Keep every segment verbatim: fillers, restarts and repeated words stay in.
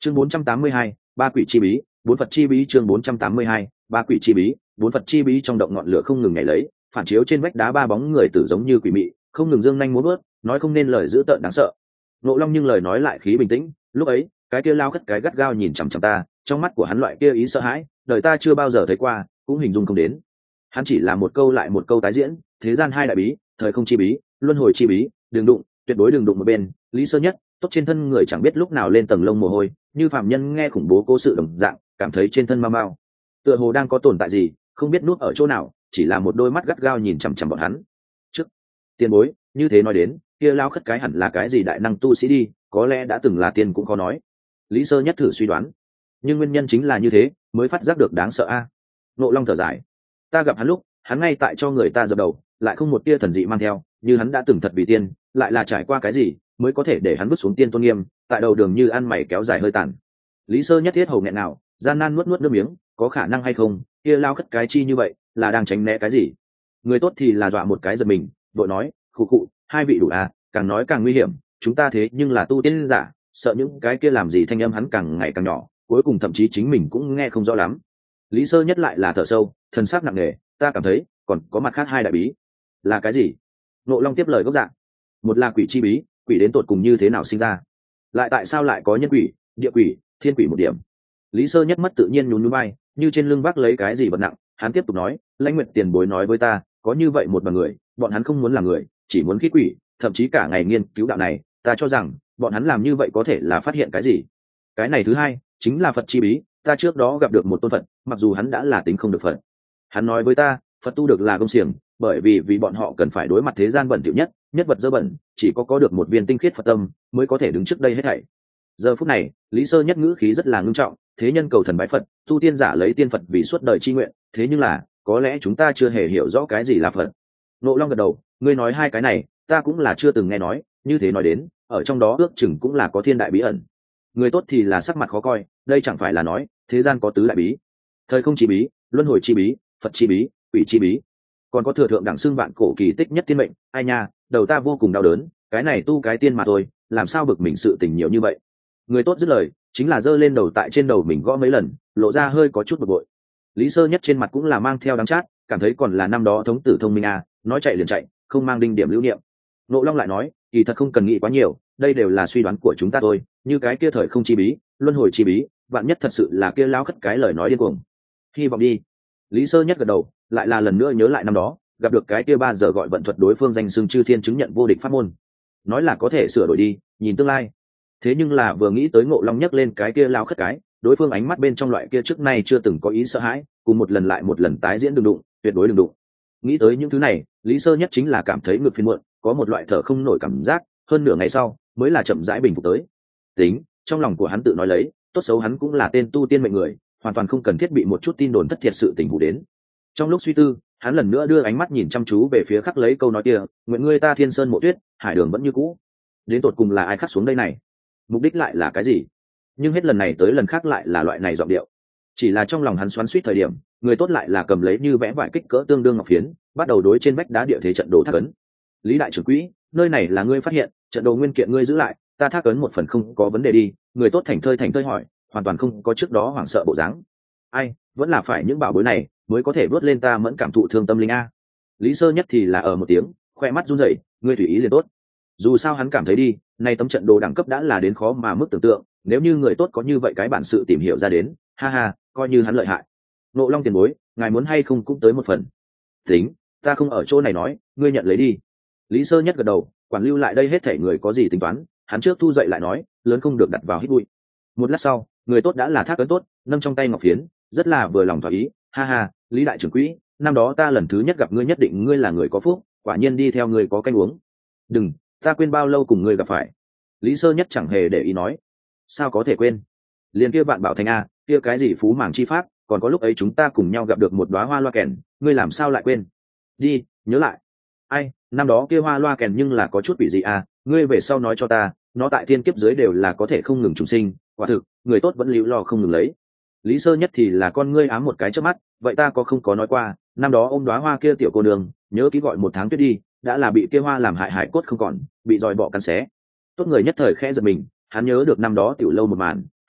chương bốn trăm tám mươi hai, ba quỷ chi bí, bốn phật chi bí. Chương bốn trăm tám mươi hai, ba quỷ chi bí, bốn phật chi bí. Trong động ngọn lửa không ngừng nhảy lấy, phản chiếu trên vách đá ba bóng người tử giống như quỷ mị, không ngừng dương nhanh múa bước, nói không nên lời dữ tợn đáng sợ. Ngộ Long nhưng lời nói lại khí bình tĩnh. Lúc ấy cái kia lao khất cái gắt gao nhìn chằm chằm ta, trong mắt của hắn loại kia ý sợ hãi đời ta chưa bao giờ thấy qua, cũng hình dung không đến. Hắn chỉ là một câu lại một câu tái diễn thế gian hai đại bí, thời không chi bí, luân hồi chi bí. Đừng đụng, tuyệt đối đừng đụng một bên. Lý Sơ Nhất tốt trên thân người chẳng biết lúc nào lên tầng lông mồ hôi, như phạm nhân nghe khủng bố cố sự đồng dạng, cảm thấy trên thân mau mau tựa hồ đang có tồn tại gì, không biết núp ở chỗ nào, chỉ là một đôi mắt gắt gao nhìn chằm chằm bọn hắn. Trước tiền bối như thế nói đến, kia lao khất cái hẳn là cái gì đại năng tu sĩ đi, có lẽ đã từng là tiên cũng khó nói. Lý Sơ Nhất thử suy đoán, nhưng nguyên nhân chính là như thế mới phát giác được đáng sợ a. Ngộ Long thở dài, ta gặp hắn lúc hắn ngay tại cho người ta dập đầu, lại không một tia thần dị mang theo, như hắn đã từng thật vì tiên, lại là trải qua cái gì mới có thể để hắn vứt xuống tiên tôn nghiêm, tại đầu đường như ăn mày kéo dài hơi tàn. Lý Sơ Nhất thiết hầu nghẹn nào, gian nan nuốt nuốt nước miếng, có khả năng hay không kia lao khất cái chi như vậy là đang tránh né cái gì? Người tốt thì là dọa một cái giật mình, vội nói khụ khụ, hai vị đủ à, càng nói càng nguy hiểm, chúng ta thế nhưng là tu tiên giả, sợ những cái kia làm gì. Thanh âm hắn càng ngày càng nhỏ, cuối cùng thậm chí chính mình cũng nghe không rõ lắm. Lý Sơ Nhất lại là thở sâu, thần sắc nặng nề, ta cảm thấy còn có mặt khác hai đại bí. Là cái gì? Ngộ Long tiếp lời gốc dạng, một là quỷ chi bí, quỷ đến tột cùng như thế nào sinh ra, lại tại sao lại có nhân quỷ, địa quỷ, thiên quỷ một điểm. Lý Sơ Nhất mất tự nhiên nhún nhún vai, như trên lưng vác lấy cái gì vật nặng. Hắn tiếp tục nói, Lãnh Nguyệt tiền bối nói với ta, có như vậy một bằng người, bọn hắn không muốn làm người, chỉ muốn khí quỷ, thậm chí cả ngày nghiên cứu đạo này. Ta cho rằng bọn hắn làm như vậy có thể là phát hiện cái gì. Cái này thứ hai chính là Phật chi bí. Ta trước đó gặp được một tôn Phật, mặc dù hắn đã là tính không được Phật, hắn nói với ta, Phật tu được là công xiềng, bởi vì vì bọn họ cần phải đối mặt thế gian bẩn thỉu nhất, nhất vật dơ bẩn, chỉ có có được một viên tinh khiết Phật tâm mới có thể đứng trước đây hết thảy. Giờ phút này, Lý Sơ Nhất ngữ khí rất là ngưng trọng, thế nhân cầu thần bái Phật, tu tiên giả lấy tiên Phật vì suốt đời chi nguyện, thế nhưng là có lẽ chúng ta chưa hề hiểu rõ cái gì là Phật. Ngộ Long gật đầu, ngươi nói hai cái này ta cũng là chưa từng nghe nói, như thế nói đến ở trong đó ước chừng cũng là có thiên đại bí ẩn. Người tốt thì là sắc mặt khó coi, đây chẳng phải là nói thế gian có tứ đại bí, thời không chi bí, luân hồi chi bí, Phật chi bí, quỷ chi bí, còn có thừa thượng đẳng xưng vạn cổ kỳ tích nhất tiên mệnh. Ai nha, đầu ta vô cùng đau đớn, cái này tu cái tiên mà thôi, làm sao bực mình sự tình nhiều như vậy. Người tốt dứt lời, chính là giơ lên đầu tại trên đầu mình gõ mấy lần, lộ ra hơi có chút bực bội. Lý Sơ Nhất trên mặt cũng là mang theo đắng chát, cảm thấy còn là năm đó thống tử thông minh à, nói chạy liền chạy, không mang đinh điểm lưu niệm. Ngộ Long lại nói, kỳ thật không cần nghĩ quá nhiều, đây đều là suy đoán của chúng ta thôi, như cái kia thời không chi bí, luân hồi chi bí, vạn nhất thật sự là kia lão khất cái lời nói điên cuồng. Hy vọng đi. Lý Sơ Nhất gật đầu, lại là lần nữa nhớ lại năm đó gặp được cái kia ba giờ gọi vận thuật đối phương danh xưng chư thiên chứng nhận vô địch pháp môn, nói là có thể sửa đổi đi, nhìn tương lai. Thế nhưng là vừa nghĩ tới Ngộ Long nhắc lên cái kia lao khất cái, đối phương ánh mắt bên trong loại kia trước nay chưa từng có ý sợ hãi, cùng một lần lại một lần tái diễn đừng đụng, tuyệt đối đừng đụng. Nghĩ tới những thứ này, Lý Sơ Nhất chính là cảm thấy ngực phiền muộn, có một loại thở không nổi cảm giác, hơn nửa ngày sau mới là chậm rãi bình phục tới. Tính, trong lòng của hắn tự nói lấy, tốt xấu hắn cũng là tên tu tiên mệnh người, hoàn toàn không cần thiết bị một chút tin đồn thất thiệt sự tình vụ đến. Trong lúc suy tư, hắn lần nữa đưa ánh mắt nhìn chăm chú về phía khắc lấy câu nói kia, nguyện ngươi ta thiên sơn mộ tuyết, hải đường vẫn như cũ. Đến tột cùng là ai khắc xuống đây này, mục đích lại là cái gì? Nhưng hết lần này tới lần khác lại là loại này giọng điệu. Chỉ là trong lòng hắn xoắn xuýt thời điểm, người tốt lại là cầm lấy như vẽ vải kích cỡ tương đương ngọc phiến, bắt đầu đối trên vách đá địa thế trận đồ thác ấn. Lý đại trưởng quỹ, nơi này là ngươi phát hiện, trận đồ nguyên kiện ngươi giữ lại, ta thác ấn một phần không có vấn đề đi. Người tốt thành thơi thành thơi hỏi, hoàn toàn không có trước đó hoảng sợ bộ dáng. Ai, vẫn là phải những bảo bối này mới có thể vớt lên ta mẫn cảm thụ thương tâm linh a. Lý Sơ Nhất thì là ở một tiếng, khoe mắt run rẩy, ngươi tùy ý liền tốt. Dù sao hắn cảm thấy đi, nay tấm trận đồ đẳng cấp đã là đến khó mà mức tưởng tượng, nếu như người tốt có như vậy cái bản sự tìm hiểu ra đến, ha ha, coi như hắn lợi hại. Ngộ Long tiền bối, ngài muốn hay không cũng tới một phần. Tính, ta không ở chỗ này nói, ngươi nhận lấy đi. Lý Sơ Nhất gật đầu, quản lưu lại đây hết thảy người có gì tính toán, hắn trước thu dậy lại nói, lớn không được đặt vào hít bụi. Một lát sau, người tốt đã là thác ấn tốt, nâng trong tay ngọc phiến, rất là vừa lòng thỏa ý, ha ha, Lý đại trưởng quỹ, năm đó ta lần thứ nhất gặp ngươi nhất định ngươi là người có phúc, quả nhiên đi theo ngươi có canh uống. Đừng, ta quên bao lâu cùng ngươi gặp phải. Lý Sơ Nhất chẳng hề để ý nói, sao có thể quên, liền kia bạn bảo thành a, kia cái gì phú màng chi pháp, còn có lúc ấy chúng ta cùng nhau gặp được một đóa hoa loa kèn, ngươi làm sao lại quên? Đi, nhớ lại. Ai, năm đó kia hoa loa kèn nhưng là có chút bị gì à, ngươi về sau nói cho ta, nó tại thiên kiếp dưới đều là có thể không ngừng trùng sinh, quả thực, người tốt vẫn liễu lo không ngừng lấy. Lý Sơ Nhất thì là con ngươi ám một cái chớp mắt, vậy ta có không có nói qua, năm đó ôm đóa hoa kia tiểu cô nương, nhớ kỹ gọi một tháng tuyết đi, đã là bị kia hoa làm hại hải cốt không còn, bị dòi bọ cắn xé. Tốt người nhất thời khẽ giật mình, hắn nhớ được năm đó tiểu lâu một màn,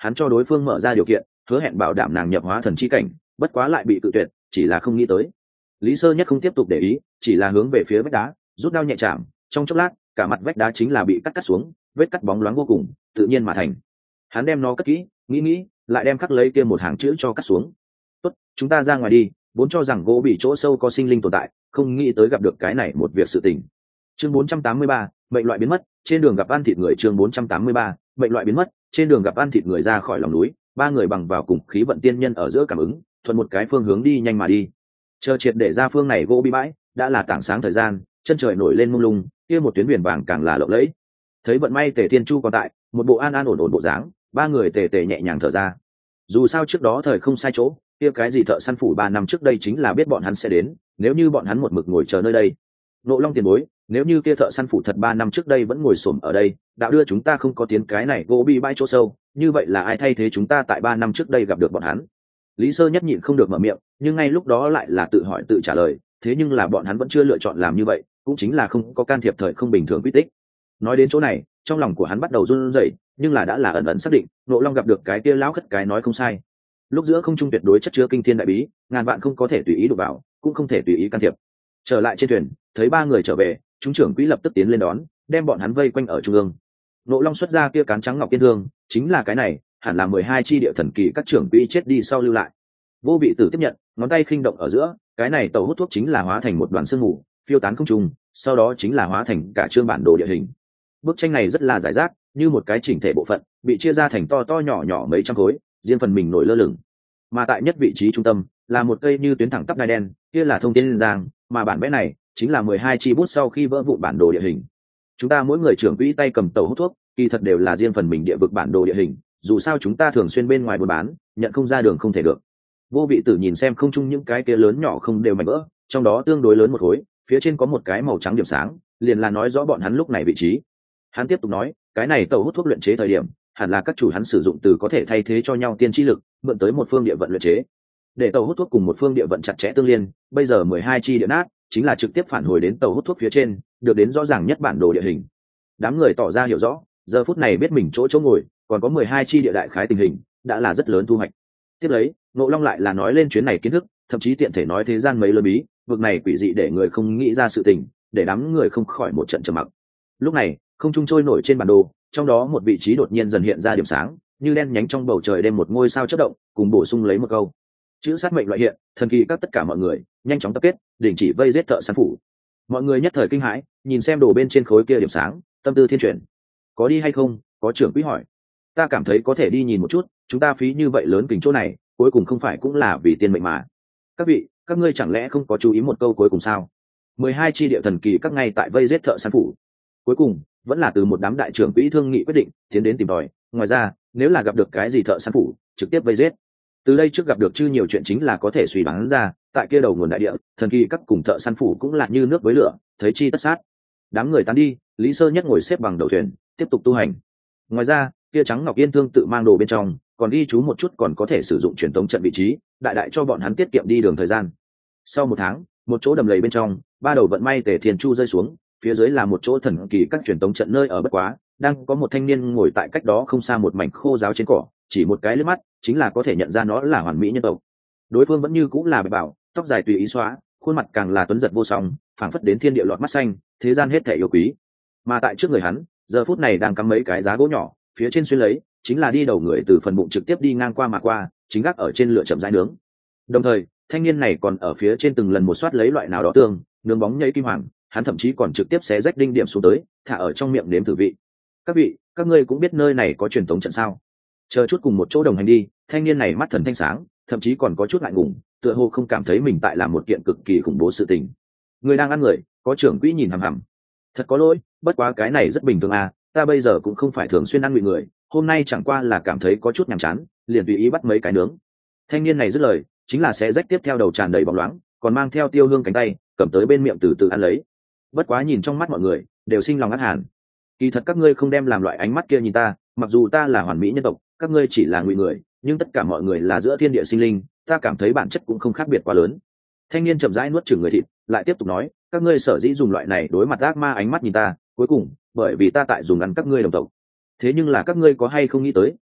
hắn cho đối phương mở ra điều kiện, hứa hẹn bảo đảm nàng nhập hóa thần chi cảnh, bất quá lại bị cự tuyệt, chỉ là không nghĩ tới. Lý Sơ Nhất không tiếp tục để ý, chỉ là hướng về phía vách đá, rút đao nhẹ chạm, trong chốc lát, cả mặt vách đá chính là bị cắt cắt xuống, vết cắt bóng loáng vô cùng, tự nhiên mà thành. Hắn đem nó cất kỹ, nghĩ nghĩ, lại đem khắc lấy kia một hàng chữ cho cắt xuống. "Tốt, chúng ta ra ngoài đi, vốn cho rằng gỗ bị chỗ sâu có sinh linh tồn tại, không nghĩ tới gặp được cái này một việc sự tình." Chương bốn trăm tám mươi ba, mệnh loại biến mất, trên đường gặp ăn thịt người. Chương bốn trăm tám mươi ba, mệnh loại biến mất, trên đường gặp ăn thịt người. Ra khỏi lòng núi, ba người bằng vào cùng khí vận tiên nhân ở giữa cảm ứng, thuận một cái phương hướng đi nhanh mà đi. Chờ triệt để ra phương này gỗ bị bãi, đã là tảng sáng thời gian, chân trời nổi lên mông lung, kia một tuyến biển vàng càng là lộng lẫy. Thấy vận may Tề Thiên Chu còn tại, một bộ an an ổn ổn bộ dáng, ba người tề tề nhẹ nhàng thở ra. Dù sao trước đó thời không sai chỗ, kia cái gì thợ săn phủ ba năm trước đây chính là biết bọn hắn sẽ đến, nếu như bọn hắn một mực ngồi chờ nơi đây. Nộ Long tiền bối, nếu như kia thợ săn phủ thật ba năm trước đây vẫn ngồi xổm ở đây, đạo đưa chúng ta không có tiến cái này gỗ bi bãi chỗ sâu, như vậy là ai thay thế chúng ta tại ba năm trước đây gặp được bọn hắn? Lý Sơ Nhất nhịn không được mở miệng, nhưng ngay lúc đó lại là tự hỏi tự trả lời, thế nhưng là bọn hắn vẫn chưa lựa chọn làm như vậy, cũng chính là không có can thiệp thời không bình thường quy tích. Nói đến chỗ này, trong lòng của hắn bắt đầu run rẩy, nhưng là đã là ẩn ẩn xác định, Nộ Long gặp được cái kia lão khất cái nói không sai. Lúc giữa không trung tuyệt đối chất chứa kinh thiên đại bí, ngàn vạn không có thể tùy ý đụng vào, cũng không thể tùy ý can thiệp. Trở lại trên thuyền, thấy ba người trở về, chúng trưởng quỹ lập tức tiến lên đón, đem bọn hắn vây quanh ở trung ương. Nộ Long xuất ra kia cán trắng ngọc tiên thương, chính là cái này, hẳn là mười hai chi địa thần kỳ các trưởng quỹ chết đi sau lưu lại. Vô Vị Tử tiếp nhận, ngón tay khinh động ở giữa, cái này tàu hút thuốc chính là hóa thành một đoàn sương mù, phiêu tán không trung, sau đó chính là hóa thành cả chương bản đồ địa hình. Bức tranh này rất là giải rác, như một cái chỉnh thể bộ phận, bị chia ra thành to to nhỏ nhỏ mấy trăm khối, riêng phần mình nổi lơ lửng. Mà tại nhất vị trí trung tâm là một cây như tuyến thẳng tắp đai đen, kia là thông tin liên giang, mà bản vẽ này chính là mười hai chi bút sau khi vỡ vụn bản đồ địa hình. Chúng ta mỗi người trưởng quỹ tay cầm tàu hút thuốc, kỳ thật đều là riêng phần mình địa vực bản đồ địa hình, dù sao chúng ta thường xuyên bên ngoài buôn bán, nhận không ra đường không thể được. Vô Vị Tử nhìn xem không chung những cái kia lớn nhỏ không đều mảnh vỡ, trong đó tương đối lớn một khối, phía trên có một cái màu trắng điểm sáng, liền là nói rõ bọn hắn lúc này vị trí. Hắn tiếp tục nói, cái này tàu hút thuốc luyện chế thời điểm, hẳn là các chủ hắn sử dụng từ có thể thay thế cho nhau tiên chi lực, mượn tới một phương địa vận luyện chế. Để tàu hút thuốc cùng một phương địa vận chặt chẽ tương liên, bây giờ mười hai chi địa nát, chính là trực tiếp phản hồi đến tàu hút thuốc phía trên, được đến rõ ràng nhất bản đồ địa hình. Đám người tỏ ra hiểu rõ, giờ phút này biết mình chỗ chỗ ngồi, còn có mười hai chi địa đại khái tình hình, đã là rất lớn thu hoạch. Tiếp lấy, Ngộ Long lại là nói lên chuyến này kiến thức, thậm chí tiện thể nói thế gian mấy lớn bí, vực này quỷ dị để người không nghĩ ra sự tình, để đám người không khỏi một trận trầm mặc. Lúc này, không trung trôi nổi trên bản đồ, trong đó một vị trí đột nhiên dần hiện ra điểm sáng, như đen nhánh trong bầu trời đêm một ngôi sao chớp động, cùng bổ sung lấy một câu: chữ sát mệnh loại hiện, thần kỳ các tất cả mọi người nhanh chóng tập kết, đình chỉ vây giết thợ săn phủ. Mọi người nhất thời kinh hãi, nhìn xem đồ bên trên khối kia điểm sáng, tâm tư thiên chuyển. Có đi hay không? Có trưởng quỹ hỏi. Ta cảm thấy có thể đi nhìn một chút, chúng ta phí như vậy lớn kình chỗ này, cuối cùng không phải cũng là vì tiên mệnh mà. Các vị, các ngươi chẳng lẽ không có chú ý một câu cuối cùng sao? Mười hai chi địa thần kỳ các ngay tại vây giết thợ săn phủ. Cuối cùng vẫn là từ một đám đại trưởng quỹ thương nghị quyết định tiến đến tìm tòi. Ngoài ra, nếu là gặp được cái gì thợ săn phủ, trực tiếp vây giết. Từ đây trước gặp được chư nhiều chuyện chính là có thể suy đoán ra, tại kia đầu nguồn đại địa, thần kỳ các cùng thợ săn phủ cũng là như nước với lửa, thấy chi tất sát. Đám người tán đi, Lý Sơ Nhất ngồi xếp bằng đầu thuyền, tiếp tục tu hành. Ngoài ra, kia trắng ngọc yên thương tự mang đồ bên trong, còn ghi chú một chút còn có thể sử dụng truyền tống trận vị trí, đại đại cho bọn hắn tiết kiệm đi đường thời gian. Sau một tháng, một chỗ đầm lầy bên trong, ba đầu vận may Tề Thiên Chu rơi xuống, phía dưới là một chỗ thần kỳ các truyền tống trận nơi ở bất quá, đang có một thanh niên ngồi tại cách đó không xa một mảnh khô giáo trên cỏ, chỉ một cái liếc mắt, chính là có thể nhận ra nó là hoàn mỹ nhân tộc. Đối phương vẫn như cũng là bạch bảo, tóc dài tùy ý xóa, khuôn mặt càng là tuấn giật vô song, phảng phất đến thiên địa lọt mắt xanh, thế gian hết thảy yêu quý. Mà tại trước người hắn, giờ phút này đang cắm mấy cái giá gỗ nhỏ, phía trên xuyên lấy chính là đi đầu người từ phần bụng trực tiếp đi ngang qua mà qua, chính gác ở trên lửa chậm rãi nướng. Đồng thời, thanh niên này còn ở phía trên từng lần một soát lấy loại nào đó tương, nướng bóng nhây kim hoàng, hắn thậm chí còn trực tiếp xé rách đinh điểm xuống tới, thả ở trong miệng nếm thử vị. Các vị, các ngươi cũng biết nơi này có truyền thống trận sao? Chờ chút cùng một chỗ đồng hành đi. Thanh niên này mắt thần thanh sáng, thậm chí còn có chút ngại ngùng, tựa hồ không cảm thấy mình tại làm một kiện cực kỳ khủng bố sự tình. Người đang ăn người, có trưởng quỹ nhìn hằm hằm. Thật có lỗi, bất quá cái này rất bình thường à, ta bây giờ cũng không phải thường xuyên ăn ngụy người, hôm nay chẳng qua là cảm thấy có chút nhàm chán, liền tùy ý bắt mấy cái nướng. Thanh niên này dứt lời, chính là sẽ rách tiếp theo đầu tràn đầy bóng loáng, còn mang theo tiêu hương cánh tay, cầm tới bên miệng từ từ ăn lấy. Bất quá nhìn trong mắt mọi người, đều sinh lòng ác hàn. Kỳ thật các ngươi không đem làm loại ánh mắt kia nhìn ta, mặc dù ta là hoàn mỹ nhân tộc, các ngươi chỉ là ngụy người, nhưng tất cả mọi người là giữa thiên địa sinh linh, ta cảm thấy bản chất cũng không khác biệt quá lớn. Thanh niên chậm rãi nuốt chửng người thịt, lại tiếp tục nói, các ngươi sở dĩ dùng loại này đối mặt ác ma ánh mắt nhìn ta, cuối cùng bởi vì ta tại dùng ăn các ngươi đồng tộc. Thế nhưng là các ngươi có hay không nghĩ tới,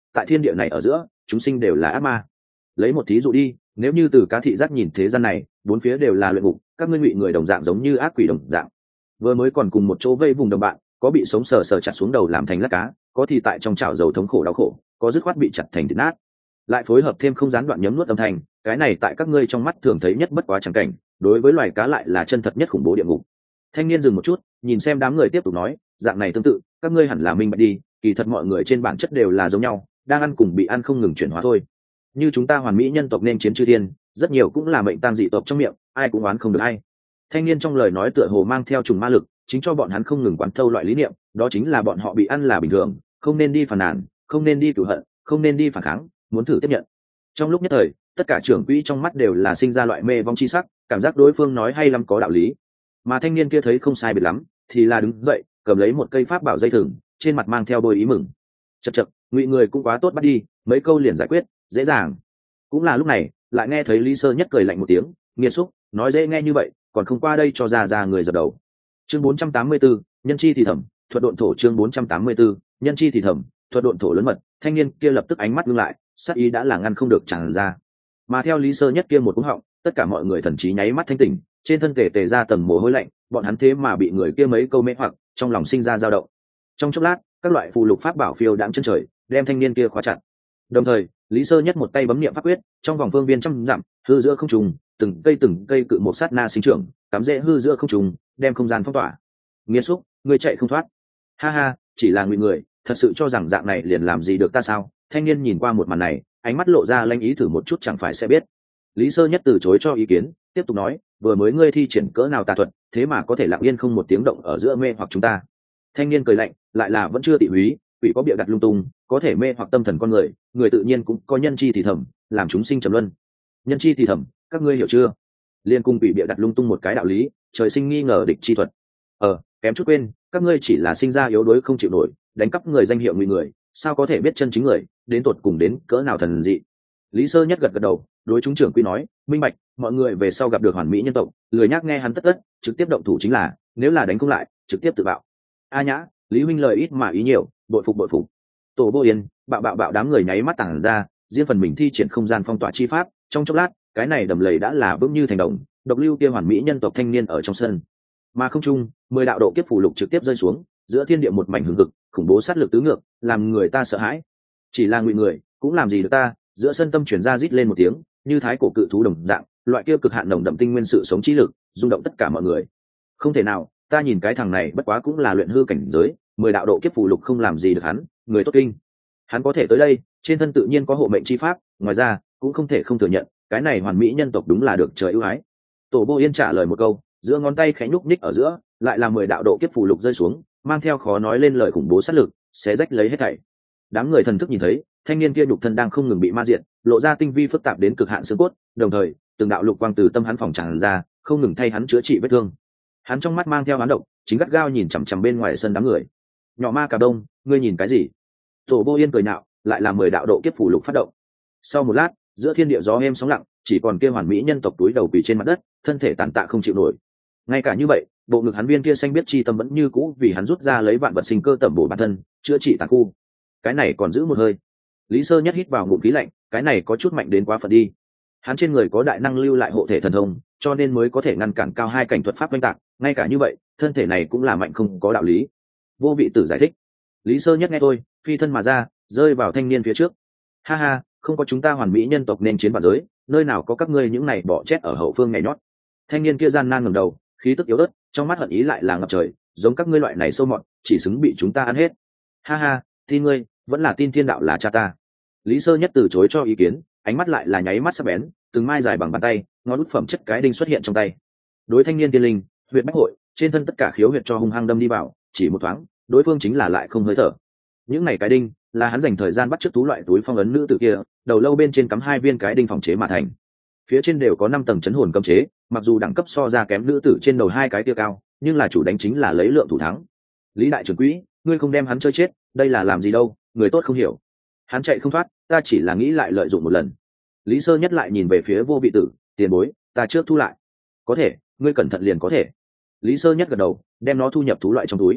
tại thiên địa này ở giữa chúng sinh đều là ác ma. Lấy một thí dụ đi, nếu như từ cá thị giác nhìn thế gian này, bốn phía đều là luyện ngục, các ngươi ngụy người đồng dạng giống như ác quỷ đồng dạng. Vừa mới còn cùng một chỗ vây vùng đồng bạn, có bị sống sờ sờ chặt xuống đầu làm thành lát cá, có thì tại trong chảo dầu thống khổ đau khổ, có dứt khoát bị chặt thành thịt nát. Lại phối hợp thêm không gián đoạn nhấm nuốt âm thanh, cái này tại các ngươi trong mắt thường thấy nhất bất quá chẳng cảnh, đối với loài cá lại là chân thật nhất khủng bố địa ngục. Thanh niên dừng một chút, nhìn xem đám người tiếp tục nói, dạng này tương tự, các ngươi hẳn là minh bạch đi, kỳ thật mọi người trên bản chất đều là giống nhau, đang ăn cùng bị ăn không ngừng chuyển hóa thôi. Như chúng ta hoàn mỹ nhân tộc nên chiến chư thiên, rất nhiều cũng là mệnh tang dị tộc trong miệng, ai cũng oán không được ai. Thanh niên trong lời nói tựa hồ mang theo trùng ma lực, chính cho bọn hắn không ngừng quán thâu loại lý niệm, đó chính là bọn họ bị ăn là bình thường, không nên đi phàn nàn, không nên đi cửu hận, không nên đi phản kháng, muốn thử tiếp nhận. Trong lúc nhất thời, tất cả trưởng quỹ trong mắt đều là sinh ra loại mê vong chi sắc, cảm giác đối phương nói hay lắm có đạo lý. Mà thanh niên kia thấy không sai biệt lắm, thì là đứng dậy, cầm lấy một cây pháp bảo dây thừng, trên mặt mang theo đôi ý mừng. Chậc chậc, ngụy người cũng quá tốt bắt đi, mấy câu liền giải quyết, dễ dàng. Cũng là lúc này, lại nghe thấy Lý Sơ Nhất cười lạnh một tiếng, nghiệt xúc, nói dễ nghe như vậy, còn không qua đây cho ra ra người dập đầu. Chương bốn trăm tám mươi tư, nhân chi thì thầm, thuật độn thổ chương bốn trăm tám mươi tư, nhân chi thì thầm, thuật độn thổ lớn mật, thanh niên kia lập tức ánh mắt ngưng lại, sát ý đã là ngăn không được tràn ra. Mà theo Lý Sơ Nhất kia một cú họng, tất cả mọi người thần trí nháy mắt thanh tỉnh, trên thân thể tề ra tầng mồ hôi lạnh, bọn hắn thế mà bị người kia mấy câu mê hoặc, trong lòng sinh ra dao động. Trong chốc lát, các loại phù lục pháp bảo phiêu đãng chân trời, đem thanh niên kia khóa chặt. Đồng thời, Lý Sơ Nhất một tay bấm niệm pháp quyết, trong vòng phương viên trăm dặm, hư giữa không trùng, từng cây từng cây cự một sát na sinh trưởng, cắm rễ hư giữa không trùng, đem không gian phong tỏa. Nghiệt xúc, ngươi chạy không thoát. Ha ha, chỉ là ngụy người, thật sự cho rằng dạng này liền làm gì được ta sao? Thanh niên nhìn qua một màn này, ánh mắt lộ ra lanh ý, thử một chút chẳng phải sẽ biết. Lý Sơ Nhất từ chối cho ý kiến, tiếp tục nói, vừa mới ngươi thi triển cỡ nào tà thuật, thế mà có thể lặng yên không một tiếng động ở giữa mê hoặc chúng ta. Thanh niên cười lạnh, lại là vẫn chưa tị húy, quỷ có bịa đặt lung tung, có thể mê hoặc tâm thần con người, người tự nhiên cũng có nhân chi thì thầm, làm chúng sinh trầm luân. Nhân chi thì thầm, các ngươi hiểu chưa? Liên cung quỷ bịa đặt lung tung một cái đạo lý, trời sinh nghi ngờ địch chi thuật. Ờ, kém chút quên, các ngươi chỉ là sinh ra yếu đuối không chịu nổi, đánh cắp người danh hiệu ngụy người, sao có thể biết chân chính người đến tột cùng đến cỡ nào thần dị. Lý Sơ Nhất gật gật đầu, đối chúng trưởng quy nói, minh bạch, mọi người về sau gặp được hoàn mỹ nhân tộc, lười nhác nghe hắn tất tất, trực tiếp động thủ chính là, nếu là đánh không lại, trực tiếp tự bạo. A nhã, Lý huynh lời ít mà ý nhiều, bội phục bội phục. Tổ Vô Yên, bạo bạo bạo đám người nháy mắt tản ra, riêng phần mình thi triển không gian phong tỏa chi pháp, trong chốc lát, cái này đầm lầy đã là vững như thành đồng, độc lưu kia hoàn mỹ nhân tộc thanh niên ở trong sân. Mà không trung, mười đạo độ kiếp phù lục trực tiếp rơi xuống, giữa thiên địa một mảnh hùng hực, khủng bố sát lực tứ ngược, làm người ta sợ hãi. Chỉ là ngụy người, cũng làm gì được ta? Giữa sân tâm truyền ra rít lên một tiếng, như thái cổ cự thú đồng dạng, loại kia cực hạn nồng đậm tinh nguyên sự sống trí lực, rung động tất cả mọi người. Không thể nào, ta nhìn cái thằng này bất quá cũng là luyện hư cảnh giới, mười đạo độ kiếp phù lục không làm gì được hắn, người tốt kinh. Hắn có thể tới đây, trên thân tự nhiên có hộ mệnh chi pháp, ngoài ra, cũng không thể không thừa nhận, cái này hoàn mỹ nhân tộc đúng là được trời ưu ái. Tổ Vô Yên trả lời một câu, giữa ngón tay khẽ nhúc nhích ở giữa, lại là mười đạo độ kiếp phù lục rơi xuống, mang theo khó nói lên lời khủng bố sát lực, xé rách lấy hết thảy. Đám người thần thức nhìn thấy, thanh niên kia nhục thân đang không ngừng bị ma diệt, lộ ra tinh vi phức tạp đến cực hạn xương cốt, đồng thời, từng đạo lục quang từ tâm hắn phòng tràn ra, không ngừng thay hắn chữa trị vết thương. Hắn trong mắt mang theo hoán độc, chính gắt gao nhìn chằm chằm bên ngoài sân đám người. Nhỏ ma cà đông, ngươi nhìn cái gì? Tổ Vô Yên cười nhạo, lại là mười đạo độ kiếp phù lục phát động. Sau một lát, giữa thiên địa gió êm sóng lặng, chỉ còn kia hoàn mỹ nhân tộc túi đầu quỳ trên mặt đất, thân thể tàn tạ không chịu nổi. Ngay cả như vậy, bộ ngực hắn viên kia xanh biết chi tâm vẫn như cũ, vì hắn rút ra lấy vạn vật sinh cơ tẩm bổ bản thân, chữa trị tàn khu. Cái này còn giữ một hơi. Lý Sơ Nhất hít vào ngụm khí lạnh, cái này có chút mạnh đến quá phận đi. Hắn trên người có đại năng lưu lại hộ thể thần thông, cho nên mới có thể ngăn cản cao hai cảnh thuật pháp oanh tạc, ngay cả như vậy, thân thể này cũng là mạnh không có đạo lý. Vô Vị Tử giải thích. Lý Sơ Nhất nghe tôi, phi thân mà ra, rơi vào thanh niên phía trước. Ha ha, không có chúng ta hoàn mỹ nhân tộc nên chiến vạn giới, nơi nào có các ngươi những này bỏ chết ở hậu phương nhảy nhót. Thanh niên kia gian nan ngẩng đầu, khí tức yếu ớt, trong mắt hận ý lại là ngập trời, giống các ngươi loại này sâu mọt, chỉ xứng bị chúng ta ăn hết. Ha ha, tin ngươi, vẫn là tin thiên đạo là cha ta. Lý Sơ Nhất từ chối cho ý kiến, ánh mắt lại là nháy mắt sắc bén, từng mai dài bằng bàn tay, ngón út phẩm chất cái đinh xuất hiện trong tay. Đối thanh niên tiên linh, huyệt bách hội, trên thân tất cả khiếu huyệt cho hung hăng đâm đi vào, chỉ một thoáng, đối phương chính là lại không hơi thở. Những này cái đinh, là hắn dành thời gian bắt chước thú loại túi phong ấn nữ tử kia, đầu lâu bên trên cắm hai viên cái đinh phòng chế mà thành. Phía trên đều có năm tầng chấn hồn cấm chế, mặc dù đẳng cấp so ra kém nữ tử trên đầu hai cái kia cao, nhưng là chủ đánh chính là lấy lượng thủ thắng. Lý đại trưởng quỹ, ngươi không đem hắn chơi chết, đây là làm gì đâu, người tốt không hiểu. Hắn chạy không thoát, ta chỉ là nghĩ lại lợi dụng một lần. Lý Sơ Nhất lại nhìn về phía Vô Vị Tử, tiền bối, ta trước thu lại. Có thể, ngươi cẩn thận liền có thể. Lý Sơ Nhất gật đầu, đem nó thu nhập thú loại trong túi.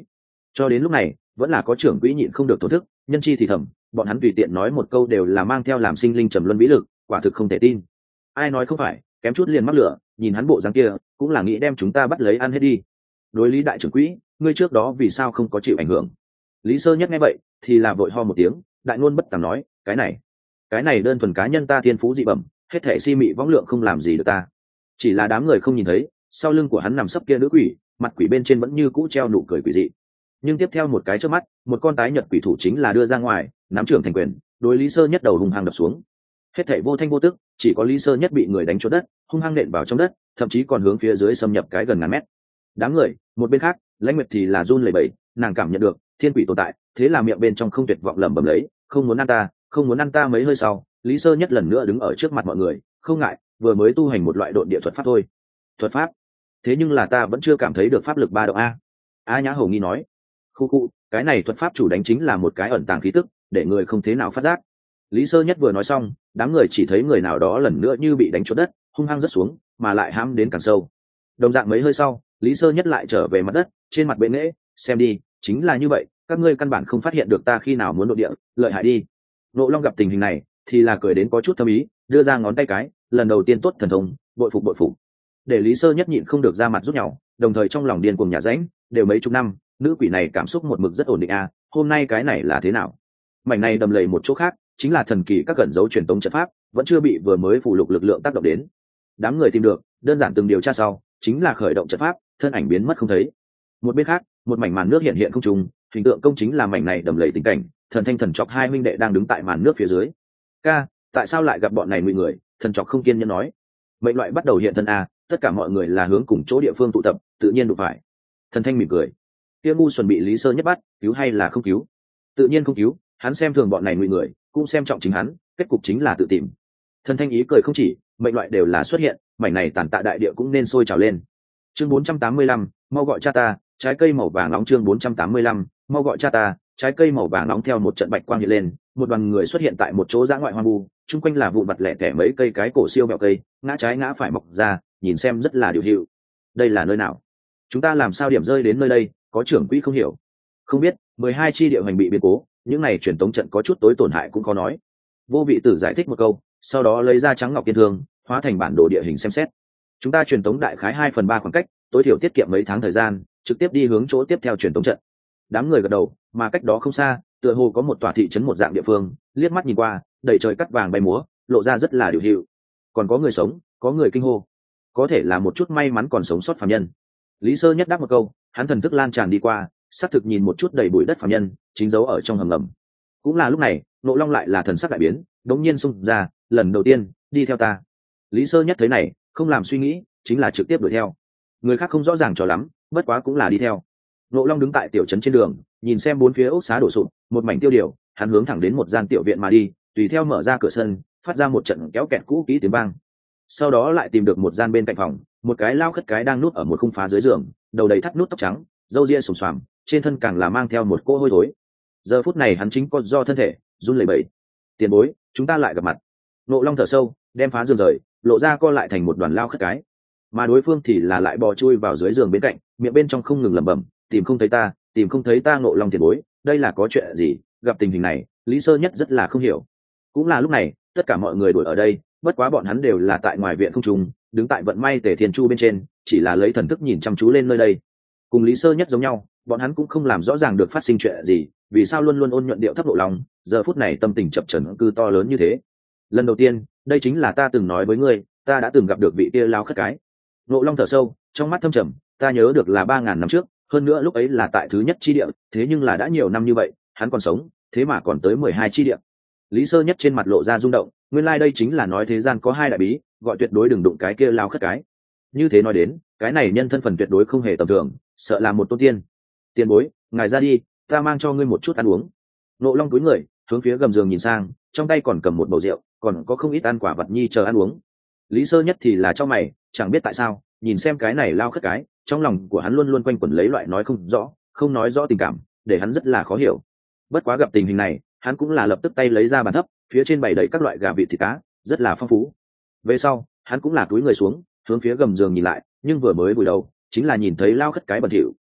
Cho đến lúc này vẫn là có trưởng quỹ nhịn không được thổ thức, nhân chi thì thầm, bọn hắn tùy tiện nói một câu đều là mang theo làm sinh linh trầm luân vĩ lực, quả thực không thể tin. Ai nói không phải, kém chút liền mắc lửa, nhìn hắn bộ dáng kia cũng là nghĩ đem chúng ta bắt lấy ăn hết đi. Đối Lý đại trưởng quỹ, ngươi trước đó vì sao không có chịu ảnh hưởng? Lý Sơ Nhất nghe vậy thì là vội ho một tiếng, đại ngôn bất tàm nói, cái này cái này đơn thuần cá nhân ta thiên phú dị bẩm, hết thể si mị võng lượng không làm gì được ta. Chỉ là đám người không nhìn thấy, sau lưng của hắn nằm sấp kia nữ quỷ, mặt quỷ bên trên vẫn như cũ treo nụ cười quỷ dị. Nhưng tiếp theo một cái trước mắt, một con tái nhật quỷ thủ chính là đưa ra ngoài, nắm trưởng thành quyền, đối Lý Sơ Nhất đầu hung hăng đập xuống. Hết thảy vô thanh vô tức, chỉ có Lý Sơ Nhất bị người đánh trốn đất, hung hăng nện vào trong đất, thậm chí còn hướng phía dưới xâm nhập cái gần ngàn mét. Đám người, một bên khác, Lãnh Nguyệt thì là run lẩy bẩy, nàng cảm nhận được thiên quỷ tồn tại, thế là miệng bên trong không tuyệt vọng lẩm bẩm lấy, không muốn ăn ta, không muốn ăn ta. Mấy hơi sau, Lý Sơ Nhất lần nữa đứng ở trước mặt mọi người, không ngại, vừa mới tu hành một loại độn địa thuật pháp thôi. Thuật pháp? Thế nhưng là ta vẫn chưa cảm thấy được pháp lực ba động a. A Nhã Hầu nghi nói. Khu khu, cái này thuật pháp chủ đánh chính là một cái ẩn tàng khí tức, để người không thế nào phát giác. Lý Sơ Nhất vừa nói xong, đám người chỉ thấy người nào đó lần nữa như bị đánh trốn đất, hung hăng rớt xuống, mà lại hãm đến càng sâu. Đồng dạng mấy hơi sau, Lý Sơ Nhất lại trở về mặt đất, trên mặt bệ nghễ, xem đi, chính là như vậy, các ngươi căn bản không phát hiện được ta khi nào muốn độ địa, lợi hại đi. Nộ Long gặp tình hình này, thì là cười đến có chút thâm ý, đưa ra ngón tay cái, lần đầu tiên tốt thần thông, bội phục bội phục. Để Lý Sơ Nhất nhịn không được ra mặt rút nhau, đồng thời trong lòng điên cuồng nhà rãnh, đều mấy chục năm, nữ quỷ này cảm xúc một mực rất ổn định a, hôm nay cái này là thế nào? Mảnh này đầm lầy một chỗ khác, chính là thần kỳ các cẩn dấu truyền tống trận pháp, vẫn chưa bị vừa mới phụ lục lực lượng tác động đến. Đám người tìm được, đơn giản từng điều tra sau, chính là khởi động trận pháp, thân ảnh biến mất không thấy. Một bên khác, một mảnh màn nước hiện hiện không trùng, hình tượng công chính là mảnh này đầm lầy tình cảnh, thần thanh thần chọc hai huynh đệ đang đứng tại màn nước phía dưới. Ca, tại sao lại gặp bọn này nguy người? Thần chọc không kiên nhẫn nói. Mệnh loại bắt đầu hiện thân a, tất cả mọi người là hướng cùng chỗ địa phương tụ tập, tự nhiên đủ phải. Thần thanh mỉm cười. Kia ngu xuẩn bị Lý Sơ Nhất bắt, cứu hay là không cứu? Tự nhiên không cứu, hắn xem thường bọn này nguy người, cũng xem trọng chính hắn, kết cục chính là tự tìm. Thần thanh ý cười không chỉ, mệnh loại đều là xuất hiện, mảnh này tàn tạ đại địa cũng nên sôi trào lên. Chương bốn trăm tám mươi lăm, mau gọi cha ta, trái cây màu vàng nóng. Chương bốn trăm tám mươi lăm, mau gọi cha ta, trái cây màu vàng nóng. Theo một trận bạch quang hiện lên, một đoàn người xuất hiện tại một chỗ dã ngoại hoang vu, chung quanh là vụn vặt lẻ tẻ mấy cây cái cổ siêu bẹo cây, ngã trái ngã phải mọc ra, nhìn xem rất là điều hiệu. Đây là nơi nào? Chúng ta làm sao điểm rơi đến nơi đây? Có trưởng quỹ không hiểu. Không biết, mười hai chi địa hành bị biến cố, những này truyền tống trận có chút tối tổn hại cũng khó nói. Vô Vị Tử giải thích một câu, sau đó lấy ra trắng ngọc kiên thương, hóa thành bản đồ địa hình xem xét. Chúng ta truyền tống đại khái hai phần ba khoảng cách, tối thiểu tiết kiệm mấy tháng thời gian, trực tiếp đi hướng chỗ tiếp theo truyền tống trận. Đám người gật đầu, mà cách đó không xa, tựa hồ có một tòa thị trấn một dạng địa phương, liếc mắt nhìn qua, đầy trời cắt vàng bay múa, lộ ra rất là điều hiệu. Còn có người sống, có người kinh hô, có thể là một chút may mắn còn sống sót phàm nhân. Lý Sơ Nhất đáp một câu, hắn thần thức lan tràn đi qua, xác thực nhìn một chút đầy bụi đất phàm nhân, chính giấu ở trong hầm ngầm. Cũng là lúc này, Nộ Long lại là thần sắc đại biến, đống nhiên xung ra, lần đầu tiên, đi theo ta. Lý Sơ Nhất thấy này, không làm suy nghĩ, chính là trực tiếp đuổi theo. Người khác không rõ ràng cho lắm, bất quá cũng là đi theo. Nộ Long đứng tại tiểu trấn trên đường, nhìn xem bốn phía ốc xá đổ sụp, một mảnh tiêu điều, hắn hướng thẳng đến một gian tiểu viện mà đi, tùy theo mở ra cửa sân, phát ra một trận kéo kẹt cũ kỹ tiếng vang. Sau đó lại tìm được một gian bên cạnh phòng, một cái lao khất cái đang núp ở một khung phá dưới giường, đầu đầy thắt nút tóc trắng, râu ria xồm xoàm, trên thân càng là mang theo một cỗ hôi thối. Giờ phút này hắn chính có do thân thể run lẩy bẩy. Tiền bối, chúng ta lại gặp mặt. Nộ Long thở sâu, đem phá giường rời, lộ ra co lại thành một đoàn lao khất cái, mà đối phương thì là lại bò chui vào dưới giường bên cạnh, miệng bên trong không ngừng lẩm bẩm, tìm không thấy ta, tìm không thấy ta. Nộ Long tiền bối, đây là có chuyện gì? Gặp tình hình này, Lý Sơ Nhất rất là không hiểu. Cũng là lúc này, tất cả mọi người đuổi ở đây, bất quá bọn hắn đều là tại ngoài viện không trùng, đứng tại vận may Tề Thiên Chu bên trên, chỉ là lấy thần thức nhìn chăm chú lên nơi đây. Cùng Lý Sơ Nhất giống nhau, bọn hắn cũng không làm rõ ràng được phát sinh chuyện gì, vì sao luôn luôn ôn nhuận điệu thấp Nộ Long, giờ phút này tâm tình chập chờn cư to lớn như thế. Lần đầu tiên, đây chính là ta từng nói với ngươi, ta đã từng gặp được vị kia lao khất cái. Nộ Long thở sâu, trong mắt thâm trầm, ta nhớ được là ba ngàn năm trước, hơn nữa lúc ấy là tại thứ nhất chi địa, thế nhưng là đã nhiều năm như vậy, hắn còn sống, thế mà còn tới mười hai chi địa. Lý Sơ Nhất trên mặt lộ ra rung động, nguyên lai like đây chính là nói thế gian có hai đại bí, gọi tuyệt đối đừng đụng cái kia lao khất cái. Như thế nói đến, cái này nhân thân phần tuyệt đối không hề tầm thường, sợ là một tôn tiên. Tiền bối, ngài ra đi, ta mang cho ngươi một chút ăn uống. Nộ Long cúi người, hướng phía gầm giường nhìn sang, trong tay còn cầm một bầu rượu, còn có không ít ăn quả vật nhi chờ ăn uống. Lý Sơ Nhất thì là cho mày, chẳng biết tại sao, nhìn xem cái này lao khất cái, trong lòng của hắn luôn luôn quanh quẩn lấy loại nói không rõ, không nói rõ tình cảm, để hắn rất là khó hiểu. Bất quá gặp tình hình này, hắn cũng là lập tức tay lấy ra bàn thấp, phía trên bày đầy các loại gà vịt thịt cá, rất là phong phú. Về sau, hắn cũng là cúi người xuống, hướng phía gầm giường nhìn lại, nhưng vừa mới vùi đầu, chính là nhìn thấy lao khất cái bẩn thỉu,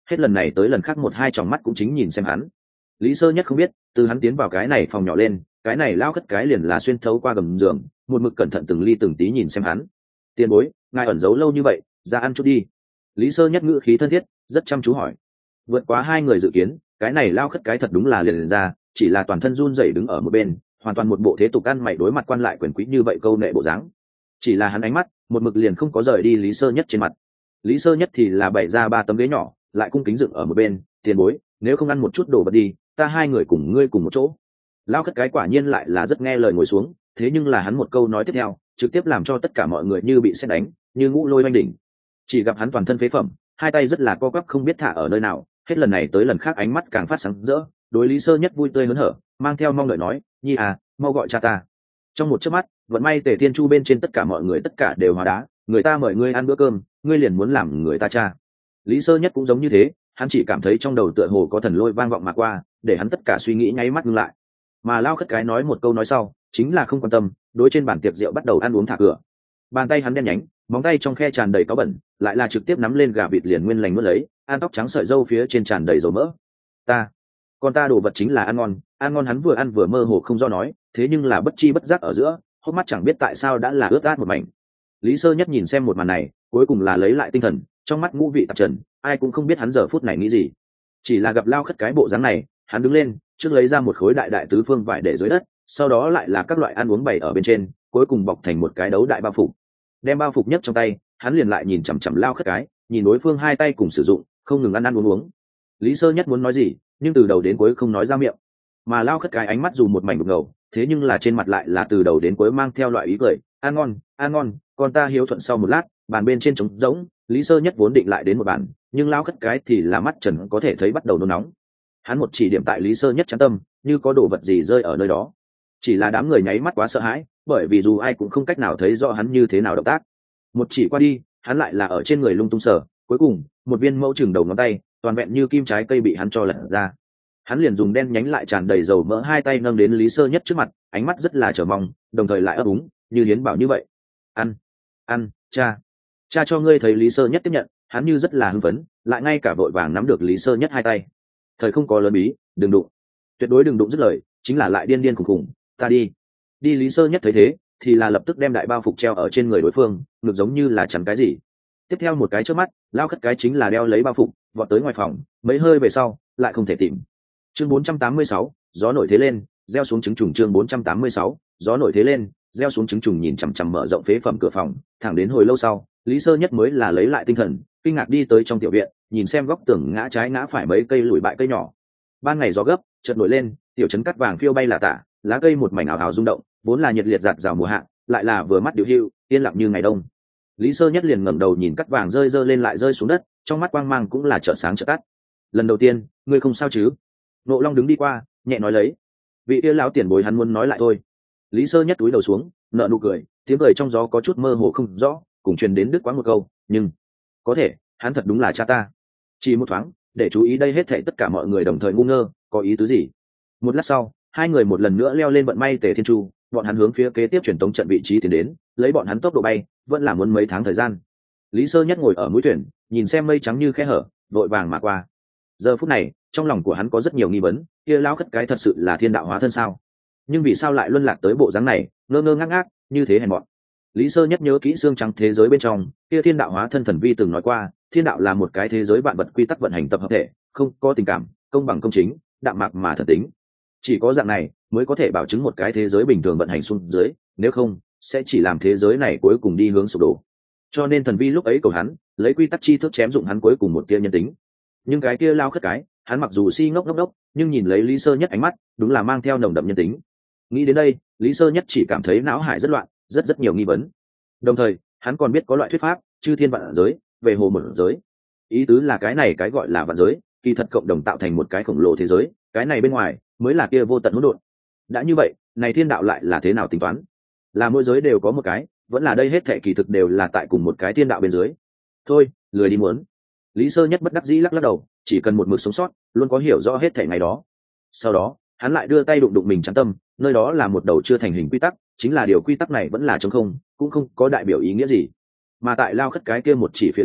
hết lần này tới lần khác một hai tròng mắt cũng chính nhìn xem hắn. Lý Sơ Nhất không biết, từ hắn tiến vào cái này phòng nhỏ lên, cái này lao khất cái liền là xuyên thấu qua gầm giường, một mực cẩn thận từng ly từng tí nhìn xem hắn. Tiền bối, ngài ẩn giấu lâu như vậy, ra ăn chút đi. Lý Sơ Nhất ngữ khí thân thiết, rất chăm chú hỏi. Vượt quá hai người dự kiến, cái này lao khất cái thật đúng là liền, liền ra, chỉ là toàn thân run rẩy đứng ở một bên, hoàn toàn một bộ thế tục ăn mày đối mặt quan lại quyền quý như vậy câu nệ bộ dáng. Chỉ là hắn ánh mắt, một mực liền không có rời đi Lý Sơ Nhất trên mặt. Lý Sơ Nhất thì là bày ra ba tấm ghế nhỏ, lại cung kính dựng ở một bên, tiền bối, nếu không ăn một chút đồ vật đi, ta hai người cùng ngươi cùng một chỗ. Lao khất cái quả nhiên lại là rất nghe lời ngồi xuống, thế nhưng là hắn một câu nói tiếp theo, trực tiếp làm cho tất cả mọi người như bị sét đánh, như ngũ lôi oanh đỉnh. Chỉ gặp hắn toàn thân phế phẩm, hai tay rất là co quắp không biết thả ở nơi nào, hết lần này tới lần khác ánh mắt càng phát sáng rỡ, đối Lý Sơ Nhất vui tươi hớn hở, mang theo mong đợi nói, nhi à, mau gọi cha ta. Trong một chớp mắt, vận may Tề Thiên Chu bên trên tất cả mọi người tất cả đều hóa đá, người ta mời ngươi ăn bữa cơm, ngươi liền muốn làm người ta cha. Lý Sơ Nhất cũng giống như thế, hắn chỉ cảm thấy trong đầu tựa hồ có thần lôi vang vọng mà qua, để hắn tất cả suy nghĩ nháy mắt ngưng lại. Mà lao khất cái nói một câu nói sau, chính là không quan tâm, đối trên bàn tiệc rượu bắt đầu ăn uống thả cửa. Bàn tay hắn đen nhánh, móng tay trong khe tràn đầy cáo bẩn, lại là trực tiếp nắm lên gà vịt liền nguyên lành nuốt lấy, ăn tóc trắng sợi râu phía trên tràn đầy dầu mỡ. Ta, con ta đồ vật chính là ăn ngon, ăn ngon hắn vừa ăn vừa mơ hồ không do nói, thế nhưng là bất chi bất giác ở giữa, hốc mắt chẳng biết tại sao đã là ướt át một mảnh. Lý Sơ Nhất nhìn xem một màn này, cuối cùng là lấy lại tinh thần, trong mắt ngũ vị tạp trần, ai cũng không biết hắn giờ phút này nghĩ gì. Chỉ là gặp lao khất cái bộ dáng này, hắn đứng lên, trước lấy ra một khối đại đại tứ phương vải để dưới đất, sau đó lại là các loại ăn uống bày ở bên trên, cuối cùng bọc thành một cái đấu đại bao phục. Đem bao phục nhấc trong tay, hắn liền lại nhìn chằm chằm lao khất cái, nhìn đối phương hai tay cùng sử dụng, không ngừng ăn ăn uống uống. Lý Sơ Nhất muốn nói gì, nhưng từ đầu đến cuối không nói ra miệng. Mà lao khất cái ánh mắt dù một mảnh đục ngầu, thế nhưng là trên mặt lại là từ đầu đến cuối mang theo loại ý cười, ăn ngon, ăn ngon, con ta hiếu thuận. Sau một lát, bàn bên trên trống rỗng, Lý Sơ Nhất vốn định lại đến một bàn, nhưng lao khất cái thì là mắt trần có thể thấy bắt đầu nôn nóng. Hắn một chỉ điểm tại Lý Sơ Nhất chán tâm, như có đồ vật gì rơi ở nơi đó. Chỉ là đám người nháy mắt quá sợ hãi, bởi vì dù ai cũng không cách nào thấy rõ hắn như thế nào động tác. Một chỉ qua đi, hắn lại là ở trên người lung tung sờ, cuối cùng một viên mẫu chừng đầu ngón tay, toàn vẹn như kim trái cây bị hắn cho lật ra. Hắn liền dùng đen nhánh lại tràn đầy dầu mỡ hai tay nâng đến Lý Sơ Nhất trước mặt, ánh mắt rất là chờ mong, đồng thời lại ấp úng, như hiến bảo như vậy. Ăn, ăn, cha, cha cho ngươi. Thấy Lý Sơ Nhất tiếp nhận, hắn như rất là hưng phấn, lại ngay cả vội vàng nắm được Lý Sơ Nhất hai tay. Thời không có lớn bí, đừng đụng, tuyệt đối đừng đụng dứt lời, chính là lại điên điên khùng khùng. Ta đi, đi. Lý Sơ Nhất thấy thế, thì là lập tức đem đại bao phục treo ở trên người đối phương, ngược giống như là chắn cái gì. Tiếp theo một cái trước mắt, lao khất cái chính là đeo lấy bao phục, vọt tới ngoài phòng, mấy hơi về sau, lại không thể tìm. Chương bốn trăm tám mươi sáu, gió nổi thế lên, gieo xuống trứng trùng. Chương bốn trăm tám mươi sáu, gió nổi thế lên, gieo xuống trứng trùng. Nhìn chằm chằm mở rộng phế phẩm cửa phòng, thẳng đến hồi lâu sau, Lý Sơ Nhất mới là lấy lại tinh thần, kinh ngạc đi tới trong tiểu viện, nhìn xem góc tường ngã trái ngã phải mấy cây lùi bại cây nhỏ. Ban ngày gió gấp, chợt nổi lên, tiểu trấn cắt vàng phiêu bay là tả, lá cây một mảnh ảo ảo rung động, vốn là nhiệt liệt giạt rào mùa hạ, lại là vừa mắt điều hưu, yên lặng như ngày đông. Lý Sơ Nhất liền ngẩng đầu nhìn cắt vàng rơi rơi lên lại rơi xuống đất, trong mắt quang mang cũng là chợt sáng chợt tắt. Lần đầu tiên, ngươi không sao chứ? Nộ Long đứng đi qua, nhẹ nói lấy. Vị kia lão tiền bối hắn muốn nói lại thôi. Lý Sơ Nhất túi đầu xuống, nở nụ cười, tiếng cười trong gió có chút mơ hồ không rõ, cùng truyền đến đứt quãng một câu, nhưng có thể, hắn thật đúng là cha ta. Chỉ một thoáng, để chú ý đây hết thảy tất cả mọi người đồng thời ngu ngơ, có ý tứ gì? Một lát sau, hai người một lần nữa leo lên vận may Tề Thiên Chu, bọn hắn hướng phía kế tiếp truyền tống trận vị trí tiến đến, lấy bọn hắn tốc độ bay, vẫn là muốn mấy tháng thời gian. Lý Sơ Nhất ngồi ở mũi thuyền, nhìn xem mây trắng như khe hở, vội vàng mà qua. Giờ phút này, trong lòng của hắn có rất nhiều nghi vấn, kia lão khất cái thật sự là thiên đạo hóa thân sao? Nhưng vì sao lại luân lạc tới bộ dáng này, ngơ ngơ ngác ngác, như thế hèn mọn? Lý Sơ Nhất nhớ kỹ xương trắng thế giới bên trong, kia thiên đạo hóa thân thần vi từng nói qua, thiên đạo là một cái thế giới vạn vật quy tắc vận hành tập hợp thể, không có tình cảm, công bằng công chính, đạm mạc mà thần tính. Chỉ có dạng này mới có thể bảo chứng một cái thế giới bình thường vận hành xuống dưới, nếu không sẽ chỉ làm thế giới này cuối cùng đi hướng sụp đổ. Cho nên thần vi lúc ấy cầu hắn lấy quy tắc chi thức chém dụng hắn cuối cùng một tia nhân tính. Nhưng cái kia lao khất cái, hắn mặc dù si ngốc ngốc ngốc, nhưng nhìn lấy Lý Sơ Nhất ánh mắt, đúng là mang theo nồng đậm nhân tính. Nghĩ đến đây, Lý Sơ Nhất chỉ cảm thấy não hải rất loạn, rất rất nhiều nghi vấn. Đồng thời, hắn còn biết có loại thuyết pháp, chư thiên vạn giới, về hồ một giới. Ý tứ là cái này cái gọi là vạn giới, kỳ thật cộng đồng tạo thành một cái khổng lồ thế giới, cái này bên ngoài mới là kia vô tận hỗn độn. Đã như vậy, này thiên đạo lại là thế nào tính toán? Là mỗi giới đều có một cái, vẫn là đây hết thảy kỳ thực đều là tại cùng một cái thiên đạo bên dưới. Thôi, lười đi muốn. Lý Sơ Nhất bất đắc dĩ lắc lắc đầu, chỉ cần một mực sống sót, luôn có hiểu rõ hết thảy ngày đó. Sau đó, hắn lại đưa tay đụng đụng mình chán tâm, nơi đó là một đầu chưa thành hình quy tắc, chính là điều quy tắc này vẫn là trống không, cũng không có đại biểu ý nghĩa gì. Mà tại lao khất cái kia một chỉ phía dưới,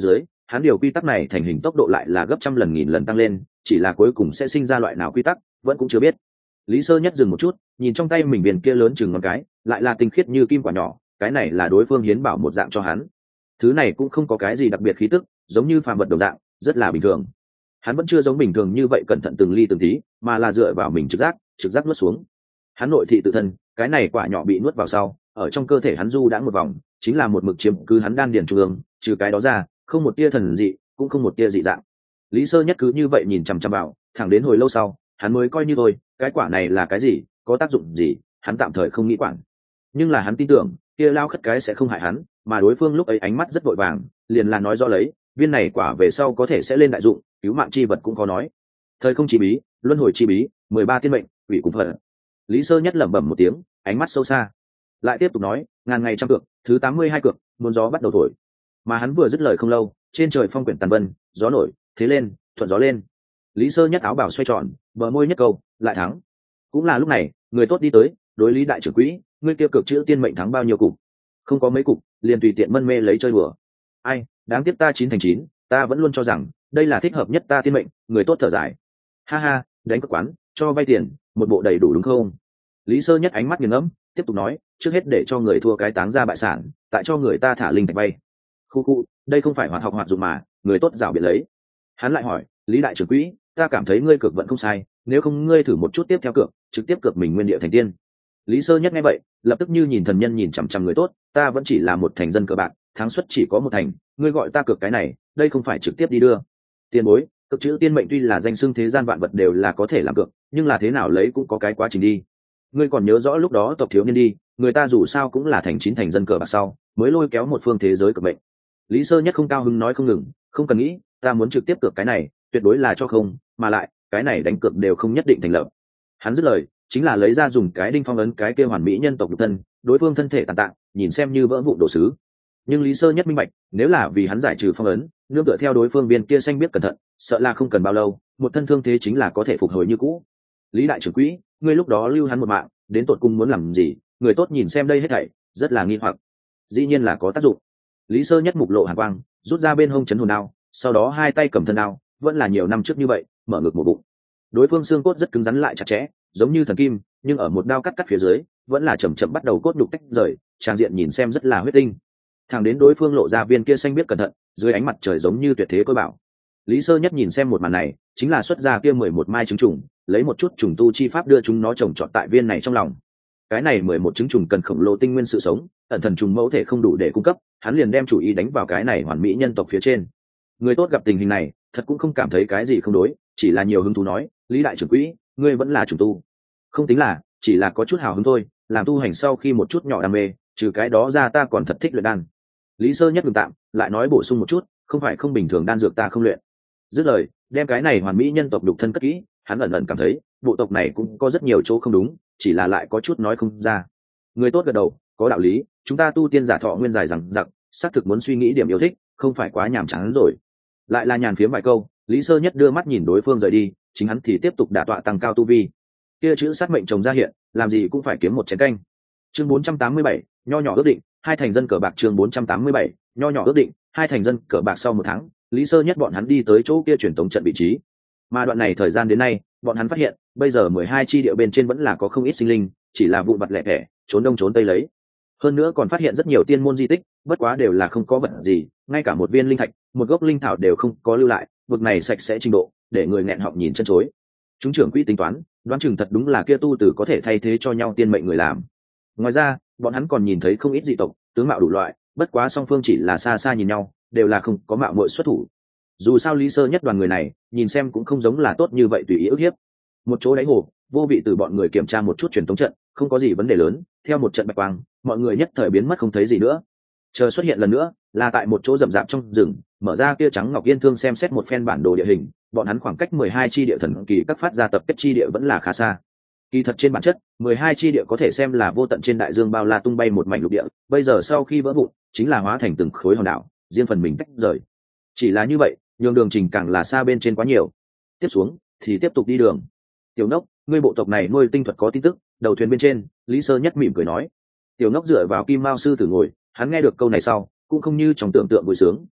hắn điều quy tắc này thành hình tốc độ lại là gấp trăm lần nghìn lần tăng lên, chỉ là cuối cùng sẽ sinh ra loại nào quy tắc vẫn cũng chưa biết. Lý Sơ Nhất dừng một chút, nhìn trong tay mình viên kia lớn chừng ngón cái, lại là tinh khiết như kim quả nhỏ, cái này là đối phương hiến bảo một dạng cho hắn. Thứ này cũng không có cái gì đặc biệt khí tức, giống như phàm vật đồng dạng, rất là bình thường. Hắn vẫn chưa giống bình thường như vậy cẩn thận từng ly từng tí, mà là dựa vào mình trực giác, trực giác nuốt xuống. Hắn nội thị tự thân, cái này quả nhỏ bị nuốt vào sau, ở trong cơ thể hắn du đãng một vòng, chính là một mực chiếm cứ hắn đan điền trung ương, trừ cái đó ra, không một tia thần dị, cũng không một tia dị dạng. Lý Sơ Nhất cứ như vậy nhìn chằm chằm vào, thẳng đến hồi lâu sau, hắn mới coi như thôi, cái quả này là cái gì, có tác dụng gì, hắn tạm thời không nghĩ quản. Nhưng là hắn tin tưởng, kia lao khất cái sẽ không hại hắn, mà đối phương lúc ấy ánh mắt rất vội vàng, liền là nói rõ lấy, viên này quả về sau có thể sẽ lên đại dụng, cứu mạng chi vật cũng có nói. Thời không chi bí, luân hồi chi bí, mười ba tiên mệnh, quỷ cùng phận. Lý Sơ Nhất lẩm bẩm một tiếng, ánh mắt sâu xa. Lại tiếp tục nói, ngàn ngày trăm cược, thứ tám mươi hai cược, muôn gió bắt đầu thổi. Mà hắn vừa dứt lời không lâu, trên trời phong quyển tàn vân, gió nổi, thế lên, thuận gió lên. Lý Sơ Nhất áo bảo xoay tròn, bờ môi nhất câu, lại thắng. Cũng là lúc này, người tốt đi tới, đối Lý đại trưởng quỹ, ngươi kia cược chữ tiên mệnh thắng bao nhiêu cục? Không có mấy cục, liền tùy tiện mân mê lấy chơi đùa. Ai, đáng tiếc ta chín thành chín, ta vẫn luôn cho rằng đây là thích hợp nhất ta tiên mệnh, người tốt thở dài. Ha ha, đánh cược quán, cho vay tiền, một bộ đầy đủ đúng không? Lý Sơ Nhất ánh mắt nghiền ngẫm, tiếp tục nói, trước hết để cho người thua cái táng ra bại sản, tại cho người ta thả linh thạch vay. Khu khu, đây không phải hoạt học hoạt dụng mà, người tốt rảo biệt lấy. Hắn lại hỏi, Lý đại trưởng quỹ, ta cảm thấy ngươi cược vẫn không sai, nếu không ngươi thử một chút tiếp theo cược, trực tiếp cược mình nguyên địa thành tiên. Lý Sơ Nhất nghe vậy, lập tức như nhìn thần nhân nhìn chằm chằm người tốt, ta vẫn chỉ là một thành dân cờ bạc, thắng suất chỉ có một thành, ngươi gọi ta cược cái này, đây không phải trực tiếp đi đưa. Tiền bối, cực chữ tiên mệnh tuy là danh xưng thế gian vạn vật đều là có thể làm cược, nhưng là thế nào lấy cũng có cái quá trình đi. Ngươi còn nhớ rõ lúc đó tộc thiếu niên đi, người ta dù sao cũng là thành chín thành dân cờ bạc sau, mới lôi kéo một phương thế giới cược mệnh. Lý Sơ Nhất không cao hứng nói không ngừng, không cần nghĩ, ta muốn trực tiếp cược cái này, tuyệt đối là cho không, mà lại, cái này đánh cược đều không nhất định thành lập. Hắn dứt lời, chính là lấy ra dùng cái đinh phong ấn cái kia hoàn mỹ nhân tộc nhục thân, đối phương thân thể tàn tạ, nhìn xem như vỡ vụn đồ sứ. Nhưng Lý Sơ Nhất minh bạch, nếu là vì hắn giải trừ phong ấn, nương tựa theo đối phương viên kia xanh biết cẩn thận, sợ là không cần bao lâu, một thân thương thế chính là có thể phục hồi như cũ. Lý đại trưởng quỹ, ngươi lúc đó lưu hắn một mạng, đến tột cùng muốn làm gì? Người tốt nhìn xem đây hết thảy, rất là nghi hoặc. Dĩ nhiên là có tác dụng. Lý Sơ Nhất mục lộ hàn quang, rút ra bên hông chấn hồn đao, sau đó hai tay cầm thân đao, vẫn là nhiều năm trước như vậy, mở ngực một bụng. Đối phương xương cốt rất cứng rắn lại chặt chẽ, giống như thần kim, nhưng ở một đao cắt cắt phía dưới, vẫn là chậm chậm bắt đầu cốt đục tách rời, trang diện nhìn xem rất là huyết tinh. Thẳng đến đối phương lộ ra viên kia xanh biết cẩn thận, dưới ánh mặt trời giống như tuyệt thế côi bảo. Lý Sơ Nhất nhìn xem một màn này, chính là xuất ra kia mười một mai trứng trùng, lấy một chút trùng tu chi pháp đưa chúng nó trồng trọt tại viên này trong lòng. Cái này mười một trứng trùng cần khổng lồ tinh nguyên sự sống, ẩn thần trùng mẫu thể không đủ để cung cấp, hắn liền đem chủ ý đánh vào cái này hoàn mỹ nhân tộc phía trên. Người tốt gặp tình hình này, thật cũng không cảm thấy cái gì không đối, chỉ là nhiều hứng thú nói, Lý đại trưởng quỹ, ngươi vẫn là trùng tu. Không tính là, chỉ là có chút hào hứng thôi, làm tu hành sau khi một chút nhỏ đam mê, trừ cái đó ra ta còn thật thích luyện đan. Lý Sơ Nhất ngừng tạm, lại nói bổ sung một chút, không phải không bình thường đan dược ta không luyện. Dứt lời, đem cái này hoàn mỹ nhân tộc đục thân cất kỹ, hắn ẩn ẩn cảm thấy, bộ tộc này cũng có rất nhiều chỗ không đúng, chỉ là lại có chút nói không ra. Người tốt gật đầu, có đạo lý, chúng ta tu tiên giả thọ nguyên dài rằng giặc, xác thực muốn suy nghĩ điểm yêu thích, không phải quá nhàm chán rồi. Lại là nhàn phiếm vài câu, Lý Sơ Nhất đưa mắt nhìn đối phương rời đi, chính hắn thì tiếp tục đả tọa tăng cao tu vi. Kia chữ sát mệnh chồng ra hiện, làm gì cũng phải kiếm một chén canh. Chương bốn trăm tám mươi bảy, nho nhỏ ước định, hai thành dân cờ bạc. Chương bốn trăm tám mươi bảy, nho nhỏ ước định, hai thành dân cờ bạc. Sau một tháng, Lý Sơ Nhất bọn hắn đi tới chỗ kia truyền tống trận vị trí. Mà đoạn này thời gian đến nay, bọn hắn phát hiện, bây giờ mười hai chi địa bên trên vẫn là có không ít sinh linh, chỉ là vụn vặt lẻ tẻ, trốn đông trốn tây lấy. Hơn nữa còn phát hiện rất nhiều tiên môn di tích, bất quá đều là không có vật gì, ngay cả một viên linh thạch, một gốc linh thảo đều không có lưu lại, vực này sạch sẽ trình độ, để người nghẹn họng nhìn chân chối. Chúng trưởng quỹ tính toán, đoán chừng thật đúng là kia tu tử có thể thay thế cho nhau tiên mệnh người làm. Ngoài ra, bọn hắn còn nhìn thấy không ít dị tộc, tướng mạo đủ loại, bất quá song phương chỉ là xa xa nhìn nhau, đều là không có mạo muội xuất thủ. Dù sao Lý Sơ Nhất đoàn người này, nhìn xem cũng không giống là tốt như vậy tùy ý ức hiếp. Một chỗ đáy hồ, vô vị từ bọn người kiểm tra một chút truyền tống trận, không có gì vấn đề lớn, theo một trận bạch quang, mọi người nhất thời biến mất không thấy gì nữa. Chờ xuất hiện lần nữa, là tại một chỗ rậm rạp trong rừng, mở ra kia trắng ngọc yên thương xem xét một phen bản đồ địa hình, bọn hắn khoảng cách mười hai chi địa thần kỳ các phát ra tập kết chi địa vẫn là khá xa. Kỳ thật trên bản chất, mười hai chi địa có thể xem là vô tận trên đại dương bao la tung bay một mảnh lục địa, bây giờ sau khi vỡ vụn, chính là hóa thành từng khối hòn đảo, riêng phần mình tách rời. Chỉ là như vậy, nhường đường trình càng là xa bên trên quá nhiều. Tiếp xuống thì tiếp tục đi đường. Tiểu Nốc, ngươi bộ tộc này nuôi tinh thuật có tin tức, đầu thuyền bên trên, Lý Sơ Nhất mỉm cười nói. Tiểu Nốc dựa vào Kim Mao sư tử ngồi, hắn nghe được câu này sau, cũng không như trong tưởng tượng vui sướng.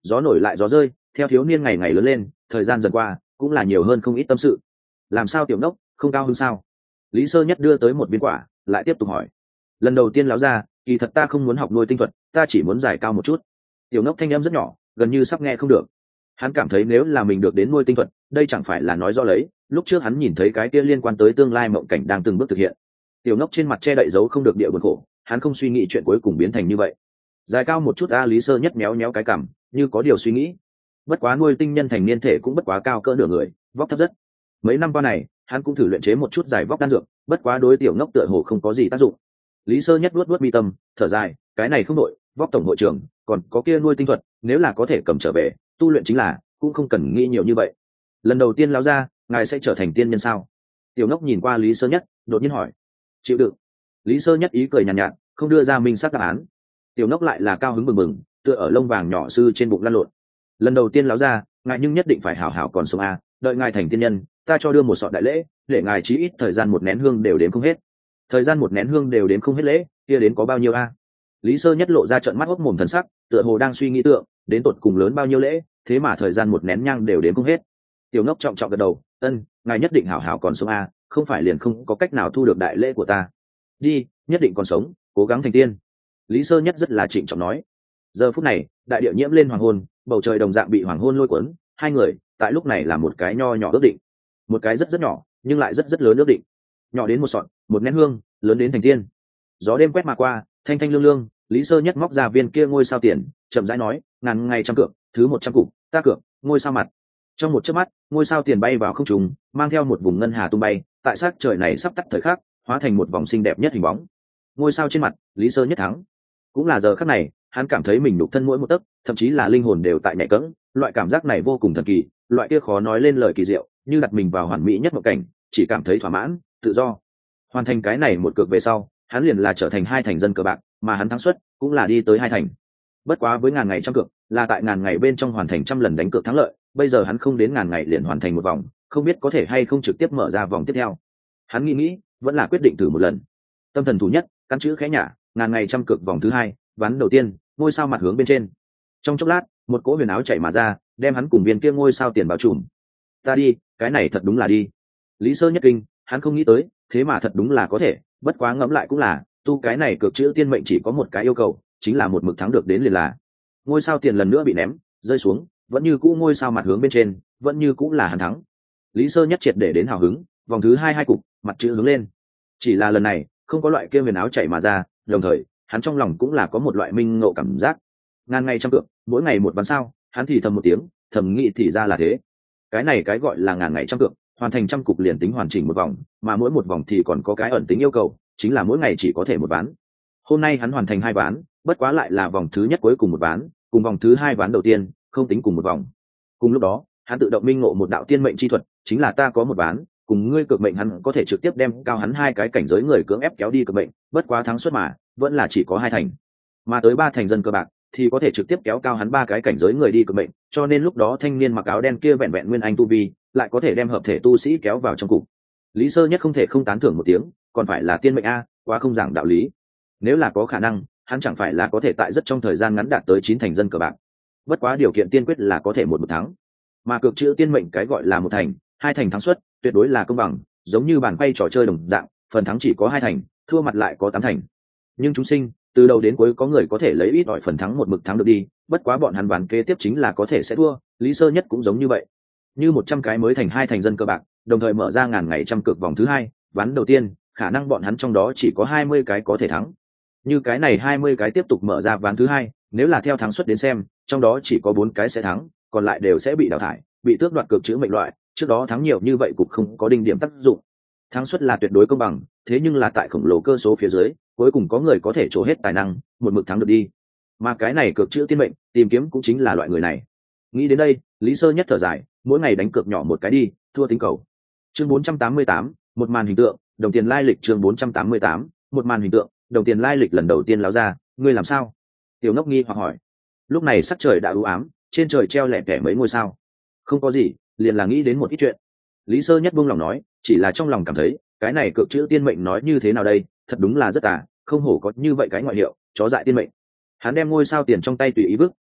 gió nổi lại gió rơi, theo thiếu niên ngày ngày lớn lên, thời gian dần qua cũng là nhiều hơn không ít tâm sự. Làm sao tiểu nốc không cao hơn sao? Lý Sơ Nhất đưa tới một viên quả, lại tiếp tục hỏi. Lần đầu tiên lão ra, kỳ thật ta không muốn học nuôi tinh thuật, ta chỉ muốn giải cao một chút. Tiểu nốc thanh em rất nhỏ, gần như sắp nghe không được. Hắn cảm thấy nếu là mình được đến nuôi tinh thuật, đây chẳng phải là nói rõ lấy lúc trước hắn nhìn thấy cái kia liên quan tới tương lai mộng cảnh đang từng bước thực hiện. Tiểu nốc trên mặt che đậy dấu không được địa buồn khổ, hắn không suy nghĩ chuyện cuối cùng biến thành như vậy. Dài cao một chút a. Lý Sơ Nhất méo méo cái cằm, như có điều suy nghĩ. Bất quá nuôi tinh nhân thành niên thể cũng bất quá cao cỡ nửa người, vóc thấp rất. Mấy năm qua này hắn cũng thử luyện chế một chút giải vóc đan dược, bất quá đối tiểu ngốc tựa hồ không có gì tác dụng. Lý Sơ Nhất vuốt vuốt mi tâm, thở dài, cái này không đội, vóc tổng hội trưởng còn có kia nuôi tinh thuật, nếu là có thể cầm trở về tu luyện chính là, cũng không cần nghĩ nhiều như vậy. Lần đầu tiên lão ra, ngài sẽ trở thành tiên nhân sao? Tiểu ngốc nhìn qua Lý Sơ Nhất, đột nhiên hỏi. Chịu đựng. Lý Sơ Nhất ý cười nhàn nhạt, nhạt, không đưa ra minh xác đáp án. Tiểu ngốc lại là cao hứng bừng bừng, tựa ở lông vàng nhỏ sư trên bụng lăn lộn. Lần đầu tiên lão ra, ngài nhưng nhất định phải hảo hảo còn sống a, đợi ngài thành tiên nhân, ta cho đưa một sọt đại lễ, để ngài chí ít thời gian một nén hương đều đến không hết. Thời gian một nén hương đều đến không hết lễ, kia đến có bao nhiêu a? Lý Sơ Nhất lộ ra trợn mắt hốc mồm thần sắc, tựa hồ đang suy nghĩ tượng, đến tột cùng lớn bao nhiêu lễ, thế mà thời gian một nén nhang đều đến không hết. Tiểu ngốc trọng trọng gật đầu, ân, ngài nhất định hảo hảo còn sống a, không phải liền không có cách nào thu được đại lễ của ta. Đi, nhất định còn sống, cố gắng thành tiên. Lý Sơ Nhất rất là trịnh trọng nói. Giờ phút này, đại địa nhiễm lên hoàng hôn, bầu trời đồng dạng bị hoàng hôn lôi cuốn, hai người tại lúc này là một cái nho nhỏ ước định, một cái rất rất nhỏ nhưng lại rất rất lớn ước định. Nhỏ đến một sọt, một nén hương, lớn đến thành tiên. Gió đêm quét mà qua, thanh thanh lương lương. Lý Sơ Nhất móc ra viên kia ngôi sao tiền, chậm rãi nói, ngàn ngày trăm cược, thứ một trăm cục, ta cược, ngôi sao mặt. Trong một chớp mắt, ngôi sao tiền bay vào không trung, mang theo một vùng ngân hà tung bay, tại sát trời này sắp tắt thời khắc, hóa thành một vòng xinh đẹp nhất hình bóng. Ngôi sao trên mặt, Lý Sơ Nhất thắng. Cũng là giờ khắc này, hắn cảm thấy mình đục thân mỗi một tấc, thậm chí là linh hồn đều tại nhẹ cẫng, loại cảm giác này vô cùng thần kỳ, loại kia khó nói lên lời kỳ diệu, như đặt mình vào hoàn mỹ nhất một cảnh, chỉ cảm thấy thỏa mãn, tự do. Hoàn thành cái này một cược về sau, hắn liền là trở thành hai thành dân cờ bạc, mà hắn thắng suất cũng là đi tới hai thành. Bất quá với ngàn ngày trăm cược, là tại ngàn ngày bên trong hoàn thành trăm lần đánh cược thắng lợi, bây giờ hắn không đến ngàn ngày liền hoàn thành một vòng, không biết có thể hay không trực tiếp mở ra vòng tiếp theo. Hắn nghĩ nghĩ, vẫn là quyết định thử một lần. Tâm thần thủ nhất, căn chữ khẽ nhả, ngàn ngày trăm cược vòng thứ hai, ván đầu tiên, ngôi sao mặt hướng bên trên. Trong chốc lát, một cỗ huyền áo chạy mà ra, đem hắn cùng viên kia ngôi sao tiền bao trùm. Ta đi, cái này thật đúng là đi. Lý Sơ Nhất kinh, hắn không nghĩ tới, thế mà thật đúng là có thể, bất quá ngẫm lại cũng là, tu cái này cược chữ tiên mệnh chỉ có một cái yêu cầu, chính là một mực thắng được đến liền là. Ngôi sao tiền lần nữa bị ném, rơi xuống, vẫn như cũ ngôi sao mặt hướng bên trên, vẫn như cũ là hắn thắng. Lý Sơ Nhất triệt để đến hào hứng, vòng thứ hai hai cục, mặt chữ hướng lên. Chỉ là lần này, không có loại kia huyền áo chạy mà ra, đồng thời, hắn trong lòng cũng là có một loại minh ngộ cảm giác. Ngàn ngày trăm cược, mỗi ngày một ván sao, hắn thì thầm một tiếng, thầm nghĩ thì ra là thế. Cái này cái gọi là ngàn ngày trăm cược, hoàn thành trăm cục liền tính hoàn chỉnh một vòng, mà mỗi một vòng thì còn có cái ẩn tính yêu cầu, chính là mỗi ngày chỉ có thể một ván. Hôm nay hắn hoàn thành hai ván, bất quá lại là vòng thứ nhất cuối cùng một ván, cùng vòng thứ hai ván đầu tiên, không tính cùng một vòng. Cùng lúc đó, hắn tự động minh ngộ một đạo tiên mệnh chi thuật, chính là ta có một ván, cùng ngươi cực mệnh hắn có thể trực tiếp đem cao hắn hai cái cảnh giới người cưỡng ép kéo đi cực mệnh, bất quá thắng suất mà, vẫn là chỉ có hai thành. Mà tới ba thành dân cơ bạc thì có thể trực tiếp kéo cao hắn ba cái cảnh giới người đi cực mệnh, cho nên lúc đó thanh niên mặc áo đen kia vẹn vẹn nguyên anh tu vi, lại có thể đem hợp thể tu sĩ kéo vào trong cục. Lý Sơ Nhất không thể không tán thưởng một tiếng, còn phải là tiên mệnh a, quá không giảng đạo lý. Nếu là có khả năng, hắn chẳng phải là có thể tại rất trong thời gian ngắn đạt tới chín thành dân cờ bạc. Bất quá điều kiện tiên quyết là có thể một một thắng. Mà cược chữ tiên mệnh cái gọi là một thành, hai thành thắng suất, tuyệt đối là công bằng, giống như bàn quay trò chơi đồng dạng, phần thắng chỉ có hai thành, thua mặt lại có tám thành. Nhưng chúng sinh, từ đầu đến cuối có người có thể lấy ít ỏi phần thắng một mực thắng được đi, bất quá bọn hắn ván kế tiếp chính là có thể sẽ thua, Lý Sơ Nhất cũng giống như vậy. Như một trăm cái mới thành hai thành dân cơ bạc, đồng thời mở ra ngàn ngày trăm cược vòng thứ hai, ván đầu tiên, khả năng bọn hắn trong đó chỉ có hai mươi cái có thể thắng. Như cái này hai mươi cái tiếp tục mở ra ván thứ hai, nếu là theo thắng suất đến xem, trong đó chỉ có bốn cái sẽ thắng, còn lại đều sẽ bị đào thải, bị tước đoạt cược chữ mệnh loại, trước đó thắng nhiều như vậy cục không có đinh điểm tác dụng. Thắng suất là tuyệt đối công bằng, thế nhưng là tại khổng lồ cơ số phía dưới, cuối cùng có người có thể trổ hết tài năng, một mực thắng được đi. Mà cái này cược chữ tiên mệnh, tìm kiếm cũng chính là loại người này. Nghĩ đến đây, Lý Sơ Nhất thở dài, mỗi ngày đánh cược nhỏ một cái đi, thua tính cầu. Chương bốn trăm tám mươi tám, một màn hình tượng, đồng tiền lai lịch chương bốn trăm tám mươi tám, một màn hình tượng, đồng tiền lai lịch lần đầu tiên láo ra, ngươi làm sao? Tiểu Ngốc nghi hoặc hỏi. Lúc này sắc trời đã u ám, trên trời treo lẻ tẻ mấy ngôi sao. Không có gì, liền là nghĩ đến một ít chuyện. Lý Sơ Nhất buông lòng nói, chỉ là trong lòng cảm thấy, cái này cược chữ tiên mệnh nói như thế nào đây, thật đúng là rất tà, không hổ có như vậy cái ngoại hiệu, chó dại tiên mệnh. Hắn đem ngôi sao tiền trong tay tùy ý vứt,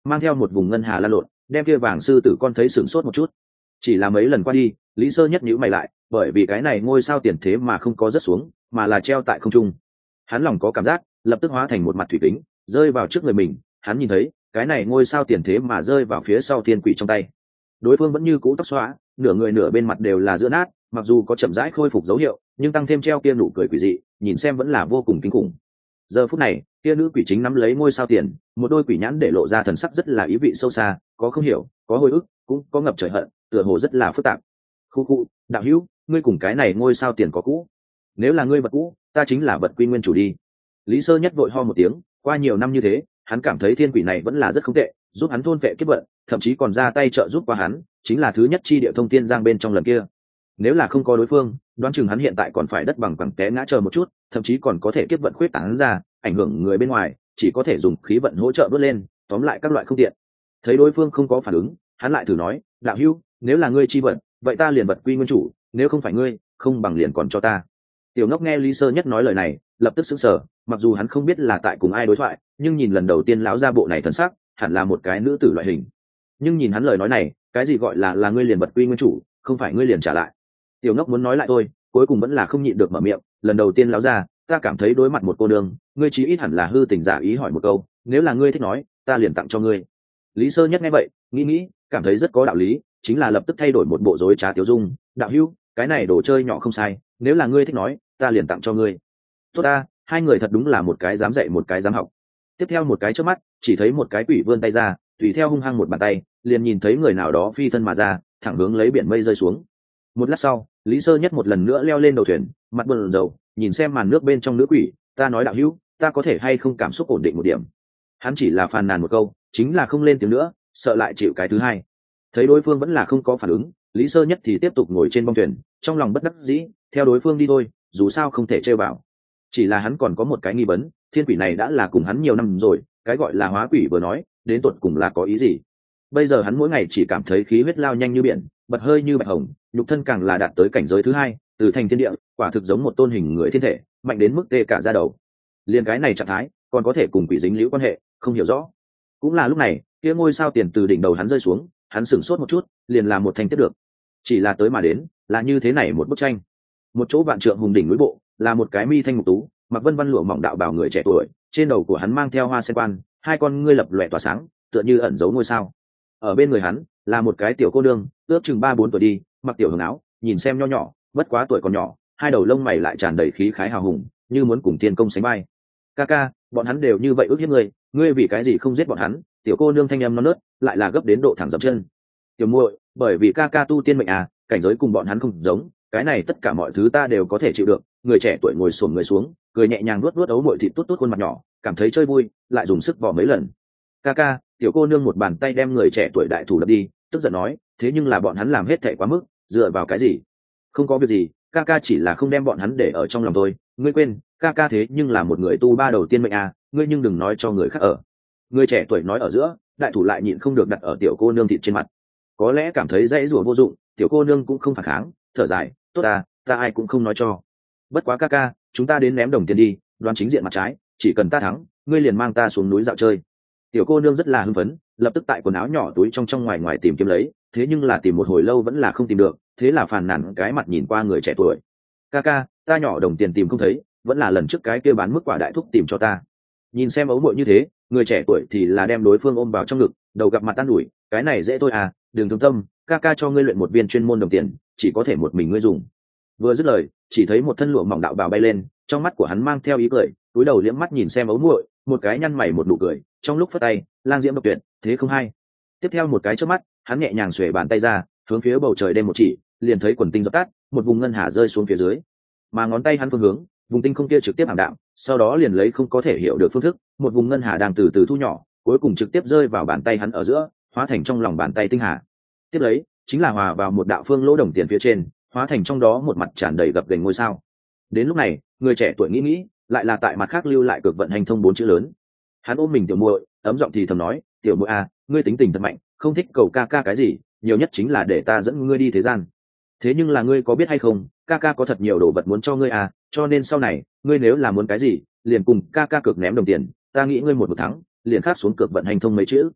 mang theo một vùng ngân hà lan lộn, đem kia vàng sư tử con thấy sửng sốt một chút. Chỉ là mấy lần qua đi, Lý Sơ Nhất nhíu mày lại, bởi vì cái này ngôi sao tiền thế mà không có rớt xuống, mà là treo tại không trung. Hắn lòng có cảm giác, lập tức hóa thành một mặt thủy kính, rơi vào trước người mình. Hắn nhìn thấy, cái này ngôi sao tiền thế mà rơi vào phía sau thiên quỷ trong tay. Đối phương vẫn như cũ tóc xóa, nửa người nửa bên mặt đều là giữa nát, mặc dù có chậm rãi khôi phục dấu hiệu, nhưng tăng thêm treo kia nụ cười quỷ dị, nhìn xem vẫn là vô cùng kinh khủng. Giờ phút này, kia nữ quỷ chính nắm lấy ngôi sao tiền, một đôi quỷ nhãn để lộ ra thần sắc rất là ý vị sâu xa, có không hiểu, có hồi ức, cũng có ngập trời hận, tựa hồ rất là phức tạp. Khu khu, đạo hữu, ngươi cùng cái này ngôi sao tiền có cũ. Nếu là ngươi vật cũ, ta chính là vật quy nguyên chủ đi. Lý Sơ Nhất vội ho một tiếng, qua nhiều năm như thế, hắn cảm thấy thiên quỷ này vẫn là rất không tệ, giúp hắn thôn vệ kiếp vận, thậm chí còn ra tay trợ giúp qua hắn, chính là thứ nhất chi địa thông thiên giang bên trong lần kia. Nếu là không có đối phương, đoán chừng hắn hiện tại còn phải đất bằng bằng té ngã chờ một chút, thậm chí còn có thể kiếp vận khuyết tán ra, ảnh hưởng người bên ngoài, chỉ có thể dùng khí vận hỗ trợ bước lên, tóm lại các loại không tiện. Thấy đối phương không có phản ứng, hắn lại thử nói, đạo hữu, nếu là ngươi chi vận, vậy ta liền vật quy nguyên chủ, nếu không phải ngươi, không bằng liền còn cho ta. Tiểu Ngốc nghe Lý Sơ Nhất nói lời này, lập tức sững sờ, mặc dù hắn không biết là tại cùng ai đối thoại, nhưng nhìn lần đầu tiên lão gia bộ này thần sắc, hẳn là một cái nữ tử loại hình. Nhưng nhìn hắn lời nói này, cái gì gọi là là ngươi liền vật quy nguyên chủ, không phải ngươi liền trả lại. Tiểu Ngốc muốn nói lại thôi, cuối cùng vẫn là không nhịn được mở miệng, lần đầu tiên lão gia, ta cảm thấy đối mặt một cô nương, ngươi chí ít hẳn là hư tình giả ý hỏi một câu, nếu là ngươi thích nói, ta liền tặng cho ngươi. Lý Sơ Nhất nghe vậy, nghĩ nghĩ, cảm thấy rất có đạo lý, chính là lập tức thay đổi một bộ rối trá tiểu dung, đạo hữu, cái này đồ chơi nhỏ không sai, nếu là ngươi thích nói, ta liền tặng cho ngươi. Tốt ta, hai người thật đúng là một cái dám dạy một cái dám học. Tiếp theo một cái trước mắt, chỉ thấy một cái quỷ vươn tay ra, tùy theo hung hăng một bàn tay, liền nhìn thấy người nào đó phi thân mà ra, thẳng hướng lấy biển mây rơi xuống. Một lát sau, Lý Sơ Nhất một lần nữa leo lên đầu thuyền, mặt buồn rầu, nhìn xem màn nước bên trong nữ quỷ, ta nói đạo hữu, ta có thể hay không cảm xúc ổn định một điểm. Hắn chỉ là phàn nàn một câu, chính là không lên tiếng nữa, sợ lại chịu cái thứ hai. Thấy đối phương vẫn là không có phản ứng, Lý Sơ Nhất thì tiếp tục ngồi trên bong thuyền, trong lòng bất đắc dĩ, theo đối phương đi thôi, dù sao không thể trêu vào. Chỉ là hắn còn có một cái nghi vấn, thiên quỷ này đã là cùng hắn nhiều năm rồi, cái gọi là hóa quỷ vừa nói, đến tột cùng là có ý gì? Bây giờ hắn mỗi ngày chỉ cảm thấy khí huyết lao nhanh như biển, bật hơi như bạch hồng, nhục thân càng là đạt tới cảnh giới thứ hai, từ thành thiên địa, quả thực giống một tôn hình người thiên thể, mạnh đến mức tê cả da đầu. Liên cái này trạng thái, còn có thể cùng quỷ dính liễu quan hệ, không hiểu rõ. Cũng là lúc này, kia ngôi sao tiền từ đỉnh đầu hắn rơi xuống, hắn sửng sốt một chút, liền làm một thành tiếp được. Chỉ là tới mà đến, là như thế này một bức tranh. Một chỗ vạn trượng hùng đỉnh núi bộ, là một cái mi thanh mục tú, mặc vân vân lụa mỏng đạo bào người trẻ tuổi, trên đầu của hắn mang theo hoa sen quan, hai con ngươi lập lòe tỏa sáng, tựa như ẩn giấu ngôi sao. Ở bên người hắn là một cái tiểu cô nương, ước chừng ba bốn tuổi đi, mặc tiểu hồng áo, nhìn xem nho nhỏ, bất quá tuổi còn nhỏ, hai đầu lông mày lại tràn đầy khí khái hào hùng, như muốn cùng thiên công sánh vai. Ca ca, bọn hắn đều như vậy ước hiếp ngươi, ngươi vì cái gì không giết bọn hắn? Tiểu cô nương thanh âm non nớt, lại là gấp đến độ thẳng dậm chân. Tiểu muội, bởi vì ca ca tu tiên mệnh à, cảnh giới cùng bọn hắn không giống, cái này tất cả mọi thứ ta đều có thể chịu được. Người trẻ tuổi ngồi xổm người xuống, cười nhẹ nhàng nuốt nuốt ấu muội thịt tốt tốt khuôn mặt nhỏ, cảm thấy chơi vui, lại dùng sức vò mấy lần. Ca ca, tiểu cô nương một bàn tay đem người trẻ tuổi đại thủ đập đi, tức giận nói, thế nhưng là bọn hắn làm hết thảy quá mức, dựa vào cái gì? Không có việc gì, ca ca chỉ là không đem bọn hắn để ở trong lòng thôi. Ngươi quên, ca ca thế nhưng là một người tu ba đầu tiên mệnh à, ngươi nhưng đừng nói cho người khác ở. Người trẻ tuổi nói ở giữa, đại thủ lại nhịn không được đặt ở tiểu cô nương thịt trên mặt. Có lẽ cảm thấy dãy rủa vô dụng, tiểu cô nương cũng không phản kháng, thở dài, tốt à, ta ai cũng không nói cho. Bất quá ca ca, chúng ta đến ném đồng tiền đi, đoán chính diện mặt trái, chỉ cần ta thắng, ngươi liền mang ta xuống núi dạo chơi. Tiểu cô nương rất là hưng phấn, lập tức tại quần áo nhỏ túi trong trong ngoài ngoài tìm kiếm lấy, thế nhưng là tìm một hồi lâu vẫn là không tìm được, thế là phàn nàn cái mặt nhìn qua người trẻ tuổi. Ca ca, ta nhỏ đồng tiền tìm không thấy, vẫn là lần trước cái kia bán mức quả đại thúc tìm cho ta. Nhìn xem ấu muội như thế, người trẻ tuổi thì là đem đối phương ôm vào trong ngực, đầu gặp mặt tan ủi, cái này dễ thôi à, đừng thương tâm, ca ca cho ngươi luyện một viên chuyên môn đồng tiền, chỉ có thể một mình ngươi dùng. Vừa dứt lời, chỉ thấy một thân lụa mỏng đạo bào bay lên, trong mắt của hắn mang theo ý cười, cúi đầu liếc mắt nhìn xem ấu muội, một cái nhăn mày một nụ cười, trong lúc phất tay, lang diễm độc tuyệt, thế không hay. Tiếp theo một cái chớp mắt, hắn nhẹ nhàng xuề bàn tay ra, hướng phía bầu trời đêm một chỉ, liền thấy quần tinh dập tắt, một vùng ngân hà rơi xuống phía dưới. Mà ngón tay hắn phương hướng, vùng tinh không kia trực tiếp ảm đạm, sau đó liền lấy không có thể hiểu được phương thức, một vùng ngân hà đang từ từ thu nhỏ, cuối cùng trực tiếp rơi vào bàn tay hắn ở giữa, hóa thành trong lòng bàn tay tinh hà. Tiếp lấy, chính là hòa vào một đạo phương lỗ đồng tiền phía trên, hóa thành trong đó một mặt tràn đầy gập ghềnh ngôi sao. Đến lúc này, người trẻ tuổi nghĩ nghĩ, lại là tại mặt khác lưu lại cực vận hành thông bốn chữ lớn. Hắn ôm mình tiểu muội, ấm giọng thì thầm nói, tiểu muội à, ngươi tính tình thật mạnh, không thích cầu ca ca cái gì, nhiều nhất chính là để ta dẫn ngươi đi thế gian. Thế nhưng là ngươi có biết hay không, ca ca có thật nhiều đồ vật muốn cho ngươi à, cho nên sau này, ngươi nếu là muốn cái gì, liền cùng ca ca cược ném đồng tiền, ta nghĩ ngươi một một thắng, liền khắc xuống cược vận hành thông mấy chữ.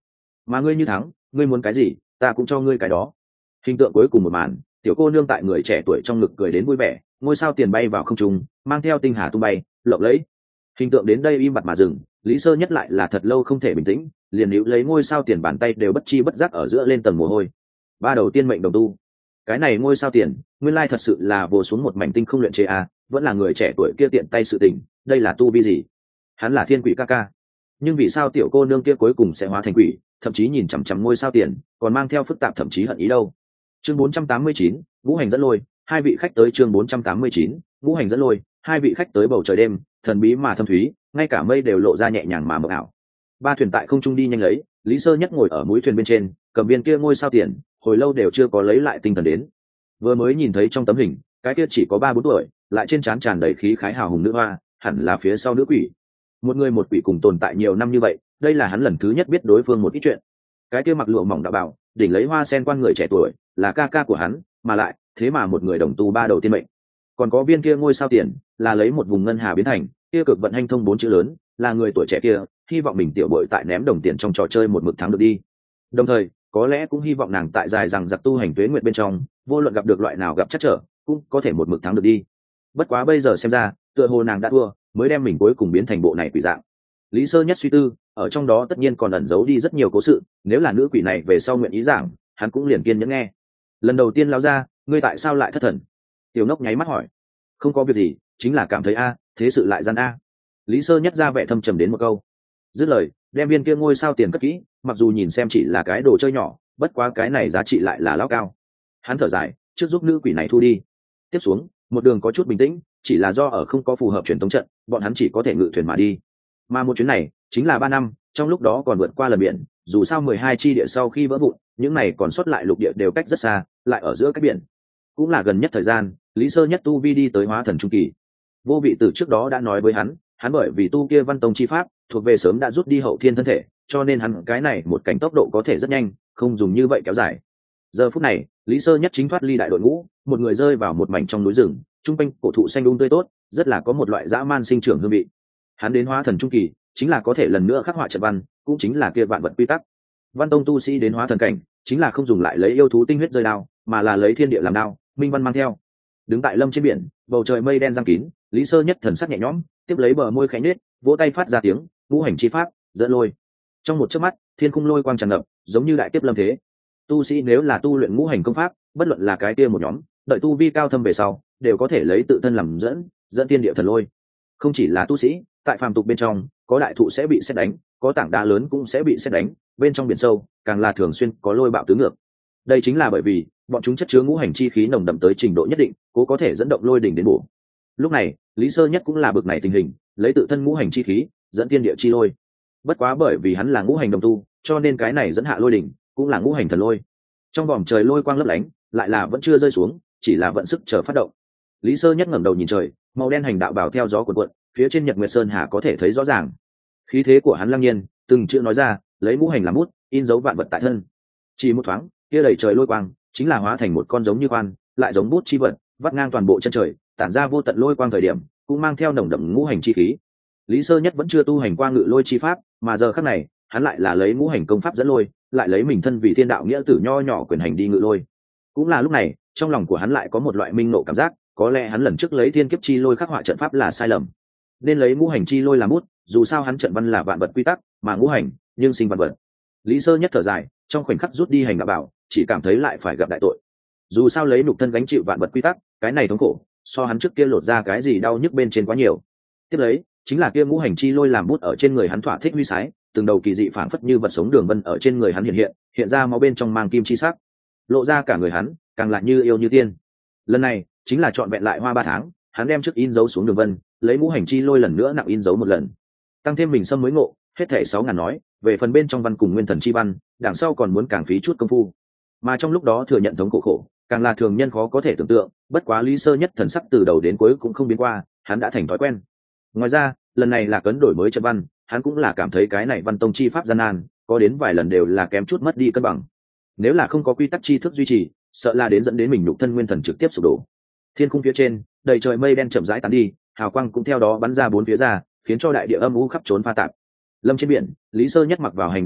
mà ngươi như thắng, ngươi muốn cái gì ta cũng cho ngươi cái đó. Hình tượng cuối cùng một màn, tiểu cô nương tại người trẻ tuổi trong ngực cười đến vui vẻ, ngôi sao tiền bay vào không trung, mang theo tinh hà tung bay lộng lẫy. Hình tượng đến đây im bặt mà dừng, Lý Sơ Nhất lại là thật lâu không thể bình tĩnh, liền níu lấy ngôi sao tiền bàn tay đều bất chi bất giác ở giữa lên tầng mồ hôi. Ba đầu tiên mệnh đồng tu, cái này ngôi sao tiền nguyên lai thật sự là vồ xuống một mảnh tinh không luyện chế à, vẫn là người trẻ tuổi kia tiện tay sự tình, đây là tu vi gì? Hắn là thiên quỷ ca ca, nhưng vì sao tiểu cô nương kia cuối cùng sẽ hóa thành quỷ, thậm chí nhìn chằm chằm ngôi sao tiền còn mang theo phức tạp thậm chí hận ý đâu. Chương bốn trăm tám mươi chín, ngũ hành dẫn lôi, hai vị khách tới. Chương bốn trăm tám mươi chín, ngũ hành dẫn lôi, hai vị khách tới. Bầu trời đêm thần bí mà thâm thúy, ngay cả mây đều lộ ra nhẹ nhàng mà mờ ảo. Ba thuyền tại không trung đi nhanh lấy, Lý Sơ Nhất ngồi ở mũi thuyền bên trên, cầm viên kia ngôi sao tiền, hồi lâu đều chưa có lấy lại tinh thần đến. Vừa mới nhìn thấy trong tấm hình, cái kia chỉ có ba bốn tuổi, lại trên trán tràn đầy khí khái hào hùng nữ hoa, hẳn là phía sau nữ quỷ. Một người một quỷ cùng tồn tại nhiều năm như vậy, đây là hắn lần thứ nhất biết đối phương một ít chuyện. Cái kia mặc lụa mỏng đạo bảo, đỉnh lấy hoa sen quan người trẻ tuổi, là ca ca của hắn, mà lại thế mà một người đồng tu ba đầu tiên mệnh. Còn có viên kia ngôi sao tiền, là lấy một vùng ngân hà biến thành, kia cực vận hành thông bốn chữ lớn, là người tuổi trẻ kia, hy vọng mình tiểu bội tại ném đồng tiền trong trò chơi một mực thắng được đi. Đồng thời, có lẽ cũng hy vọng nàng tại dài rằng giặc tu hành tuế nguyện bên trong, vô luận gặp được loại nào gặp chắc trở, cũng có thể một mực thắng được đi. Bất quá bây giờ xem ra, tựa hồ nàng đã thua, mới đem mình cuối cùng biến thành bộ này quỷ dạng. Lý Sơ Nhất suy tư, ở trong đó tất nhiên còn ẩn giấu đi rất nhiều cố sự, nếu là nữ quỷ này về sau nguyện ý giảng, hắn cũng liền kiên nhẫn nghe. Lần đầu tiên lão ra, ngươi tại sao lại thất thần? Tiểu Ngốc nháy mắt hỏi. Không có việc gì, chính là cảm thấy a, thế sự lại gian a. Lý Sơ Nhất ra vẻ thâm trầm đến một câu. Dứt lời, đem viên kia ngôi sao tiền cất kỹ, mặc dù nhìn xem chỉ là cái đồ chơi nhỏ, bất quá cái này giá trị lại là lão cao. Hắn thở dài, trước giúp nữ quỷ này thu đi. Tiếp xuống, một đường có chút bình tĩnh, chỉ là do ở không có phù hợp truyền thống trận, bọn hắn chỉ có thể ngự thuyền mà đi. Mà một chuyến này chính là ba năm, trong lúc đó còn vượt qua lần biển, dù sao mười hai chi địa sau khi vỡ vụn, những này còn sót lại lục địa đều cách rất xa, lại ở giữa cái biển. Cũng là gần nhất thời gian, Lý Sơ Nhất tu vi đi tới hóa thần trung kỳ. Vô Vị Tử trước đó đã nói với hắn, hắn bởi vì tu kia văn tông chi pháp, thuộc về sớm đã rút đi hậu thiên thân thể, cho nên hắn cái này một cảnh tốc độ có thể rất nhanh, không dùng như vậy kéo dài. Giờ phút này, Lý Sơ Nhất chính thoát ly đại đội ngũ, một người rơi vào một mảnh trong núi rừng, trung quanh cổ thụ xanh um tươi tốt, rất là có một loại dã man sinh trưởng hương vị. Hắn đến hóa thần trung kỳ, chính là có thể lần nữa khắc họa trận văn, cũng chính là kia vạn vật quy tắc. Văn tông tu sĩ đến hóa thần cảnh, chính là không dùng lại lấy yêu thú tinh huyết rơi đao, mà là lấy thiên địa làm đao, minh văn mang theo. Đứng tại lâm trên biển, bầu trời mây đen giăng kín, Lý Sơ Nhất thần sắc nhẹ nhõm, tiếp lấy bờ môi khẽ nhếch, vỗ tay phát ra tiếng, ngũ hành chi pháp, dẫn lôi. Trong một chớp mắt, thiên khung lôi quang tràn ngập, giống như đại kiếp lâm thế. Tu sĩ nếu là tu luyện ngũ hành công pháp, bất luận là cái kia một nhóm, đợi tu vi cao thâm về sau, đều có thể lấy tự thân làm dẫn, dẫn tiên địa thần lôi. Không chỉ là tu sĩ, tại phàm tục bên trong, có đại thụ sẽ bị sét đánh, có tảng đá lớn cũng sẽ bị sét đánh, bên trong biển sâu, càng là thường xuyên có lôi bạo tứ ngược. Đây chính là bởi vì bọn chúng chất chứa ngũ hành chi khí nồng đậm tới trình độ nhất định, cố có thể dẫn động lôi đỉnh đến bổ. Lúc này, Lý Sơ Nhất cũng là bực này tình hình, lấy tự thân ngũ hành chi khí, dẫn tiên địa chi lôi. Bất quá bởi vì hắn là ngũ hành đồng tu, cho nên cái này dẫn hạ lôi đỉnh, cũng là ngũ hành thần lôi. Trong vòm trời lôi quang lấp lánh, lại là vẫn chưa rơi xuống, chỉ là vận sức chờ phát động. Lý Sơ Nhất ngẩng đầu nhìn trời, màu đen hành đạo bảo theo gió cuộn cuộn, phía trên Nhật Nguyệt Sơn Hà có thể thấy rõ ràng. Khí thế của hắn lăng nhiên, từng chữ nói ra, lấy ngũ hành làm bút, in dấu vạn vật tại thân. Chỉ một thoáng, kia đầy trời lôi quang, chính là hóa thành một con giống như quan, lại giống bút chi vật, vắt ngang toàn bộ chân trời, tản ra vô tận lôi quang thời điểm, cũng mang theo nồng đậm ngũ hành chi khí. Lý Sơ Nhất vẫn chưa tu hành qua ngự lôi chi pháp, mà giờ khắc này, hắn lại là lấy ngũ hành công pháp dẫn lôi, lại lấy mình thân vì thiên đạo nghĩa tử nho nhỏ quyền hành đi ngự lôi. Cũng là lúc này, trong lòng của hắn lại có một loại minh nộ cảm giác, có lẽ hắn lần trước lấy thiên kiếp chi lôi khắc họa trận pháp là sai lầm, nên lấy ngũ hành chi lôi làm bút, dù sao hắn trận văn là vạn vật quy tắc, mà ngũ hành nhưng sinh vạn vật. Lý Sơ Nhất thở dài, trong khoảnh khắc rút đi hành đạo bảo, chỉ cảm thấy lại phải gặp đại tội. Dù sao lấy nhục thân gánh chịu vạn vật quy tắc, cái này thống khổ, so hắn trước kia lột ra cái gì đau nhức bên trên quá nhiều. Tiếp lấy, chính là kia ngũ hành chi lôi làm bút ở trên người hắn thỏa thích huy sái, từng đầu kỳ dị phảng phất như vật sống đường vân ở trên người hắn hiện hiện, hiện ra máu bên trong mang kim chi sắc, lộ ra cả người hắn, càng lại như yêu như tiên. Lần này, chính là trọn vẹn lại hoa ba tháng, hắn đem trước in dấu xuống đường vân, lấy ngũ hành chi lôi lần nữa nặng in dấu một lần, tăng thêm mình xâm mới ngộ, hết thảy sáu ngàn nói, về phần bên trong văn cùng nguyên thần chi văn, đằng sau còn muốn càng phí chút công phu. Mà trong lúc đó thừa nhận thống khổ khổ, càng là thường nhân khó có thể tưởng tượng, bất quá Lý Sơ Nhất thần sắc từ đầu đến cuối cũng không biến qua, hắn đã thành thói quen. Ngoài ra, lần này là cấn đổi mới trận văn, hắn cũng là cảm thấy cái này văn tông chi pháp gian nan, có đến vài lần đều là kém chút mất đi cân bằng. Nếu là không có quy tắc chi thức duy trì, sợ là đến dẫn đến mình nhục thân nguyên thần trực tiếp sụp đổ. Thiên khung phía trên, đầy trời mây đen chậm rãi tán đi, hào quang cũng theo đó bắn ra bốn phía ra, khiến cho đại địa âm u khắp trốn pha tạp. Lâm trên biển, Lý Sơ Nhất mặc vào hành đạo bảo,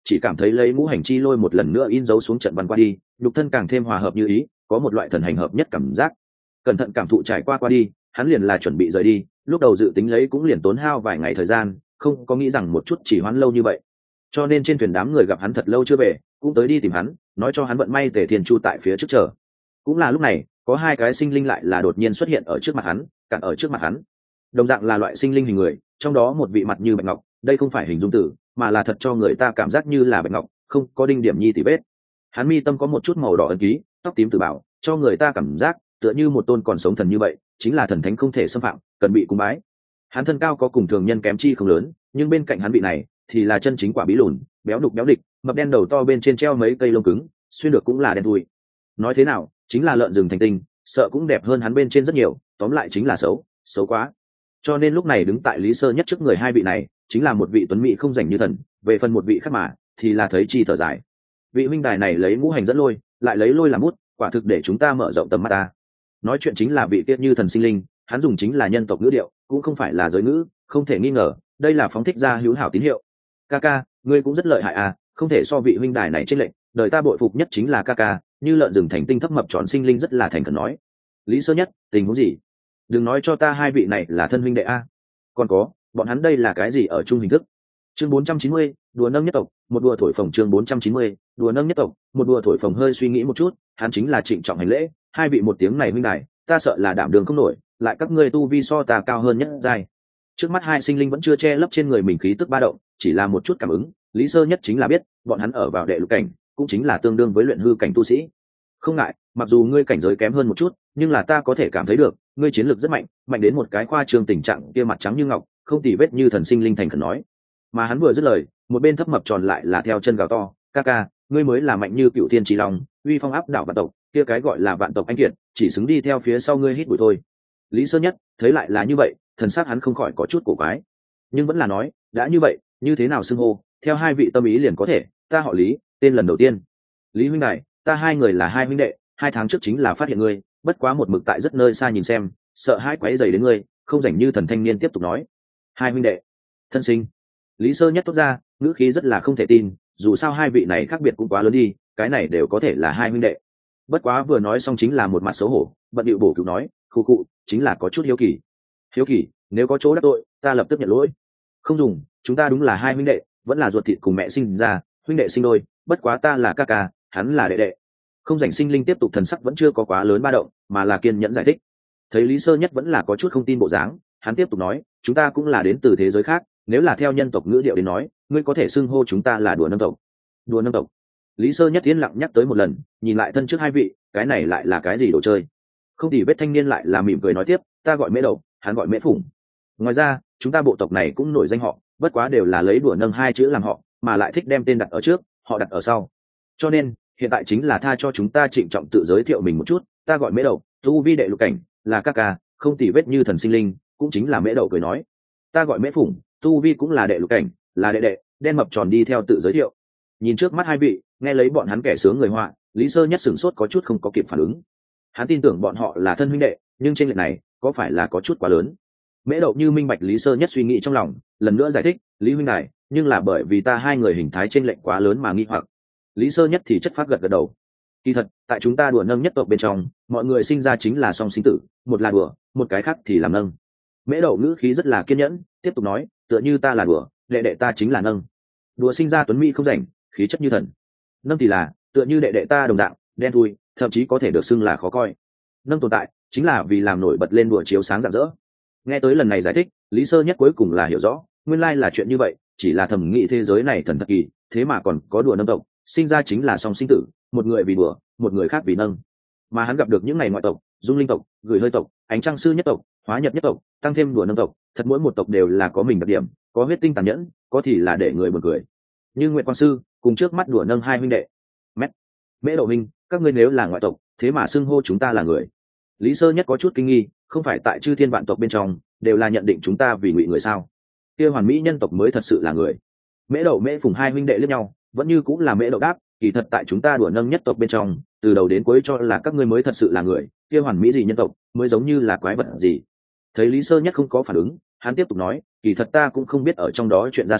chỉ cảm thấy lấy ngũ hành chi lôi một lần nữa in dấu xuống trận văn qua đi, nhục thân càng thêm hòa hợp như ý, có một loại thần hành hợp nhất cảm giác. Cẩn thận cảm thụ trải qua qua đi, hắn liền là chuẩn bị rời đi, lúc đầu dự tính lấy cũng liền tốn hao vài ngày thời gian, không có nghĩ rằng một chút chỉ hoãn lâu như vậy. Cho nên trên thuyền đám người gặp hắn thật lâu chưa về, cũng tới đi tìm hắn, nói cho hắn vận may Tề Thiên Chu tại phía trước chờ. Cũng là lúc này, có hai cái sinh linh lại là đột nhiên xuất hiện ở trước mặt hắn, cản ở trước mặt hắn. Đồng dạng là loại sinh linh hình người, trong đó một vị mặt như bạch ngọc, đây không phải hình dung tử, mà là thật cho người ta cảm giác như là bạch ngọc, không có đinh điểm nhi tỉ vết. Hắn mi tâm có một chút màu đỏ ấn ký, tóc tím tử bảo, cho người ta cảm giác tựa như một tôn còn sống thần như vậy, chính là thần thánh không thể xâm phạm, cần bị cúng bái. Hắn thân cao có cùng thường nhân kém chi không lớn, nhưng bên cạnh hắn vị này thì là chân chính quả bí lùn, béo đục béo địch, mập đen đầu to bên trên treo mấy cây lông cứng, xuyên được cũng là đen thui. Nói thế nào, chính là lợn rừng thành tinh, sợ cũng đẹp hơn hắn bên trên rất nhiều, tóm lại chính là xấu, xấu quá. Cho nên lúc này đứng tại Lý Sơ Nhất trước người hai vị này, chính là một vị tuấn mỹ không rảnh như thần, về phần một vị khác mà, thì là thấy chi thở dài. Vị huynh đài này lấy ngũ hành dẫn lôi, lại lấy lôi làm bút, quả thực để chúng ta mở rộng tầm mắt ta. Nói chuyện chính là vị tiết như thần sinh linh, hắn dùng chính là nhân tộc ngữ điệu, cũng không phải là giới ngữ, không thể nghi ngờ, đây là phóng thích ra hữu hảo tín hiệu. Ca ca, ngươi cũng rất lợi hại à, không thể so vị huynh đài này trên lệnh, đời ta bội phục nhất chính là ca ca, như lợn rừng thành tinh thấp mập tròn sinh linh rất là thành khẩn nói. Lý Sơ Nhất, tình huống gì? Đừng nói cho ta hai vị này là thân huynh đệ a. Còn có, bọn hắn đây là cái gì ở chung hình thức? Chương bốn trăm chín mươi, đùa nâng nhất tộc, một đùa thổi phồng chương bốn trăm chín mươi, đùa nâng nhất tộc, một đùa thổi phồng hơi suy nghĩ một chút, hắn chính là trịnh trọng hành lễ, hai vị một tiếng này huynh đài, ta sợ là đảm đường không nổi, lại các ngươi tu vi so ta cao hơn nhất giai. Trước mắt hai sinh linh vẫn chưa che lấp trên người mình khí tức ba động, chỉ là một chút cảm ứng, Lý Sơ Nhất chính là biết, bọn hắn ở vào đệ lục cảnh, cũng chính là tương đương với luyện hư cảnh tu sĩ. Không ngại, mặc dù ngươi cảnh giới kém hơn một chút, nhưng là ta có thể cảm thấy được, ngươi chiến lược rất mạnh, mạnh đến một cái khoa trương tình trạng kia mặt trắng như ngọc, không tì vết như thần sinh linh thành khẩn nói. Mà hắn vừa dứt lời, một bên thấp mập tròn lại là theo chân gào to, ca ca, ngươi mới là mạnh như cựu thiên trí long, uy phong áp đảo vạn tộc, kia cái gọi là vạn tộc anh kiệt, chỉ xứng đi theo phía sau ngươi hít bụi thôi. Lý Sơ Nhất thấy lại là như vậy, thần sắc hắn không khỏi có chút cổ quái, nhưng vẫn là nói, đã như vậy, như thế nào xưng hô, theo hai vị tâm ý liền có thể, ta họ Lý, tên lần đầu tiên. Lý huynh đài, ta hai người là hai huynh đệ, hai tháng trước chính là phát hiện ngươi, bất quá một mực tại rất nơi xa nhìn xem, sợ hai quấy rầy đến ngươi, không rảnh như thần thanh niên tiếp tục nói. Hai huynh đệ, thân sinh. Lý Sơ Nhất tốt ra, ngữ khí rất là không thể tin, dù sao hai vị này khác biệt cũng quá lớn đi, cái này đều có thể là hai huynh đệ. Bất quá vừa nói xong chính là một mặt xấu hổ, bận điệu bổ cứu nói, khu cụ, chính là có chút hiếu kỳ. Hiếu kỳ, nếu có chỗ đắc tội, ta lập tức nhận lỗi. Không dùng, chúng ta đúng là hai huynh đệ, vẫn là ruột thịt cùng mẹ sinh ra, huynh đệ sinh đôi, bất quá ta là ca ca, hắn là đệ đệ. Không rảnh sinh linh tiếp tục thần sắc vẫn chưa có quá lớn ba động, mà là kiên nhẫn giải thích. Thấy Lý Sơ Nhất vẫn là có chút không tin bộ dáng, hắn tiếp tục nói, chúng ta cũng là đến từ thế giới khác, nếu là theo nhân tộc ngữ điệu đến nói, ngươi có thể xưng hô chúng ta là đùa nâng tộc. Đùa nâng tộc. Lý Sơ Nhất yên lặng nhắc tới một lần, nhìn lại thân trước hai vị, cái này lại là cái gì đồ chơi? Không thì vết thanh niên lại là mỉm cười nói tiếp, ta gọi Mễ Đậu, hắn gọi Mễ Phủng. Ngoài ra, chúng ta bộ tộc này cũng nổi danh họ, bất quá đều là lấy đùa nâng hai chữ làm họ, mà lại thích đem tên đặt ở trước, họ đặt ở sau. Cho nên, hiện tại chính là tha cho chúng ta trịnh trọng tự giới thiệu mình một chút, ta gọi Mễ Đậu, tu vi đệ lục cảnh, là ca ca, không tỉ vết như thần sinh linh, cũng chính là Mễ Đậu cười nói. Ta gọi Mễ Phủng, tu vi cũng là đệ lục cảnh, là đệ đệ, đen mập tròn đi theo tự giới thiệu. Nhìn trước mắt hai vị, nghe lấy bọn hắn kẻ sướng người họa, Lý Sơ Nhất sửng sốt có chút không có kịp phản ứng. Hắn tin tưởng bọn họ là thân huynh đệ, nhưng trên lệch này có phải là có chút quá lớn? Mễ Đậu như minh bạch Lý Sơ Nhất suy nghĩ trong lòng, lần nữa giải thích, Lý huynh đài, nhưng là bởi vì ta hai người hình thái trên lệch quá lớn mà nghi hoặc. Lý Sơ Nhất thì chất phát gật gật đầu. Kỳ thật, tại chúng ta đùa nâng nhất tộc bên trong, mọi người sinh ra chính là song sinh tử, một là đùa, một cái khác thì làm nâng. Mễ Đậu ngữ khí rất là kiên nhẫn, tiếp tục nói, tựa như ta là đùa, đệ đệ ta chính là nâng. Đùa sinh ra tuấn mỹ không rảnh, khí chất như thần. Nâng thì là, tựa như đệ đệ ta đồng dạng, đen thui, thậm chí có thể được xưng là khó coi. Nâng tồn tại, chính là vì làm nổi bật lên đùa chiếu sáng rạng rỡ. Nghe tới lần này giải thích, Lý Sơ Nhất cuối cùng là hiểu rõ, nguyên lai là chuyện như vậy, chỉ là thẩm nghĩ thế giới này thần thật kỳ, thế mà còn có đùa nâng tộc, sinh ra chính là song sinh tử, một người vì đùa, một người khác vì nâng. Mà hắn gặp được những ngày ngoại tộc, dung linh tộc, gửi hơi tộc, ánh trăng sư nhất tộc, hóa nhật nhất tộc, tăng thêm đùa nâng tộc, thật mỗi một tộc đều là có mình đặc điểm, có huyết tinh tàn nhẫn, có thì là để người buồn cười. Như Nguyệt Quang sư, cùng trước mắt đùa nâng hai huynh đệ. Mét, Mễ Đậu huynh, các ngươi nếu là ngoại tộc, thế mà xưng hô chúng ta là người. Lý Sơ Nhất có chút kinh nghi, không phải tại chư thiên vạn tộc bên trong đều là nhận định chúng ta vì ngụy người sao? Kia hoàn mỹ nhân tộc mới thật sự là người. Mễ Đậu Mễ Phùng hai huynh đệ liếc nhau, vẫn như cũng là Mễ Đậu đáp, kỳ thật tại chúng ta đùa nâng nhất tộc bên trong, từ đầu đến cuối cho là các ngươi mới thật sự là người, kia hoàn mỹ gì nhân tộc, mới giống như là quái vật gì. Thấy Lý Sơ Nhất không có phản ứng, hắn tiếp tục nói, kỳ thật ta cũng không biết ở trong đó chuyện ra sao,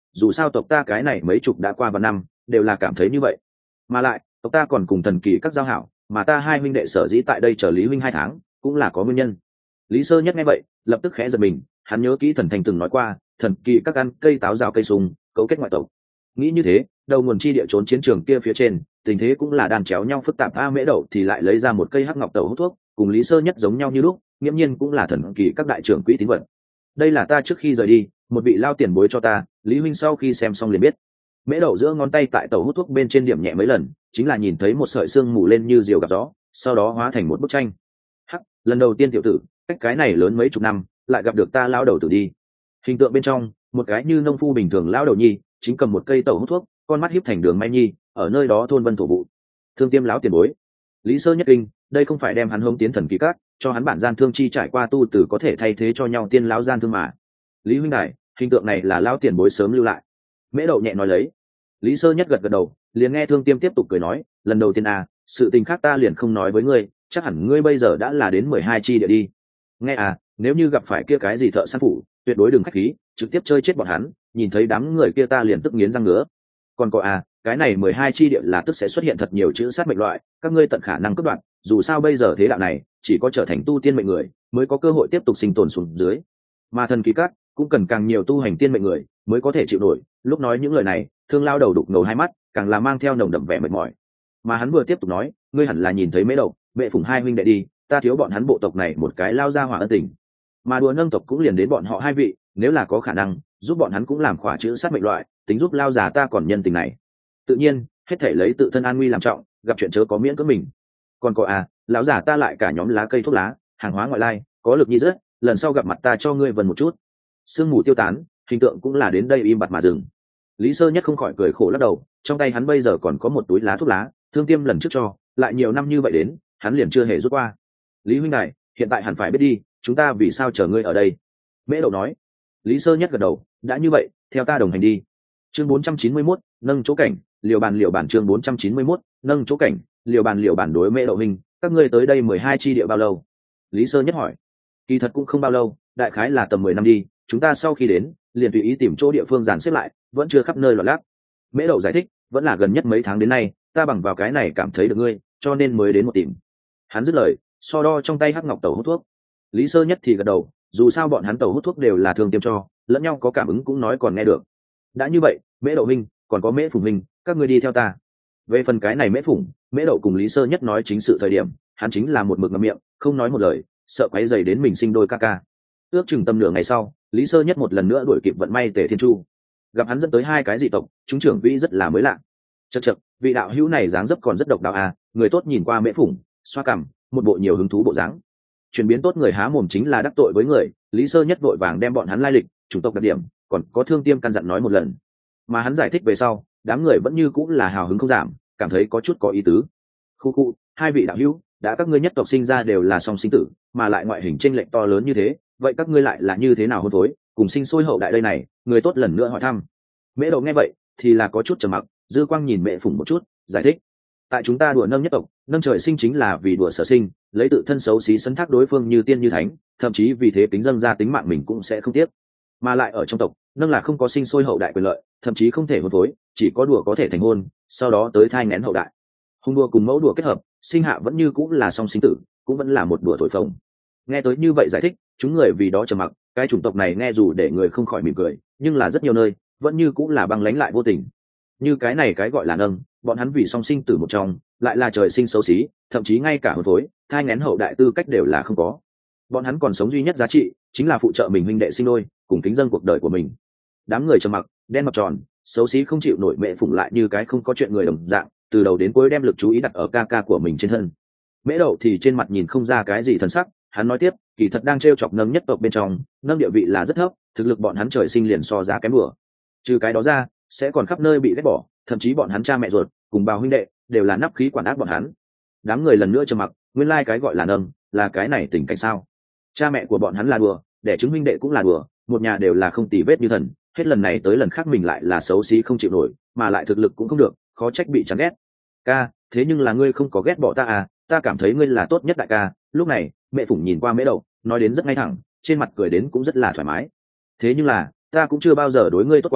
dù sao tộc ta cái này mấy chục đã qua vài năm đều là cảm thấy như vậy. Mà lại tộc ta còn cùng thần kỳ các giao hảo, mà ta hai huynh đệ sở dĩ tại đây chờ Lý huynh hai tháng cũng là có nguyên nhân. Lý Sơ Nhất nghe vậy lập tức khẽ giật mình, hắn nhớ kỹ thần thành từng nói qua thần kỳ các ăn cây táo rào cây sung cấu kết ngoại tộc. Nghĩ như thế, đầu nguồn chi địa trốn chiến trường kia phía trên tình thế cũng là đan chéo nhau phức tạp. A Mễ Đậu thì lại lấy ra một cây hắc ngọc tẩu hút thuốc, cùng Lý Sơ Nhất giống nhau như lúc, nghiễm nhiên cũng là thần kỳ các đại trưởng quỹ tín vật. Đây là ta trước khi rời đi một vị lao tiền bối cho ta, Lý huynh sau khi xem xong liền biết. Mễ Đậu giữa ngón tay tại tẩu hút thuốc bên trên điểm nhẹ mấy lần, chính là nhìn thấy một sợi xương mù lên như diều gặp gió, sau đó hóa thành một bức tranh. Hắc, lần đầu tiên tiểu tử cách cái này lớn mấy chục năm lại gặp được ta lao đầu tử đi. Hình tượng bên trong một cái như nông phu bình thường lao đầu nhi chính cầm một cây tẩu hút thuốc, con mắt hiếp thành đường may nhi, ở nơi đó thôn vân thổ vụ. Thương Tiêm lão tiền bối. Lý Sơ Nhất kinh, đây không phải đem hắn hống tiến thần kỳ các, cho hắn bản gian thương chi trải qua tu tử có thể thay thế cho nhau tiên lão gian thương mà. Lý huynh đại, hình tượng này là lão tiền bối sớm lưu lại. Mễ Đậu nhẹ nói lấy. Lý Sơ Nhất gật gật đầu, liền nghe Thương Tiêm tiếp tục cười nói, lần đầu tiên à, sự tình khác ta liền không nói với ngươi, chắc hẳn ngươi bây giờ đã là đến mười hai chi địa đi. Nghe à, nếu như gặp phải kia cái gì thợ săn phủ, tuyệt đối đừng khách khí, trực tiếp chơi chết bọn hắn, nhìn thấy đám người kia ta liền tức nghiến răng ngứa. Còn có à, cái này mười hai chi địa là tức sẽ xuất hiện thật nhiều chữ sát mệnh loại, các ngươi tận khả năng cướp đoạt, dù sao bây giờ thế đạo này, chỉ có trở thành tu tiên mệnh người mới có cơ hội tiếp tục sinh tồn xuống dưới. Mà thần kỳ các cũng cần càng nhiều tu hành tiên mệnh người mới có thể chịu nổi. Lúc nói những lời này, Thương lao đầu đục ngầu hai mắt, càng là mang theo nồng đậm vẻ mệt mỏi. Mà hắn vừa tiếp tục nói, ngươi hẳn là nhìn thấy Mễ Đậu, Mễ Phùng hai huynh đệ đi, ta thiếu bọn hắn bộ tộc này một cái lao ra hỏa ân tình. Mà đùa nâng tộc cũng liền đến bọn họ hai vị, nếu là có khả năng giúp bọn hắn cũng làm khỏa chữ sát mệnh loại, tính giúp lao già ta còn nhân tình này. Tự nhiên hết thể lấy tự thân an nguy làm trọng, gặp chuyện chớ có miễn cưỡng mình. Còn có à, lão già ta lại cả nhóm lá cây thuốc lá, hàng hóa ngoại lai, có lực nhi rất, lần sau gặp mặt ta cho ngươi vần một chút. Sương mù tiêu tán, hình tượng cũng là đến đây im bặt mà dừng. Lý Sơ Nhất không khỏi cười khổ lắc đầu, trong tay hắn bây giờ còn có một túi lá thuốc lá, Thương Tiêm lần trước cho, lại nhiều năm như vậy đến, hắn liền chưa hề rút qua. Lý huynh này, hiện tại hẳn phải biết đi, chúng ta vì sao chờ ngươi ở đây. Mễ Đậu nói. Lý Sơ Nhất gật đầu, đã như vậy, theo ta đồng hành đi. Chương bốn trăm chín mươi mốt, nâng chỗ cảnh, liều bàn liều bàn chương bốn trăm chín mươi mốt, nâng chỗ cảnh, liều bàn liều bàn đối Mễ Đậu hình, các ngươi tới đây mười hai chi địa bao lâu? Lý Sơ Nhất hỏi. Kỳ thật cũng không bao lâu, đại khái là tầm mười năm đi, chúng ta sau khi đến, liền tùy ý tìm chỗ địa phương dàn xếp lại, vẫn chưa khắp nơi loạn lác. Mễ Đậu giải thích, vẫn là gần nhất mấy tháng đến nay, ta bằng vào cái này cảm thấy được ngươi, cho nên mới đến một tìm. Hắn dứt lời, so đo trong tay hắc ngọc tẩu hút thuốc. Lý Sơ Nhất thì gật đầu, dù sao bọn hắn tẩu hút thuốc đều là Thương Tiêm cho, lẫn nhau có cảm ứng cũng nói còn nghe được. Đã như vậy, Mễ Đậu minh, còn có Mễ Phùng minh, các ngươi đi theo ta. Về phần cái này Mễ Phùng, Mễ Đậu cùng Lý Sơ Nhất nói chính sự thời điểm, hắn chính là một mực ngậm miệng, không nói một lời, sợ quấy rầy đến mình sinh đôi ca ca. Ước chừng tầm nửa ngày sau, Lý Sơ Nhất một lần nữa đuổi kịp vận may Tề Thiên Chu. Gặp hắn dẫn tới hai cái dị tộc, chúng trưởng vĩ rất là mới lạ. Chậc chậc, vị đạo hữu này dáng dấp còn rất độc đáo à, người tốt nhìn qua Mễ Phùng, xoa cằm, một bộ nhiều hứng thú bộ dáng. Chuyển biến tốt người há mồm chính là đắc tội với người, Lý Sơ Nhất vội vàng đem bọn hắn lai lịch, chủng tộc đặc điểm, còn có Thương Tiêm căn dặn nói một lần. Mà hắn giải thích về sau, đám người vẫn như cũng là hào hứng không giảm, cảm thấy có chút có ý tứ. Khu khu, hai vị đạo hữu, đã các ngươi nhất tộc sinh ra đều là song sinh tử, mà lại ngoại hình chênh lệch to lớn như thế, vậy các ngươi lại là như thế nào hôn phối, cùng sinh sôi hậu đại đây này, người tốt lần nữa hỏi thăm. Mễ Đậu nghe vậy, thì là có chút trầm mặc, dư quang nhìn Mễ Phùng một chút, giải thích. Tại chúng ta đùa nâng nhất tộc, nâng trời sinh chính là vì đùa sở sinh, lấy tự thân xấu xí sấn thác đối phương như tiên như thánh, thậm chí vì thế tính dâng ra tính mạng mình cũng sẽ không tiếc. Mà lại ở trong tộc, nâng là không có sinh sôi hậu đại quyền lợi, thậm chí không thể hôn phối, chỉ có đùa có thể thành hôn, sau đó tới thai nghén hậu đại. Hung đùa cùng mẫu đùa kết hợp, sinh hạ vẫn như cũng là song sinh tử, cũng vẫn là một đùa thổi phồng. Nghe tới như vậy giải thích, chúng người vì đó trầm mặc, cái chủng tộc này nghe dù để người không khỏi mỉm cười, nhưng là rất nhiều nơi vẫn như cũng là băng lãnh lại vô tình. Như cái này cái gọi là nâng, bọn hắn vì song sinh tử một trong, lại là trời sinh xấu xí, thậm chí ngay cả hôn phối, thai nghén hậu đại tư cách đều là không có. Bọn hắn còn sống duy nhất giá trị chính là phụ trợ mình huynh đệ sinh đôi, cùng kính dân cuộc đời của mình. Đám người trầm mặc, đen mập tròn, xấu xí không chịu nổi Mễ Phùng lại như cái không có chuyện người đồng dạng, từ đầu đến cuối đem lực chú ý đặt ở ca ca của mình trên thân. Mễ Đậu thì trên mặt nhìn không ra cái gì thần sắc, hắn nói tiếp, kỳ thật đang trêu chọc nâng nhất tộc bên trong, nâng địa vị là rất thấp, thực lực bọn hắn trời sinh liền so giá kém bừa. Trừ cái đó ra, sẽ còn khắp nơi bị ghét bỏ, thậm chí bọn hắn cha mẹ ruột cùng bào huynh đệ đều là nắp khí quản ác bọn hắn. Đám người lần nữa trầm mặc, nguyên lai like cái gọi là nâng là cái này tình cảnh sao? Cha mẹ của bọn hắn là đùa, để chứng huynh đệ cũng là đùa, một nhà đều là không tì vết như thần, hết lần này tới lần khác mình lại là xấu xí không chịu nổi, mà lại thực lực cũng không được, khó trách bị chán ghét. Ca, thế nhưng là ngươi không có ghét bỏ ta à? Ta cảm thấy ngươi là tốt nhất đại ca. Lúc này, Mẹ Phùng nhìn qua Mễ Đậu, nói đến rất ngay thẳng, trên mặt cười đến cũng rất là thoải mái. Thế nhưng là, ta cũng chưa bao giờ đối ngươi tốt qua,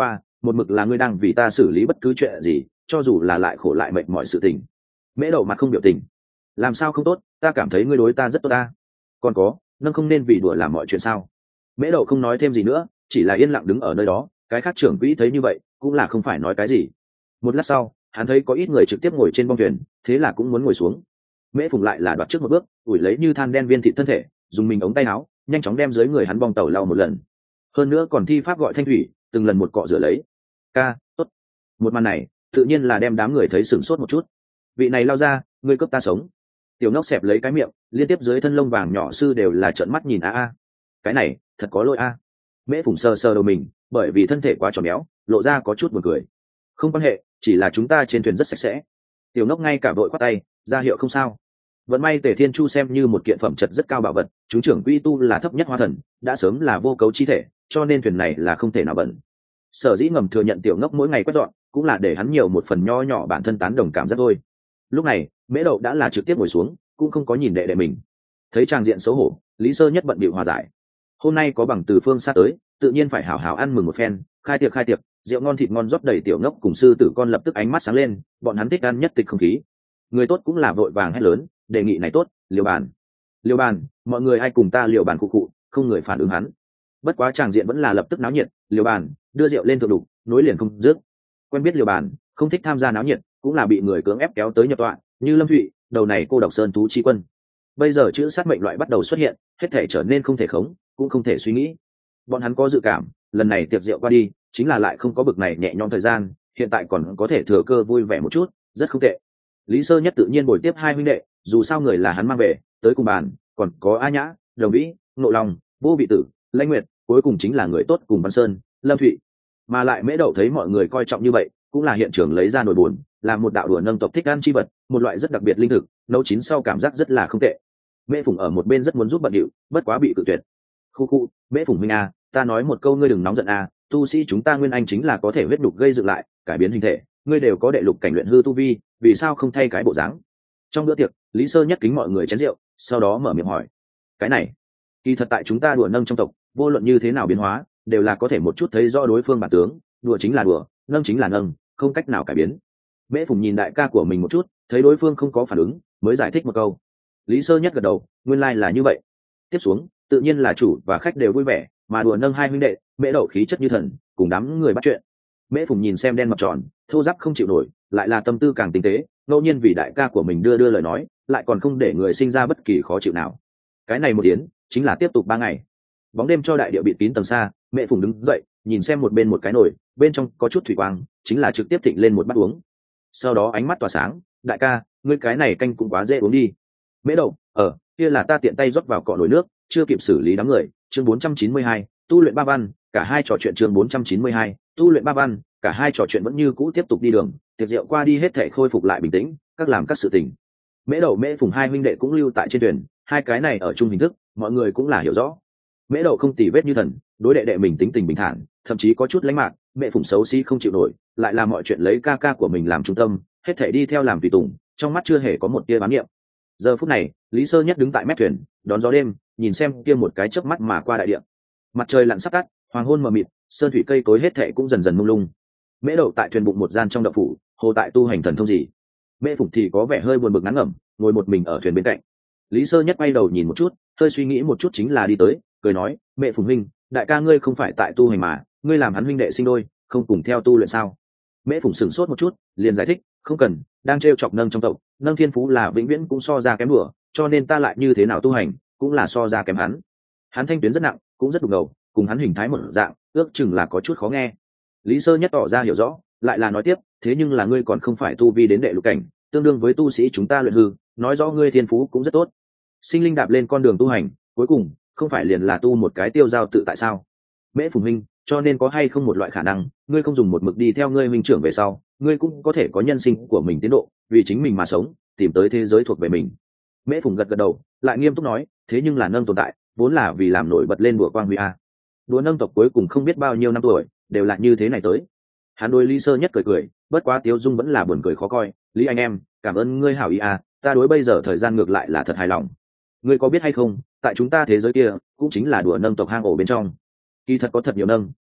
một mực là ngươi đang vì ta xử lý bất cứ chuyện gì, cho dù là lại khổ lại mệt mỏi sự tình. Mễ Đậu mặt không biểu tình. Làm sao không tốt, ta cảm thấy ngươi đối ta rất tốt ta. Còn có, nâng không nên vì đùa làm mọi chuyện sao? Mễ Đậu không nói thêm gì nữa, chỉ là yên lặng đứng ở nơi đó. Cái khác trưởng quỹ thấy như vậy cũng là không phải nói cái gì. Một lát sau, hắn thấy có ít người trực tiếp ngồi trên bong thuyền, thế là cũng muốn ngồi xuống. Mễ Phùng lại là đoạt trước một bước, ủi lấy như than đen viên thịt thân thể, dùng mình ống tay áo nhanh chóng đem dưới người hắn bong tàu lau một lần. Hơn nữa còn thi pháp gọi thanh thủy, từng lần một cọ rửa lấy. Ca, tốt. Một màn này tự nhiên là đem đám người thấy sửng sốt một chút. Vị này lao ra, ngươi cướp ta sống. Tiểu Ngốc xẹp lấy cái miệng, liên tiếp dưới thân lông vàng nhỏ sư đều là trợn mắt nhìn a a. Cái này thật có lỗi a. Mễ Phùng sờ sờ đầu mình, bởi vì thân thể quá tròn béo, lộ ra có chút buồn cười. Không quan hệ, chỉ là chúng ta trên thuyền rất sạch sẽ. Tiểu Ngốc ngay cả vội khoát tay, ra hiệu không sao. Vận may Tề Thiên Chu xem như một kiện phẩm chất rất cao bảo vật, chúng trưởng quy tu là thấp nhất hóa thần, đã sớm là vô cấu chi thể, cho nên thuyền này là không thể nào bẩn. Sở dĩ ngầm thừa nhận Tiểu Ngốc mỗi ngày quét dọn, cũng là để hắn nhiều một phần nho nhỏ bản thân tán đồng cảm giác thôi. Lúc này, Mễ Đậu đã là trực tiếp ngồi xuống, cũng không có nhìn đệ đệ mình. Thấy trang diện xấu hổ, Lý Sơ Nhất bận bịu hòa giải. Hôm nay có bằng từ phương xa tới, tự nhiên phải hảo hảo ăn mừng một phen, khai tiệc khai tiệc, rượu ngon thịt ngon rót đầy. Tiểu Ngốc cùng sư tử con lập tức ánh mắt sáng lên, bọn hắn thích ăn nhất tịch không khí. Người tốt cũng là vội vàng hét lớn, đề nghị này tốt, liều bàn. Liều bàn, mọi người ai cùng ta liều bàn cụ cụ, không người phản ứng hắn. Bất quá tràng diện vẫn là lập tức náo nhiệt, liều bàn, đưa rượu lên thượng đục, nối liền không dứt. Quen biết liều bàn, không thích tham gia náo nhiệt, cũng là bị người cưỡng ép kéo tới nhập tọa, như Lâm Thụy, đầu này cô độc sơn thú chi quân. Bây giờ chữ sát mệnh loại bắt đầu xuất hiện, hết thể trở nên không thể khống, cũng không thể suy nghĩ. Bọn hắn có dự cảm, lần này tiệc rượu qua đi, chính là lại không có bực này nhẹ nhõm thời gian, hiện tại còn có thể thừa cơ vui vẻ một chút, rất không tệ. Lý Sơ Nhất tự nhiên bồi tiếp hai huynh đệ, dù sao người là hắn mang về, tới cùng bàn, còn có A Nhã, Đồng Vĩ, Nộ Long, Vô Vị Tử, Lãnh Nguyệt, cuối cùng chính là người tốt cùng Văn Sơn, Lâm Thụy. Mà lại Mễ Đậu thấy mọi người coi trọng như vậy, cũng là hiện trường lấy ra nồi buồn, làm một đạo đùa nâng tộc thích ăn chi vật, một loại rất đặc biệt linh thực, nấu chín sau cảm giác rất là không tệ. Mễ Phùng ở một bên rất muốn giúp bận điệu, bất quá bị cự tuyệt. Khu khu, Mễ Phùng huynh a, ta nói một câu ngươi đừng nóng giận a, tu sĩ chúng ta nguyên anh chính là có thể huyết đục gây dựng lại, cải biến hình thể, ngươi đều có đệ lục cảnh luyện hư tu vi, vì sao không thay cái bộ dáng? Trong bữa tiệc, Lý Sơ Nhất kính mọi người chén rượu, sau đó mở miệng hỏi: cái này, kỳ thật tại chúng ta đùa nâng trong tộc, vô luận như thế nào biến hóa, đều là có thể một chút thấy rõ đối phương bản tướng, đùa chính là đùa, nâng chính là nâng, không cách nào cải biến. Mễ Phùng nhìn đại ca của mình một chút, thấy đối phương không có phản ứng, mới giải thích một câu. Lý Sơ Nhất gật đầu, nguyên lai là như vậy. Tiếp xuống, tự nhiên là chủ và khách đều vui vẻ, mà đùa nâng hai huynh đệ, Mễ Đậu khí chất như thần, cùng đám người bắt chuyện. Mễ Phùng nhìn xem đen mập tròn, thô ráp không chịu nổi, lại là tâm tư càng tinh tế, ngẫu nhiên vì đại ca của mình đưa đưa lời nói, lại còn không để người sinh ra bất kỳ khó chịu nào. Cái này một yến, chính là tiếp tục ba ngày. Bóng đêm cho đại địa bịt kín tầng xa, Mễ Phùng đứng dậy, nhìn xem một bên một cái nồi, bên trong có chút thủy quang, chính là trực tiếp thịnh lên một bát uống. Sau đó ánh mắt tỏa sáng, đại ca, ngươi cái này canh cũng quá dễ uống đi. Mễ Đậu, ở kia là ta tiện tay rót vào cọ nồi nước, chưa kịp xử lý đám người. Chương bốn trăm chín mươi hai, tu luyện ba văn, cả hai trò chuyện. Chương bốn trăm chín mươi hai, tu luyện ba văn, cả hai trò chuyện vẫn như cũ tiếp tục đi đường, tiệc rượu qua đi hết thể khôi phục lại bình tĩnh, các làm các sự tình. Mễ Đậu Mễ Phùng hai huynh đệ cũng lưu tại trên thuyền, hai cái này ở chung hình thức, mọi người cũng là hiểu rõ. Mễ Đậu không tì vết như thần, đối đệ đệ mình tính tình bình thản, thậm chí có chút lãnh mạn. Mẹ Phùng xấu xí không chịu nổi, lại làm mọi chuyện lấy ca ca của mình làm trung tâm, hết thể đi theo làm tùy tùng, trong mắt chưa hề có một tia bán niệm. Giờ phút này, Lý Sơ Nhất đứng tại mép thuyền, đón gió đêm, nhìn xem kia một cái chớp mắt mà qua đại địa. Mặt trời lặn sắp tắt, hoàng hôn mờ mịt, sơn thủy cây cối hết thể cũng dần dần mông lung. Mễ Đậu tại thuyền bụng một gian trong động phủ, hồ tại tu hành thần thông gì. Mễ Phùng thì có vẻ hơi buồn bực ngán ngẩm, ngồi một mình ở thuyền bên cạnh. Lý Sơ Nhất quay đầu nhìn một chút, hơi suy nghĩ một chút chính là đi tới, cười nói: Mẹ Phùng huynh, đại ca ngươi không phải tại tu hành mà, ngươi làm hắn huynh đệ sinh đôi, không cùng theo tu luyện sao? Mễ Phùng sửng sốt một chút, liền giải thích: không cần, đang trêu chọc nâng trong tộc, nâng thiên phú là vĩnh viễn cũng so ra kém đùa, cho nên ta lại như thế nào tu hành, cũng là so ra kém hắn. Hắn thanh tuyến rất nặng, cũng rất đục ngầu, cùng hắn hình thái một dạng, ước chừng là có chút khó nghe. Lý Sơ Nhất tỏ ra hiểu rõ, lại là nói tiếp: thế nhưng là ngươi còn không phải tu vi đến đệ lục cảnh, tương đương với tu sĩ chúng ta luyện hư, nói rõ ngươi thiên phú cũng rất tốt. Sinh linh đạp lên con đường tu hành, cuối cùng không phải liền là tu một cái tiêu giao tự tại sao? Mễ Phùng huynh, cho nên có hay không một loại khả năng, ngươi không dùng một mực đi theo ngươi huynh trưởng về sau, ngươi cũng có thể có nhân sinh của mình tiến độ, vì chính mình mà sống, tìm tới thế giới thuộc về mình. Mễ Phùng gật gật đầu, lại nghiêm túc nói: thế nhưng là nâng tồn tại, vốn là vì làm nổi bật lên đùa quang huy a. Đùa nâng tộc cuối cùng không biết bao nhiêu năm tuổi, đều là như thế này tới. Hắn đối Lý Sơ Nhất cười cười, bất quá Tiếu Dung vẫn là buồn cười khó coi. Lý anh em, cảm ơn ngươi hảo ý a, ta đối bây giờ thời gian ngược lại là thật hài lòng. Ngươi có biết hay không, tại chúng ta thế giới kia, cũng chính là đùa nâng tộc hang ổ bên trong, kỳ thật có thật nhiều nâng,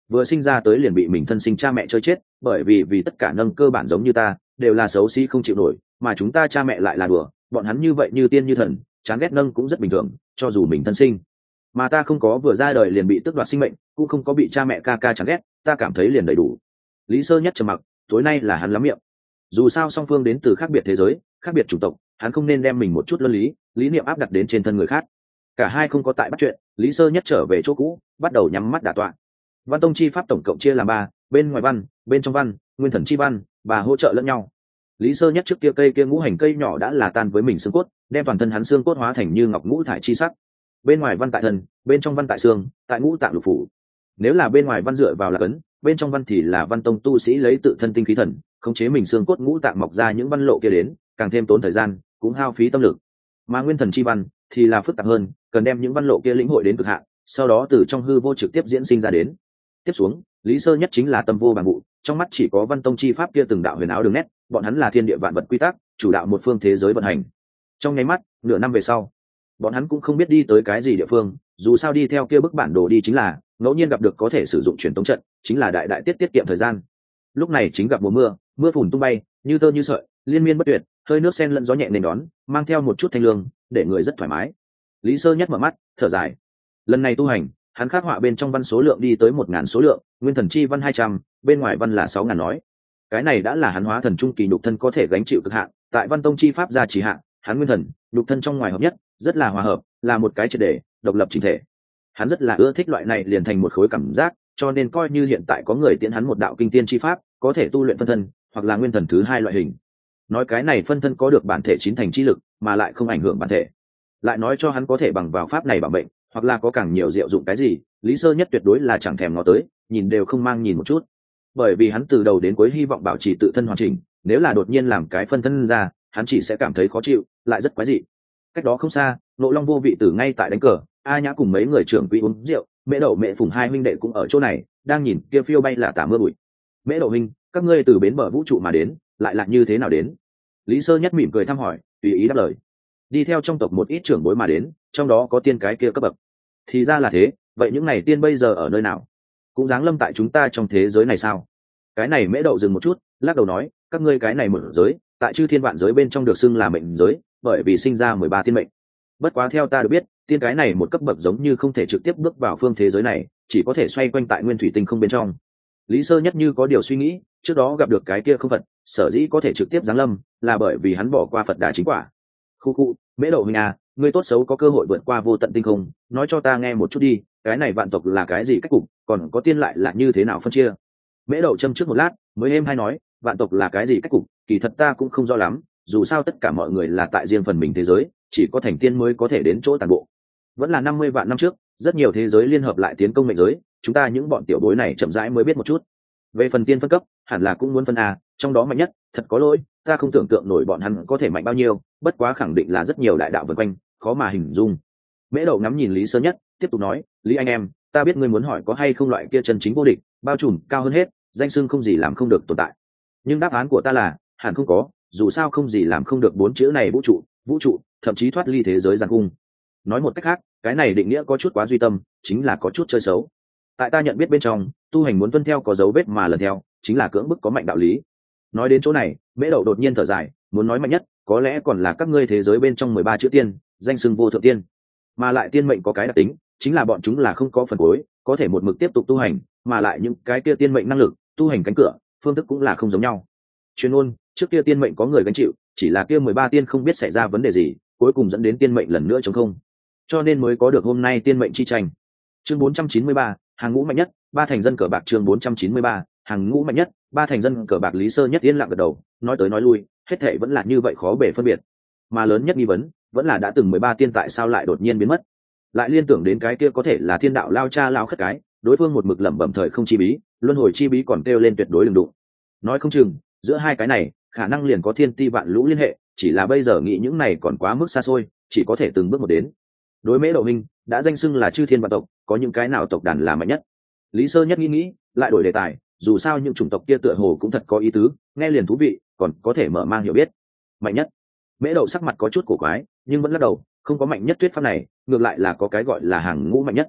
vừa sinh ra tới liền bị mình thân sinh cha mẹ chơi chết, bởi vì vì tất cả nâng cơ bản giống như ta đều là xấu xí không chịu nổi, mà chúng ta cha mẹ lại là đùa, bọn hắn như vậy như tiên như thần, chán ghét nâng cũng rất bình thường, cho dù mình thân sinh. Mà ta không có vừa ra đời liền bị tước đoạt sinh mệnh, cũng không có bị cha mẹ ca ca chán ghét, ta cảm thấy liền đầy đủ. Lý Sơ Nhất trầm mặc, tối nay là hắn lắm miệng. Dù sao song phương đến từ khác biệt thế giới, khác biệt chủng tộc, hắn không nên đem mình một chút luân lý, lý niệm áp đặt đến trên thân người khác. Cả hai không có tại bắt chuyện, Lý Sơ Nhất trở về chỗ cũ, bắt đầu nhắm mắt đả tọa. Văn tông chi pháp tổng cộng chia làm ba, bên ngoài văn, bên trong văn, nguyên thần chi văn, và hỗ trợ lẫn nhau. Lý Sơ Nhất trước kia cây kia ngũ hành cây nhỏ đã là tan với mình xương cốt, đem toàn thân hắn xương cốt hóa thành như ngọc ngũ thải chi sắc. Bên ngoài văn tại thân, bên trong văn tại xương, tại ngũ tạng lục phủ. Nếu là bên ngoài văn dựa vào là cấn, bên trong văn thì là văn tông tu sĩ lấy tự thân tinh khí thần, khống chế mình xương cốt ngũ tạng mọc ra những văn lộ kia đến, càng thêm tốn thời gian, cũng hao phí tâm lực. Mà nguyên thần chi văn thì là phức tạp hơn, cần đem những văn lộ kia lĩnh hội đến cực hạn, sau đó từ trong hư vô trực tiếp diễn sinh ra đến. Tiếp xuống, Lý Sơ Nhất chính là tâm vô bằng vụ, trong mắt chỉ có văn tông chi pháp kia từng đạo huyền áo đường nét, bọn hắn là thiên địa vạn vật quy tắc, chủ đạo một phương thế giới vận hành. Trong nháy mắt, nửa năm về sau, bọn hắn cũng không biết đi tới cái gì địa phương, dù sao đi theo kia bức bản đồ đi chính là ngẫu nhiên gặp được có thể sử dụng truyền tống trận, chính là đại đại tiết tiết kiệm thời gian. Lúc này chính gặp mùa mưa, mưa phùn tung bay như tơ như sợi, liên miên bất tuyệt, hơi nước sen lẫn gió nhẹ nên đón, mang theo một chút thanh lương, để người rất thoải mái. Lý Sơ Nhất mở mắt, thở dài. Lần này tu hành, hắn khắc họa bên trong văn số lượng đi tới một ngàn số lượng, nguyên thần chi văn hai trăm, bên ngoài văn là sáu ngàn nói. Cái này đã là hắn hóa thần trung kỳ nhục thân có thể gánh chịu cực hạn, tại văn tông chi pháp gia trì hạn, hắn nguyên thần, nhục thân trong ngoài hợp nhất, rất là hòa hợp, là một cái triệt để độc lập chỉnh thể. Hắn rất là ưa thích loại này liền thành một khối cảm giác, cho nên coi như hiện tại có người tiễn hắn một đạo kinh tiên chi pháp, có thể tu luyện phân thân, hoặc là nguyên thần thứ hai loại hình. Nói cái này phân thân có được bản thể chín thành chi lực, mà lại không ảnh hưởng bản thể. Lại nói cho hắn có thể bằng vào pháp này bảo mệnh, hoặc là có càng nhiều diệu dụng cái gì, Lý Sơ Nhất tuyệt đối là chẳng thèm ngó tới, nhìn đều không mang nhìn một chút. Bởi vì hắn từ đầu đến cuối hy vọng bảo trì tự thân hoàn chỉnh, nếu là đột nhiên làm cái phân thân ra, hắn chỉ sẽ cảm thấy khó chịu, lại rất quái dị. Cách đó không xa, Nộ Long Vô Vị Tử ngay tại đánh cờ, A Nhã cùng mấy người trưởng quỹ uống rượu, Mễ Đậu Mễ Phùng hai huynh đệ cũng ở chỗ này, đang nhìn kia phiêu bay là tả mưa bụi. Mễ Đậu huynh, các ngươi từ bến bờ vũ trụ mà đến, lại là như thế nào đến? Lý Sơ Nhất mỉm cười thăm hỏi, tùy ý đáp lời. Đi theo trong tộc một ít trưởng bối mà đến, trong đó có tiên cái kia cấp bậc. Thì ra là thế, vậy những này tiên bây giờ ở nơi nào? Cũng giáng lâm tại chúng ta trong thế giới này sao? Cái này Mễ Đậu dừng một chút, lắc đầu nói, các ngươi cái này một giới, tại chư thiên vạn giới bên trong được xưng là mệnh giới, bởi vì sinh ra mười ba tiên mệnh. Bất quá theo ta được biết, tiên cái này một cấp bậc giống như không thể trực tiếp bước vào phương thế giới này, chỉ có thể xoay quanh tại nguyên thủy tinh không bên trong. Lý Sơ Nhất như có điều suy nghĩ, trước đó gặp được cái kia không Phật, sở dĩ có thể trực tiếp giáng lâm, là bởi vì hắn bỏ qua Phật đà chính quả. Khu khu, Mễ Đậu huynh à, ngươi tốt xấu có cơ hội vượt qua vô tận tinh không, nói cho ta nghe một chút đi, cái này vạn tộc là cái gì cách cục, còn có tiên lại là như thế nào phân chia? Mễ Đậu châm trước một lát, mới êm hay nói, vạn tộc là cái gì cách cục, kỳ thật ta cũng không rõ lắm, dù sao tất cả mọi người là tại riêng phần mình thế giới, chỉ có thành tiên mới có thể đến chỗ tàn bộ. Vẫn là năm mươi vạn năm trước, rất nhiều thế giới liên hợp lại tiến công mệnh giới, chúng ta những bọn tiểu bối này chậm rãi mới biết một chút. Về phần tiên phân cấp, hẳn là cũng muốn phân a, trong đó mạnh nhất, thật có lỗi, ta không tưởng tượng nổi bọn hắn có thể mạnh bao nhiêu, bất quá khẳng định là rất nhiều đại đạo vần quanh, khó mà hình dung. Mễ Đậu ngắm nhìn Lý Sơ Nhất, tiếp tục nói, Lý anh em, ta biết ngươi muốn hỏi có hay không loại kia chân chính vô địch, bao trùm cao hơn hết, danh xưng không gì làm không được tồn tại. Nhưng đáp án của ta là, hẳn không có, dù sao không gì làm không được bốn chữ này vũ trụ, vũ trụ, thậm chí thoát ly thế giới giàn cung. Nói một cách khác, cái này định nghĩa có chút quá duy tâm, chính là có chút chơi xấu. Tại ta nhận biết bên trong, tu hành muốn tuân theo có dấu vết mà lần theo, chính là cưỡng bức có mạnh đạo lý. Nói đến chỗ này, Mễ Đậu đột nhiên thở dài, muốn nói mạnh nhất, có lẽ còn là các ngươi thế giới bên trong mười ba chữ tiên, danh xưng vô thượng tiên. Mà lại tiên mệnh có cái đặc tính, chính là bọn chúng là không có phần cuối, có thể một mực tiếp tục tu hành, mà lại những cái kia tiên mệnh năng lực, tu hành cánh cửa, phương thức cũng là không giống nhau. Chuyên ôn, trước kia tiên mệnh có người gánh chịu, chỉ là kia mười ba tiên không biết xảy ra vấn đề gì, cuối cùng dẫn đến tiên mệnh lần nữa trống không. Cho nên mới có được hôm nay tiên mệnh chi tranh. Chương bốn trăm chín mươi ba, hàng ngũ mạnh nhất, ba thành dân cờ bạc. Chương bốn trăm chín mươi ba, hàng ngũ mạnh nhất, ba thành dân cờ bạc. Lý Sơ Nhất yên lặng gật đầu, nói tới nói lui, hết thảy vẫn là như vậy khó bề phân biệt. Mà lớn nhất nghi vấn, vẫn là đã từng mười ba tiên tại sao lại đột nhiên biến mất. Lại liên tưởng đến cái kia có thể là thiên đạo lao cha lao khất cái, đối phương một mực lẩm bẩm thời không chi bí, luân hồi chi bí còn kêu lên tuyệt đối đừng đụng. Nói không chừng, giữa hai cái này, khả năng liền có thiên ti vạn lũ liên hệ, chỉ là bây giờ nghĩ những này còn quá mức xa xôi, chỉ có thể từng bước một đến. Đối Mễ Đậu huynh, đã danh xưng là chư thiên vạn tộc, có những cái nào tộc đàn là mạnh nhất? Lý Sơ Nhất nghĩ nghĩ, lại đổi đề tài, dù sao những chủng tộc kia tựa hồ cũng thật có ý tứ, nghe liền thú vị, còn có thể mở mang hiểu biết. Mạnh nhất? Mễ Đậu sắc mặt có chút cổ quái, nhưng vẫn lắc đầu, không có mạnh nhất thuyết pháp này, ngược lại là có cái gọi là hàng ngũ mạnh nhất.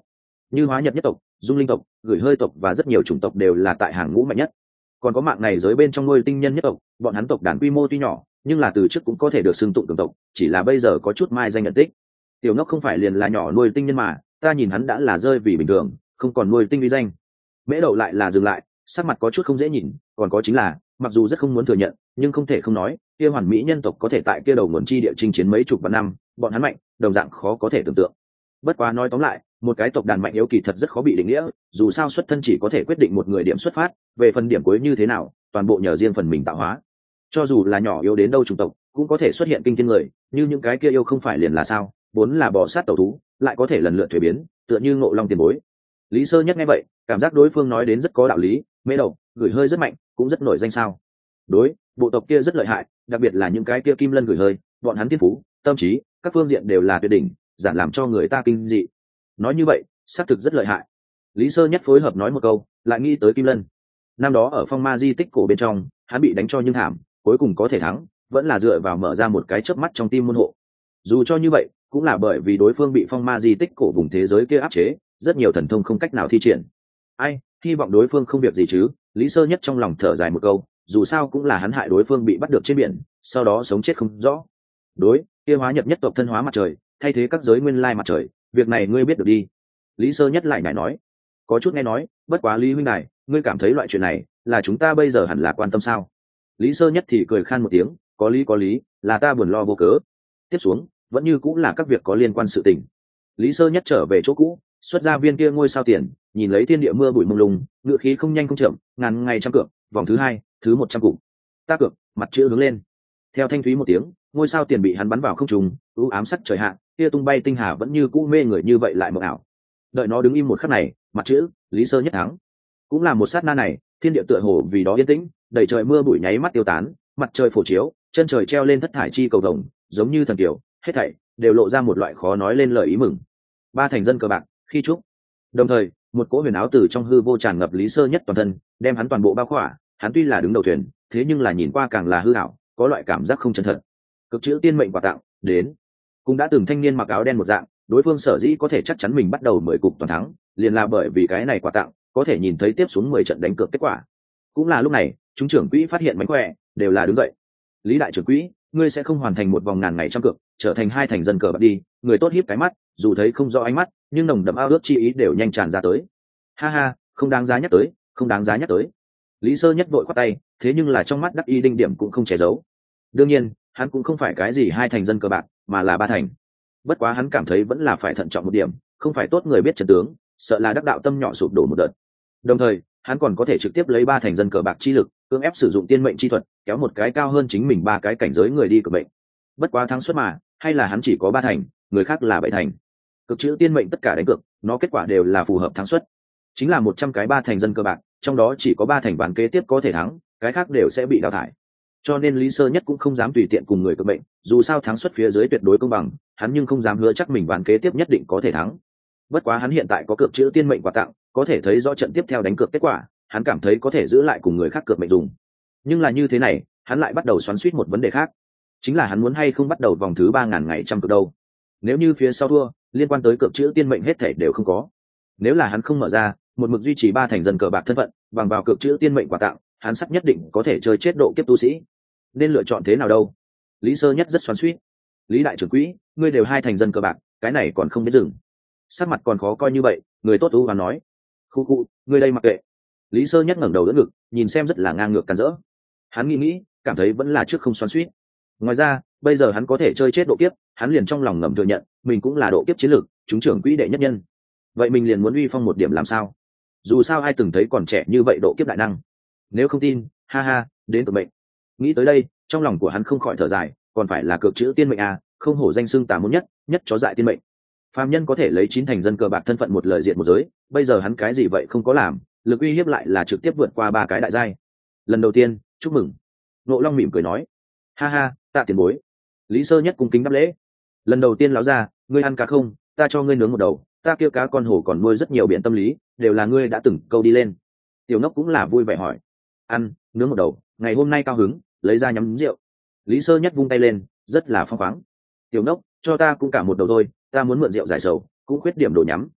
như Hóa Nhật nhất tộc, Dung Linh tộc, Gửi Hơi tộc và rất nhiều chủng tộc đều là tại hàng ngũ mạnh nhất. Còn có mạng này giới bên trong nuôi tinh nhân nhất tộc, bọn hắn tộc đàn quy mô tuy nhỏ nhưng là từ trước cũng có thể được xưng tụng cường tộc, chỉ là bây giờ có chút mai danh nhận tích. Tiểu Ngốc không phải liền là nhỏ nuôi tinh nhân mà, ta nhìn hắn đã là rơi vì bình thường, không còn nuôi tinh uy danh. Mễ Đậu lại là dừng lại, sắc mặt có chút không dễ nhìn, còn có chính là, mặc dù rất không muốn thừa nhận, nhưng không thể không nói, kia hoàn mỹ nhân tộc có thể tại kia đầu nguồn chi địa chinh chiến mấy chục vạn năm, bọn hắn mạnh, đồng dạng khó có thể tưởng tượng. Bất quá nói tóm lại, một cái tộc đàn mạnh yếu kỳ thật rất khó bị định nghĩa, dù sao xuất thân chỉ có thể quyết định một người điểm xuất phát, về phần điểm cuối như thế nào, toàn bộ nhờ riêng phần mình tạo hóa. Cho dù là nhỏ yếu đến đâu chủng tộc, cũng có thể xuất hiện kinh thiên người, như những cái kia yêu không phải liền là sao, vốn là bò sát tẩu thú, lại có thể lần lượt thuế biến, tựa như Ngộ Long tiền bối. Lý Sơ Nhất nghe vậy, cảm giác đối phương nói đến rất có đạo lý, Mễ Đậu, Gửi Hơi rất mạnh, cũng rất nổi danh sao? Đối, bộ tộc kia rất lợi hại, đặc biệt là những cái kia Kim Lân Gửi Hơi, bọn hắn thiên phú, tâm trí, các phương diện đều là tuyệt đỉnh, giản làm cho người ta kinh dị. Nói như vậy, xác thực rất lợi hại. Lý Sơ Nhất phối hợp nói một câu, lại nghĩ tới Kim Lân. Năm đó ở Phong Ma di tích cổ bên trong, hắn bị đánh cho nhưng thảm, cuối cùng có thể thắng, vẫn là dựa vào mở ra một cái chớp mắt trong tim môn hộ. Dù cho như vậy, cũng là bởi vì đối phương bị Phong Ma di tích cổ vùng thế giới kia áp chế, rất nhiều thần thông không cách nào thi triển. Ai, hy vọng đối phương không việc gì chứ. Lý Sơ Nhất trong lòng thở dài một câu, dù sao cũng là hắn hại đối phương bị bắt được trên biển, sau đó sống chết không rõ. Đối, kia Hóa Nhật nhất tộc thân hóa mặt trời, thay thế các giới nguyên lai mặt trời, việc này ngươi biết được đi. Lý Sơ Nhất lại nhảy nói, có chút nghe nói, bất quá Lý huynh này, ngươi cảm thấy loại chuyện này là chúng ta bây giờ hẳn là quan tâm sao? Lý Sơ Nhất thì cười khan một tiếng, có lý có lý, là ta buồn lo vô cớ. Tiếp xuống, vẫn như cũng là các việc có liên quan sự tình. Lý Sơ Nhất trở về chỗ cũ, xuất ra viên kia ngôi sao tiền, nhìn lấy thiên địa mưa bụi mông lung, ngựa khí không nhanh không chậm, ngàn ngày trăm cược, vòng thứ hai, thứ một trăm cục. Ta cược, mặt chữ hướng lên. Theo thanh thúy một tiếng, ngôi sao tiền bị hắn bắn vào không trung, u ám sắc trời hạ, kia tung bay tinh hà vẫn như cũ mê người như vậy lại mộng ảo. Đợi nó đứng im một khắc này, mặt chữ, Lý Sơ Nhất thắng. Cũng là một sát na này, thiên địa tựa hồ vì đó yên tĩnh, đầy trời mưa bụi nháy mắt tiêu tán, mặt trời phổ chiếu, chân trời treo lên thất thải chi cầu vồng, giống như thần kiều, hết thảy đều lộ ra một loại khó nói lên lời ý mừng. Ba thành dân cờ bạc, khi chúc. Đồng thời, một cỗ huyền áo từ trong hư vô tràn ngập Lý Sơ Nhất toàn thân, đem hắn toàn bộ bao khỏa, hắn tuy là đứng đầu thuyền, thế nhưng là nhìn qua càng là hư ảo, có loại cảm giác không chân thật. Cực chữ tiên mệnh quà tặng, đến. Cũng đã từng thanh niên mặc áo đen một dạng, đối phương sở dĩ có thể chắc chắn mình bắt đầu mười cục toàn thắng, liền là bởi vì cái này quà tặng, có thể nhìn thấy tiếp xuống mười trận đánh cược kết quả. Cũng là lúc này, chúng trưởng quỹ phát hiện mánh khỏe, đều là đứng dậy. Lý đại trưởng quỹ, ngươi sẽ không hoàn thành một vòng ngàn ngày trăm cược, trở thành hai thành dân cờ bạc đi. Người tốt hiếp cái mắt, dù thấy không rõ ánh mắt, nhưng nồng đậm ao ước chi ý đều nhanh tràn ra tới. Ha ha, không đáng giá nhắc tới, không đáng giá nhắc tới. Lý Sơ Nhất vội khoát tay, thế nhưng là trong mắt đắc y đinh điểm cũng không che giấu. Đương nhiên, hắn cũng không phải cái gì hai thành dân cờ bạc, mà là ba thành. Bất quá hắn cảm thấy vẫn là phải thận trọng một điểm, không phải tốt người biết trận tướng, sợ là đắc đạo tâm nhỏ sụp đổ một đợt. Đồng thời, hắn còn có thể trực tiếp lấy ba thành dân cờ bạc chi lực, cưỡng ép sử dụng tiên mệnh chi thuật, kéo một cái cao hơn chính mình ba cái cảnh giới người đi cược mệnh. Bất quá thắng suất mà, hay là hắn chỉ có ba thành, người khác là bảy thành. Cực chữ tiên mệnh tất cả đánh cược, nó kết quả đều là phù hợp thắng suất. Chính là một trăm cái ba thành dân cờ bạc, trong đó chỉ có ba thành ván kế tiếp có thể thắng, cái khác đều sẽ bị đào thải. Cho nên Lý Sơ Nhất cũng không dám tùy tiện cùng người cược mệnh, dù sao thắng suất phía dưới tuyệt đối công bằng, hắn nhưng không dám hứa chắc mình ván kế tiếp nhất định có thể thắng. Bất quá hắn hiện tại có cược chữ tiên mệnh quà tặng, có thể thấy rõ trận tiếp theo đánh cược kết quả, hắn cảm thấy có thể giữ lại cùng người khác cược mệnh dùng. Nhưng là như thế này, hắn lại bắt đầu xoắn xuýt một vấn đề khác, chính là hắn muốn hay không bắt đầu vòng thứ ba ngàn ngày trăm cược đâu. Nếu như phía sau thua, liên quan tới cược chữ tiên mệnh hết thể đều không có. Nếu là hắn không mở ra, một mực duy trì ba thành dân cờ bạc thân phận, bằng vào cược chữ tiên mệnh quà tặng, hắn sắp nhất định có thể chơi chết độ kiếp tu sĩ. Nên lựa chọn thế nào đâu? Lý Sơ Nhất rất xoắn xuýt. Lý đại trưởng quỹ, ngươi đều hai thành dân cờ bạc, cái này còn không biết dừng. Sắc mặt còn khó coi như vậy, người tốt u và nói, khu khu, ngươi đây mặc kệ. Lý Sơ Nhất ngẩng đầu đỡ ngực, nhìn xem rất là ngang ngược càn rỡ. Hắn nghĩ nghĩ, cảm thấy vẫn là trước không xoắn xuýt. Ngoài ra, bây giờ hắn có thể chơi chết độ kiếp, hắn liền trong lòng ngầm thừa nhận, mình cũng là độ kiếp chiến lược, chúng trưởng quỹ đệ nhất nhân. Vậy mình liền muốn uy phong một điểm làm sao? Dù sao ai từng thấy còn trẻ như vậy độ kiếp đại năng. Nếu không tin, ha ha, đến cực mệnh. Nghĩ tới đây, trong lòng của hắn không khỏi thở dài, còn phải là cược chữ tiên mệnh à, không hổ danh xưng tà môn nhất, nhất chó dại tiên mệnh. Phàm nhân có thể lấy chín thành dân cờ bạc thân phận một lời diện một giới, bây giờ hắn cái gì vậy không có làm, lực uy hiếp lại là trực tiếp vượt qua ba cái đại giai. Lần đầu tiên, chúc mừng. Ngộ Long mỉm cười nói, ha ha, tạ tiền bối. Lý Sơ Nhất cung kính đáp lễ. Lần đầu tiên lão ra, ngươi ăn cá không? Ta cho ngươi nướng một đầu, ta kêu cá con hồ còn nuôi rất nhiều biển tâm lý, đều là ngươi đã từng câu đi lên. Tiểu Ngốc cũng là vui vẻ hỏi, ăn, nướng một đầu, ngày hôm nay cao hứng, lấy ra nhắm rượu. Lý Sơ Nhất vung tay lên, rất là phong khoáng. Tiểu Ngốc, cho ta cũng cả một đầu thôi, ta muốn mượn rượu giải sầu, cũng khuyết điểm đồ nhắm,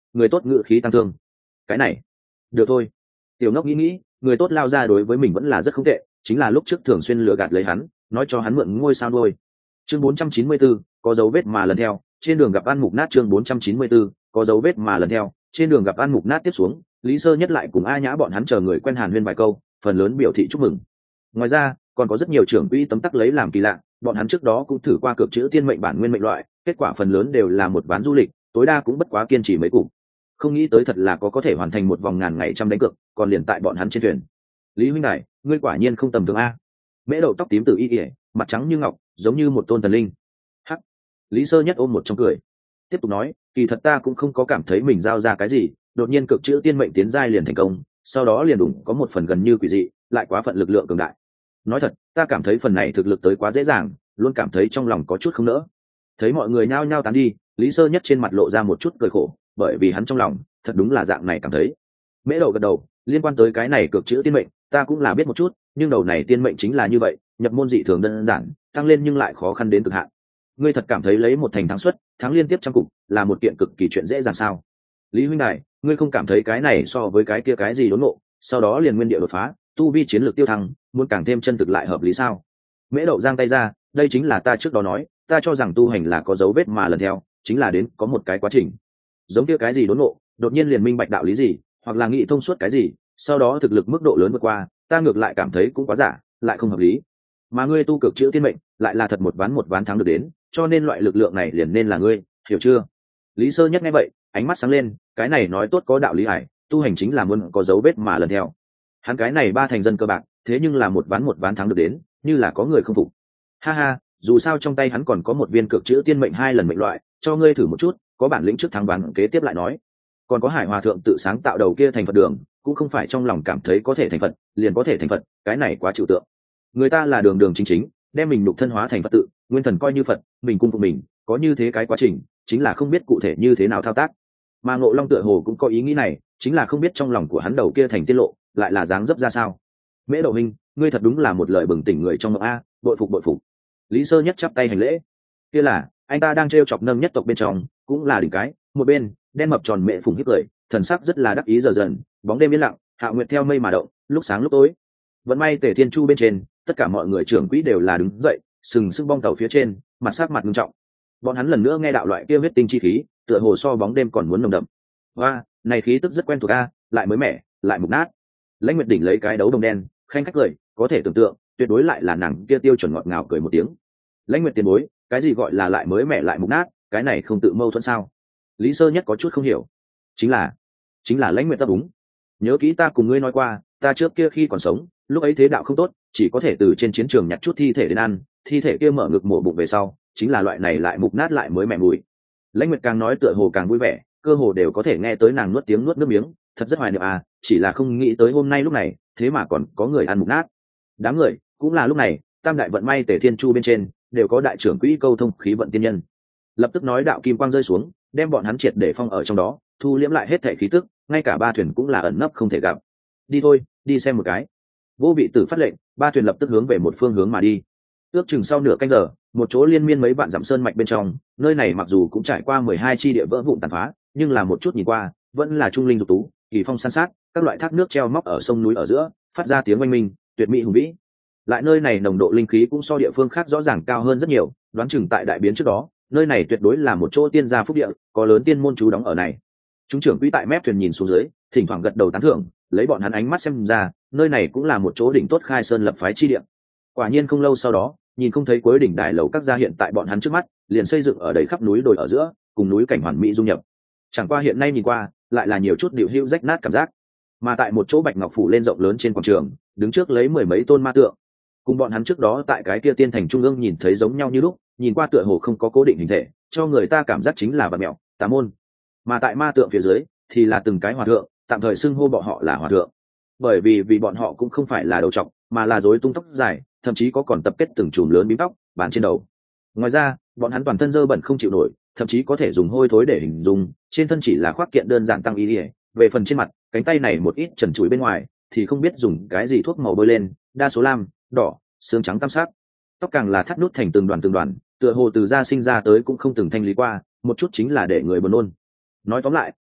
người tốt ngự khí tăng thương. Cái này được thôi. Tiểu ngốc nghĩ nghĩ, người tốt lao ra đối với mình vẫn là rất không tệ, chính là lúc trước thường xuyên lừa gạt lấy hắn, nói cho hắn mượn ngôi sao đôi. Chương bốn trăm chín mươi bốn, có dấu vết mà lần theo, trên đường gặp ăn mục nát. Chương bốn trăm chín mươi bốn, có dấu vết mà lần theo, trên đường gặp ăn mục nát. Tiếp xuống, Lý Sơ Nhất lại cùng A Nhã bọn hắn chờ người quen hàn huyên vài câu, phần lớn biểu thị chúc mừng. Ngoài ra, còn có rất nhiều trưởng quỹ tấm tắc lấy làm kỳ lạ, bọn hắn trước đó cũng thử qua cược chữ tiên mệnh bản nguyên mệnh loại, kết quả phần lớn đều là một ván du lịch, tối đa cũng bất quá kiên trì mấy cục. Không nghĩ tới thật là có có thể hoàn thành một vòng ngàn ngày trăm đánh cược, còn liền tại bọn hắn trên thuyền. Lý huynh đài, ngươi quả nhiên không tầm thường a. Mễ Đậu tóc tím từ y ỉa, mặt trắng như ngọc, giống như một tôn thần linh. Hắc. Lý Sơ Nhất ôm một trong cười, tiếp tục nói, kỳ thật ta cũng không có cảm thấy mình giao ra cái gì, đột nhiên cực chữ tiên mệnh tiến giai liền thành công, sau đó liền đủng có một phần gần như quỷ dị, lại quá phận lực lượng cường đại. Nói thật, ta cảm thấy phần này thực lực tới quá dễ dàng, luôn cảm thấy trong lòng có chút không nỡ. Thấy mọi người nhao nhao tán đi, Lý Sơ Nhất trên mặt lộ ra một chút cười khổ, bởi vì hắn trong lòng thật đúng là dạng này cảm thấy. Mễ Đậu gật đầu, liên quan tới cái này cực chữ tiên mệnh, ta cũng là biết một chút, nhưng đầu này tiên mệnh chính là như vậy, nhập môn dị thường đơn giản, tăng lên nhưng lại khó khăn đến cực hạn. Ngươi thật cảm thấy lấy một thành thắng suất, thắng liên tiếp trăm cục, là một kiện cực kỳ chuyện dễ dàng sao? Lý huynh đài, ngươi không cảm thấy cái này so với cái kia cái gì đốn ngộ, sau đó liền nguyên địa đột phá, tu vi chiến lược tiêu thăng, muốn càng thêm chân thực lại hợp lý sao? Mễ Đậu giang tay ra, đây chính là ta trước đó nói, ta cho rằng tu hành là có dấu vết mà lần theo, chính là đến có một cái quá trình. Giống kia cái gì đốn ngộ, đột nhiên liền minh bạch đạo lý gì, hoặc là nghĩ thông suốt cái gì, sau đó thực lực mức độ lớn vượt qua, ta ngược lại cảm thấy cũng quá giả, lại không hợp lý. Mà ngươi tu cực chữ tiên mệnh, lại là thật một ván một ván thắng được đến, cho nên loại lực lượng này liền nên là ngươi, hiểu chưa? Lý Sơ Nhất nghe vậy, ánh mắt sáng lên, cái này nói tốt có đạo lý hải, tu hành chính là muốn có dấu vết mà lần theo. Hắn cái này ba thành dân cơ bạc, thế nhưng là một ván một ván thắng được đến, như là có người không phục. Ha ha, dù sao trong tay hắn còn có một viên cực chữ tiên mệnh hai lần mệnh loại, cho ngươi thử một chút, có bản lĩnh trước thắng ván kế tiếp lại nói. Còn có Hải Hòa thượng tự sáng tạo đầu kia thành Phật đường, cũng không phải trong lòng cảm thấy có thể thành Phật, liền có thể thành Phật, cái này quá trừu tượng. Người ta là đường đường chính chính, đem mình nhục thân hóa thành Phật tự, nguyên thần coi như Phật, mình cung phục mình, có như thế cái quá trình, chính là không biết cụ thể như thế nào thao tác. Mà Ngộ Long tựa hồ cũng có ý nghĩ này, chính là không biết trong lòng của hắn đầu kia thành tiết lộ, lại là dáng dấp ra sao. Mễ Đậu huynh, ngươi thật đúng là một lời bừng tỉnh người trong mộng a, bội phục bội phục. Lý Sơ Nhất chắp tay hành lễ. Kia là, anh ta đang trêu chọc nâng nhất tộc bên trong, cũng là đỉnh cái, một bên, đen mập tròn mẹ phùng hít cười, thần sắc rất là đắc ý dần dần, bóng đêm yên lặng, Hạ Nguyệt theo mây mà động, lúc sáng lúc tối. Vẫn may Tề Thiên Chu bên trên, tất cả mọi người trưởng quỹ đều là đứng dậy, sừng sững bong tàu phía trên, mặt sắc mặt nghiêm trọng. Bọn hắn lần nữa nghe đạo loại kia huyết tinh chi khí, tựa hồ so bóng đêm còn muốn nồng đậm. Và, này khí tức rất quen thuộc a, lại mới mẻ, lại mục nát. Lãnh Nguyệt đỉnh lấy cái đấu đồng đen, khanh khách cười, có thể tưởng tượng, tuyệt đối lại là nàng kia tiêu chuẩn ngọt ngào cười một tiếng. Lãnh Nguyệt tiền bối, cái gì gọi là lại mới mẻ lại mục nát, cái này không tự mâu thuẫn sao? Lý Sơ Nhất có chút không hiểu. Chính là, chính là Lãnh Nguyệt ta đúng. Nhớ kỹ ta cùng ngươi nói qua, ta trước kia khi còn sống, lúc ấy thế đạo không tốt, chỉ có thể từ trên chiến trường nhặt chút thi thể đến ăn, thi thể kia mở ngực mổ bụng về sau, chính là loại này lại mục nát lại mới mẻ mùi. Lãnh Nguyệt càng nói tựa hồ càng vui vẻ, cơ hồ đều có thể nghe tới nàng nuốt tiếng nuốt nước miếng, thật rất hoài niệm à, chỉ là không nghĩ tới hôm nay lúc này, thế mà còn có người ăn mục nát. Đám người, cũng là lúc này, tam đại vận may Tề Thiên Chu bên trên, đều có đại trưởng quỹ câu thông khí vận tiên nhân. Lập tức nói đạo kim quang rơi xuống, đem bọn hắn triệt để phong ở trong đó, thu liễm lại hết thể khí tức, ngay cả ba thuyền cũng là ẩn nấp không thể gặp. Đi thôi, đi xem một cái. Vô Vị Tử phát lệnh, ba thuyền lập tức hướng về một phương hướng mà đi. Ước chừng sau nửa canh giờ, một chỗ liên miên mấy vạn dặm sơn mạch bên trong, nơi này mặc dù cũng trải qua mười hai chi địa vỡ vụn tàn phá, nhưng là một chút nhìn qua, vẫn là trung linh dục tú, kỳ phong san sát, các loại thác nước treo móc ở sông núi ở giữa, phát ra tiếng oanh minh, tuyệt mỹ hùng vĩ. Lại nơi này nồng độ linh khí cũng so địa phương khác rõ ràng cao hơn rất nhiều, đoán chừng tại đại biến trước đó, nơi này tuyệt đối là một chỗ tiên gia phúc địa, có lớn tiên môn chú đóng ở này. Chúng trưởng quỹ tại mép thuyền nhìn xuống dưới, thỉnh thoảng gật đầu tán thưởng, lấy bọn hắn ánh mắt xem ra, nơi này cũng là một chỗ đỉnh tốt khai sơn lập phái chi địa. Quả nhiên không lâu sau đó, nhìn không thấy cuối đỉnh đài lầu các gia hiện tại bọn hắn trước mắt, liền xây dựng ở đầy khắp núi đồi ở giữa, cùng núi cảnh hoàn mỹ dung nhập. Chẳng qua hiện nay nhìn qua, lại là nhiều chút điệu hữu rách nát cảm giác. Mà tại một chỗ bạch ngọc phủ lên rộng lớn trên quảng trường, đứng trước lấy mười mấy tôn ma tượng, cùng bọn hắn trước đó tại cái kia tiên thành trung ương nhìn thấy giống nhau như lúc, nhìn qua tựa hồ không có cố định hình thể, cho người ta cảm giác chính là vật mẹo, tà môn. Mà tại ma tượng phía dưới, thì là từng cái hòa thượng, tạm thời xưng hô bọn họ là hòa thượng, bởi vì vì bọn họ cũng không phải là đầu trọc, mà là rối tung tóc dài, thậm chí có còn tập kết từng chùm lớn bím tóc bàn trên đầu. Ngoài ra, bọn hắn toàn thân dơ bẩn không chịu nổi, thậm chí có thể dùng hôi thối để hình dung, trên thân chỉ là khoác kiện đơn giản tăng y ỉa, về phần trên mặt, cánh tay này một ít trần trụi bên ngoài, thì không biết dùng cái gì thuốc màu bôi lên, đa số lam, đỏ, xương trắng tam sắc. Tóc càng là thắt nút thành từng đoàn từng đoàn, tựa hồ từ da sinh ra tới cũng không từng thanh lý qua, một chút chính là để người buồn nôn. Nói tóm lại,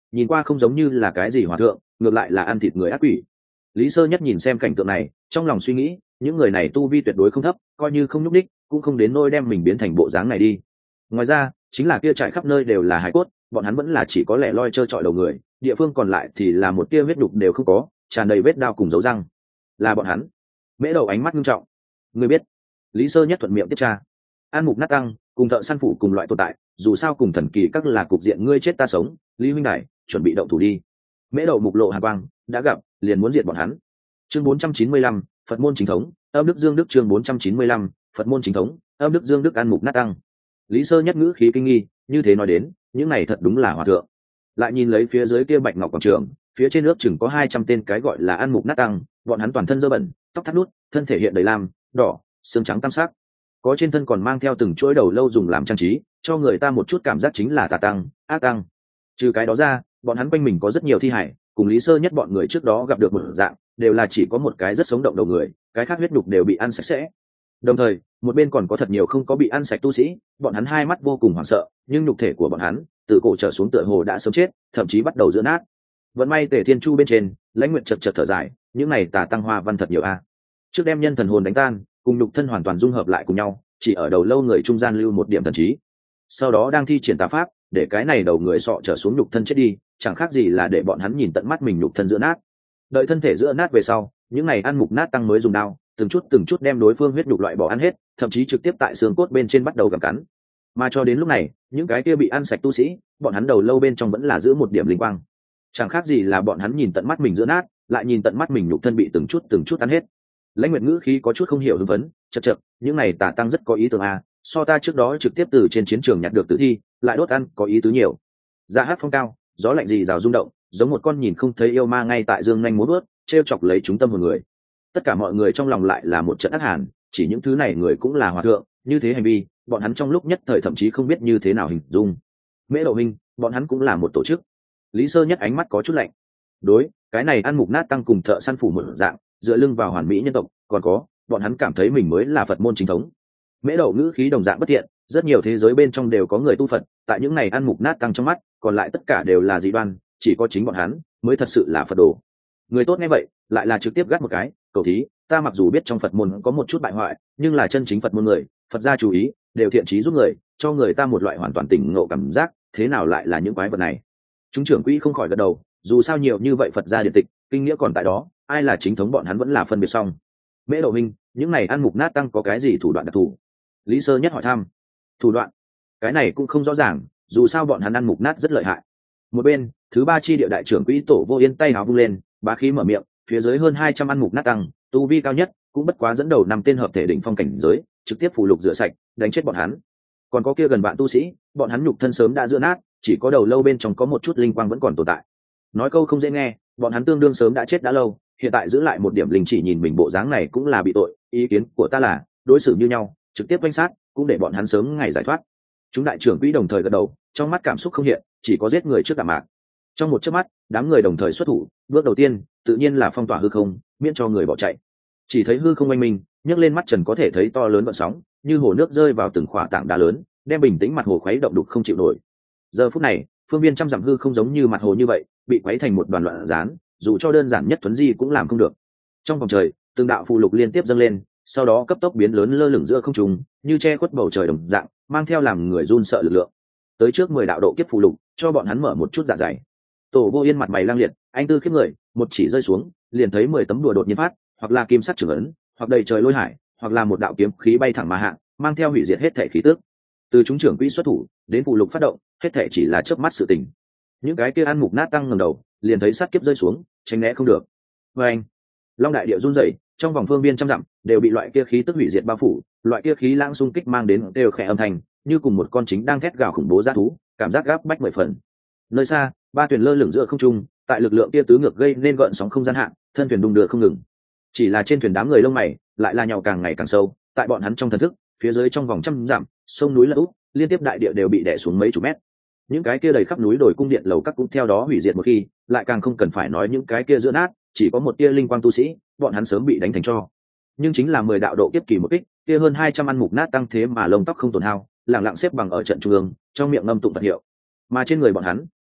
nhìn qua không giống như là cái gì hòa thượng, ngược lại là ăn thịt người ác quỷ. Lý Sơ Nhất nhìn xem cảnh tượng này, trong lòng suy nghĩ, những người này tu vi tuyệt đối không thấp, coi như không nhúc đích cũng không đến nôi đem mình biến thành bộ dáng này đi. Ngoài ra chính là kia trại khắp nơi đều là hải cốt, bọn hắn vẫn là chỉ có lẻ loi trơ trọi đầu người, địa phương còn lại thì là một tia huyết đục đều không có, tràn đầy vết đao cùng dấu răng. Là bọn hắn. Mễ Đầu ánh mắt nghiêm trọng. Ngươi biết? Lý Sơ Nhất thuận miệng tiếp tra. An Mục Nát Tăng cùng thợ săn phủ cùng loại tồn tại, dù sao cùng thần kỳ các là cục diện ngươi chết ta sống, Lý huynh đài chuẩn bị động thủ đi. Mễ Đầu mục lộ hàn quang, đã gặp liền muốn diệt bọn hắn. Chương bốn trăm chín mươi lăm, Phật môn chính thống, âm đức dương đức. Chương bốn trăm chín mươi lăm, Phật môn chính thống, âm đức dương đức. An Mục Nát Tăng. Lý Sơ Nhất ngữ khí kinh nghi, như thế nói đến, những này thật đúng là hòa thượng. Lại nhìn lấy phía dưới kia bạch ngọc quảng trường, phía trên nước chừng có hai trăm tên cái gọi là An Mục Nát Tăng, bọn hắn toàn thân dơ bẩn, tóc thắt nút, thân thể hiện đầy lam, đỏ, xương trắng tam sắc, có trên thân còn mang theo từng chuỗi đầu lâu dùng làm trang trí, cho người ta một chút cảm giác chính là tà tăng, ác tăng. Trừ cái đó ra, bọn hắn quanh mình có rất nhiều thi hải, cùng Lý Sơ Nhất bọn người trước đó gặp được một dạng, đều là chỉ có một cái rất sống động đầu người, cái khác huyết nhục đều bị ăn sạch sẽ. Đồng thời, một bên còn có thật nhiều không có bị ăn sạch tu sĩ, bọn hắn hai mắt vô cùng hoảng sợ, nhưng nhục thể của bọn hắn, từ cổ trở xuống tựa hồ đã sớm chết, thậm chí bắt đầu giữa nát. Vẫn may Tề Thiên Chu bên trên, Lãnh Nguyệt chật chật thở dài, những này tà tăng hoa văn thật nhiều a. Trước đem nhân thần hồn đánh tan, cùng nhục thân hoàn toàn dung hợp lại cùng nhau, chỉ ở đầu lâu người trung gian lưu một điểm thần trí. Sau đó đang thi triển tà pháp, để cái này đầu người sọ trở xuống nhục thân chết đi, chẳng khác gì là để bọn hắn nhìn tận mắt mình nhục thân giữa nát. Đợi thân thể giữa nát về sau, những này ăn mục nát tăng mới dùng đao, từng chút từng chút đem đối phương huyết nhục loại bỏ ăn hết, thậm chí trực tiếp tại xương cốt bên trên bắt đầu gặm cắn. Mà cho đến lúc này, những cái kia bị ăn sạch tu sĩ, bọn hắn đầu lâu bên trong vẫn là giữ một điểm linh quang. Chẳng khác gì là bọn hắn nhìn tận mắt mình giữa nát, lại nhìn tận mắt mình nhục thân bị từng chút từng chút ăn hết. Lãnh Nguyệt ngữ khí có chút không hiểu hưng phấn, chậc chậc, những này tà tăng rất có ý tưởng à, so ta trước đó trực tiếp từ trên chiến trường nhặt được tử thi, lại đốt ăn có ý tứ nhiều. Dạ hát phong cao, gió lạnh gì rào rung động, giống một con nhìn không thấy yêu ma ngay tại dương nhanh múa bước, trêu chọc lấy chúng tâm hồn người. Tất cả mọi người trong lòng lại là một trận ác hàn, chỉ những thứ này người cũng là hòa thượng, như thế hành vi, bọn hắn trong lúc nhất thời thậm chí không biết như thế nào hình dung. Mễ Độ Minh, bọn hắn cũng là một tổ chức. Lý Sơ Nhất ánh mắt có chút lạnh. Đối, cái này ăn mục nát tăng cùng thợ săn phủ một dạng, dựa lưng vào hoàn mỹ nhân tộc, còn có, bọn hắn cảm thấy mình mới là Phật môn chính thống. Mễ Đậu ngữ khí đồng dạng bất thiện, rất nhiều thế giới bên trong đều có người tu Phật, tại những này ăn mục nát tăng trong mắt, còn lại tất cả đều là dị đoan, chỉ có chính bọn hắn mới thật sự là Phật đồ. Người tốt nghe vậy, lại là trực tiếp gắt một cái, cầu thí, ta mặc dù biết trong Phật môn có một chút bại hoại, nhưng là chân chính Phật môn người, Phật gia chú ý, đều thiện chí giúp người, cho người ta một loại hoàn toàn tỉnh ngộ cảm giác, thế nào lại là những quái vật này? Chúng trưởng quỹ không khỏi gật đầu, dù sao nhiều như vậy Phật gia điện tịch, kinh nghĩa còn tại đó, ai là chính thống bọn hắn vẫn là phân biệt xong. Mễ Đậu Minh, những này ăn mục nát tăng có cái gì thủ đoạn đặc thù? Lý Sơ Nhất hỏi thăm. Thủ đoạn? Cái này cũng không rõ ràng, dù sao bọn hắn ăn mục nát rất lợi hại. Một bên, thứ ba chi địa đại trưởng quỹ Tổ Vô Yên tay áo vung lên, bá khí mở miệng, phía dưới hơn hai trăm ăn mục nát tăng, tu vi cao nhất, cũng bất quá dẫn đầu năm tên hợp thể đỉnh phong cảnh giới, trực tiếp phù lục rửa sạch, đánh chết bọn hắn. Còn có kia gần bạn tu sĩ, bọn hắn nhục thân sớm đã giữa nát, chỉ có đầu lâu bên trong có một chút linh quang vẫn còn tồn tại. Nói câu không dễ nghe, bọn hắn tương đương sớm đã chết đã lâu, hiện tại giữ lại một điểm linh chỉ nhìn mình bộ dáng này cũng là bị tội, ý kiến của ta là đối xử như nhau, trực tiếp quan sát, cũng để bọn hắn sớm ngày giải thoát. Chúng đại trưởng quỹ đồng thời gật đầu, trong mắt cảm xúc không hiện, chỉ có giết người trước cảm mạc. Trong một chớp mắt, đám người đồng thời xuất thủ, bước đầu tiên, tự nhiên là phong tỏa hư không, miễn cho người bỏ chạy. Chỉ thấy hư không oanh minh, nhấc lên mắt trần có thể thấy to lớn gợn sóng, như hồ nước rơi vào từng khỏa tảng đá lớn, đem bình tĩnh mặt hồ khuấy động đục không chịu nổi. Giờ phút này, phương viên trăm dặm hư không giống như mặt hồ như vậy, bị quấy thành một đoàn loạn rán, dù cho đơn giản nhất thuấn di cũng làm không được. Trong vòng trời, từng đạo phù lục liên tiếp dâng lên, sau đó cấp tốc biến lớn lơ lửng giữa không trung, như che khuất bầu trời đồng dạng, mang theo làm người run sợ lực lượng. Tới trước mười đạo độ kiếp phù lục, cho bọn hắn mở một chút dạ dày. Tổ Vô Yên mặt mày lang liệt, anh tư khiếp người, một chỉ rơi xuống, liền thấy mười tấm đùa đột nhiên phát, hoặc là kim sắc trường ấn, hoặc đầy trời lôi hải, hoặc là một đạo kiếm khí bay thẳng mà hạ, mang theo hủy diệt hết thể khí tức. Từ chúng trưởng quỹ xuất thủ, đến phù lục phát động, hết thể chỉ là chớp mắt sự tình. Những cái kia ăn mục nát tăng ngẩng đầu, liền thấy sát kiếp rơi xuống, tránh né không được. Và anh, long đại địa run rẩy, trong vòng phương viên trăm dặm đều bị loại kia khí tức hủy diệt bao phủ, loại kia khí lãng xung kích mang đến đều khẽ âm thanh, như cùng một con chính đang thét gào khủng bố dã thú, cảm giác gáp bách mười phần. Nơi xa, ba thuyền lơ lửng giữa không trung, tại lực lượng kia tứ ngược gây nên gợn sóng không gian hạn, thân thuyền đung đưa không ngừng. Chỉ là trên thuyền đám người lông mày lại là nhào càng ngày càng sâu, tại bọn hắn trong thần thức, phía dưới trong vòng trăm dặm, sông núi lở úp, liên tiếp đại địa đều bị đè xuống mấy chục mét. Những cái kia đầy khắp núi đồi cung điện lầu các cũng theo đó hủy diệt một khi, lại càng không cần phải nói những cái kia giữa nát, chỉ có một tia linh quang tu sĩ, bọn hắn sớm bị đánh thành tro. Nhưng chính là mười đạo độ kiếp kỳ một kích, kia hơn hai trăm ăn mục nát tăng thế mà lông tóc không tổn hao, lặng lặng xếp bằng ở trận trung ương, trong miệng ngâm tụng Phật hiệu. Mà trên người bọn hắn,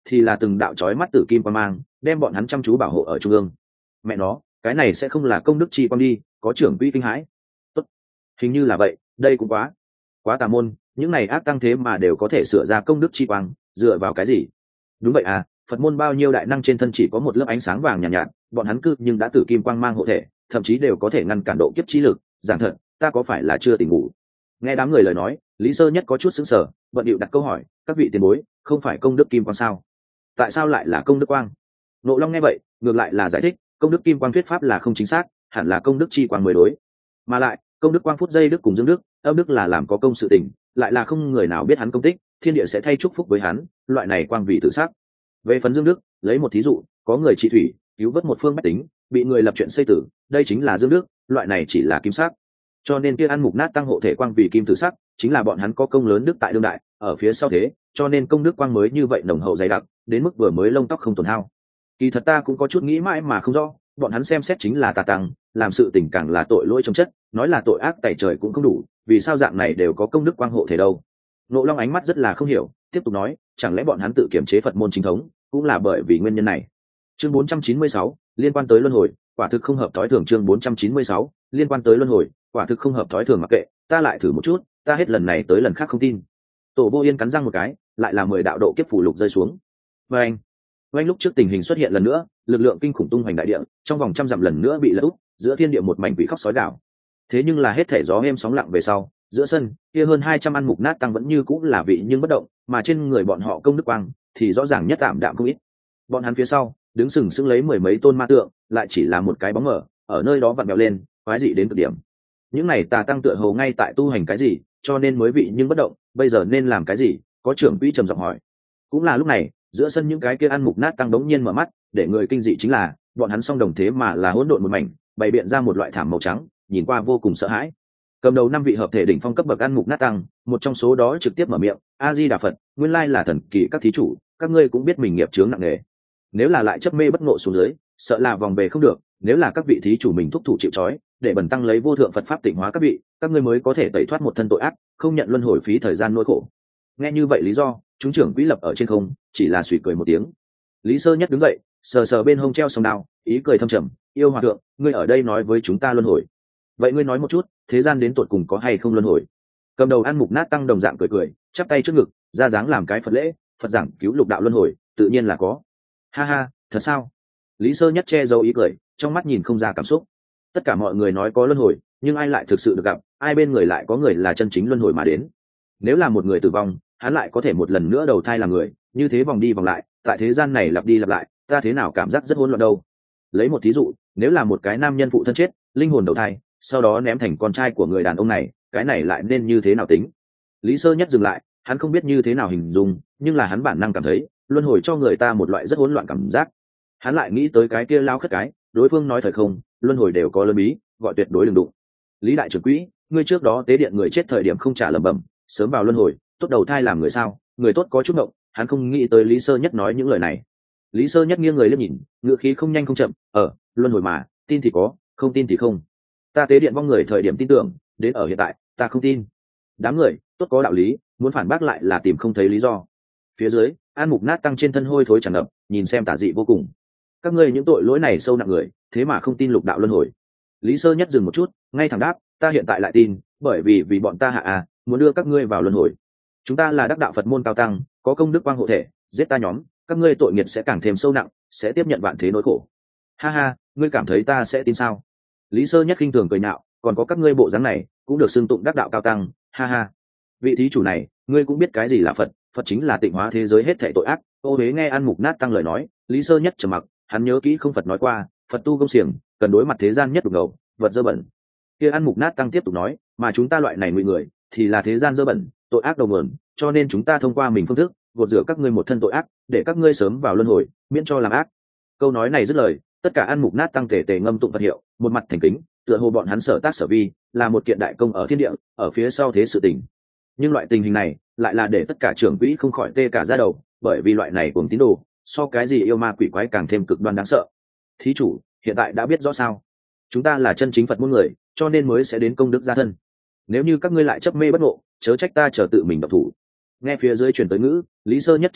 thì là từng đạo chói mắt tử kim quang mang đem bọn hắn chăm chú bảo hộ ở trung ương. Mẹ nó, cái này sẽ không là công đức chi quang đi, có trưởng quỹ kinh hãi. Tốt, hình như là vậy, đây cũng quá quá tà môn, những này ác tăng thế mà đều có thể sửa ra công đức chi quang, dựa vào cái gì? Đúng vậy à, Phật môn bao nhiêu đại năng trên thân chỉ có một lớp ánh sáng vàng nhàn nhạt, nhạt, bọn hắn cư nhưng đã tử kim quang mang hộ thể, thậm chí đều có thể ngăn cản độ kiếp trí lực. Giảng thật, ta có phải là chưa tỉnh ngủ? Nghe đám người lời nói, Lý Sơ Nhất có chút sững sờ, bận điệu đặt câu hỏi, các vị tiền bối, không phải công đức kim quang sao? Tại sao lại là công đức quang? Nộ Long nghe vậy, ngược lại là giải thích, công đức kim quang thuyết pháp là không chính xác, hẳn là công đức chi quang mới đối. Mà lại, công đức quang phút giây đức cùng dương đức, âm đức là làm có công sự tình, lại là không người nào biết hắn công tích, thiên địa sẽ thay chúc phúc với hắn, loại này quang vị tự sắc. Về phần dương đức, lấy một thí dụ, có người trị thủy, cứu vớt một phương bách tính, bị người lập chuyện xây tử, đây chính là dương đức, loại này chỉ là kim sắc. Cho nên kia ăn mục nát tăng hộ thể quang vì kim tự sắc, chính là bọn hắn có công lớn đức tại đương đại, ở phía sau thế, cho nên công đức quang mới như vậy nồng hậu dày đặc, đến mức vừa mới lông tóc không tổn hao. Kỳ thật ta cũng có chút nghĩ mãi mà không rõ, bọn hắn xem xét chính là tà tăng, làm sự tình càng là tội lỗi trong chất, nói là tội ác tày trời cũng không đủ, vì sao dạng này đều có công đức quang hộ thể đâu? Nộ Long ánh mắt rất là không hiểu, tiếp tục nói, chẳng lẽ bọn hắn tự kiểm chế Phật môn chính thống, cũng là bởi vì nguyên nhân này. Chương bốn trăm chín mươi sáu, liên quan tới luân hồi, quả thực không hợp thói thường. Chương bốn trăm chín mươi sáu, liên quan tới luân hồi, quả thực không hợp thói thường. Mặc kệ, ta lại thử một chút, ta hết lần này tới lần khác không tin. Tổ Vô Yên cắn răng một cái, lại là mười đạo độ kiếp phủ lục rơi xuống. Và anh, anh lúc trước tình hình xuất hiện lần nữa, lực lượng kinh khủng tung hoành đại địa, trong vòng trăm dặm lần nữa bị lật úp, giữa thiên địa một mảnh quỷ khóc sói gào. Thế nhưng là hết thể gió êm sóng lặng về sau, giữa sân kia hơn hai trăm ăn mục nát tăng vẫn như cũng là vị nhưng bất động, mà trên người bọn họ công đức quang thì rõ ràng nhất tạm đạm không ít. Bọn hắn phía sau đứng sừng sững lấy mười mấy tôn ma tượng, lại chỉ là một cái bóng mờ ở nơi đó vặn vẹo lên, quái dị đến cực điểm. Những này tà tăng tựa hồ ngay tại tu hành cái gì, cho nên mới vị nhưng bất động, bây giờ nên làm cái gì? Có trưởng quỹ trầm giọng hỏi. Cũng là lúc này, giữa sân những cái kia ăn mục nát tăng đống nhiên mở mắt, để người kinh dị chính là bọn hắn song đồng thế mà là hỗn độn một mảnh, bày biện ra một loại thảm màu trắng, nhìn qua vô cùng sợ hãi. Cầm đầu năm vị hợp thể đỉnh phong cấp bậc ăn mục nát tăng, một trong số đó trực tiếp mở miệng, a di đà Phật, nguyên lai là thần kỳ các thí chủ, các ngươi cũng biết mình nghiệp chướng nặng nề, nếu là lại chấp mê bất ngộ xuống dưới, sợ là vòng về không được, nếu là các vị thí chủ mình thúc thủ chịu trói, để bần tăng lấy vô thượng Phật pháp tịnh hóa các vị, các ngươi mới có thể tẩy thoát một thân tội ác, không nhận luân hồi phí thời gian nỗi khổ. Nghe như vậy lý do, chúng trưởng quỹ lập ở trên không, chỉ là suy cười một tiếng. Lý Sơ Nhất đứng dậy, sờ sờ bên hông treo song đao, ý cười thâm trầm, yêu hòa thượng, ngươi ở đây nói với chúng ta luân hồi, vậy ngươi nói một chút, thế gian đến tột cùng có hay không luân hồi? Cầm đầu ăn mục nát tăng đồng dạng cười cười, chắp tay trước ngực, ra dáng làm cái Phật lễ, Phật giảng cứu lục đạo luân hồi, tự nhiên là có. Ha ha, thật sao? Lý Sơ Nhất che giấu ý cười, trong mắt nhìn không ra cảm xúc. Tất cả mọi người nói có luân hồi, nhưng ai lại thực sự được gặp, ai bên người lại có người là chân chính luân hồi mà đến. Nếu là một người tử vong, hắn lại có thể một lần nữa đầu thai làm người, như thế vòng đi vòng lại, tại thế gian này lặp đi lặp lại, ta thế nào cảm giác rất hỗn loạn đâu. Lấy một thí dụ, nếu là một cái nam nhân phụ thân chết, linh hồn đầu thai, sau đó ném thành con trai của người đàn ông này, cái này lại nên như thế nào tính? Lý Sơ Nhất dừng lại, hắn không biết như thế nào hình dung, nhưng là hắn bản năng cảm thấy luân hồi cho người ta một loại rất hỗn loạn cảm giác. Hắn lại nghĩ tới cái kia lao khất cái, đối phương nói thời không, luân hồi đều có lân bí, gọi tuyệt đối đừng đụng. Lý đại trưởng quỹ, ngươi trước đó tế điện người chết thời điểm không trả lẩm bẩm, sớm vào luân hồi, tốt đầu thai làm người sao? Người tốt có chút ngộng, hắn không nghĩ tới Lý Sơ Nhất nói những lời này. Lý Sơ Nhất nghiêng người liếc nhìn, ngựa khí không nhanh không chậm, ở ờ, luân hồi mà, tin thì có, không tin thì không. Ta tế điện vong người thời điểm tin tưởng, đến ở hiện tại, ta không tin. Đám người, tốt có đạo lý, muốn phản bác lại là tìm không thấy lý do. Phía dưới, An Mục Nát tăng trên thân hôi thối tràn ngập, nhìn xem tà dị vô cùng. Các ngươi những tội lỗi này sâu nặng người, thế mà không tin lục đạo luân hồi. Lý Sơ Nhất dừng một chút, ngay thẳng đáp, ta hiện tại lại tin, bởi vì vì bọn ta hạ à, muốn đưa các ngươi vào luân hồi. Chúng ta là đắc đạo Phật môn cao tăng, có công đức quang hộ thể, giết ta nhóm, các ngươi tội nghiệp sẽ càng thêm sâu nặng, sẽ tiếp nhận vạn thế nỗi khổ. Ha ha, ngươi cảm thấy ta sẽ tin sao? Lý Sơ Nhất khinh thường cười nhạo, còn có các ngươi bộ dáng này, cũng được xưng tụng đắc đạo cao tăng, ha ha. Vị thí chủ này, ngươi cũng biết cái gì là Phật, Phật chính là tịnh hóa thế giới hết thảy tội ác. Ô Huế nghe An Mục Nát tăng lời nói, Lý Sơ Nhất trầm mặc, hắn nhớ kỹ không Phật nói qua, Phật tu công xiềng, cần đối mặt thế gian nhất đục ngầu, vật dơ bẩn. Kia An Mục Nát tăng tiếp tục nói, mà chúng ta loại này ngụy người, thì là thế gian dơ bẩn, tội ác đầu nguồn, cho nên chúng ta thông qua mình phương thức, gột rửa các ngươi một thân tội ác, để các ngươi sớm vào luân hồi, miễn cho làm ác. Câu nói này dứt lời, tất cả An Mục Nát tăng tề tề ngâm tụng Phật hiệu, một mặt thành kính, tựa hồ bọn hắn sở tác sở vi, là một kiện đại công ở thiên địa, ở phía sau thế sự tình. Nhưng loại tình hình này, lại là để tất cả trưởng quỹ không khỏi tê cả da đầu, bởi vì loại này cuồng tín đồ, so cái gì yêu ma quỷ quái càng thêm cực đoan đáng sợ. Thí chủ, hiện tại đã biết rõ sao? Chúng ta là chân chính Phật môn người, cho nên mới sẽ đến công đức gia thân. Nếu như các ngươi lại chấp mê bất ngộ, chớ trách ta chờ tự mình độc thủ. Nghe phía dưới truyền tới ngữ, Lý Sơ Nhất trầm mặc,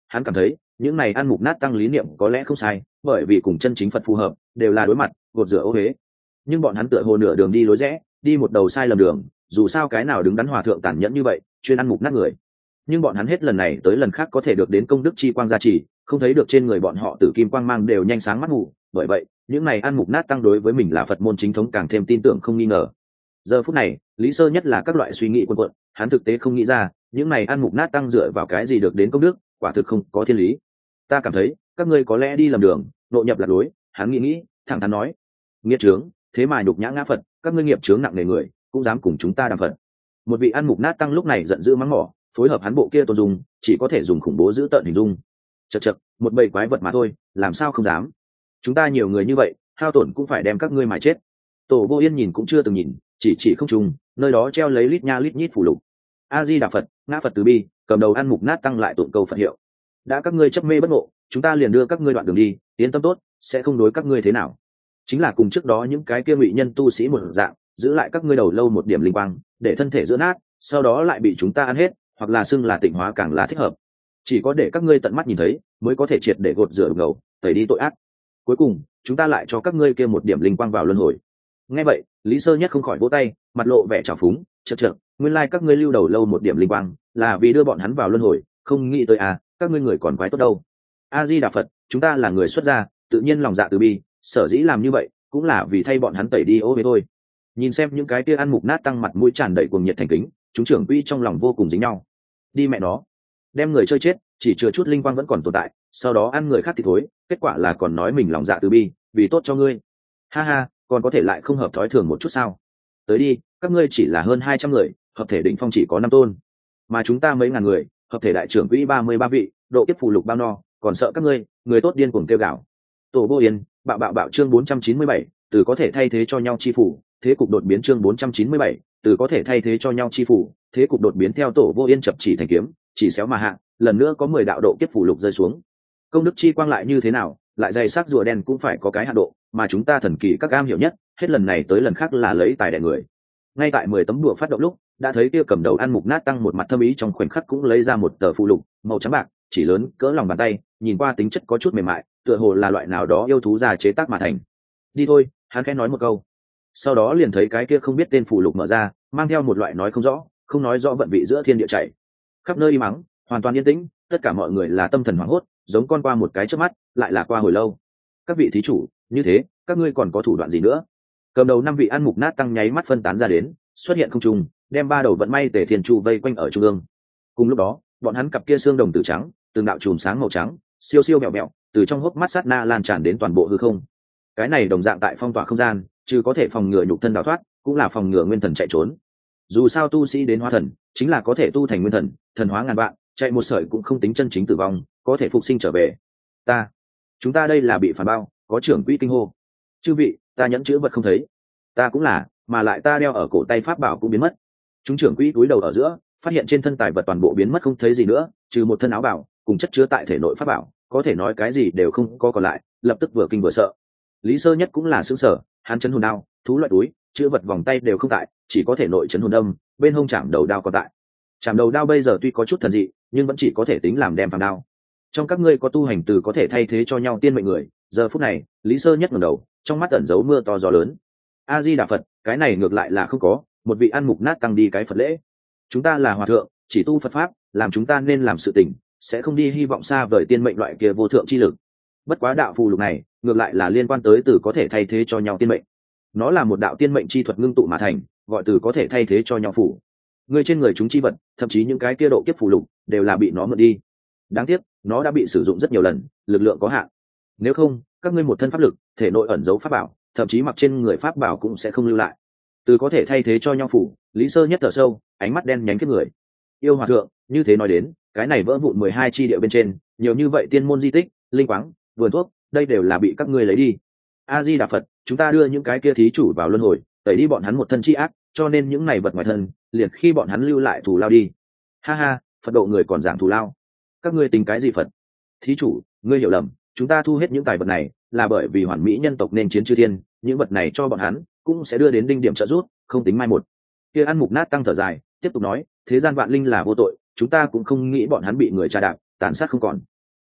hắn cảm thấy những này ăn mục nát tăng lý niệm có lẽ không sai, bởi vì cùng chân chính Phật phù hợp, đều là đối mặt gột rửa ô huế. Nhưng bọn hắn tựa hồ nửa đường đi lối rẽ, đi một đầu sai lầm đường, dù sao cái nào đứng đắn hòa thượng tàn nhẫn như vậy, chuyên ăn mục nát người. Nhưng bọn hắn hết lần này tới lần khác có thể được đến công đức chi quang gia trì, không thấy được trên người bọn họ tử kim quang mang đều nhanh sáng mắt ngủ, bởi vậy những này ăn mục nát tăng đối với mình là Phật môn chính thống càng thêm tin tưởng không nghi ngờ. Giờ phút này Lý Sơ nhất là các loại suy nghĩ quần quận, hắn thực tế không nghĩ ra những này ăn mục nát tăng dựa vào cái gì được đến công đức, quả thực không có thiên lý. Ta cảm thấy các ngươi có lẽ đi lầm đường, nội nhập lạc lối. Hắn nghĩ nghĩ thẳng thắn nói, nghiệp chướng thế mà nhục nhã ngã Phật, các ngươi nghiệp chướng nặng nề người cũng dám cùng chúng ta đàm Phật. Một vị ăn mục nát tăng lúc này giận dữ mắng mỏ, phối hợp hắn bộ kia tôn dùng chỉ có thể dùng khủng bố giữ tợn hình dung. Chật chật, một bầy quái vật mà thôi, làm sao không dám. Chúng ta nhiều người như vậy, hao tổn cũng phải đem các ngươi mài chết. Tổ Vô Yên nhìn cũng chưa từng nhìn, chỉ chỉ không trùng, nơi đó treo lấy lít nha lít nhít phủ lục. A Di Đà Phật, ngã Phật từ bi, cầm đầu ăn mục nát tăng lại tụng câu Phật hiệu. Đã các ngươi chấp mê bất ngộ, chúng ta liền đưa các ngươi đoạn đường đi, yên tâm tốt, sẽ không đối các ngươi thế nào. Chính là cùng trước đó những cái kia ngụy nhân tu sĩ một dạng, giữ lại các ngươi đầu lâu một điểm linh quang, để thân thể giữa nát, sau đó lại bị chúng ta ăn hết, hoặc là xưng là tịnh hóa càng là thích hợp. Chỉ có để các ngươi tận mắt nhìn thấy, mới có thể triệt để gột rửa ngầu, tẩy đi tội ác. Cuối cùng, chúng ta lại cho các ngươi kia một điểm linh quang vào luân hồi. Nghe vậy, Lý Sơ nhất không khỏi vỗ tay, mặt lộ vẻ trào phúng, chậc chậc, nguyên lai like các ngươi lưu đầu lâu một điểm linh quang, là vì đưa bọn hắn vào luân hồi, không nghĩ tới à, các ngươi người còn quái tốt đâu. A Di Đà Phật, chúng ta là người xuất gia, tự nhiên lòng dạ từ bi, sở dĩ làm như vậy, cũng là vì thay bọn hắn tẩy đi ô uế thôi. Nhìn xem những cái kia ăn mục nát tăng mặt mũi tràn đầy cuồng nhiệt thành kính, chúng trưởng quy trong lòng vô cùng dính nhau. Đi mẹ nó, đem người chơi chết, chỉ chừa chút linh quang vẫn còn tồn tại, sau đó ăn người khác thì thối, kết quả là còn nói mình lòng dạ từ bi, vì tốt cho ngươi. Ha ha, còn có thể lại không hợp thói thường một chút sao? Tới đi, các ngươi chỉ là hơn hai trăm người, hợp thể đỉnh phong chỉ có năm tôn, mà chúng ta mấy ngàn người, hợp thể đại trưởng quỹ ba mươi ba vị, độ kiếp phù lục bao no, còn sợ các ngươi, người tốt điên cuồng kêu gào. Tổ Vô Yên, bạo bạo bạo chương bốn trăm chín mươi bảy, từ có thể thay thế cho nhau chi phủ, thế cục đột biến chương bốn trăm chín mươi bảy, từ có thể thay thế cho nhau chi phủ, thế cục đột biến theo Tổ Vô Yên chập chỉ thành kiếm, chỉ xéo mà hạ, lần nữa có mười đạo độ kiếp phù lục rơi xuống. Công đức chi quang lại như thế nào, lại dày sắc rùa đen cũng phải có cái hạn độ, mà chúng ta thần kỳ các am hiểu nhất, hết lần này tới lần khác là lấy tài đè người. Ngay tại mười tấm đùa phát động lúc, đã thấy kia cầm đầu ăn mục nát tăng một mặt thâm ý trong khoảnh khắc cũng lấy ra một tờ phù lục màu trắng bạc, chỉ lớn cỡ lòng bàn tay, nhìn qua tính chất có chút mềm mại, tựa hồ là loại nào đó yêu thú già chế tác mà thành. Đi thôi, hắn khẽ nói một câu, sau đó liền thấy cái kia không biết tên phù lục mở ra, mang theo một loại nói không rõ, không nói rõ vận vị giữa thiên địa chảy, khắp nơi im mắng, hoàn toàn yên tĩnh, tất cả mọi người là tâm thần hoảng hốt, giống con qua một cái chớp mắt, lại là qua hồi lâu. Các vị thí chủ, như thế, các ngươi còn có thủ đoạn gì nữa? Cầm đầu năm vị ăn mục nát tăng nháy mắt phân tán ra đến, xuất hiện không trung, đem ba đầu vận may tề thiên chu vây quanh ở trung ương. Cùng lúc đó, bọn hắn cặp kia xương đồng tử trắng, từng đạo chùm sáng màu trắng, siêu siêu mèo mèo, từ trong hốc mắt sát na lan tràn đến toàn bộ hư không. Cái này đồng dạng tại phong tỏa không gian, chứ có thể phòng ngừa nhục thân đào thoát, cũng là phòng ngừa nguyên thần chạy trốn. Dù sao tu sĩ đến hóa thần, chính là có thể tu thành nguyên thần, thần hóa ngàn vạn, chạy một sợi cũng không tính chân chính tử vong, có thể phục sinh trở về. Ta, chúng ta đây là bị phản bao, có trưởng quỹ kinh hô. Chư vị, ta nhẫn chữ vật không thấy. Ta cũng là, mà lại ta đeo ở cổ tay pháp bảo cũng biến mất. Chúng trưởng quỹ cúi đầu ở giữa, phát hiện trên thân tài vật toàn bộ biến mất không thấy gì nữa, trừ một thân áo bảo cùng chất chứa tại thể nội pháp bảo, có thể nói cái gì đều không có còn lại, lập tức vừa kinh vừa sợ. Lý Sơ nhất cũng là sững sờ, hắn chấn hồn đao, thú loại túi, chữ vật vòng tay đều không tại, chỉ có thể nội chấn hồn đâm, bên hông chạm đầu đao còn tại. Chạm đầu đao bây giờ tuy có chút thần dị, nhưng vẫn chỉ có thể tính làm đem phàm đao. Trong các ngươi có tu hành từ có thể thay thế cho nhau tiên mệnh người, giờ phút này, Lý Sơ nhất ngẩng đầu, trong mắt ẩn giấu mưa to gió lớn. A Di Đà Phật, cái này ngược lại là không có, một vị ăn mục nát tăng đi cái Phật lễ. Chúng ta là hòa thượng, chỉ tu Phật pháp, làm chúng ta nên làm sự tình, sẽ không đi hy vọng xa vời tiên mệnh loại kia vô thượng chi lực. Bất quá đạo phù lục này, ngược lại là liên quan tới từ có thể thay thế cho nhau tiên mệnh. Nó là một đạo tiên mệnh chi thuật ngưng tụ mà thành, gọi từ có thể thay thế cho nhau phù. Người trên người chúng chi vật, thậm chí những cái kia độ kiếp phù lục, đều là bị nó mượn đi. Đáng tiếc, nó đã bị sử dụng rất nhiều lần, lực lượng có hạn. Nếu không, các ngươi một thân pháp lực, thể nội ẩn giấu pháp bảo, thậm chí mặc trên người pháp bảo cũng sẽ không lưu lại. Từ có thể thay thế cho nhau phủ, Lý Sơ nhất thở sâu, ánh mắt đen nhánh kiếp người. Yêu hòa thượng, như thế nói đến, cái này vỡ vụn mười hai chi địa bên trên, nhiều như vậy tiên môn di tích, linh quáng, vườn thuốc, đây đều là bị các ngươi lấy đi. A Di Đà Phật, chúng ta đưa những cái kia thí chủ vào luân hồi, tẩy đi bọn hắn một thân chi ác, cho nên những này vật ngoài thân, liền khi bọn hắn lưu lại thù lao đi. Ha ha, Phật độ người còn giảng thù lao. Các ngươi tính cái gì Phật? Thí chủ, ngươi hiểu lầm, chúng ta thu hết những tài vật này, là bởi vì hoàn mỹ nhân tộc nên chiến chư thiên, những vật này cho bọn hắn, cũng sẽ đưa đến đinh điểm trợ giúp, không tính mai một. Kia ăn mục nát tăng thở dài, tiếp tục nói, thế gian vạn linh là vô tội, chúng ta cũng không nghĩ bọn hắn bị người tra đạp, tàn sát không còn.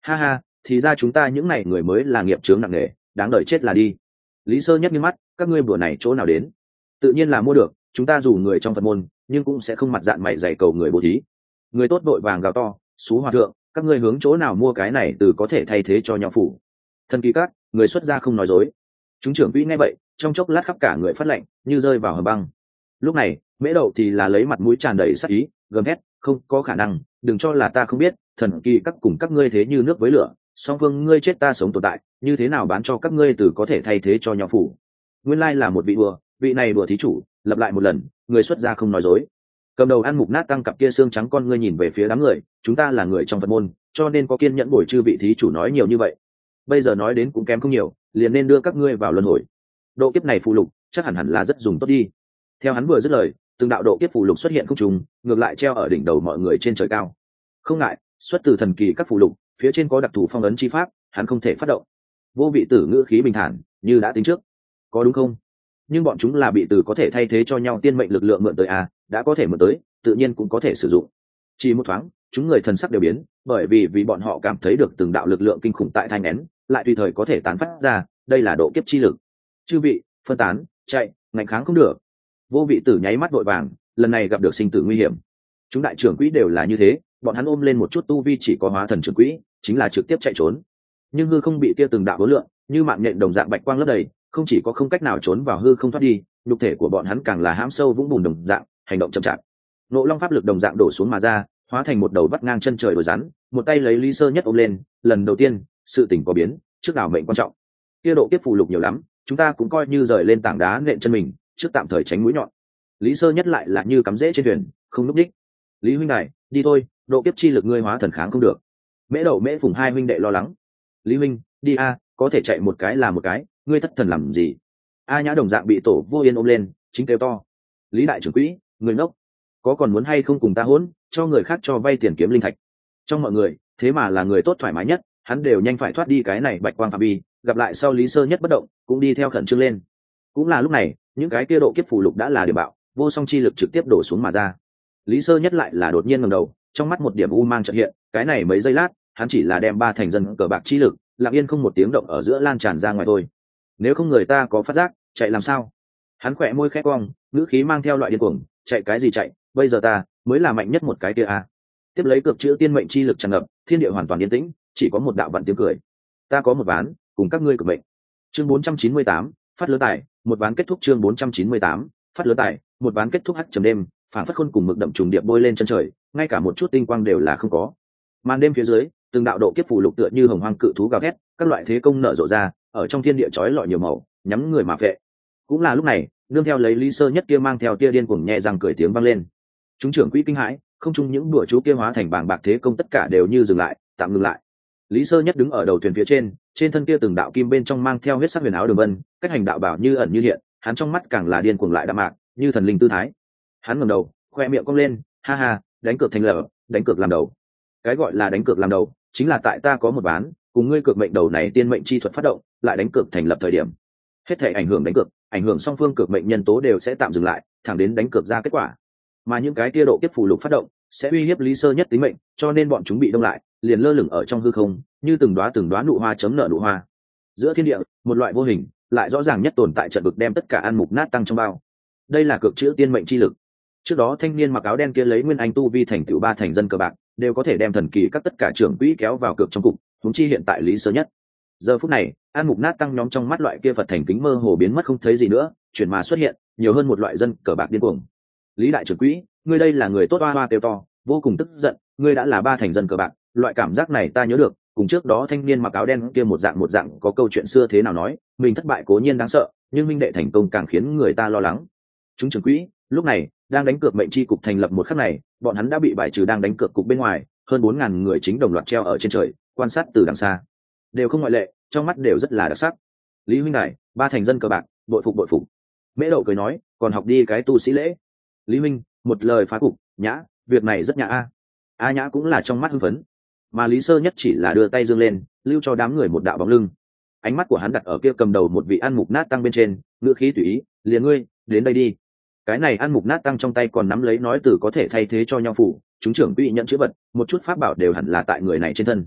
Ha ha, thì ra chúng ta những này người mới là nghiệp chướng nặng nề, đáng đợi chết là đi. Lý Sơ nhất nghiêng mắt, các ngươi bữa này chỗ nào đến? Tự nhiên là mua được, chúng ta dù người trong Phật môn, nhưng cũng sẽ không mặt dạn mày dày cầu người bố thí. Người tốt vội vàng gào to, xú hòa thượng, các ngươi hướng chỗ nào mua cái này từ có thể thay thế cho nho phủ. Thần kỳ các, người xuất gia không nói dối. Chúng trưởng quỹ nghe vậy, trong chốc lát khắp cả người phát lạnh, như rơi vào hầm băng. Lúc này, Mễ Đậu thì là lấy mặt mũi tràn đầy sắc ý, gầm hét, không có khả năng, đừng cho là ta không biết, thần kỳ các cùng các ngươi thế như nước với lửa, song phương ngươi chết ta sống tồn tại, như thế nào bán cho các ngươi từ có thể thay thế cho nho phủ. Nguyên lai là một vị đùa, vị này đùa thí chủ, lặp lại một lần, người xuất gia không nói dối. Cầm đầu ăn mục nát tăng cặp kia xương trắng con ngươi nhìn về phía đám người, chúng ta là người trong Phật môn, cho nên có kiên nhẫn bồi chư vị thí chủ nói nhiều như vậy. Bây giờ nói đến cũng kém không nhiều, liền nên đưa các ngươi vào luân hồi. Độ kiếp này phù lục, chắc hẳn hẳn là rất dùng tốt đi. Theo hắn vừa dứt lời, từng đạo độ kiếp phù lục xuất hiện không trùng, ngược lại treo ở đỉnh đầu mọi người trên trời cao. Không ngại, xuất từ thần kỳ các phù lục, phía trên có đặc thù phong ấn chi pháp, hắn không thể phát động. Vô vị tử ngữ khí bình thản, như đã tính trước. Có đúng không? Nhưng bọn chúng là bị từ có thể thay thế cho nhau tiên mệnh lực lượng mượn tới à, đã có thể mượn tới, tự nhiên cũng có thể sử dụng. Chỉ một thoáng, chúng người thần sắc đều biến, bởi vì vì bọn họ cảm thấy được từng đạo lực lượng kinh khủng tại thanh nén, lại tùy thời có thể tán phát ra, đây là độ kiếp chi lực. Chư vị, phân tán, chạy, ngạnh kháng không được. Vô vị tử nháy mắt vội vàng, lần này gặp được sinh tử nguy hiểm. Chúng đại trưởng quỹ đều là như thế, bọn hắn ôm lên một chút tu vi chỉ có hóa thần trưởng quỹ, chính là trực tiếp chạy trốn. Nhưng hư không bị kia từng đạo hối lượng, như mạng nhện đồng dạng bạch quang lấp đầy, không chỉ có không cách nào trốn vào hư không thoát đi, nhục thể của bọn hắn càng là hãm sâu vũng bùn đồng dạng, hành động chậm chạp. Nộ long pháp lực đồng dạng đổ xuống mà ra, hóa thành một đầu vắt ngang chân trời đồi rắn, một tay lấy Lý Sơ Nhất ôm lên, lần đầu tiên, sự tình có biến, trước đảo mệnh quan trọng. Kia độ kiếp phù lục nhiều lắm, chúng ta cũng coi như rời lên tảng đá nện chân mình, trước tạm thời tránh mũi nhọn. Lý Sơ Nhất lại là như cắm rễ trên thuyền, không núp đích. Lý huynh đài, đi thôi, độ kiếp chi lực ngươi hóa thần kháng không được. Mễ Đậu Mễ Phùng hai huynh đệ lo lắng. Lý huynh, đi a, có thể chạy một cái là một cái, ngươi thất thần làm gì? A Nhã đồng dạng bị Tổ Vô Yên ôm lên, chính kêu to. Lý đại trưởng quỹ, người ngốc, có còn muốn hay không cùng ta hỗn, cho người khác cho vay tiền kiếm linh thạch. Trong mọi người, thế mà là người tốt thoải mái nhất, hắn đều nhanh phải thoát đi cái này bạch quang phạm vi, gặp lại sau Lý Sơ Nhất bất động, cũng đi theo khẩn trương lên. Cũng là lúc này, những cái kia độ kiếp phù lục đã là điểm bạo, vô song chi lực trực tiếp đổ xuống mà ra. Lý Sơ Nhất lại là đột nhiên ngẩng đầu, trong mắt một điểm u mang chợt hiện, cái này mấy giây lát, hắn chỉ là đem ba thành dân cờ bạc chi lực, lặng yên không một tiếng động ở giữa lan tràn ra ngoài thôi. Nếu không người ta có phát giác, chạy làm sao? Hắn khỏe môi khẽ cong, ngữ khí mang theo loại điên cuồng, chạy cái gì chạy, bây giờ ta mới là mạnh nhất một cái kia à. Tiếp lấy cược chữ tiên mệnh chi lực tràn ngập, thiên địa hoàn toàn yên tĩnh, chỉ có một đạo vạn tiếng cười. Ta có một ván, cùng các ngươi cực mệnh. Chương bốn trăm chín mươi tám, phát lớn tài, một ván kết thúc. Chương bốn trăm chín mươi tám, phát lớn tài, một ván kết thúc. Hắt trầm đêm, phảng phất khôn cùng mực đậm trùng điệp bôi lên chân trời, ngay cả một chút tinh quang đều là không có. Màn đêm phía dưới, từng đạo độ kiếp phù lục tựa như hồng hoang cự thú gào thét, các loại thế công nở rộ ra, ở trong thiên địa chói lọi nhiều màu, nhắm người mà phệ. Cũng là lúc này, nương theo lấy Lý Sơ Nhất kia mang theo tia điên cuồng nhẹ răng cười tiếng vang lên. Chúng trưởng quỹ kinh hãi, không chung những đùa chú kia hóa thành bảng bạc thế công tất cả đều như dừng lại, tạm ngừng lại. Lý Sơ Nhất đứng ở đầu thuyền phía trên, trên thân kia từng đạo kim bên trong mang theo huyết sắc huyền áo đường vân, cách hành đạo bảo như ẩn như hiện, hắn trong mắt càng là điên cuồng lại đạm mạc, như thần linh tư thái. Hắn ngẩng đầu, khoe miệng cong lên, ha ha, đánh cược thành lở, đánh cược làm đầu. Cái gọi là đánh cược làm đầu, chính là tại ta có một ván, cùng ngươi cược mệnh đầu này tiên mệnh chi thuật phát động, lại đánh cược thành lập thời điểm. Hết thể ảnh hưởng đánh cược, ảnh hưởng song phương cược mệnh nhân tố đều sẽ tạm dừng lại, thẳng đến đánh cược ra kết quả. Mà những cái tia độ kiếp phù lục phát động, sẽ uy hiếp Lý Sơ Nhất tính mệnh, cho nên bọn chúng bị đông lại, liền lơ lửng ở trong hư không, như từng đóa từng đóa nụ hoa chấm nở nụ hoa. Giữa thiên địa, một loại vô hình, lại rõ ràng nhất tồn tại trận vực đem tất cả ăn mục nát tăng trong bao. Đây là cược chữ tiên mệnh chi lực. Trước đó thanh niên mặc áo đen kia lấy nguyên anh tu vi thành tựu ba thành dân cờ bạc, đều có thể đem thần kỳ các tất cả trưởng quỹ kéo vào cược trong cục, huống chi hiện tại Lý Sơ Nhất. Giờ phút này, an mục nát tăng nhóm trong mắt loại kia Phật thành kính mơ hồ biến mất không thấy gì nữa, chuyển mà xuất hiện nhiều hơn một loại dân cờ bạc điên cuồng. Lý đại trưởng quỹ, ngươi đây là người tốt oa oa kêu to, vô cùng tức giận, ngươi đã là ba thành dân cờ bạc, loại cảm giác này ta nhớ được, cùng trước đó thanh niên mặc áo đen kia một dạng một dạng có câu chuyện xưa thế nào nói, mình thất bại cố nhiên đáng sợ, nhưng minh đệ thành công càng khiến người ta lo lắng. Chúng trưởng quỹ, lúc này đang đánh cược mệnh chi cục thành lập một khắc này, bọn hắn đã bị bài trừ đang đánh cược cục bên ngoài, hơn bốn ngàn người chính đồng loạt treo ở trên trời, quan sát từ đằng xa, đều không ngoại lệ, trong mắt đều rất là đặc sắc. Lý huynh đài, ba thành dân cờ bạc, bội phục bội phục. Mễ Đậu cười nói, còn học đi cái tu sĩ lễ. Lý huynh, một lời phá cục, nhã, việc này rất nhã a. A Nhã cũng là trong mắt hưng phấn, mà Lý Sơ Nhất chỉ là đưa tay giương lên, lưu cho đám người một đạo bóng lưng. Ánh mắt của hắn đặt ở kia cầm đầu một vị ăn mục nát tăng bên trên, ngữ khí tùy ý, liền ngươi, đến đây đi. Cái này ăn mục nát tăng trong tay còn nắm lấy nói từ có thể thay thế cho nho phủ, chúng trưởng quỹ nhận chữ vật, một chút pháp bảo đều hẳn là tại người này trên thân.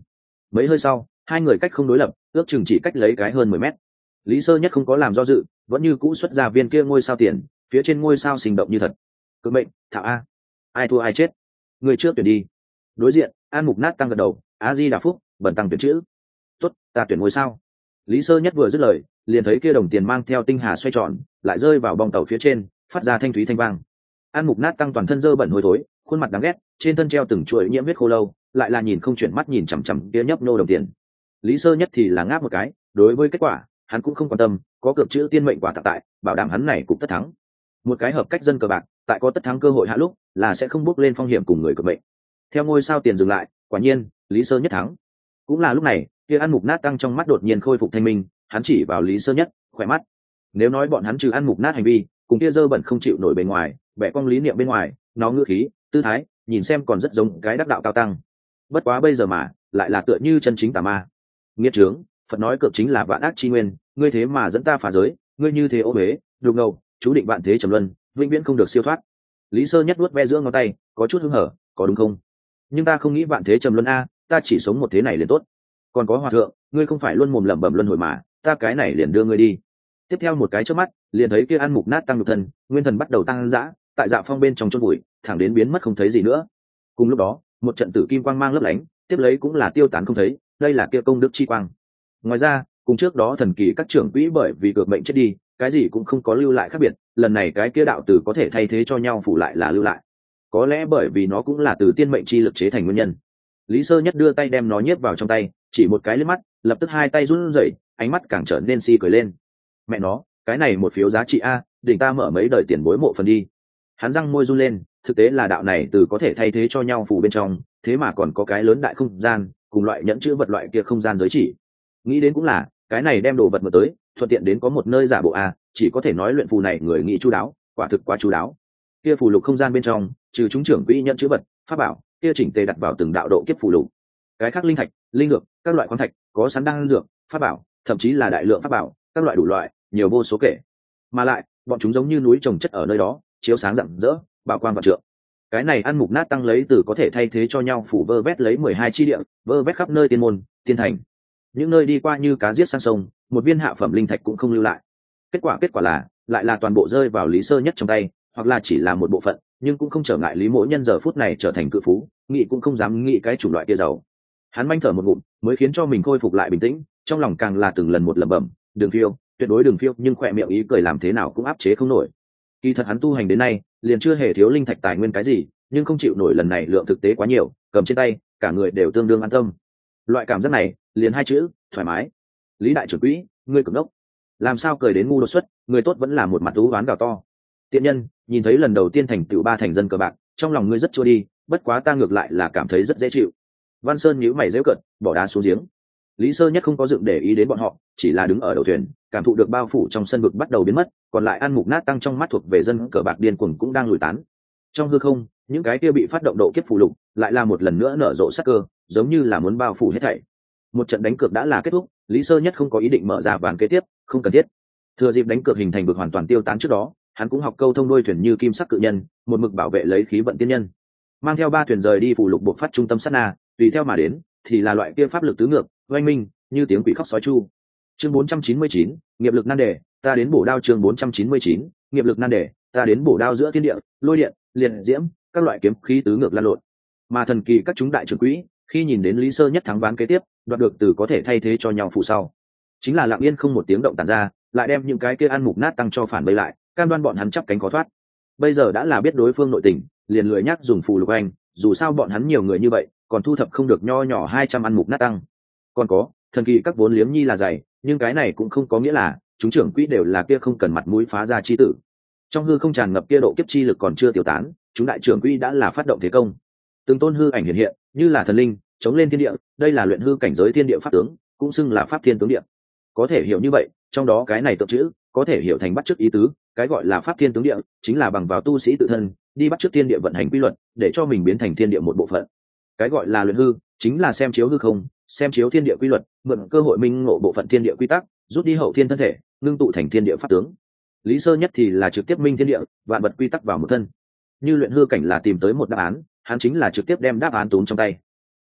mấy hơi sau hai người cách không đối lập, ước chừng chỉ cách lấy cái hơn mười mét. Lý Sơ Nhất không có làm do dự, vẫn như cũ xuất ra viên kia ngôi sao tiền, phía trên ngôi sao sinh động như thật. Cực mệnh thạo a, ai thua ai chết, người trước tuyển đi. Đối diện An Mục Nát tăng gật đầu, a di đà phúc, bẩn tăng tuyển chữ. Tốt, ta tuyển ngôi sao. Lý Sơ Nhất vừa dứt lời, liền thấy kia đồng tiền mang theo tinh hà xoay tròn, lại rơi vào bong tàu phía trên, phát ra thanh thúy thanh vang. An Mục Nát tăng toàn thân dơ bẩn hôi thối, khuôn mặt đáng ghét, trên thân treo từng chuỗi nhiễm huyết khô lâu, lại là nhìn không chuyển mắt nhìn chằm chằm kia nhấp nô đồng tiền. Lý Sơ Nhất thì là ngáp một cái, đối với kết quả hắn cũng không quan tâm, có cược chữ tiên mệnh quả tặng tại, bảo đảm hắn này cũng tất thắng. Một cái hợp cách dân cờ bạc, tại có tất thắng cơ hội hạ lúc là sẽ không bước lên phong hiểm cùng người cược mệnh. Theo ngôi sao tiền dừng lại, quả nhiên Lý Sơ Nhất thắng. Cũng là lúc này, kia An Mục Nát tăng trong mắt đột nhiên khôi phục thanh minh, hắn chỉ vào Lý Sơ Nhất, khỏe mắt. Nếu nói bọn hắn trừ An Mục Nát hành vi, cùng kia dơ bẩn không chịu nổi bề ngoài, bẻ cong lý niệm bên ngoài, nó ngữ khí, tư thái, nhìn xem còn rất giống cái đắc đạo cao tăng. Bất quá bây giờ mà, lại là tựa như chân chính tà ma. Nghiệt trướng, Phật nói cược chính là vạn ác chi nguyên, ngươi thế mà dẫn ta phá giới, ngươi như thế ô uế, đục ngầu, chú định vạn thế trầm luân, vĩnh viễn không được siêu thoát. Lý Sơ Nhất nuốt ve giữa ngón tay, có chút hứng hở, có đúng không? Nhưng ta không nghĩ vạn thế trầm luân a, ta chỉ sống một thế này liền tốt. Còn có hòa thượng, ngươi không phải luôn mồm lẩm bẩm luân hồi mà, ta cái này liền đưa ngươi đi. Tiếp theo một cái chớp mắt, liền thấy kia An Mục Nát tăng nhục thân, nguyên thần bắt đầu tăng dã, tại dạ phong bên trong chôn bụi, thẳng đến biến mất không thấy gì nữa. Cùng lúc đó, một trận tử kim quang mang lấp lánh, tiếp lấy cũng là tiêu tán không thấy, đây là kia công đức chi quang. Ngoài ra, cùng trước đó thần kỳ các trưởng quỹ bởi vì cược mệnh chết đi, cái gì cũng không có lưu lại khác biệt, lần này cái kia đạo tử có thể thay thế cho nhau phủ lại là lưu lại. Có lẽ bởi vì nó cũng là từ tiên mệnh chi lực chế thành nguyên nhân. Lý Sơ Nhất đưa tay đem nó nhét vào trong tay, chỉ một cái liếc mắt, lập tức hai tay run rẩy, ánh mắt càng trở nên si cười lên. Mẹ nó, cái này một phiếu giá trị a, đỉnh ta mở mấy đời tiền bối mộ phần đi. Hắn răng môi run lên, thực tế là đạo này từ có thể thay thế cho nhau phủ bên trong, thế mà còn có cái lớn đại không gian, cùng loại nhẫn chữ vật loại kia không gian giới chỉ. Nghĩ đến cũng là, cái này đem đồ vật mở tới, thuận tiện đến có một nơi giả bộ a, chỉ có thể nói luyện phù này người nghĩ chu đáo, quả thực quá chu đáo. Kia phù lục không gian bên trong, trừ chúng trưởng quỹ nhận chữ vật, pháp bảo, kia chỉnh tề đặt vào từng đạo độ kiếp phù lục. Cái khác linh thạch, linh dược, các loại khoáng thạch, có sẵn đan dược, pháp bảo, thậm chí là đại lượng pháp bảo, các loại đủ loại, nhiều vô số kể. Mà lại, bọn chúng giống như núi trồng chất ở nơi đó, chiếu sáng rạng rỡ, bảo quang vạn trượng. Cái này An Mục Nát tăng lấy từ có thể thay thế cho nhau phủ vơ vét lấy mười hai chi địa, vơ vét khắp nơi tiên môn, tiên thành. Những nơi đi qua như cá giết sang sông, một viên hạ phẩm linh thạch cũng không lưu lại. Kết quả kết quả là, lại là toàn bộ rơi vào Lý Sơ Nhất trong tay, hoặc là chỉ là một bộ phận, nhưng cũng không trở ngại Lý Mỗ Nhân giờ phút này trở thành cự phú, nghĩ cũng không dám nghĩ cái chủng loại kia giàu. Hắn manh thở một ngụm, mới khiến cho mình khôi phục lại bình tĩnh, trong lòng càng là từng lần một lẩm bẩm, đường phiêu, tuyệt đối đường phiêu, nhưng khỏe miệng ý cười làm thế nào cũng áp chế không nổi. Kỳ thật hắn tu hành đến nay, liền chưa hề thiếu linh thạch tài nguyên cái gì, nhưng không chịu nổi lần này lượng thực tế quá nhiều, cầm trên tay, cả người đều tương đương an tâm. Loại cảm giác này, liền hai chữ, thoải mái. Lý đại trưởng quỹ, ngươi cực đốc, làm sao cười đến ngu đột xuất, người tốt vẫn là một mặt thú oán gào to. Tiện nhân, nhìn thấy lần đầu tiên thành tựu ba thành dân cờ bạc, trong lòng ngươi rất chua đi, bất quá ta ngược lại là cảm thấy rất dễ chịu. Văn Sơn nhíu mày giễu cợt, bỏ đá xuống giếng. Lý Sơ Nhất không có dựng để ý đến bọn họ, chỉ là đứng ở đầu thuyền, cảm thụ được bao phủ trong sân vực bắt đầu biến mất, còn lại An Mục Nát tăng trong mắt thuộc về dân cờ bạc điên cuồng cũng đang lùi tán. Trong hư không, những cái kia bị phát động độ kiếp phù lục, lại là một lần nữa nở rộ sắc cơ, giống như là muốn bao phủ hết thảy. Một trận đánh cược đã là kết thúc, Lý Sơ Nhất không có ý định mở ra ván kế tiếp, không cần thiết. Thừa dịp đánh cược hình thành vực hoàn toàn tiêu tán trước đó, hắn cũng học câu thông đôi thuyền như kim sắc cự nhân, một mực bảo vệ lấy khí vận tiên nhân. Mang theo ba thuyền rời đi phù lục buộc phát trung tâm sát na, tùy theo mà đến thì là loại kia pháp lực tứ ngược, oanh minh, như tiếng quỷ khóc sói chu. Chương bốn trăm chín mươi chín, nghiệp lực nan đề, ta đến bổ đao. Chương bốn trăm chín mươi chín, nghiệp lực nan đề, ta đến bổ đao. Giữa thiên địa, lôi điện, liệt diễm, các loại kiếm khí tứ ngược lan lộn. Mà thần kỳ các chúng đại trưởng quỹ, khi nhìn đến Lý Sơ Nhất thắng ván kế tiếp, đoạt được từ có thể thay thế cho nhau phụ sau, chính là lặng yên không một tiếng động tản ra, lại đem những cái kia An Mục Nát tăng cho phản bấy lại, cam đoan bọn hắn chắp cánh khó thoát. Bây giờ đã là biết đối phương nội tình, liền lười nhắc dùng phù lục anh, dù sao bọn hắn nhiều người như vậy, còn thu thập không được nho nhỏ hai trăm An Mục Nát tăng. Còn có, thần kỳ các vốn liếng nhi là dày, nhưng cái này cũng không có nghĩa là chúng trưởng quỹ đều là kia không cần mặt mũi phá ra chi tử. Trong hư không tràn ngập kia độ kiếp chi lực còn chưa tiêu tán, chúng đại trưởng quỹ đã là phát động thế công. Từng tôn hư ảnh hiện hiện, như là thần linh, chống lên thiên địa, đây là luyện hư cảnh giới thiên địa pháp tướng, cũng xưng là pháp thiên tướng địa. Có thể hiểu như vậy, trong đó cái này tượng chữ, có thể hiểu thành bắt chước ý tứ, cái gọi là pháp thiên tướng địa, chính là bằng vào tu sĩ tự thân, đi bắt chước thiên địa vận hành quy luật, để cho mình biến thành thiên địa một bộ phận. Cái gọi là luyện hư, chính là xem chiếu hư không, xem chiếu thiên địa quy luật, mượn cơ hội minh ngộ bộ phận thiên địa quy tắc, rút đi hậu thiên thân thể, ngưng tụ thành thiên địa pháp tướng. Lý Sơ Nhất thì là trực tiếp minh thiên địa, vạn vật quy tắc vào một thân. Như luyện hư cảnh là tìm tới một đáp án, hắn chính là trực tiếp đem đáp án túm trong tay.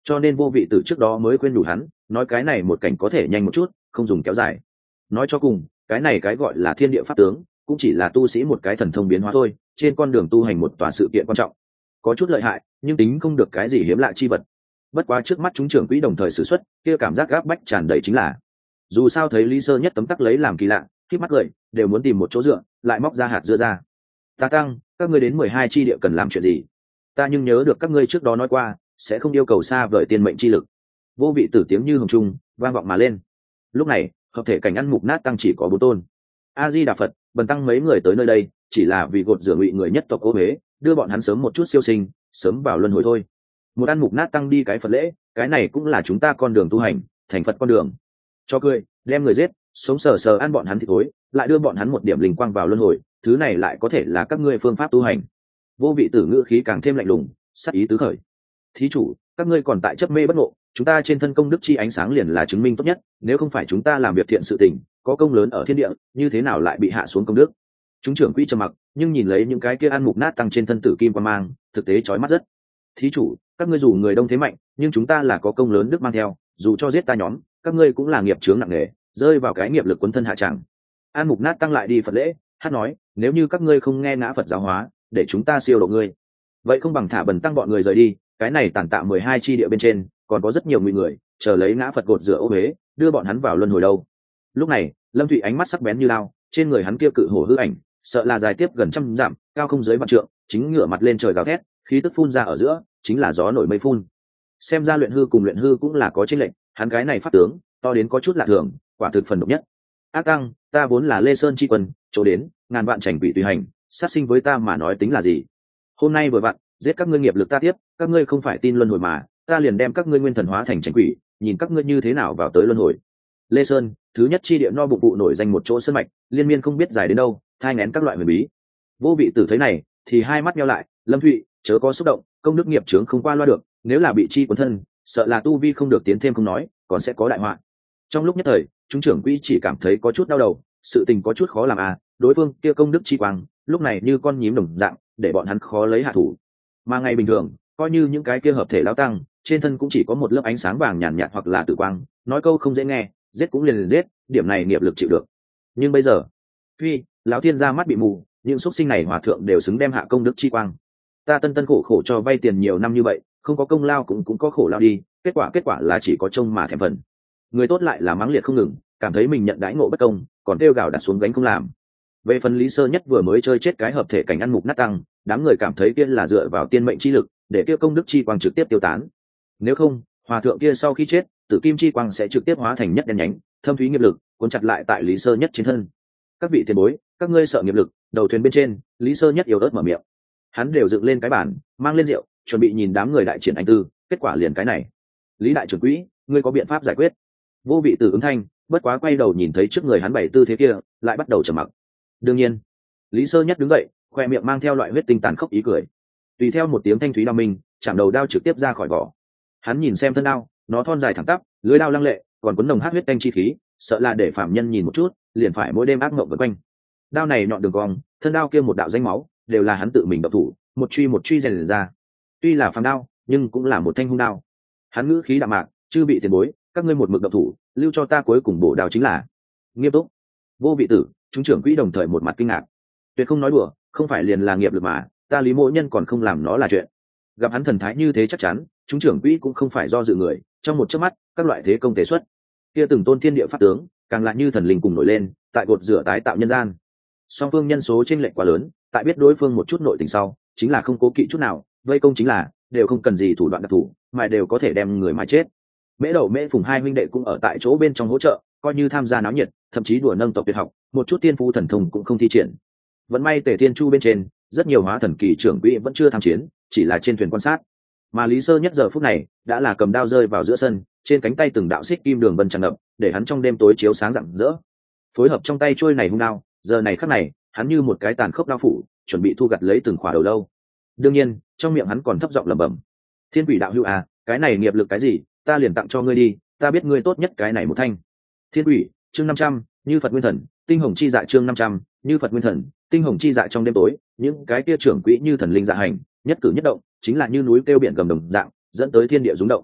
cho nên vô vị tử trước đó mới khuyên đủ hắn, nói cái này một cảnh có thể nhanh một chút, không dùng kéo dài. Nói cho cùng, cái này cái gọi là thiên địa pháp tướng cũng chỉ là tu sĩ một cái thần thông biến hóa thôi, trên con đường tu hành một tòa sự kiện quan trọng, có chút lợi hại nhưng tính không được cái gì hiếm lạ chi vật. Bất quá trước mắt chúng trưởng quỹ đồng thời sử xuất, kia cảm giác gáp bách tràn đầy chính là, dù sao thấy Lý Sơ Nhất tấm tắc lấy làm kỳ lạ, khi mắt cười đều muốn tìm một chỗ dựa, lại móc ra hạt dưa ra. Ta tăng, các ngươi đến mười hai chi địa cần làm chuyện gì? Ta nhưng nhớ được các ngươi trước đó nói qua sẽ không yêu cầu xa vời tiên mệnh chi lực. Vô vị tử tiếng như hồng trung vang vọng mà lên. Lúc này hợp thể cảnh ăn mục nát tăng chỉ có bốn tôn. A Di Đà Phật, bần tăng mấy người tới nơi đây chỉ là vì gột rửa ngụy người nhất tộc ô huế, đưa bọn hắn sớm một chút siêu sinh, sớm vào luân hồi thôi. Một ăn mục nát tăng đi cái Phật lễ, cái này cũng là chúng ta con đường tu hành, thành Phật con đường. Cho cười, đem người giết, sống sờ sờ ăn bọn hắn thì thối, lại đưa bọn hắn một điểm linh quang vào luân hồi, thứ này lại có thể là các ngươi phương pháp tu hành. Vô vị tử ngữ khí càng thêm lạnh lùng, sắc ý tứ khởi. Thí chủ, các ngươi còn tại chấp mê bất ngộ, chúng ta trên thân công đức chi ánh sáng liền là chứng minh tốt nhất, nếu không phải chúng ta làm việc thiện sự tình, có công lớn ở thiên địa, như thế nào lại bị hạ xuống công đức? Chúng trưởng quỹ trầm mặc, nhưng nhìn lấy những cái kia ăn mục nát tăng trên thân tử kim quang mang, thực tế chói mắt rất. Thí chủ, các ngươi dù người đông thế mạnh, nhưng chúng ta là có công lớn đức mang theo, dù cho giết ta nhóm, các ngươi cũng là nghiệp chướng nặng nề, rơi vào cái nghiệp lực cuốn thân hạ tràng. An mục nát tăng lại đi Phật lễ, hát nói, nếu như các ngươi không nghe ngã Phật giáo hóa, để chúng ta siêu độ ngươi, vậy không bằng thả bần tăng bọn người rời đi, cái này tàn tạ mười hai chi địa bên trên còn có rất nhiều ngụy người chờ lấy ngã Phật gột rửa ô huế, đưa bọn hắn vào luân hồi đâu. Lúc này Lâm Thụy ánh mắt sắc bén như lao, trên người hắn kia cự hổ hư ảnh sợ là dài tiếp gần trăm dặm, cao không dưới vạn trượng, chính ngửa mặt lên trời gào thét, khí tức phun ra ở giữa chính là gió nổi mây phun. Xem ra luyện hư cùng luyện hư cũng là có chênh lệch, hắn cái này pháp tướng to đến có chút lạ thường, quả thực phần độc nhất. Ác tăng, ta vốn là Lê Sơn chi quân, chỗ đến ngàn vạn chảnh quỷ tùy hành, sát sinh với ta mà nói tính là gì? Hôm nay vừa vặn giết các ngươi nghiệp lực ta tiếp, các ngươi không phải tin luân hồi mà, ta liền đem các ngươi nguyên thần hóa thành chảnh quỷ, nhìn các ngươi như thế nào vào tới luân hồi. Lê Sơn, thứ nhất chi địa no bụng vụ nổi danh một chỗ sơn mạch, liên miên không biết dài đến đâu, thai nghén các loại huyền bí. Vô vị tử thấy này thì hai mắt nheo lại, Lâm Thụy, chớ có xúc động, công đức nghiệp chướng không qua loa được, nếu là bị chi cuốn thân, sợ là tu vi không được tiến thêm không nói, còn sẽ có đại họa. Trong lúc nhất thời, chúng trưởng quỹ chỉ cảm thấy có chút đau đầu, sự tình có chút khó làm à, đối phương kia công đức chi quang, lúc này như con nhím đồng dạng, để bọn hắn khó lấy hạ thủ. Mà ngày bình thường, coi như những cái kia hợp thể lão tăng, trên thân cũng chỉ có một lớp ánh sáng vàng nhàn nhạt hoặc là tử quang, nói câu không dễ nghe, giết cũng liền liền giết, điểm này nghiệp lực chịu được. Nhưng bây giờ, phi, lão thiên gia mắt bị mù, những xuất sinh này hòa thượng đều xứng đem hạ công đức chi quang. Ta tân tân khổ khổ cho vay tiền nhiều năm như vậy, không có công lao cũng cũng có khổ lao đi, kết quả kết quả là chỉ có trông mà thèm phần. Người tốt lại là mắng liệt không ngừng, cảm thấy mình nhận đãi ngộ bất công, còn kêu gào đặt xuống gánh không làm. Về phần Lý Sơ Nhất vừa mới chơi chết cái hợp thể cảnh ăn mục nát tăng, đám người cảm thấy kia là dựa vào tiên mệnh chi lực để kia công đức chi quang trực tiếp tiêu tán. Nếu không, hòa thượng kia sau khi chết, tử kim chi quang sẽ trực tiếp hóa thành nhất đen nhánh, thâm thúy nghiệp lực cuốn chặt lại tại Lý Sơ Nhất trên thân. Các vị tiền bối, các ngươi sợ nghiệp lực, đầu thuyền bên trên, Lý Sơ Nhất yếu ớt mở miệng. Hắn đều dựng lên cái bàn, mang lên rượu, chuẩn bị nhìn đám người đại triển anh tư, kết quả liền cái này. Lý đại trưởng quỹ, ngươi có biện pháp giải quyết? Vô vị tử ứng thanh, bất quá quay đầu nhìn thấy trước người hắn bảy tư thế kia, lại bắt đầu trầm mặc. Đương nhiên, Lý Sơ Nhất đứng dậy, khoe miệng mang theo loại huyết tinh tàn khốc ý cười. Tùy theo một tiếng thanh thúy đao minh, chạm đầu đao trực tiếp ra khỏi vỏ. Hắn nhìn xem thân đao, nó thon dài thẳng tắp, lưới đao lăng lệ, còn cuốn nồng hát huyết tanh chi khí, sợ là để phạm nhân nhìn một chút, liền phải mỗi đêm ác mộng vần quanh. Đao này nhọn đường cong, thân đao kia một đạo danh máu, đều là hắn tự mình độc thủ, một truy một truy rèn ra. Tuy là phàm đao, nhưng cũng là một thanh hung đao. Hắn ngữ khí đạm mạc, chư bị tiền bối, các ngươi một mực độc thủ, lưu cho ta cuối cùng bổ đao chính là. Nghiêm túc. Vô vị tử, chúng trưởng quỹ đồng thời một mặt kinh ngạc. Tuyệt không nói đùa, không phải liền là nghiệp lực mà, ta Lý Mỗ Nhân còn không làm nó là chuyện. Gặp hắn thần thái như thế chắc chắn, chúng trưởng quỹ cũng không phải do dự người, trong một chớp mắt, các loại thế công tế xuất. Kia từng tôn thiên địa pháp tướng, càng lại như thần linh cùng nổi lên, tại cột rửa tái tạo nhân gian. Song phương nhân số chênh lệch quá lớn, tại biết đối phương một chút nội tình sau, chính là không cố kỵ chút nào, vây công chính là đều không cần gì thủ đoạn đặc thủ, mà đều có thể đem người mà chết. Mễ Đầu Mễ Phùng hai huynh đệ cũng ở tại chỗ bên trong hỗ trợ, coi như tham gia náo nhiệt, thậm chí đùa nâng tộc tuyệt học, một chút tiên phu thần thông cũng không thi triển. Vẫn may Tề Thiên Chu bên trên, rất nhiều hóa thần kỳ trưởng quỹ vẫn chưa tham chiến, chỉ là trên thuyền quan sát. Mà Lý Sơ Nhất giờ phút này đã là cầm đao rơi vào giữa sân, trên cánh tay từng đạo xích kim đường vân tràn ngập, để hắn trong đêm tối chiếu sáng rạng rỡ. Phối hợp trong tay trôi này hung đao, giờ này khắc này, hắn như một cái tàn khốc đao phủ, chuẩn bị thu gặt lấy từng khỏa đầu lâu. Đương nhiên, trong miệng hắn còn thấp giọng lẩm bẩm: "Thiên Quỷ đạo hữu à, cái này nghiệp lực cái gì, ta liền tặng cho ngươi đi, ta biết ngươi tốt nhất cái này một thanh." Thiên Quỷ, chương năm trăm, như Phật nguyên thần, tinh hồng chi dạ chương năm trăm, như Phật nguyên thần, tinh hồng chi dạ trong đêm tối, những cái kia trưởng quỹ như thần linh dạ hành, nhất cử nhất động, chính là như núi kêu biển gầm đồng dạng, dẫn tới thiên địa rung động.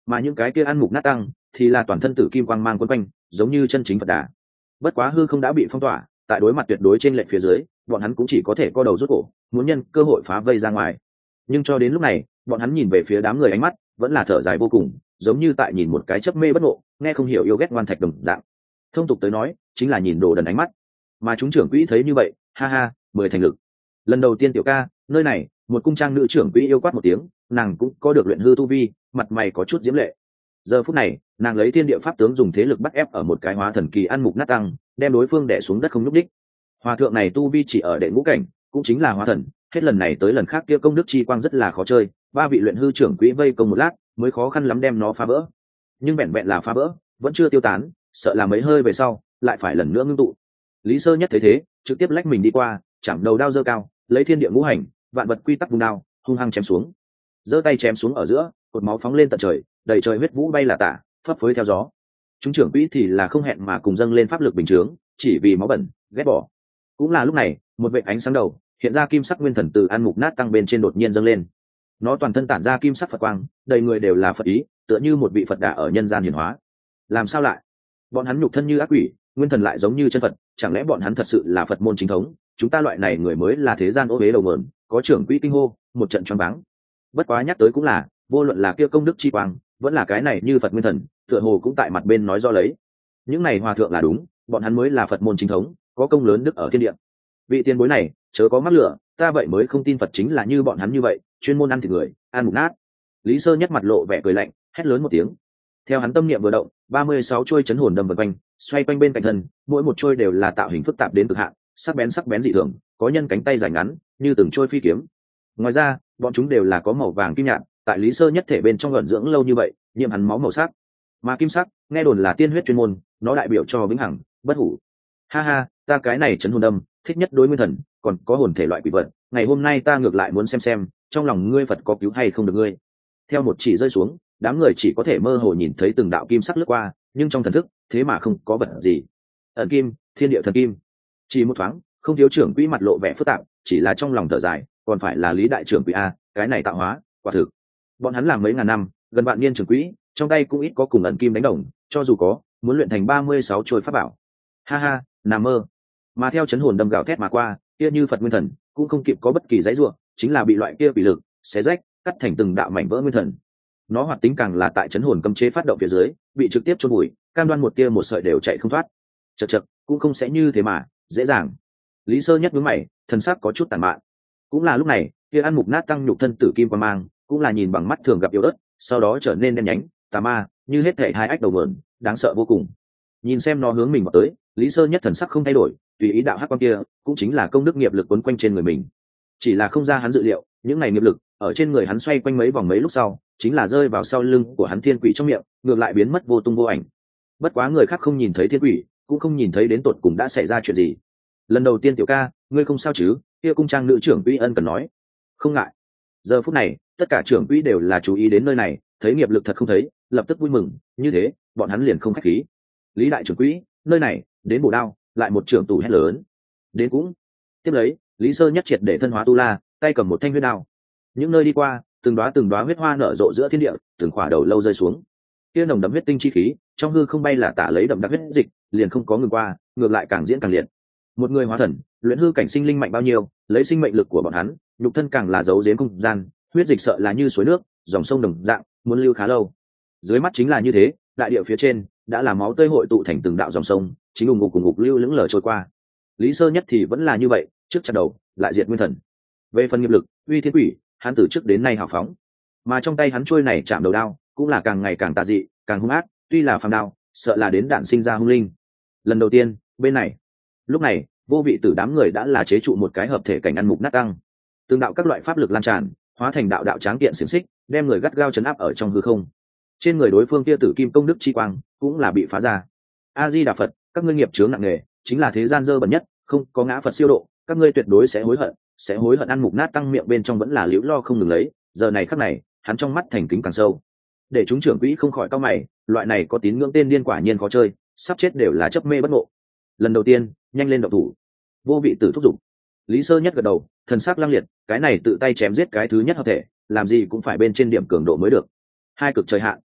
mà những cái kia ăn mục nát tăng thì là toàn thân tử kim quang mang quấn quanh, giống như chân chính Phật Đà. Bất quá hư không đã bị phong tỏa, tại đối mặt tuyệt đối trên lệnh phía dưới, bọn hắn cũng chỉ có thể co đầu rút cổ, muốn nhân cơ hội phá vây ra ngoài. Nhưng cho đến lúc này, bọn hắn nhìn về phía đám người ánh mắt vẫn là thở dài vô cùng, giống như tại nhìn một cái chớp mê bất ngộ, nghe không hiểu yêu ghét ngoan thạch đồng dạng. Thông tục tới nói, chính là nhìn đồ đần ánh mắt. Mà chúng trưởng quỹ thấy như vậy, ha ha, mười thành lực. Lần đầu tiên tiểu ca, nơi này, một cung trang nữ trưởng quỹ yêu quát một tiếng, nàng cũng có được luyện hư tu vi, mặt mày có chút diễm lệ. Giờ phút này, nàng lấy thiên địa pháp tướng dùng thế lực bắt ép ở một cái hóa thần kỳ ăn mục nát tăng, đem đối phương đè xuống đất không nhúc đích. Hòa thượng này tu vi chỉ ở đệ ngũ cảnh, cũng chính là hóa thần, hết lần này tới lần khác kia công đức chi quang rất là khó chơi, ba vị luyện hư trưởng quỹ vây công một lát, mới khó khăn lắm đem nó phá vỡ. Nhưng vẹn vẹn là phá vỡ, vẫn chưa tiêu tán, sợ là mấy hơi về sau, lại phải lần nữa ngưng tụ. Lý Sơ Nhất thấy thế, trực tiếp lách mình đi qua, chạm đầu đao giơ cao, lấy thiên địa ngũ hành, vạn vật quy tắc vùng đao, hung hăng chém xuống. Giơ tay chém xuống ở giữa, cột máu phóng lên tận trời, đầy trời huyết vũ bay là tả, phấp phới theo gió. Chúng trưởng quỹ thì là không hẹn mà cùng dâng lên pháp lực bình chướng, chỉ vì máu bẩn, ghét bỏ. Cũng là lúc này, một vệt ánh sáng đầu, hiện ra kim sắc nguyên thần từ ăn mục nát tăng bên trên đột nhiên dâng lên. Nó toàn thân tản ra kim sắc Phật quang, đầy người đều là Phật ý, tựa như một vị Phật Đà ở nhân gian hiển hóa. Làm sao lại? Bọn hắn nhục thân như ác quỷ, nguyên thần lại giống như chân Phật, chẳng lẽ bọn hắn thật sự là Phật môn chính thống? Chúng ta loại này người mới là thế gian ô uế đầu mượn, có trưởng quỹ kinh hô, một trận choáng váng. Bất quá nhắc tới cũng là, vô luận là kia công đức chi quang, vẫn là cái này như Phật nguyên thần, tựa hồ cũng tại mặt bên nói do lấy. Những này hòa thượng là đúng, bọn hắn mới là Phật môn chính thống, có công lớn đức ở thiên địa. Vị tiền bối này, chớ có mắc lửa, ta vậy mới không tin Phật chính là như bọn hắn như vậy, chuyên môn ăn thịt người, ăn mục nát. Lý Sơ Nhất mặt lộ vẻ cười lạnh, hét lớn một tiếng. Theo hắn tâm niệm vừa động, ba mươi sáu chuôi chấn hồn đâm vần quanh, xoay quanh bên cạnh thân, mỗi một chuôi đều là tạo hình phức tạp đến cực hạn, sắc bén sắc bén dị thường, có nhân cánh tay dài ngắn, như từng chuôi phi kiếm. Ngoài ra, bọn chúng đều là có màu vàng kim nhạt, tại Lý Sơ Nhất thể bên trong ẩn dưỡng lâu như vậy, nhiễm hắn máu màu sắc. Mà kim sắc, nghe đồn là tiên huyết chuyên môn, nó đại biểu cho vĩnh hằng, bất hủ. Ha ha, ta cái này chấn hồn đâm, thích nhất đối nguyên thần, còn có hồn thể loại quỷ vật, ngày hôm nay ta ngược lại muốn xem xem, trong lòng ngươi Phật có cứu hay không được ngươi. Theo một chỉ rơi xuống, đám người chỉ có thể mơ hồ nhìn thấy từng đạo kim sắc lướt qua, nhưng trong thần thức, thế mà không có vật gì. Ẩn kim, thiên địa thần kim. Chỉ một thoáng, không thiếu trưởng quỹ mặt lộ vẻ phức tạp, chỉ là trong lòng thở dài, còn phải là Lý đại trưởng quỹ a, cái này tạo hóa, quả thực. Bọn hắn làm mấy ngàn năm, gần vạn niên trưởng quỹ, trong tay cũng ít có cùng ẩn kim đánh đồng, cho dù có, muốn luyện thành ba mươi sáu chuôi pháp bảo. Ha ha, nằm mơ. Mà theo chấn hồn đâm gào thét mà qua, kia như Phật nguyên thần, cũng không kịp có bất kỳ dãy rủa, chính là bị loại kia bị lực xé rách, cắt thành từng đạo mảnh vỡ nguyên thần. Nó hoạt tính càng là tại chấn hồn cấm chế phát động phía dưới, bị trực tiếp chôn bụi, cam đoan một tia một sợi đều chạy không thoát. Chậc chậc, cũng không sẽ như thế mà, dễ dàng. Lý Sơ Nhất nhướng mày, thần sắc có chút tàn mạn. Cũng là lúc này, kia ăn mục nát tăng nhục thân tử kim qua mang, cũng là nhìn bằng mắt thường gặp yếu ớt, sau đó trở nên đen nhánh, tà ma, như hết thảy hai ách đầu mượn, đáng sợ vô cùng. Nhìn xem nó hướng mình vào tới, Lý Sơ Nhất thần sắc không thay đổi, tùy ý đạo hắc quang kia, cũng chính là công đức nghiệp lực quấn quanh trên người mình. Chỉ là không ra hắn dự liệu, những này nghiệp lực ở trên người hắn xoay quanh mấy vòng mấy lúc sau, chính là rơi vào sau lưng của hắn thiên quỷ trong miệng, ngược lại biến mất vô tung vô ảnh. Bất quá người khác không nhìn thấy thiên quỷ, cũng không nhìn thấy đến tột cùng đã xảy ra chuyện gì. Lần đầu tiên tiểu ca, ngươi không sao chứ? Kia cung trang nữ trưởng quỹ ân cần nói. Không ngại. Giờ phút này, tất cả trưởng quỹ đều là chú ý đến nơi này, thấy nghiệp lực thật không thấy, lập tức vui mừng, như thế, bọn hắn liền không khách khí. Lý đại trưởng quỹ, nơi này, đến bổ đao, lại một trưởng tủ hét lớn. Đến cũng. Tiếp lấy, Lý Sơ Nhất triệt để thân hóa tu la, tay cầm một thanh huyết đao. Những nơi đi qua, từng đóa từng đóa huyết hoa nở rộ giữa thiên địa, từng khỏa đầu lâu rơi xuống. Kia nồng đậm huyết tinh chi khí, trong hư không bay là tả lấy đậm đặc huyết dịch, liền không có ngừng qua, ngược lại càng diễn càng liệt. Một người hóa thần, luyện hư cảnh sinh linh mạnh bao nhiêu, lấy sinh mệnh lực của bọn hắn, nhục thân càng là giấu giếm không gian, huyết dịch sợ là như suối nước, dòng sông đồng dạng, muốn lưu khá lâu. Dưới mắt chính là như thế, đại địa phía trên đã là máu tươi hội tụ thành từng đạo dòng sông, chính ùng ục cùng ục lưu lững lờ trôi qua. Lý Sơ Nhất thì vẫn là như vậy, trước chặt đầu, lại diệt nguyên thần. Về phần nghiệp lực, uy thiên quỷ, hắn từ trước đến nay hào phóng, mà trong tay hắn trôi này chạm đầu đao, cũng là càng ngày càng tà dị, càng hung ác, tuy là phàm đao, sợ là đến đạn sinh ra hung linh. Lần đầu tiên, bên này, lúc này, vô vị tử đám người đã là chế trụ một cái hợp thể cảnh ăn mục nát tăng, từng đạo các loại pháp lực lan tràn, hóa thành đạo đạo tráng kiện xiềng xích, đem người gắt gao chấn áp ở trong hư không. Trên người đối phương kia tử kim công đức chi quang, cũng là bị phá ra. A Di Đà Phật, các ngươi nghiệp chướng nặng nề, chính là thế gian dơ bẩn nhất, không có ngã Phật siêu độ, các ngươi tuyệt đối sẽ hối hận, sẽ hối hận. Ăn mục nát tăng miệng bên trong vẫn là liễu lo không ngừng lấy, giờ này khắc này, hắn trong mắt thành kính càng sâu. Để chúng trưởng quỹ không khỏi cau mày, loại này có tín ngưỡng tên điên quả nhiên khó chơi, sắp chết đều là chấp mê bất ngộ. Lần đầu tiên, nhanh lên động thủ. Vô vị tử thúc giục. Lý Sơ Nhất gật đầu, thần sắc lăng liệt, cái này tự tay chém giết cái thứ nhất hợp thể, làm gì cũng phải bên trên điểm cường độ mới được. Hai cực trời hạn,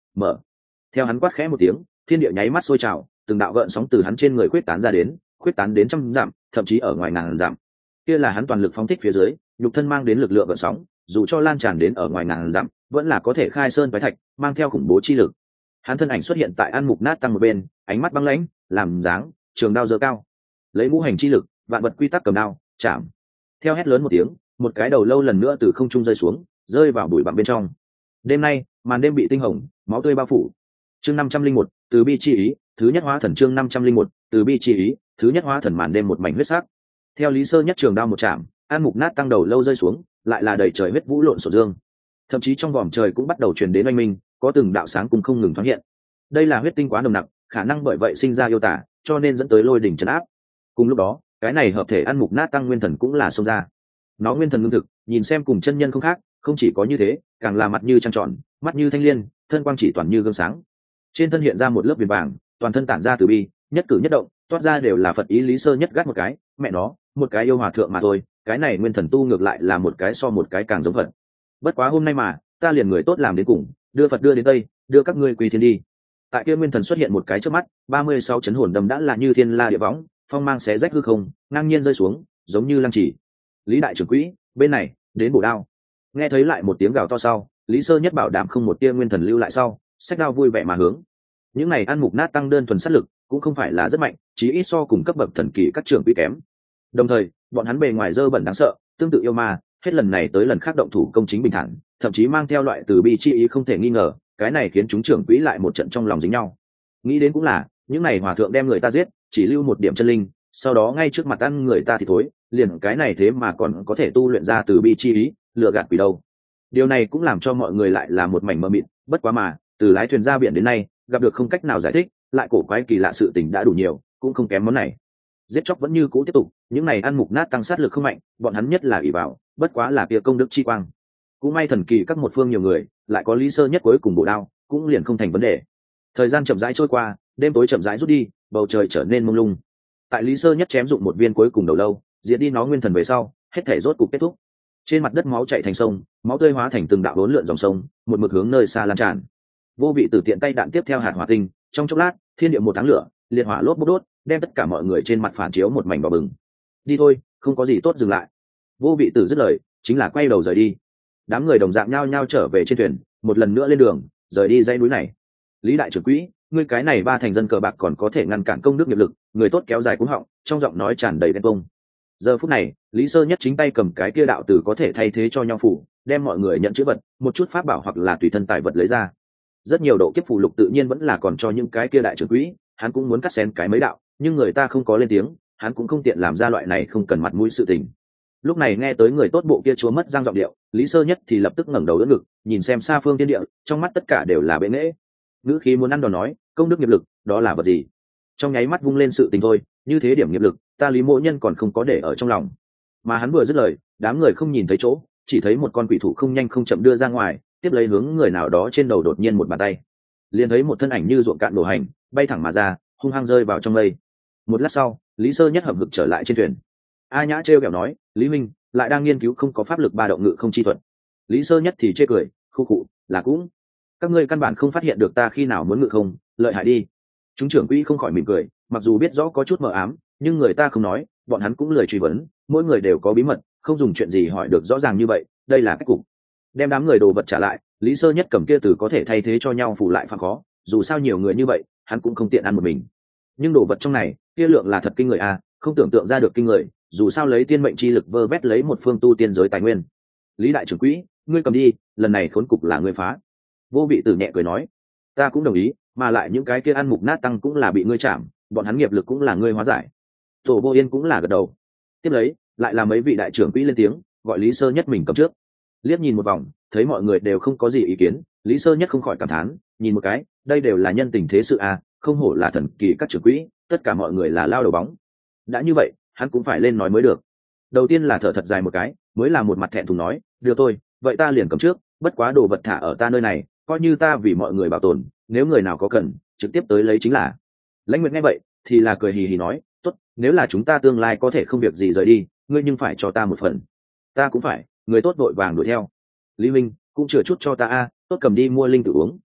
mở. Theo hắn quát khẽ một tiếng, thiên địa nháy mắt sôi trào, từng đạo gợn sóng từ hắn trên người khuyết tán ra đến, khuyết tán đến trăm dặm, thậm chí ở ngoài ngàn dặm. Kia là hắn toàn lực phóng thích phía dưới, nhục thân mang đến lực lượng gợn sóng, dù cho lan tràn đến ở ngoài ngàn dặm, vẫn là có thể khai sơn phái thạch, mang theo khủng bố chi lực. Hắn thân ảnh xuất hiện tại An Mục Nát Tăng một bên, ánh mắt băng lãnh, làm dáng, trường đao giơ cao, lấy ngũ hành chi lực, vạn vật quy tắc cầm đao, chạm. Theo hét lớn một tiếng, một cái đầu lâu lần nữa từ không trung rơi xuống, rơi vào bụi bặm bên trong. Đêm nay, màn đêm bị tinh hồng, máu tươi bao phủ. Chương năm trăm linh một, từ bi chi ý, thứ nhất hóa thần. Chương năm trăm linh một, từ bi chi ý, thứ nhất hóa thần. Màn đêm một mảnh huyết sắc. Theo Lý Sơ nhất trường đao một chạm, An Mục Nát Tăng đầu lâu rơi xuống, lại là đầy trời huyết vũ lộn xộn dương. Thậm chí trong vòm trời cũng bắt đầu truyền đến oanh minh, có từng đạo sáng cùng không ngừng thoáng hiện. Đây là huyết tinh quá nồng nặc, khả năng bởi vậy sinh ra yêu tả, cho nên dẫn tới lôi đỉnh trấn áp. Cùng lúc đó, cái này hợp thể An Mục Nát Tăng nguyên thần cũng là xông ra. Nó nguyên thần ngưng thực, nhìn xem cùng chân nhân không khác, không chỉ có như thế, càng là mặt như trăng tròn, mắt như thanh liên, thân quang chỉ toàn như gương sáng. Trên thân hiện ra một lớp viền vàng, toàn thân tản ra từ bi, nhất cử nhất động toát ra đều là Phật ý. Lý Sơ nhất gắt một cái, mẹ nó, một cái yêu hòa thượng mà thôi, cái này nguyên thần tu ngược lại là một cái so một cái càng giống Phật. Bất quá hôm nay mà, ta liền người tốt làm đến cùng, đưa Phật đưa đến Tây, đưa các ngươi quy thiên đi. Tại kia nguyên thần xuất hiện một cái trước mắt, ba mươi sáu chấn hồn đầm đã là như thiên la địa võng, phong mang xé rách hư không, ngang nhiên rơi xuống, giống như lăng chỉ. Lý đại trưởng quỹ, bên này, đến bổ đao. Nghe thấy lại một tiếng gào to sau, Lý Sơ nhất bảo đảm không một tia nguyên thần lưu lại sau, xách đao vui vẻ mà hướng. Những này An Mục Nát Tăng đơn thuần sát lực, cũng không phải là rất mạnh, chỉ ít so cùng cấp bậc thần kỳ các trưởng quỹ kém. Đồng thời, bọn hắn bề ngoài dơ bẩn đáng sợ, tương tự yêu ma, hết lần này tới lần khác động thủ công chính bình thản, thậm chí mang theo loại từ bi chi ý không thể nghi ngờ, cái này khiến chúng trưởng quỹ lại một trận trong lòng dính nhau. Nghĩ đến cũng là, những này hòa thượng đem người ta giết, chỉ lưu một điểm chân linh, sau đó ngay trước mặt ăn người ta thì thối, liền cái này thế mà còn có thể tu luyện ra từ bi chi ý, lừa gạt quỷ đâu. Điều này cũng làm cho mọi người lại là một mảnh mơ mịt, bất quá mà, từ lái thuyền ra biển đến nay, gặp được không cách nào giải thích, lại cổ quái kỳ lạ sự tình đã đủ nhiều, cũng không kém món này. Giết chóc vẫn như cũ tiếp tục, những này Ăn Mục Nát Tăng sát lực không mạnh, bọn hắn nhất là ỷ vào, bất quá là kia công đức chi quang. Cũng may thần kỳ các một phương nhiều người, lại có Lý Sơ nhất cuối cùng bổ đao, cũng liền không thành vấn đề. Thời gian chậm rãi trôi qua, đêm tối chậm rãi rút đi, bầu trời trở nên mông lung. Tại Lý Sơ nhất chém dụng một viên cuối cùng đầu lâu, diệt đi nó nguyên thần về sau, hết thể rốt cục kết thúc. Trên mặt đất máu chảy thành sông, máu tươi hóa thành từng đạo uốn lượn dòng sông, một mực hướng nơi xa lan tràn. Vô Vị Tử tiện tay đạn tiếp theo hạt hỏa tinh, trong chốc lát, thiên địa một tháng lửa, liệt hỏa lốp bốc đốt, đem tất cả mọi người trên mặt phản chiếu một mảnh đỏ bừng. Đi thôi, không có gì tốt dừng lại. Vô Vị Tử dứt lời, chính là quay đầu rời đi. Đám người đồng dạng nhao nhao trở về trên thuyền, một lần nữa lên đường, rời đi dãy núi này. Lý đại trưởng quỹ, ngươi cái này ba thành dân cờ bạc còn có thể ngăn cản công đức nghiệp lực, người tốt kéo dài cuống họng, trong giọng nói tràn đầy ghen tuông. Giờ phút này, Lý Sơ nhất chính tay cầm cái kia đạo tử có thể thay thế cho nho phủ, đem mọi người nhận chữ vật, một chút pháp bảo hoặc là tùy thân tài vật lấy ra. Rất nhiều độ kiếp phù lục tự nhiên vẫn là còn cho những cái kia đại trưởng quỹ, hắn cũng muốn cắt xén cái mấy đạo, nhưng người ta không có lên tiếng, hắn cũng không tiện làm ra loại này không cần mặt mũi sự tình. Lúc này nghe tới người tốt bộ kia chúa mất giang giọng điệu, Lý Sơ nhất thì lập tức ngẩng đầu đỡ ngực, nhìn xem xa phương thiên địa, trong mắt tất cả đều là bệ nghệ. Ngữ khí muốn ăn đòn nói, công đức nghiệp lực, đó là vật gì? Trong nháy mắt vung lên sự tình thôi, như thế điểm nghiệp lực, ta Lý Mộ Nhân còn không có để ở trong lòng. Mà hắn vừa dứt lời, đám người không nhìn thấy chỗ, chỉ thấy một con quỷ thủ không nhanh không chậm đưa ra ngoài, tiếp lấy hướng người nào đó trên đầu đột nhiên một bàn tay. Liền thấy một thân ảnh như ruộng cạn đổ hành, bay thẳng mà ra, hung hăng rơi vào trong mây. Một lát sau, Lý Sơ nhất hậm hực trở lại trên thuyền. A Nhã trêu ghẹo nói, Lý Minh lại đang nghiên cứu không có pháp lực ba động ngự không chi thuật. Lý Sơ nhất thì chê cười, khu khụ, là cũng các ngươi căn bản không phát hiện được ta khi nào muốn ngự không, lợi hại đi. Chúng trưởng quỹ không khỏi mỉm cười, mặc dù biết rõ có chút mờ ám, nhưng người ta không nói, bọn hắn cũng lười truy vấn, mỗi người đều có bí mật, không dùng chuyện gì hỏi được rõ ràng như vậy, đây là cách cục. Đem đám người đồ vật trả lại, Lý Sơ nhất cầm kia từ có thể thay thế cho nhau phủ lại phạm khó, dù sao nhiều người như vậy, hắn cũng không tiện ăn một mình. Nhưng đồ vật trong này, kia lượng là thật kinh người a, không tưởng tượng ra được kinh người, dù sao lấy tiên mệnh chi lực vơ vét lấy một phương tu tiên giới tài nguyên. Lý đại trưởng quỹ, ngươi cầm đi, lần này khốn cục là ngươi phá. Vô Vị Tử nhẹ cười nói, ta cũng đồng ý, mà lại những cái kia Ăn Mục Nát Tăng cũng là bị ngươi chạm, bọn hắn nghiệp lực cũng là ngươi hóa giải. Tổ Vô Yên cũng là gật đầu. Tiếp lấy, lại là mấy vị đại trưởng quỹ lên tiếng, gọi Lý Sơ nhất mình cầm trước. Liếc nhìn một vòng, thấy mọi người đều không có gì ý kiến, Lý Sơ nhất không khỏi cảm thán, nhìn một cái, đây đều là nhân tình thế sự à, không hổ là thần kỳ các trưởng quỹ, tất cả mọi người là lao đầu bóng. Đã như vậy, hắn cũng phải lên nói mới được. Đầu tiên là thở thật dài một cái, mới là một mặt thẹn thùng nói, đưa tôi, vậy ta liền cầm trước, bất quá đồ vật thả ở ta nơi này, coi như ta vì mọi người bảo tồn, nếu người nào có cần, trực tiếp tới lấy chính là. Lãnh Nguyệt nghe vậy, thì là cười hì hì nói, tốt, nếu là chúng ta tương lai có thể không việc gì rời đi, ngươi nhưng phải cho ta một phần. Ta cũng phải, người tốt vội vàng đuổi theo. Lý Minh cũng chừa chút cho ta a, tốt cầm đi mua linh tự uống.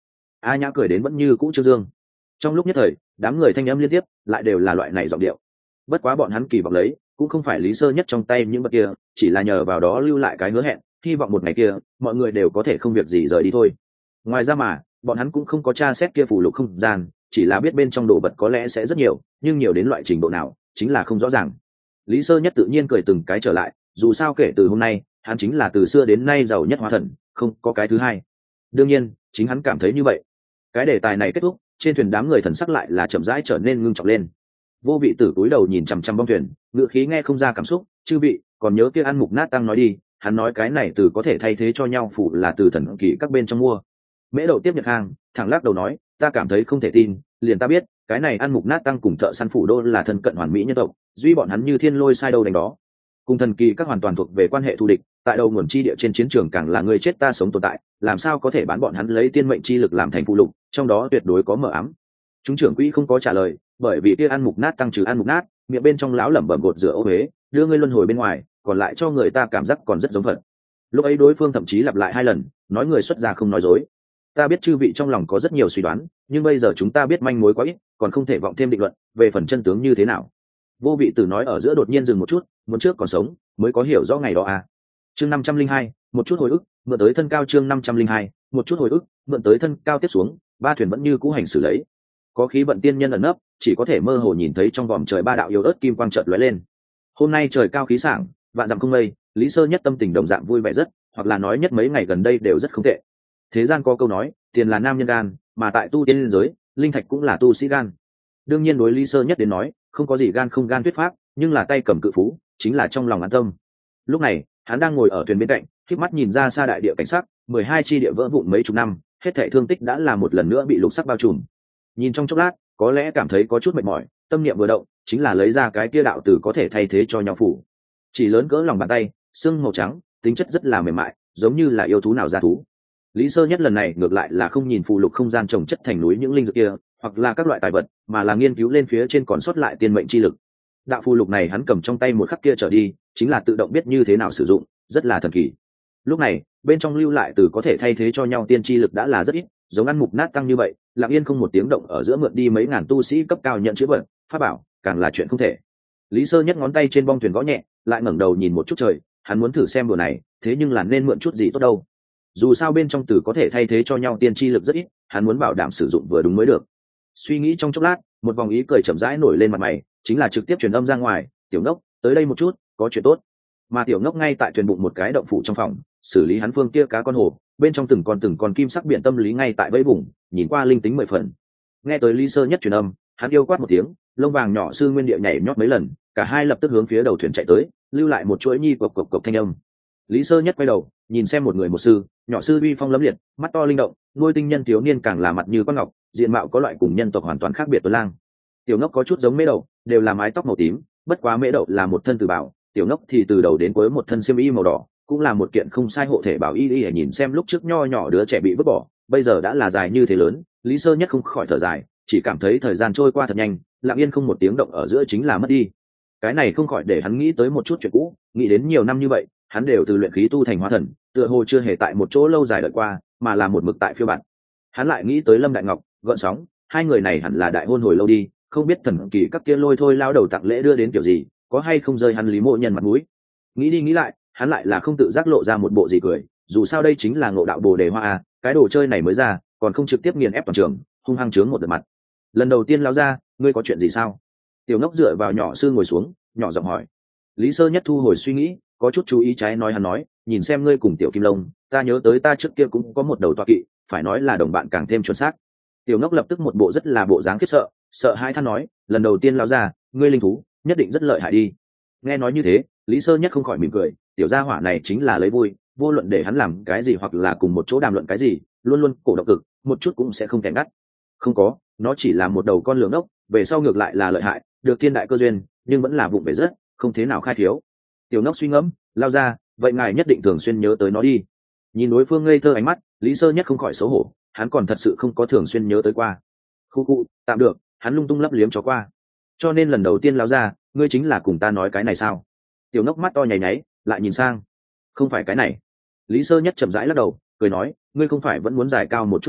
A Nhã cười đến vẫn như cũ trương dương. Trong lúc nhất thời đám người thanh âm liên tiếp lại đều là loại này giọng điệu. Bất quá bọn hắn kỳ vọng lấy cũng không phải Lý Sơ Nhất trong tay những vật kia, chỉ là nhờ vào đó lưu lại cái hứa hẹn, hy vọng một ngày kia mọi người đều có thể không việc gì rời đi thôi. Ngoài ra mà bọn hắn cũng không có tra xét kia phù lục không gian, chỉ là biết bên trong đồ vật có lẽ sẽ rất nhiều, nhưng nhiều đến loại trình độ nào chính là không rõ ràng. Lý Sơ Nhất tự nhiên cười từng cái trở lại, dù sao kể từ hôm nay hắn chính là từ xưa đến nay giàu nhất hóa thần, không có cái thứ hai. Đương nhiên chính hắn cảm thấy như vậy. Cái đề tài này kết thúc, trên thuyền đám người thần sắc lại là chậm rãi trở nên ngưng trọng lên. Vô Vị Tử cúi đầu nhìn chằm chằm bong thuyền, ngựa khí nghe không ra cảm xúc. Chư vị còn nhớ kia ăn mục nát tăng nói đi, hắn nói cái này từ có thể thay thế cho nhau phủ là từ thần kỳ các bên trong mua. Mễ Đậu tiếp nhận hàng thẳng lắc đầu nói, ta cảm thấy không thể tin, liền ta biết cái này ăn mục nát tăng cùng thợ săn phủ đô là thân cận hoàn mỹ nhân tộc, duy bọn hắn như thiên lôi sai đâu đánh đó, cùng thần kỳ các hoàn toàn thuộc về quan hệ thù địch, tại đầu nguồn chi địa trên chiến trường càng là người chết ta sống tồn tại, làm sao có thể bán bọn hắn lấy tiên mệnh chi lực làm thành phụ lục, trong đó tuyệt đối có mờ ám. Chúng trưởng quỹ không có trả lời, bởi vì kia ăn mục nát tăng trừ ăn mục nát, miệng bên trong lão lẩm bẩm gột rửa ô huế, đưa ngươi luân hồi bên ngoài, còn lại cho người ta cảm giác còn rất giống thật. Lúc ấy đối phương thậm chí lặp lại hai lần, nói người xuất gia không nói dối. Ta biết chư vị trong lòng có rất nhiều suy đoán, nhưng bây giờ chúng ta biết manh mối quá ít, còn không thể vọng thêm định luận về phần chân tướng như thế nào. Vô Vị Tử nói ở giữa đột nhiên dừng một chút, muốn trước còn sống mới có hiểu rõ ngày đó à. Chương năm trăm linh hai, một chút hồi ức, mượn tới thân cao. Chương năm trăm linh hai, một chút hồi ức, mượn tới thân cao. Tiếp xuống ba thuyền vẫn như cũ hành xử lấy, có khí vận tiên nhân ẩn nấp, chỉ có thể mơ hồ nhìn thấy trong vòm trời ba đạo yếu ớt kim quang chợt lóe lên. Hôm nay trời cao khí sảng, vạn dặm không mây, Lý Sơ Nhất tâm tình đồng dạng vui vẻ rất, hoặc là nói nhất mấy ngày gần đây đều rất không tệ. Thế gian có câu nói, tiền là nam nhân gan, mà tại tu tiên giới, linh thạch cũng là tu sĩ gan. Đương nhiên đối Lý Sơ Nhất đến nói, không có gì gan không gan thuyết pháp, nhưng là tay cầm cự phú, chính là trong lòng an tâm. Lúc này, hắn đang ngồi ở thuyền bên cạnh, khép mắt nhìn ra xa đại địa cảnh sắc, mười hai chi địa vỡ vụn mấy chục năm, hết thảy thương tích đã là một lần nữa bị lục sắc bao trùm. Nhìn trong chốc lát, có lẽ cảm thấy có chút mệt mỏi, tâm niệm vừa động, chính là lấy ra cái kia đạo tử có thể thay thế cho nhau phủ. Chỉ lớn cỡ lòng bàn tay, xương màu trắng, tính chất rất là mềm mại, giống như là yêu thú nào ra thú. Lý Sơ Nhất lần này ngược lại là không nhìn phù lục không gian trồng chất thành núi những linh dược kia, hoặc là các loại tài vật, mà là nghiên cứu lên phía trên còn sót lại tiên mệnh chi lực. Đạo phù lục này hắn cầm trong tay một khắc kia trở đi, chính là tự động biết như thế nào sử dụng, rất là thần kỳ. Lúc này, bên trong lưu lại từ có thể thay thế cho nhau tiên chi lực đã là rất ít, giống ăn mục nát tăng như vậy, lặng yên không một tiếng động ở giữa mượn đi mấy ngàn tu sĩ cấp cao nhận chữ vật, pháp bảo, càng là chuyện không thể. Lý Sơ Nhất ngón tay trên bong thuyền gõ nhẹ, lại ngẩng đầu nhìn một chút trời, hắn muốn thử xem đùa này, thế nhưng là nên mượn chút gì tốt đâu. Dù sao bên trong từ có thể thay thế cho nhau tiên chi lực rất ít, hắn muốn bảo đảm sử dụng vừa đúng mới được. Suy nghĩ trong chốc lát, một vòng ý cười chậm rãi nổi lên mặt mày, chính là trực tiếp truyền âm ra ngoài, "Tiểu Ngốc, tới đây một chút, có chuyện tốt." Mà Tiểu Ngốc ngay tại thuyền bụng một cái động phủ trong phòng, xử lý hắn phương kia cá con hồ, bên trong từng con từng con kim sắc biển tâm lý ngay tại vây vùng, nhìn qua linh tính mười phần. Nghe tới Lý Sơ Nhất truyền âm, hắn yêu quát một tiếng, lông vàng nhỏ sư nguyên địa nhảy nhót mấy lần, cả hai lập tức hướng phía đầu thuyền chạy tới, lưu lại một chuỗi nhi cộc cộc cộc thanh âm. Lý Sơ Nhất quay đầu, nhìn xem một người một sư, nhỏ sư uy phong lẫm liệt, mắt to linh động, nuôi tinh nhân thiếu niên càng là mặt như quan ngọc, diện mạo có loại cùng nhân tộc hoàn toàn khác biệt. Tuấn Lang, Tiểu Ngốc có chút giống Mễ Đậu, đều là mái tóc màu tím, bất quá Mễ Đậu là một thân từ bảo, Tiểu Ngốc thì từ đầu đến cuối một thân xiêm y màu đỏ, cũng là một kiện không sai hộ thể bảo y y. Nhìn xem lúc trước nho nhỏ đứa trẻ bị vứt bỏ, bây giờ đã là dài như thế lớn, Lý Sơ Nhất không khỏi thở dài, chỉ cảm thấy thời gian trôi qua thật nhanh, lặng yên không một tiếng động ở giữa chính là mất đi. Cái này không khỏi để hắn nghĩ tới một chút chuyện cũ, nghĩ đến nhiều năm như vậy, hắn đều từ luyện khí tu thành hóa thần, tựa hồ chưa hề tại một chỗ lâu dài đợi qua, mà là một mực tại phiêu bạt. Hắn lại nghĩ tới Lâm Đại Ngọc, Gợn Sóng, hai người này hẳn là đại hôn hồi lâu đi, không biết thần kỳ các kia lôi thôi lao đầu tặng lễ đưa đến kiểu gì, có hay không rơi hắn Lý Mộ Nhân mặt mũi. Nghĩ đi nghĩ lại, hắn lại là không tự giác lộ ra một bộ gì cười, dù sao đây chính là ngộ đạo bồ đề hoa a, cái đồ chơi này mới ra, còn không trực tiếp nghiền ép toàn trường, hung hăng chướng một đợt mặt. Lần đầu tiên lao ra, ngươi có chuyện gì sao? Tiểu Ngốc dựa vào nhỏ sư ngồi xuống, nhỏ giọng hỏi. Lý Sơ Nhất thu hồi suy nghĩ, có chút chú ý trái nói hắn nói, nhìn xem ngươi cùng Tiểu Kim Long, ta nhớ tới ta trước kia cũng có một đầu toa kỵ, phải nói là đồng bạn càng thêm chuẩn xác. Tiểu Ngốc lập tức một bộ rất là bộ dáng khiếp sợ, sợ hai than nói, lần đầu tiên lao ra, ngươi linh thú nhất định rất lợi hại đi. Nghe nói như thế, Lý Sơ Nhất không khỏi mỉm cười, tiểu gia hỏa này chính là lấy vui, vô luận để hắn làm cái gì hoặc là cùng một chỗ đàm luận cái gì, luôn luôn cổ động cực, một chút cũng sẽ không kẻ ngắt. Không có, nó chỉ là một đầu con lường ốc, về sau ngược lại là lợi hại, được thiên đại cơ duyên, nhưng vẫn là vụng về rất, không thế nào khai thiếu. Tiểu Ngốc suy ngẫm, lao ra, vậy ngài nhất định thường xuyên nhớ tới nó đi. Nhìn đối phương ngây thơ ánh mắt, Lý Sơ Nhất không khỏi xấu hổ, hắn còn thật sự không có thường xuyên nhớ tới qua. Khu khu, tạm được, hắn lung tung lấp liếm cho qua. Cho nên lần đầu tiên lao ra, ngươi chính là cùng ta nói cái này sao? Tiểu Ngốc mắt to nháy nháy, lại nhìn sang. Không phải cái này. Lý Sơ Nhất chậm rãi lắc đầu, cười nói, ngươi không phải vẫn muốn giải cao một chút mà,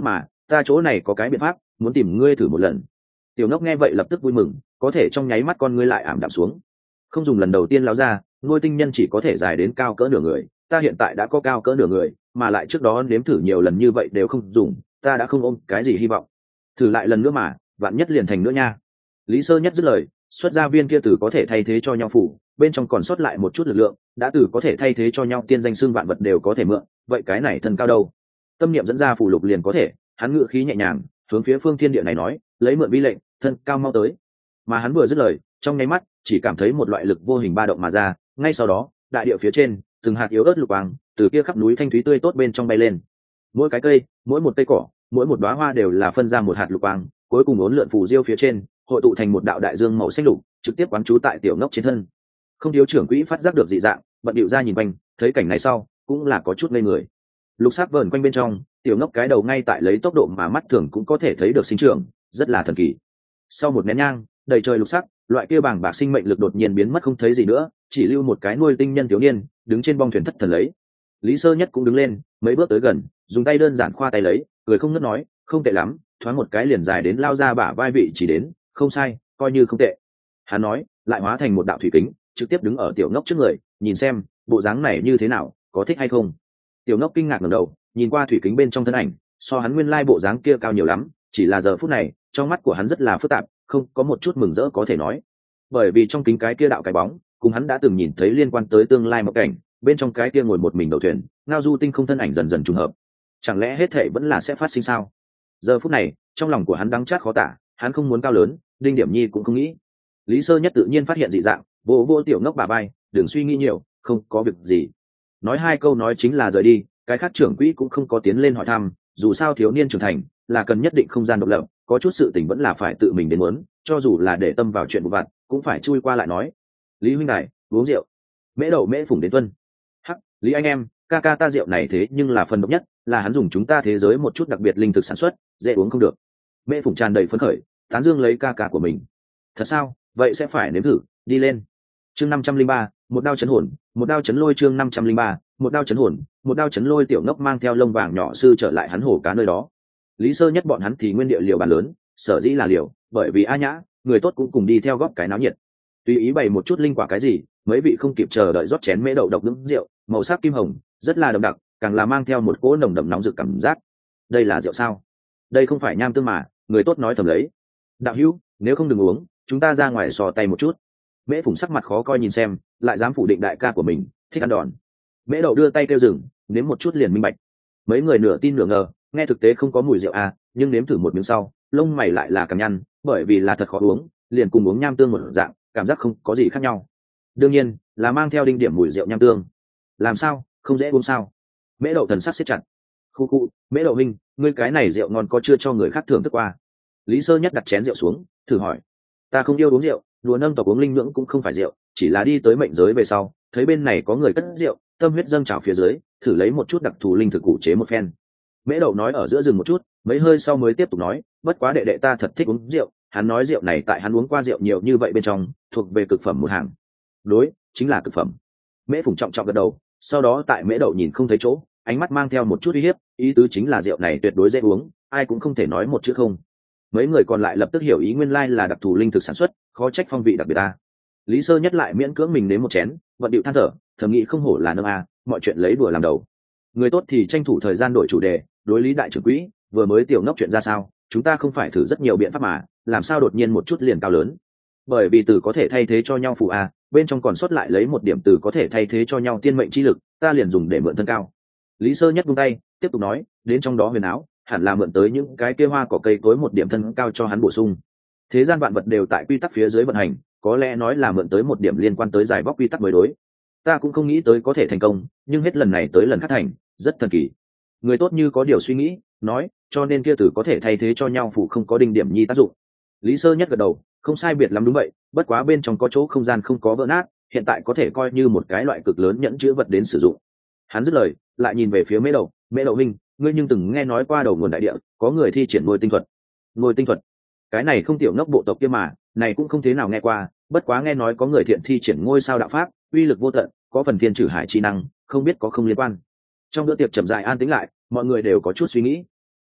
ta chỗ này có cái biện pháp muốn tìm ngươi thử một lần. Tiểu ngốc nghe vậy lập tức vui mừng, có thể trong nháy mắt con ngươi lại ảm đạm xuống. Không dùng lần đầu tiên láo ra, nuôi tinh nhân chỉ có thể dài đến cao cỡ nửa người, ta hiện tại đã có cao cỡ nửa người, mà lại trước đó nếm thử nhiều lần như vậy đều không dùng, ta đã không ôm cái gì hy vọng. Thử lại lần nữa mà, vạn nhất liền thành nữa nha. Lý Sơ Nhất dứt lời, xuất ra viên kia từ có thể thay thế cho nhau phủ, bên trong còn sót lại một chút lực lượng, đã từ có thể thay thế cho nhau tiên danh xưng vạn vật đều có thể mượn, vậy cái này thân cao đâu? Tâm niệm dẫn ra phù lục liền có thể, hắn ngự khí nhẹ nhàng, hướng phía phương thiên địa này nói, lấy mượn vi lệnh, thân cao mau tới. Mà hắn vừa dứt lời, trong nháy mắt, chỉ cảm thấy một loại lực vô hình ba động mà ra, ngay sau đó, đại địa phía trên, từng hạt yếu ớt lục quang, từ kia khắp núi thanh thúy tươi tốt bên trong bay lên. Mỗi cái cây, mỗi một cây cỏ, mỗi một đóa hoa đều là phân ra một hạt lục quang, cuối cùng uốn lượn phù diêu phía trên, hội tụ thành một đạo đại dương màu xanh lục, trực tiếp quán trú tại tiểu ngốc trên thân. Không thiếu trưởng quỹ phát giác được dị dạng, bận điệu ra nhìn quanh, thấy cảnh này sau, cũng là có chút ngây người. Lục sắc vờn quanh bên trong, tiểu ngốc cái đầu ngay tại lấy tốc độ mà mắt thường cũng có thể thấy được sinh trưởng, rất là thần kỳ. Sau một nén nhang, đầy trời lục sắc, loại kia bàng bạc sinh mệnh lực đột nhiên biến mất không thấy gì nữa, chỉ lưu một cái nuôi tinh nhân thiếu niên, đứng trên bong thuyền thất thần lấy. Lý Sơ Nhất cũng đứng lên, mấy bước tới gần, dùng tay đơn giản khoa tay lấy, cười không ngớt nói, không tệ lắm, thoáng một cái liền dài đến lao ra bả vai vị chỉ đến, không sai, coi như không tệ. Hắn nói, lại hóa thành một đạo thủy kính, trực tiếp đứng ở tiểu ngốc trước người, nhìn xem, bộ dáng này như thế nào, có thích hay không? Tiểu ngốc kinh ngạc ngẩng đầu, nhìn qua thủy kính bên trong thân ảnh, so hắn nguyên lai bộ dáng kia cao nhiều lắm, chỉ là giờ phút này, trong mắt của hắn rất là phức tạp, không có một chút mừng rỡ có thể nói. Bởi vì trong kính cái kia đạo cái bóng, cùng hắn đã từng nhìn thấy liên quan tới tương lai một cảnh, bên trong cái kia ngồi một mình đầu thuyền, ngao du tinh không thân ảnh dần dần trùng hợp. Chẳng lẽ hết thảy vẫn là sẽ phát sinh sao? Giờ phút này, trong lòng của hắn đắng chát khó tả, hắn không muốn cao lớn, Đinh Điểm Nhi cũng không nghĩ. Lý Sơ Nhất tự nhiên phát hiện dị dạng, vỗ vỗ tiểu ngốc bà bay, đừng suy nghĩ nhiều, không có việc gì. Nói hai câu nói chính là rời đi, cái khác trưởng quỹ cũng không có tiến lên hỏi thăm, dù sao thiếu niên trưởng thành là cần nhất định không gian độc lập, có chút sự tình vẫn là phải tự mình đến muốn, cho dù là để tâm vào chuyện vụ vặt, cũng phải chui qua lại nói. Lý huynh đài, uống rượu. Mễ Đậu Mễ Phùng đến tuân. Hắc, Lý anh em, ca ca ta rượu này thế nhưng là phần độc nhất, là hắn dùng chúng ta thế giới một chút đặc biệt linh thực sản xuất, dễ uống không được. Mễ Phùng tràn đầy phấn khởi, tán dương lấy ca ca của mình. Thật sao? Vậy sẽ phải nếm thử, đi lên. Chương năm trăm linh ba, một đao chấn hồn, một đao chấn lôi chương năm trăm linh ba, một đao chấn hồn, một đao chấn lôi tiểu ngốc mang theo lông vàng nhỏ sư trở lại hắn hồ cá nơi đó. Lý Sơ Nhất bọn hắn thì nguyên địa liều bàn lớn, sở dĩ là liều, bởi vì A Nhã, người tốt cũng cùng đi theo góp cái náo nhiệt. Tùy ý bày một chút linh quả cái gì, mấy vị không kịp chờ đợi rót chén mễ đậu độc nướng rượu, màu sắc kim hồng, rất là đậm đặc, càng là mang theo một cỗ nồng đậm nóng rực cảm giác. Đây là rượu sao? Đây không phải nham tương mà, người tốt nói thầm lấy. Đạo hữu, nếu không đừng uống, chúng ta ra ngoài sò tay một chút. Mễ Phùng sắc mặt khó coi nhìn xem, lại dám phủ định đại ca của mình, thích ăn đòn. Mễ Đậu đưa tay kêu dừng, nếm một chút liền minh bạch. Mấy người nửa tin nửa ngờ, nghe thực tế không có mùi rượu à, nhưng nếm thử một miếng sau, lông mày lại là càng nhăn, bởi vì là thật khó uống, liền cùng uống nham tương một dạng, cảm giác không có gì khác nhau. Đương nhiên, là mang theo đinh điểm mùi rượu nham tương. Làm sao, không dễ uống sao? Mễ Đậu thần sắc siết chặt. Khu khu, Mễ Đậu huynh, ngươi cái này rượu ngon có chưa cho người khác thưởng thức qua? Lý Sơ Nhất đặt chén rượu xuống, thử hỏi. Ta không yêu uống rượu, đùa nâng tộc uống linh nhưỡng cũng không phải rượu, chỉ là đi tới mệnh giới về sau, thấy bên này có người cất rượu, tâm huyết dâng trào phía dưới, thử lấy một chút đặc thù linh thực cụ chế một phen. Mễ Đậu nói ở giữa rừng một chút, mấy hơi sau mới tiếp tục nói, bất quá đệ đệ ta thật thích uống rượu, hắn nói rượu này tại hắn uống qua rượu nhiều như vậy bên trong, thuộc về cực phẩm một hàng. Đối, chính là cực phẩm. Mễ Phùng trọng trọng gật đầu, sau đó tại Mễ Đậu nhìn không thấy chỗ, ánh mắt mang theo một chút uy hiếp, ý tứ chính là rượu này tuyệt đối dễ uống, ai cũng không thể nói một chữ không. Mấy người còn lại lập tức hiểu ý nguyên lai là đặc thù linh thực sản xuất, khó trách phong vị đặc biệt ta. Lý Sơ Nhất lại miễn cưỡng mình nếm một chén, vận điệu than thở, thầm nghĩ không hổ là nâng a, mọi chuyện lấy đùa làm đầu. Người tốt thì tranh thủ thời gian đổi chủ đề, đối Lý đại trưởng quỹ, vừa mới tiểu ngốc chuyện ra sao, chúng ta không phải thử rất nhiều biện pháp mà, làm sao đột nhiên một chút liền cao lớn? Bởi vì từ có thể thay thế cho nhau phụ a, bên trong còn sót lại lấy một điểm từ có thể thay thế cho nhau tiên mệnh chi lực, ta liền dùng để mượn thân cao. Lý Sơ Nhất buông tay, tiếp tục nói, đến trong đó huyền áo, hẳn là mượn tới những cái kia hoa cỏ cây cối một điểm thân cao cho hắn bổ sung. Thế gian vạn vật đều tại quy tắc phía dưới vận hành, có lẽ nói là mượn tới một điểm liên quan tới giải vóc quy tắc mới đối. Ta cũng không nghĩ tới có thể thành công, nhưng hết lần này tới lần khác thành, rất thần kỳ. Người tốt như có điều suy nghĩ, nói, cho nên kia từ có thể thay thế cho nhau phụ không có đinh điểm nhi tác dụng. Lý Sơ Nhất gật đầu, không sai biệt lắm đúng vậy, bất quá bên trong có chỗ không gian không có vỡ nát, hiện tại có thể coi như một cái loại cực lớn nhẫn chứa vật đến sử dụng. Hắn dứt lời, lại nhìn về phía Mễ Đậu, Mễ Đậu huynh, ngươi nhưng từng nghe nói qua đầu nguồn đại địa có người thi triển ngôi tinh thuật? Ngôi tinh thuật, cái này không tiểu ngốc bộ tộc kia mà, này cũng không thế nào nghe qua, bất quá nghe nói có người thiện thi triển ngôi sao đạo pháp, uy lực vô tận, có phần thiên trừ hải chi năng, không biết có không liên quan. Trong bữa tiệc chậm dài an tĩnh lại, mọi người đều có chút suy nghĩ.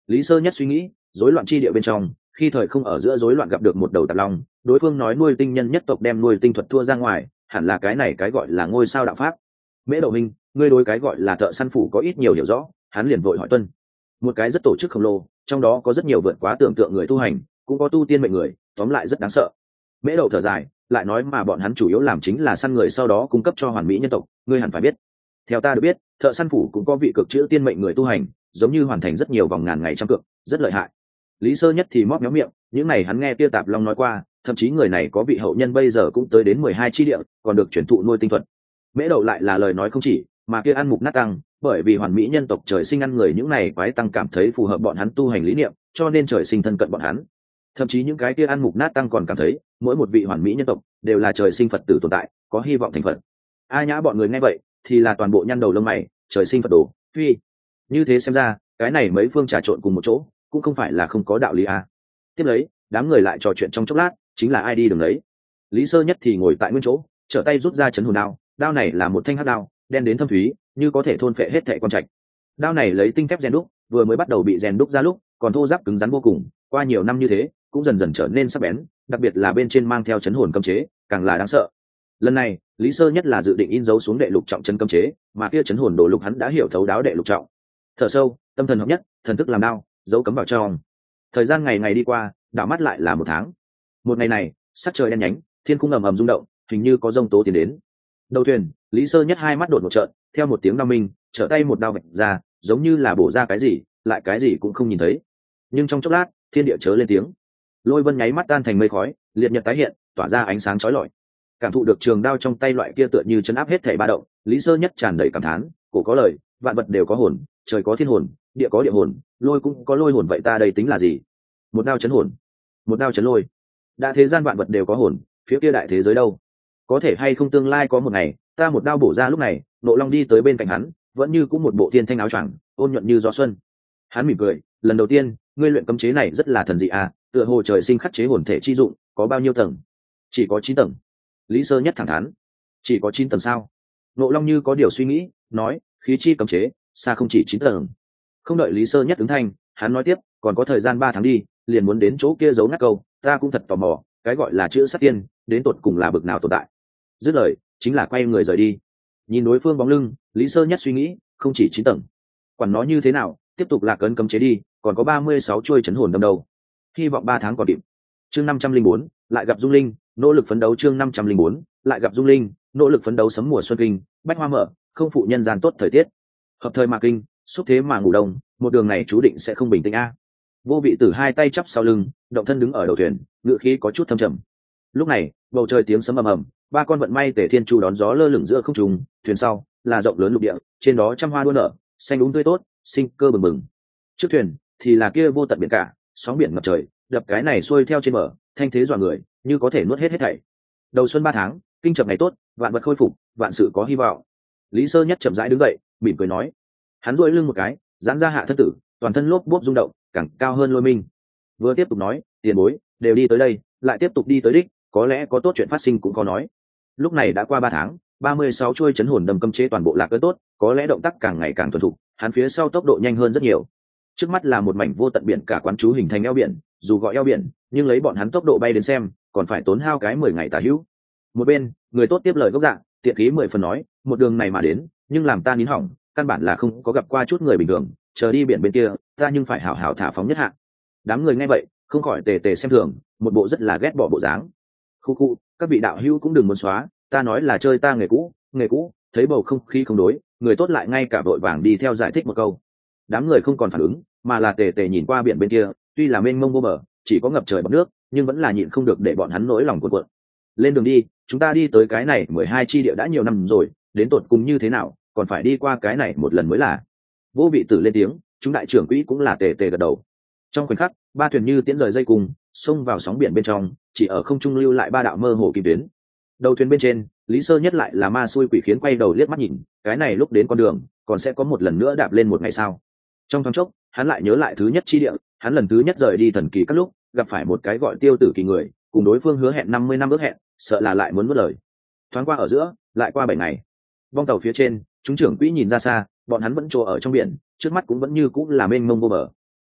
Lý Sơ Nhất suy nghĩ, rối loạn chi địa bên trong, khi thời không ở giữa rối loạn gặp được một đầu tạp long, đối phương nói nuôi tinh nhân nhất tộc đem nuôi tinh thuật thua ra ngoài, hẳn là cái này cái gọi là ngôi sao đạo pháp. Mễ Đậu Minh, ngươi đối cái gọi là thợ săn phủ có ít nhiều hiểu rõ, hắn liền vội hỏi tuân. Một cái rất tổ chức khổng lồ, trong đó có rất nhiều vượt quá tưởng tượng người tu hành, cũng có tu tiên mệnh người, tóm lại rất đáng sợ. Mễ Đậu thở dài, lại nói mà bọn hắn chủ yếu làm chính là săn người sau đó cung cấp cho hoàn mỹ nhân tộc, ngươi hẳn phải biết. Theo ta được biết, thợ săn phủ cũng có vị cực chữ tiên mệnh người tu hành, giống như hoàn thành rất nhiều vòng ngàn ngày trăm cược, rất lợi hại. Lý Sơ Nhất thì móc méo miệng, những này hắn nghe Tia Tạp Long nói qua, thậm chí người này có vị hậu nhân bây giờ cũng tới đến mười hai chi địa, còn được chuyển thụ nuôi tinh thuật. Mễ Đậu lại là lời nói không chỉ, mà kia ăn mục nát tăng, bởi vì hoàn mỹ nhân tộc trời sinh ăn người những này quái tăng cảm thấy phù hợp bọn hắn tu hành lý niệm, cho nên trời sinh thân cận bọn hắn. Thậm chí những cái kia ăn mục nát tăng còn cảm thấy, mỗi một vị hoàn mỹ nhân tộc đều là trời sinh Phật tử tồn tại, có hy vọng thành Phật. A Nhã bọn người nghe vậy, thì là toàn bộ nhăn đầu lông mày, trời sinh Phật đồ, phi. Như thế xem ra, cái này mấy phương trà trộn cùng một chỗ, cũng không phải là không có đạo lý à. Tiếp lấy, đám người lại trò chuyện trong chốc lát, chính là ai đi đường đấy. Lý Sơ Nhất thì ngồi tại nguyên chỗ, trở tay rút ra chấn hồn đao, đao này là một thanh hắc đao, đen đến thâm thúy, như có thể thôn phệ hết thảy quan trạch. Đao này lấy tinh thép rèn đúc, vừa mới bắt đầu bị rèn đúc ra lúc, còn thô ráp cứng rắn vô cùng, qua nhiều năm như thế, cũng dần dần trở nên sắc bén, đặc biệt là bên trên mang theo chấn hồn cấm chế, càng là đáng sợ. Lần này, Lý Sơ Nhất là dự định in dấu xuống đệ lục trọng chân cấm chế, mà kia chấn hồn đồ lục hắn đã hiểu thấu đáo đệ lục trọng. Thở sâu, tâm thần hợp nhất, thần thức làm đao, dấu cấm vào trong. Thời gian ngày ngày đi qua, đảo mắt lại là một tháng. Một ngày này, sắc trời đen nhánh, thiên cung ầm ầm rung động, hình như có rông tố tiến đến. Đầu thuyền, Lý Sơ Nhất hai mắt đột một trợn, theo một tiếng đao minh, trở tay một đao vạch ra, giống như là bổ ra cái gì, lại cái gì cũng không nhìn thấy. Nhưng trong chốc lát, thiên địa chớ lên tiếng, lôi vân nháy mắt tan thành mây khói, liệt nhật tái hiện, tỏa ra ánh sáng chói lọi. Cảm thụ được trường đao trong tay loại kia tựa như chấn áp hết thảy ba động, Lý Sơ Nhất tràn đầy cảm thán, cổ có lời, vạn vật đều có hồn, trời có thiên hồn, địa có địa hồn, lôi cũng có lôi hồn, vậy ta đây tính là gì? Một đao chấn hồn, một đao chấn lôi. Đã thế gian vạn vật đều có hồn, phía kia đại thế giới đâu? Có thể hay không tương lai có một ngày, ta một đao bổ ra lúc này, Nộ Long đi tới bên cạnh hắn, vẫn như cũng một bộ thiên thanh áo choàng, ôn nhuận như gió xuân. Hắn mỉm cười, lần đầu tiên, ngươi luyện cấm chế này rất là thần dị à, tựa hồ trời sinh khắc chế hồn thể chi dụng, có bao nhiêu tầng? Chỉ có chín tầng. Lý Sơ Nhất thẳng thắn, chỉ có chín tầng sao? Nộ Long như có điều suy nghĩ, nói, khí chi cấm chế, xa không chỉ chín tầng. Không đợi Lý Sơ Nhất ứng thanh, hắn nói tiếp, còn có thời gian ba tháng đi, liền muốn đến chỗ kia giấu ngắt câu, ta cũng thật tò mò, cái gọi là chữ sát tiên, đến tột cùng là bực nào tồn tại. Dứt lời, chính là quay người rời đi. Nhìn đối phương bóng lưng, Lý Sơ Nhất suy nghĩ, không chỉ chín tầng, quản nó như thế nào, tiếp tục lạc ấn cấm chế đi, còn có ba mươi sáu chuôi chấn hồn đâm đầu, hy vọng ba tháng còn kịp. Chương năm trăm linh bốn, lại gặp Dung Linh, nỗ lực phấn đấu. Chương năm trăm linh bốn, lại gặp Dung Linh, nỗ lực phấn đấu. Sấm mùa xuân kinh, bách hoa mở, không phụ nhân gian tốt thời tiết. Hợp thời mà kinh, xúc thế mà ngủ đông, một đường này chú định sẽ không bình tĩnh a. Vô Vị Tử hai tay chắp sau lưng, động thân đứng ở đầu thuyền, ngựa khí có chút thâm trầm. Lúc này, bầu trời tiếng sấm ầm ầm, ba con vận may Tề Thiên Chu đón gió lơ lửng giữa không trung, thuyền sau là rộng lớn lục địa, trên đó trăm hoa đua nở, xanh úng tươi tốt, sinh cơ bừng bừng. Trước thuyền thì là kia vô tận biển cả, sóng biển ngập trời, đập cái này xuôi theo trên bờ, thanh thế dọa người, như có thể nuốt hết hết thảy. Đầu xuân ba tháng, kinh chập ngày tốt, vạn vật khôi phục, vạn sự có hy vọng. Lý Sơ Nhất chậm rãi đứng dậy, mỉm cười nói. Hắn duỗi lưng một cái, giãn ra hạ thân tử, toàn thân lốp bốp rung động, càng cao hơn Lôi Minh. Vừa tiếp tục nói, tiền bối đều đi tới đây, lại tiếp tục đi tới đích, có lẽ có tốt chuyện phát sinh cũng có nói. Lúc này đã qua ba tháng, ba mươi sáu chuôi chấn hồn đâm cấm chế toàn bộ lạc ấn tốt, có lẽ động tác càng ngày càng thuần thục, hắn phía sau tốc độ nhanh hơn rất nhiều. Trước mắt là một mảnh vô tận biển cả quán chú hình thành eo biển, dù gọi eo biển, nhưng lấy bọn hắn tốc độ bay đến xem, còn phải tốn hao cái mười ngày tả hữu. Một bên, người tốt tiếp lời gốc dạng, tiện khí mười phần nói, một đường này mà đến, nhưng làm ta nín hỏng, căn bản là không có gặp qua chút người bình thường, chờ đi biển bên kia, ta nhưng phải hảo hảo thả phóng nhất hạ. Đám người nghe vậy, không khỏi tề tề xem thường, một bộ rất là ghét bỏ bộ dáng. Khu khu, các vị đạo hữu cũng đừng muốn xóa, ta nói là chơi ta nghề cũ, nghề cũ. Thấy bầu không khí không đối, người tốt lại ngay cả vội vàng đi theo giải thích một câu. Đám người không còn phản ứng, mà là tề tề nhìn qua biển bên kia, tuy là mênh mông vô bờ, chỉ có ngập trời bọt nước, nhưng vẫn là nhịn không được để bọn hắn nỗi lòng cuộn cuộn. Lên đường đi, chúng ta đi tới cái này mười hai chi địa đã nhiều năm rồi, đến tột cùng như thế nào, còn phải đi qua cái này một lần mới là. Vô Vị Tử lên tiếng, chúng đại trưởng quỹ cũng là tề tề gật đầu. Trong khoảnh khắc, ba thuyền như tiễn rời dây cùng, xông vào sóng biển bên trong, chỉ ở không trung lưu lại ba đạo mơ hồ kim tuyến. Đầu thuyền bên trên, Lý Sơ Nhất lại là ma xui quỷ khiến quay đầu liếc mắt nhìn, cái này lúc đến con đường, còn sẽ có một lần nữa đạp lên một ngày sao? Trong thoáng chốc, hắn lại nhớ lại thứ nhất chi địa, hắn lần thứ nhất rời đi thần kỳ các lúc, gặp phải một cái gọi Tiêu Tử Kỳ người, cùng đối phương hứa hẹn năm mươi năm ước hẹn, sợ là lại muốn mất lời. Thoáng qua ở giữa, lại qua bảy ngày. Vong tàu phía trên, chúng trưởng quỹ nhìn ra xa, bọn hắn vẫn trồ ở trong biển, trước mắt cũng vẫn như cũng là mênh mông vô bờ.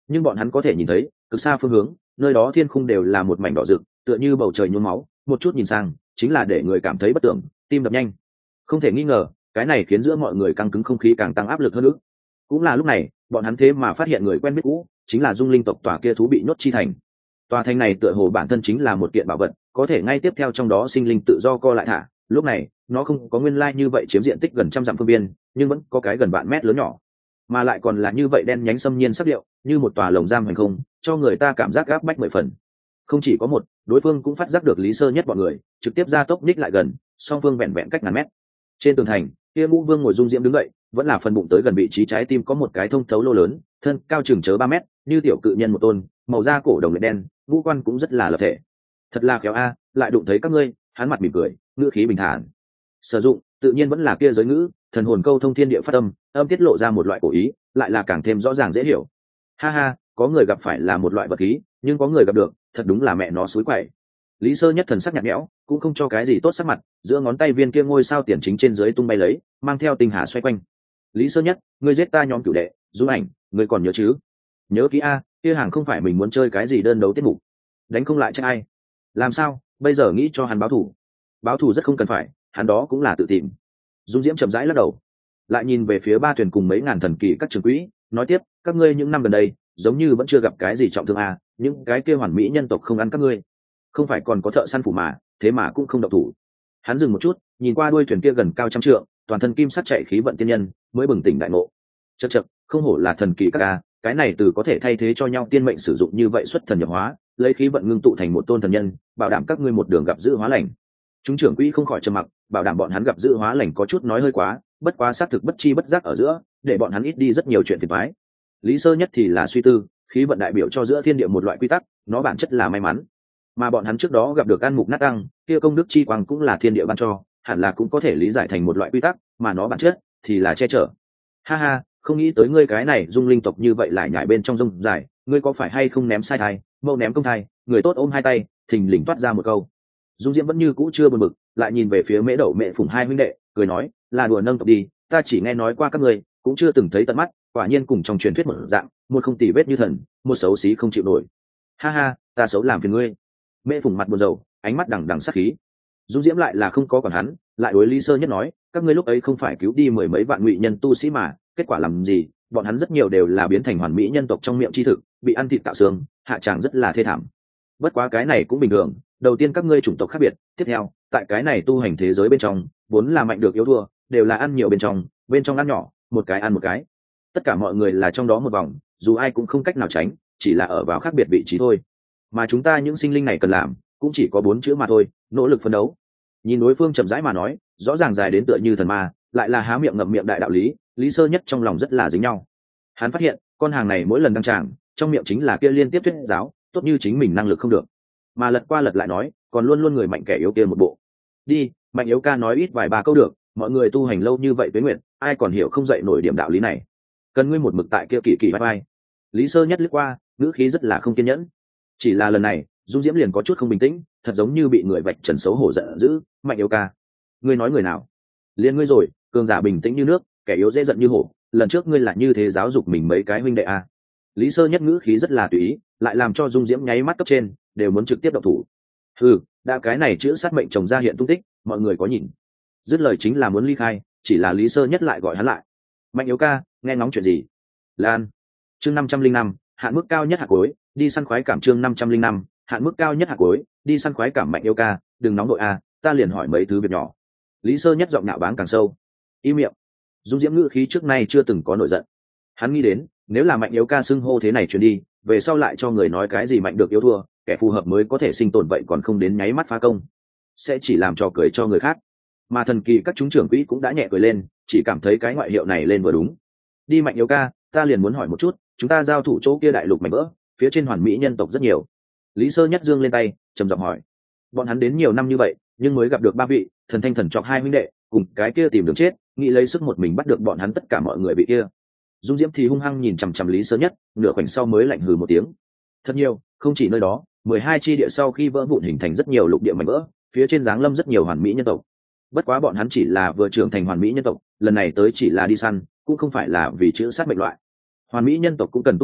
nhưng bọn hắn có thể nhìn thấy cực xa phương hướng, nơi đó thiên khung đều là một mảnh đỏ rực, tựa như bầu trời nhuốm máu, một chút nhìn sang chính là để người cảm thấy bất tưởng, tim đập nhanh. Không thể nghi ngờ, cái này khiến giữa mọi người căng cứng không khí càng tăng áp lực hơn nữa. Cũng là lúc này, bọn hắn thế mà phát hiện người quen biết cũ, chính là Dung Linh tộc tòa kia thú bị nhốt chi thành. Tòa thành này tựa hồ bản thân chính là một kiện bảo vật, có thể ngay tiếp theo trong đó sinh linh tự do co lại thả. Lúc này, nó không có nguyên lai như vậy chiếm diện tích gần trăm dặm phương biên, nhưng vẫn có cái gần vạn mét lớn nhỏ, mà lại còn là như vậy đen nhánh xâm nhiên sắc điệu, như một tòa lồng giam hành không, cho người ta cảm giác gáp bách mười phần. Không chỉ có một, đối phương cũng phát giác được Lý Sơ Nhất bọn người, trực tiếp ra tốc ních lại gần, song phương vẹn vẹn cách ngàn mét. Trên tường thành, kia Ngũ Vương ngồi dung diễm đứng dậy, vẫn là phần bụng tới gần vị trí trái tim có một cái thông thấu lô lớn, thân cao chừng chớ ba mét, như tiểu cự nhân một tôn, màu da cổ đồng lệ đen, ngũ quan cũng rất là lập thể. Thật là khéo a, lại đụng thấy các ngươi. Hắn mặt mỉm cười, ngữ khí bình thản. Sử dụng tự nhiên vẫn là kia giới ngữ, thần hồn câu thông thiên địa phát âm, âm tiết lộ ra một loại cổ ý, lại là càng thêm rõ ràng dễ hiểu. Ha ha, có người gặp phải là một loại vật khí, nhưng có người gặp được, thật đúng là mẹ nó suối quậy. Lý Sơ Nhất thần sắc nhạt nhẽo, cũng không cho cái gì tốt sắc mặt, giữa ngón tay viên kia ngôi sao tiền chính trên dưới tung bay lấy, mang theo tinh hà xoay quanh. Lý Sơ Nhất, ngươi giết ta nhóm cửu đệ, Dung Ảnh, ngươi còn nhớ chứ? Nhớ kỹ a, kia hàng không phải mình muốn chơi cái gì đơn đấu tiết mục, đánh không lại chắc ai? Làm sao? Bây giờ nghĩ cho hắn báo thù? Báo thù rất không cần phải, hắn đó cũng là tự tìm. Dung Diễm chậm rãi lắc đầu, lại nhìn về phía ba thuyền cùng mấy ngàn thần kỳ các trường quỹ, nói tiếp, các ngươi những năm gần đây, giống như vẫn chưa gặp cái gì trọng thương a, những cái kia hoàn mỹ nhân tộc không ăn các ngươi, không phải còn có thợ săn phủ mà, thế mà cũng không động thủ. Hắn dừng một chút, nhìn qua đuôi thuyền kia gần cao trăm trượng, toàn thân kim sắt chạy khí vận tiên nhân, mới bừng tỉnh đại ngộ. Chậc chậc, không hổ là thần kỳ các a, cái này từ có thể thay thế cho nhau tiên mệnh sử dụng như vậy xuất thần nhập hóa, lấy khí vận ngưng tụ thành một tôn thần nhân, bảo đảm các ngươi một đường gặp dự hóa lành. Chúng trưởng quỹ không khỏi trầm mặc, bảo đảm bọn hắn gặp dự hóa lành có chút nói hơi quá, bất quá xác thực bất chi bất giác ở giữa, để bọn hắn ít đi rất nhiều chuyện phiền toái. Lý Sơ Nhất thì là suy tư, khí vận đại biểu cho giữa thiên địa một loại quy tắc, nó bản chất là may mắn, mà bọn hắn trước đó gặp được ăn mục nát tăng, kia công đức chi quang cũng là thiên địa ban cho, hẳn là cũng có thể lý giải thành một loại quy tắc, mà nó bản chất thì là che chở. Ha ha, không nghĩ tới ngươi cái này Dung Linh tộc như vậy lại nhảy bên trong rông dài, ngươi có phải hay không ném sai thai, mâu ném công thai, người tốt ôm hai tay, thình lình toát ra một câu. Dung Diễm vẫn như cũ chưa buồn bực, lại nhìn về phía Mễ Đậu Mẹ Phùng hai huynh đệ, cười nói, là đùa nâng tộc đi, ta chỉ nghe nói qua các ngươi, cũng chưa từng thấy tận mắt, quả nhiên cùng trong truyền thuyết một dạng, một không tì vết như thần, một xấu xí không chịu nổi. Ha ha, ta xấu làm phiền ngươi. Mễ Phùng mặt buồn rầu, ánh mắt đằng đằng sát khí. Dung Diễm lại là không có còn hắn, lại đối Lý Sơ Nhất nói, các ngươi lúc ấy không phải cứu đi mười mấy vạn ngụy nhân tu sĩ mà, kết quả làm gì? Bọn hắn rất nhiều đều là biến thành hoàn mỹ nhân tộc trong miệng chi thực, bị ăn thịt tạo xương, hạ tràng rất là thê thảm. Bất quá cái này cũng bình thường, đầu tiên các ngươi chủng tộc khác biệt, tiếp theo, tại cái này tu hành thế giới bên trong, vốn là mạnh được yếu thua, đều là ăn nhiều bên trong, bên trong ăn nhỏ, một cái ăn một cái. Tất cả mọi người là trong đó một vòng, dù ai cũng không cách nào tránh, chỉ là ở vào khác biệt vị trí thôi. Mà chúng ta những sinh linh này cần làm, cũng chỉ có bốn chữ mà thôi, nỗ lực phấn đấu. Nhìn đối phương chậm rãi mà nói, rõ ràng dài đến tựa như thần ma, lại là há miệng ngậm miệng đại đạo lý, Lý Sơ Nhất trong lòng rất là dính nhau. Hắn phát hiện, con hàng này mỗi lần đăng tràng, trong miệng chính là kia liên tiếp thuyết giáo, tốt như chính mình năng lực không được, mà lật qua lật lại nói, còn luôn luôn người mạnh kẻ yếu kia một bộ. Đi, mạnh yếu ca nói ít vài ba câu được, mọi người tu hành lâu như vậy tuế nguyện, ai còn hiểu không dậy nổi điểm đạo lý này. Cần ngươi một mực tại kia kỳ kỳ vai vai. Lý Sơ Nhất lướt qua, ngữ khí rất là không kiên nhẫn. Chỉ là lần này, Dung Diễm liền có chút không bình tĩnh, thật giống như bị người vạch trần xấu hổ giận dữ. Mạnh yếu ca, ngươi nói người nào? Liên ngươi rồi, cường giả bình tĩnh như nước, kẻ yếu dễ giận như hổ. Lần trước ngươi là như thế giáo dục mình mấy cái huynh đệ à? Lý Sơ Nhất ngữ khí rất là tùy ý, lại làm cho Dung Diễm nháy mắt cấp trên đều muốn trực tiếp động thủ. Ừ, đã cái này chữ sát mệnh chồng ra hiện tung tích, mọi người có nhìn. Dứt lời chính là muốn ly khai, chỉ là Lý Sơ Nhất lại gọi hắn lại. Mạnh yếu ca, nghe ngóng chuyện gì? Lan. Chương năm trăm linh năm, hạn mức cao nhất hạt cuối, đi săn khoái cảm. Chương năm trăm linh năm, hạn mức cao nhất hạt cuối, đi săn khoái cảm. Mạnh yếu ca, đừng nóng đội a, ta liền hỏi mấy thứ việc nhỏ. Lý Sơ Nhất giọng nạo báng càng sâu. Im miệng. Dung Diễm ngữ khí trước nay chưa từng có nổi giận. Hắn nghĩ đến, nếu là mạnh yếu ca xưng hô thế này truyền đi, về sau lại cho người nói cái gì mạnh được yếu thua, kẻ phù hợp mới có thể sinh tồn, vậy còn không đến nháy mắt phá công, sẽ chỉ làm trò cười cho người khác. Mà thần kỳ các chúng trưởng quỹ cũng đã nhẹ cười lên, chỉ cảm thấy cái ngoại hiệu này lên vừa đúng. Đi mạnh yếu ca, ta liền muốn hỏi một chút, chúng ta giao thủ chỗ kia đại lục mảnh vỡ, phía trên hoàn mỹ nhân tộc rất nhiều. Lý Sơ Nhất dương lên tay, trầm giọng hỏi. Bọn hắn đến nhiều năm như vậy, nhưng mới gặp được ba vị thần thanh thần chọc hai huynh đệ, cùng cái kia tìm đường chết, nghĩ lấy sức một mình bắt được bọn hắn tất cả mọi người bị kia. Dung Diễm thì hung hăng nhìn chằm chằm Lý Sơ Nhất, nửa khoảnh sau mới lạnh hừ một tiếng. Thật nhiều, không chỉ nơi đó, mười hai chi địa sau khi vỡ vụn hình thành rất nhiều lục địa mảnh vỡ, phía trên giáng lâm rất nhiều hoàn mỹ nhân tộc. Bất quá bọn hắn chỉ là vừa trưởng thành hoàn mỹ nhân tộc, lần này tới chỉ là đi săn, cũng không phải là vì chữ sát mệnh loại. Hoàn mỹ nhân tộc cũng cần tu hành,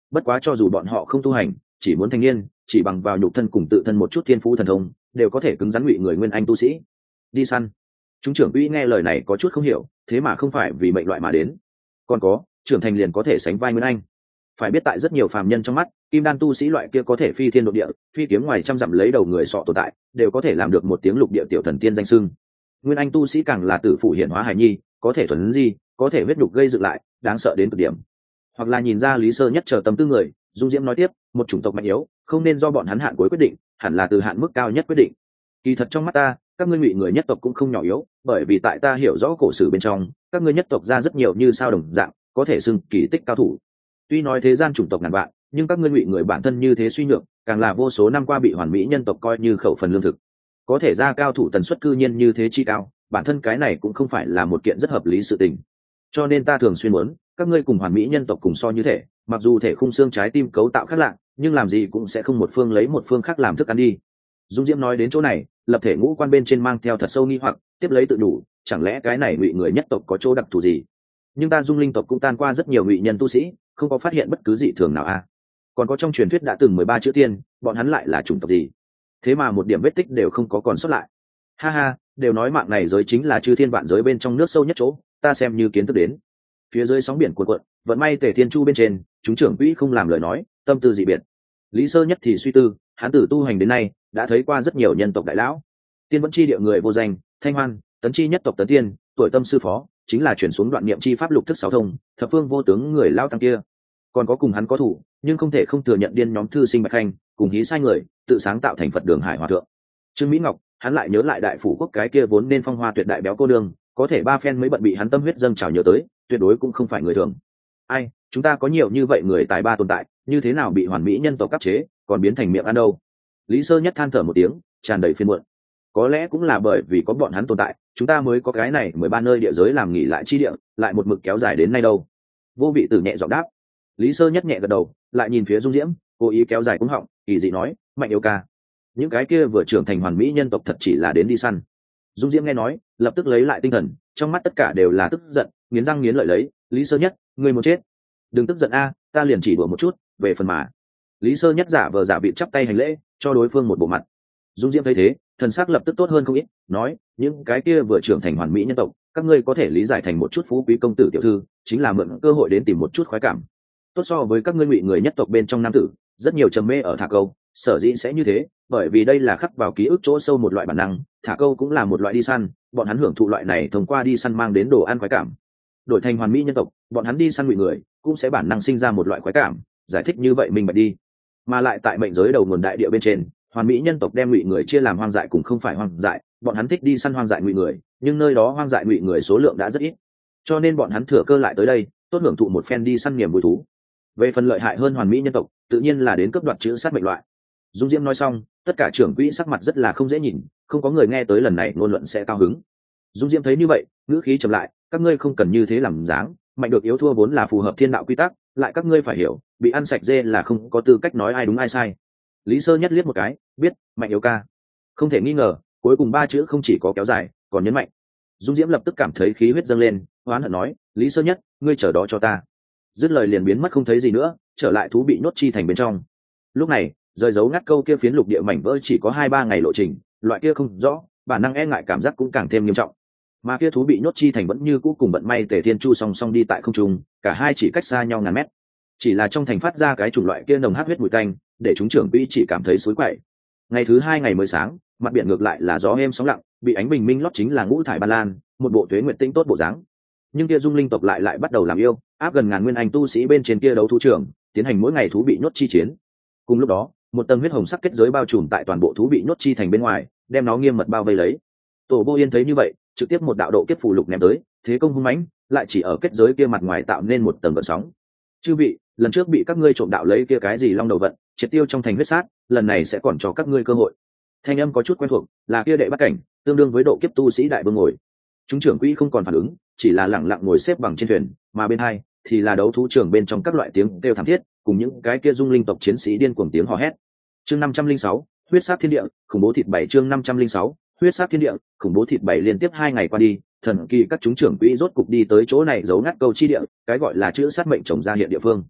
bất quá cho dù bọn họ không tu hành, chỉ muốn thành niên, chỉ bằng vào nhục thân cùng tự thân một chút thiên phú thần thông đều có thể cứng rắn ngụy người nguyên anh tu sĩ. Đi săn. Chúng trưởng quỹ nghe lời này có chút không hiểu, thế mà không phải vì mệnh loại mà đến, còn có trưởng thành liền có thể sánh vai nguyên anh. Phải biết tại rất nhiều phàm nhân trong mắt, kim đan tu sĩ loại kia có thể phi thiên độ địa, phi kiếm ngoài trăm dặm lấy đầu người sọ tồn tại, đều có thể làm được một tiếng lục địa tiểu thần tiên danh xưng. Nguyên anh tu sĩ càng là tử phụ hiển hóa hải nhi, có thể thuần di, có thể huyết nhục gây dựng lại, đáng sợ đến cực điểm. Hoặc là nhìn ra Lý Sơ Nhất chờ tâm tư người, Dung Diễm nói tiếp, một chủng tộc mạnh yếu, không nên do bọn hắn hạn cuối quyết định, hẳn là từ hạn mức cao nhất quyết định. Kỳ thật trong mắt ta, các ngươi ngụy người nhất tộc cũng không nhỏ yếu, bởi vì tại ta hiểu rõ cổ sử bên trong, các ngươi nhất tộc ra rất nhiều như sao đồng dạng, có thể xưng kỳ tích cao thủ. Tuy nói thế gian chủng tộc ngàn vạn, nhưng các ngươi ngụy người bản thân như thế suy nhược, càng là vô số năm qua bị hoàn mỹ nhân tộc coi như khẩu phần lương thực. Có thể ra cao thủ tần suất cư nhiên như thế chi cao, bản thân cái này cũng không phải là một kiện rất hợp lý sự tình. Cho nên ta thường xuyên muốn các ngươi cùng hoàn mỹ nhân tộc cùng so như thể, mặc dù thể khung xương trái tim cấu tạo khác lạ, nhưng làm gì cũng sẽ không một phương lấy một phương khác làm thức ăn đi. Dung Diễm nói đến chỗ này, lập thể ngũ quan bên trên mang theo thật sâu nghi hoặc, tiếp lấy tự đủ, chẳng lẽ cái này ngụy người nhất tộc có chỗ đặc thù gì? Nhưng ta Dung Linh tộc cũng tan qua rất nhiều ngụy nhân tu sĩ, không có phát hiện bất cứ dị thường nào a. À. Còn có trong truyền thuyết đã từng mười ba chữ tiên, bọn hắn lại là chủng tộc gì? Thế mà một điểm vết tích đều không có còn sót lại. Ha ha, đều nói mạng này giới chính là chư thiên vạn giới bên trong nước sâu nhất chỗ, ta xem như kiến thức đến. Phía dưới sóng biển cuộn cuộn, vận may Tề Thiên Chu bên trên, chúng trưởng quỹ không làm lời nói, tâm tư dị biệt. Lý Sơ Nhất thì suy tư, hắn tử tu hành đến nay, đã thấy qua rất nhiều nhân tộc đại lão. Tiên Vẫn Chi địa người vô danh, Thanh Hoan, Tấn Chi nhất tộc Tấn Tiên, tuổi tâm sư phó, chính là chuyển xuống đoạn niệm chi pháp lục thức sáu thông, thập phương vô tướng người lao tăng kia. Còn có cùng hắn có thủ, nhưng không thể không thừa nhận điên nhóm thư sinh Bạch Khanh, cùng hí sai người, tự sáng tạo thành Phật Đường Hải Hòa thượng. Trương Mỹ Ngọc, hắn lại nhớ lại đại phủ quốc cái kia vốn nên phong hoa tuyệt đại béo cô đương, có thể ba phen mới bận bị hắn tâm huyết dâng trào nhớ tới, tuyệt đối cũng không phải người thường. Ai, chúng ta có nhiều như vậy người tài ba tồn tại, như thế nào bị hoàn mỹ nhân tộc cấp chế, còn biến thành miệng ăn đâu? Lý Sơ Nhất than thở một tiếng, tràn đầy phiền muộn. Có lẽ cũng là bởi vì có bọn hắn tồn tại, chúng ta mới có cái này mười ba nơi địa giới làm nghỉ lại chi địa, lại một mực kéo dài đến nay đâu. Vô Vị Tử nhẹ giọng đáp. Lý Sơ Nhất nhẹ gật đầu, lại nhìn phía Dung Diễm, cố ý kéo dài cúng họng, kỳ dị nói, Mạnh yêu ca, những cái kia vừa trưởng thành hoàn mỹ nhân tộc thật chỉ là đến đi săn. Dung Diễm nghe nói, lập tức lấy lại tinh thần, trong mắt tất cả đều là tức giận, nghiến răng nghiến lợi lấy, Lý Sơ Nhất, ngươi muốn chết. Đừng tức giận a, ta liền chỉ đùa một chút, về phần mà. Lý Sơ Nhất giả vờ giả bị chắp tay hành lễ, cho đối phương một bộ mặt. Dung Diễm thấy thế, thần sắc lập tức tốt hơn không ít, nói, những cái kia vừa trưởng thành hoàn mỹ nhân tộc, các ngươi có thể lý giải thành một chút phú quý công tử tiểu thư, chính là mượn cơ hội đến tìm một chút khoái cảm. Tốt so với các ngươi ngụy người nhất tộc bên trong nam tử, rất nhiều trầm mê ở thả câu, sở dĩ sẽ như thế, bởi vì đây là khắc vào ký ức chỗ sâu một loại bản năng, thả câu cũng là một loại đi săn, bọn hắn hưởng thụ loại này thông qua đi săn mang đến đồ ăn khoái cảm. Đổi thành hoàn mỹ nhân tộc, bọn hắn đi săn ngụy người, cũng sẽ bản năng sinh ra một loại khoái cảm, giải thích như vậy mình bạch đi. Mà lại tại mệnh giới đầu nguồn đại địa bên trên, hoàn mỹ nhân tộc đem ngụy người chia làm hoang dại cùng không phải hoang dại, bọn hắn thích đi săn hoang dại ngụy người, nhưng nơi đó hoang dại ngụy người số lượng đã rất ít, cho nên bọn hắn thừa cơ lại tới đây, tốt hưởng thụ một phen đi săn niềm vui thú. Về phần lợi hại hơn hoàn mỹ nhân tộc, tự nhiên là đến cướp đoạt chữ sát mệnh loại. Dung Diễm nói xong, tất cả trưởng quỹ sắc mặt rất là không dễ nhìn, không có người nghe tới lần này ngôn luận sẽ cao hứng. Dung Diễm thấy như vậy, ngữ khí trầm lại, các ngươi không cần như thế làm dáng, mạnh được yếu thua vốn là phù hợp thiên đạo quy tắc, lại các ngươi phải hiểu, bị ăn sạch dê là không có tư cách nói ai đúng ai sai. Lý Sơ Nhất liếc một cái, biết, Mạnh yếu ca. Không thể nghi ngờ, cuối cùng ba chữ không chỉ có kéo dài, còn nhấn mạnh. Dung Diễm lập tức cảm thấy khí huyết dâng lên, oán hận nói, Lý Sơ Nhất, ngươi chờ đó cho ta. Dứt lời liền biến mất không thấy gì nữa, trở lại thú bị nhốt chi thành bên trong. Lúc này, rời dấu ngắt câu kia phiến lục địa mảnh vỡ chỉ có hai ba ngày lộ trình, loại kia không rõ, bản năng e ngại cảm giác cũng càng thêm nghiêm trọng. Mà kia thú bị nhốt chi thành vẫn như cũ cùng vận may Tề Thiên Chu song song đi tại không trung, cả hai chỉ cách xa nhau ngàn mét. Chỉ là trong thành phát ra cái chủng loại kia nồng hắc huyết mùi tanh, để chúng trưởng quỹ chỉ cảm thấy xối quậy. Ngày thứ hai ngày mới sáng, mặt biển ngược lại là gió êm sóng lặng, bị ánh bình minh lót chính là ngũ thải ban lan, một bộ tuế nguyệt tinh tốt bộ dáng. Nhưng kia Dung Linh tộc lại lại bắt đầu làm yêu, áp gần ngàn nguyên anh tu sĩ bên trên kia đấu thú trường, tiến hành mỗi ngày thú bị nhốt chi chiến. Cùng lúc đó, một tầng huyết hồng sắc kết giới bao trùm tại toàn bộ thú bị nhốt chi thành bên ngoài, đem nó nghiêm mật bao vây lấy. Tổ Vô Yên thấy như vậy, trực tiếp một đạo độ kiếp phù lục ném tới, thế công hung mãnh, lại chỉ ở kết giới kia mặt ngoài tạo nên một tầng gợn sóng. Chư vị, lần trước bị các ngươi trộm đạo lấy kia cái gì long đầu vận, triệt tiêu trong thành huyết sát, lần này sẽ còn cho các ngươi cơ hội. Thanh âm có chút quen thuộc, là kia đệ bắt cảnh, tương đương với độ kiếp tu sĩ đại vương ngồi. Chúng trưởng quỹ không còn phản ứng, chỉ là lặng lặng ngồi xếp bằng trên thuyền, mà bên hai thì là đấu thú trường bên trong các loại tiếng kêu thảm thiết, cùng những cái kia Dung Linh tộc chiến sĩ điên cuồng tiếng hò hét. Chương năm trăm linh sáu, huyết sát thiên địa, khủng bố thịt bảy chương năm trăm linh sáu, huyết sát thiên địa, khủng bố thịt bảy liên tiếp hai ngày qua đi, thần kỳ các chúng trưởng quỹ rốt cục đi tới chỗ này giấu ngắt câu chi địa, cái gọi là chữ sát mệnh chồng ra hiện địa phương.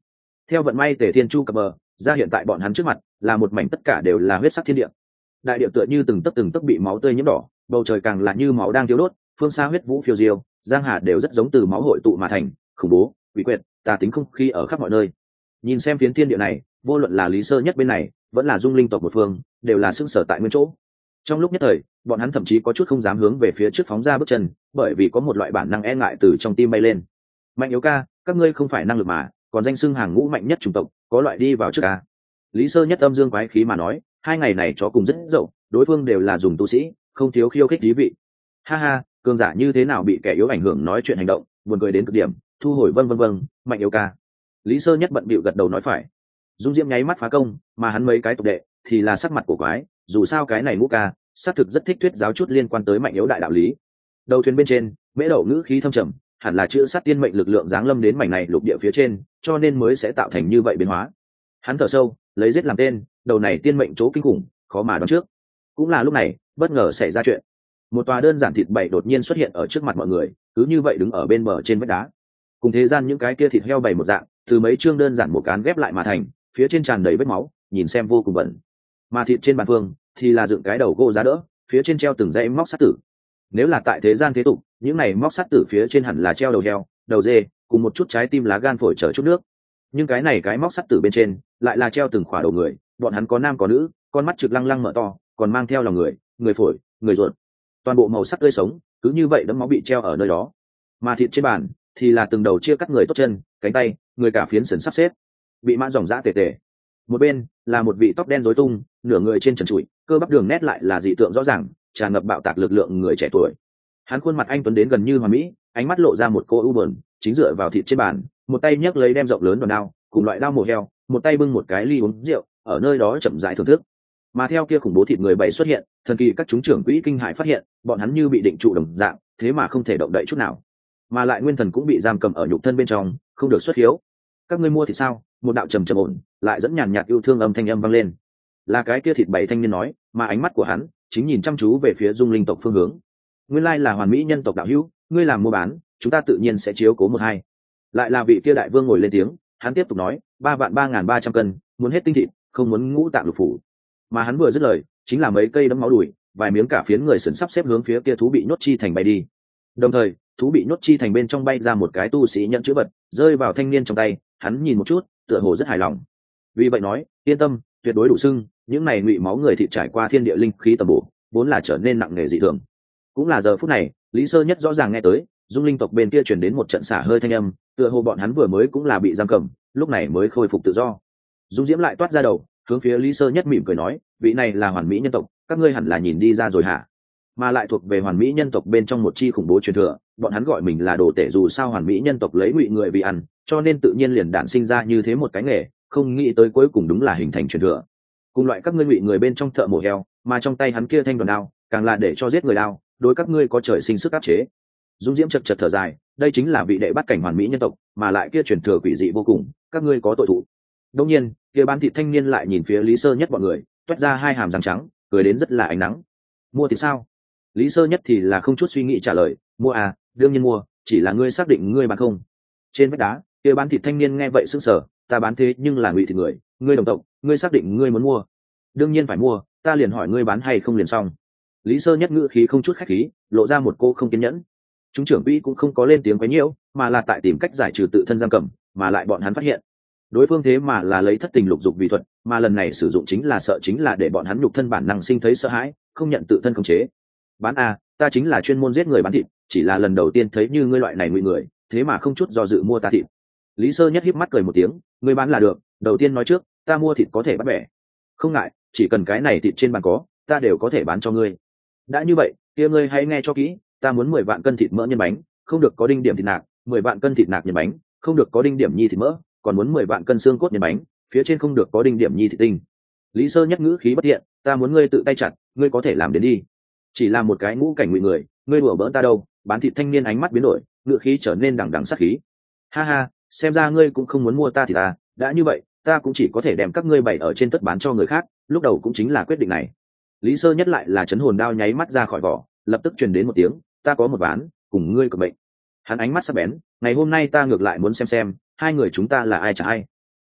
Theo vận may Tề Thiên Chu cập bờ ra, hiện tại bọn hắn trước mặt là một mảnh tất cả đều là huyết sắc thiên địa. Đại địa tựa như từng tấc từng tấc bị máu tươi nhiễm đỏ, bầu trời càng là như máu đang thiêu đốt, phương xa huyết vũ phiêu diêu, giang hà đều rất giống từ máu hội tụ mà thành, khủng bố, quỷ quyệt, tà tính không khí ở khắp mọi nơi. Nhìn xem phiến thiên địa này, vô luận là Lý Sơ Nhất bên này, vẫn là Dung Linh tộc một phương, đều là sững sờ tại nguyên chỗ. Trong lúc nhất thời, bọn hắn thậm chí có chút không dám hướng về phía trước phóng ra bước chân, bởi vì có một loại bản năng e ngại từ trong tim bay lên. Mạnh yếu ca, các ngươi không phải năng lực mà, còn danh xưng hàng ngũ mạnh nhất chủng tộc, có loại đi vào trước ca. Lý Sơ Nhất âm dương quái khí mà nói, hai ngày này chó cùng rất dậu, đối phương đều là dùng tu sĩ, không thiếu khiêu khích thí vị. Ha ha, cường giả như thế nào bị kẻ yếu ảnh hưởng nói chuyện hành động, buồn cười đến cực điểm, thu hồi vân vân vân, mạnh yếu ca. Lý Sơ Nhất bận bịu gật đầu nói phải. Dung Diễm nháy mắt phá công, mà hắn mấy cái tộc đệ thì là sắc mặt của quái, dù sao cái này ngũ ca xác thực rất thích thuyết giáo chút liên quan tới mạnh yếu đại đạo lý. Đầu thuyền bên trên, Mễ Đậu ngữ khí thâm trầm, hẳn là chữ sát tiên mệnh lực lượng giáng lâm đến mảnh này lục địa phía trên, cho nên mới sẽ tạo thành như vậy biến hóa. Hắn thở sâu, lấy giết làm tên, đầu này tiên mệnh chỗ kinh khủng, khó mà đoán trước. Cũng là lúc này, bất ngờ xảy ra chuyện. Một tòa đơn giản thịt bầy đột nhiên xuất hiện ở trước mặt mọi người, cứ như vậy đứng ở bên bờ trên vách đá. Cùng thế gian những cái kia thịt heo bầy một dạng, từ mấy chương đơn giản một cán ghép lại mà thành, phía trên tràn đầy vết máu, nhìn xem vô cùng bẩn. Mà thịt trên bàn phương thì là dựng cái đầu gỗ giá đỡ, phía trên treo từng dãy móc sắt tử. Nếu là tại thế gian thế tục, những này móc sắt tử phía trên hẳn là treo đầu heo, đầu dê, cùng một chút trái tim lá gan phổi chở chút nước. Nhưng cái này cái móc sắt tử bên trên lại là treo từng khỏa đầu người, bọn hắn có nam có nữ, con mắt trực lăng lăng mở to, còn mang theo lòng người, người phổi, người ruột, toàn bộ màu sắc tươi sống, cứ như vậy đẫm máu bị treo ở nơi đó. Mà thịt trên bàn thì là từng đầu chia cắt người tốt chân, cánh tay, người cả phiến sườn sắp xếp, bị mã dòng dã tề tề. Một bên là một vị tóc đen rối tung, nửa người trên trần trụi, cơ bắp đường nét lại là dị tượng rõ ràng, tràn ngập bạo tạc lực lượng người trẻ tuổi. Hắn khuôn mặt anh tuấn đến gần như hoàn mỹ, ánh mắt lộ ra một cô ưu buồn, chính dựa vào thịt trên bàn, một tay nhấc lấy đem rộng lớn đòn đao, cùng loại đao mổ heo, một tay bưng một cái ly uống rượu, ở nơi đó chậm rãi thưởng thức. Mà theo kia khủng bố thịt người bày xuất hiện, thần kỳ các chúng trưởng quỹ kinh hãi phát hiện, bọn hắn như bị định trụ đồng dạng, thế mà không thể động đậy chút nào, mà lại nguyên thần cũng bị giam cầm ở nhục thân bên trong, không được xuất hiếu. Các ngươi mua thì sao? Một đạo trầm trầm ổn, lại dẫn nhàn nhạt yêu thương âm thanh âm vang lên. Là cái kia thịt bày thanh niên nói, mà ánh mắt của hắn chính nhìn chăm chú về phía Dung Linh tộc phương hướng. Nguyên lai là hoàn mỹ nhân tộc đạo hữu, ngươi làm mua bán, chúng ta tự nhiên sẽ chiếu cố một hai. Lại là vị kia đại vương ngồi lên tiếng, hắn tiếp tục nói, ba vạn ba ngàn ba trăm cân, muốn hết tinh thịt, không muốn ngũ tạng lục phủ. Mà hắn vừa dứt lời, chính là mấy cây đấm máu đùi, vài miếng cả phiến người sườn sắp xếp hướng phía kia thú bị nhốt chi thành bay đi. Đồng thời, thú bị nhốt chi thành bên trong bay ra một cái tu sĩ nhận chữ vật, rơi vào thanh niên trong tay, hắn nhìn một chút, tựa hồ rất hài lòng. Vì vậy nói, yên tâm, tuyệt đối đủ sưng, những này ngụy máu người thịt trải qua thiên địa linh khí tầm bổ, vốn là trở nên nặng nề dị thường. Cũng là giờ phút này, Lý Sơ Nhất rõ ràng nghe tới, Dung Linh tộc bên kia truyền đến một trận xả hơi thanh âm, tựa hồ bọn hắn vừa mới cũng là bị giam cầm, lúc này mới khôi phục tự do. Dung Diễm lại toát ra đầu, hướng phía Lý Sơ Nhất mỉm cười nói, vị này là hoàn mỹ nhân tộc, các ngươi hẳn là nhìn đi ra rồi hả? Mà lại thuộc về hoàn mỹ nhân tộc bên trong một chi khủng bố truyền thừa, bọn hắn gọi mình là đồ tể, dù sao hoàn mỹ nhân tộc lấy ngụy người vì ăn, cho nên tự nhiên liền đản sinh ra như thế một cái nghề, không nghĩ tới cuối cùng đúng là hình thành truyền thừa. Cùng loại các ngươi ngụy người bên trong thợ mổ heo, mà trong tay hắn kia thanh đoàn đao, càng là để cho giết người đao, đối các ngươi có trời sinh sức áp chế. Dung Diễm chật chật thở dài, đây chính là vị đệ bắt cảnh hoàn mỹ nhân tộc, mà lại kia truyền thừa quỷ dị vô cùng, các ngươi có tội thụ. Đương nhiên, kia bán thịt thanh niên lại nhìn phía Lý Sơ Nhất bọn người, toét ra hai hàm răng trắng, cười đến rất là ánh nắng. Mua thì sao? Lý Sơ Nhất thì là không chút suy nghĩ trả lời, mua à, đương nhiên mua, chỉ là ngươi xác định ngươi bán không. Trên vách đá, kia bán thịt thanh niên nghe vậy sững sờ, ta bán thế nhưng là ngụy thịt người, ngươi đồng tộc, ngươi xác định ngươi muốn mua? Đương nhiên phải mua, ta liền hỏi ngươi bán hay không liền xong. Lý Sơ Nhất ngữ khí không chút khách khí, lộ ra một cô không kiên nhẫn. Chúng trưởng quỹ cũng không có lên tiếng quấy nhiễu, mà là tại tìm cách giải trừ tự thân giam cầm, mà lại bọn hắn phát hiện đối phương thế mà là lấy thất tình lục dục vì thuật, mà lần này sử dụng chính là sợ chính là để bọn hắn nhục thân bản năng sinh thấy sợ hãi, không nhận tự thân khống chế. Bán à, ta chính là chuyên môn giết người bán thịt, chỉ là lần đầu tiên thấy như ngươi loại này ngụy người, thế mà không chút do dự mua ta thịt. Lý Sơ Nhất híp mắt cười một tiếng, ngươi bán là được, đầu tiên nói trước, ta mua thịt có thể bắt bẻ. Không ngại, chỉ cần cái này thịt trên bàn có, ta đều có thể bán cho ngươi. Đã như vậy, kia ngươi hãy nghe cho kỹ, ta muốn mười vạn cân thịt mỡ nhân bánh, không được có đinh điểm thịt nạc, mười vạn cân thịt nạc nhân bánh, không được có đinh điểm nhi thịt mỡ, còn muốn mười vạn cân xương cốt nhân bánh, phía trên không được có đinh điểm nhi thịt tinh. Lý Sơ Nhất ngữ khí bất thiện, ta muốn ngươi tự tay chặt, ngươi có thể làm đến đi. Chỉ là một cái ngũ cảnh ngụy người, ngươi đùa bỡn ta đâu? Bán thịt thanh niên ánh mắt biến đổi, ngữ khí trở nên đằng đằng sát khí. Ha ha, xem ra ngươi cũng không muốn mua ta thì ta, đã như vậy, ta cũng chỉ có thể đem các ngươi bày ở trên tất bán cho người khác, lúc đầu cũng chính là quyết định này. Lý Sơ Nhất lại là chấn hồn đao nháy mắt ra khỏi vỏ, lập tức truyền đến một tiếng, ta có một ván, cùng ngươi cực bệnh. Hắn ánh mắt sắc bén, ngày hôm nay ta ngược lại muốn xem xem hai người chúng ta là ai trả ai.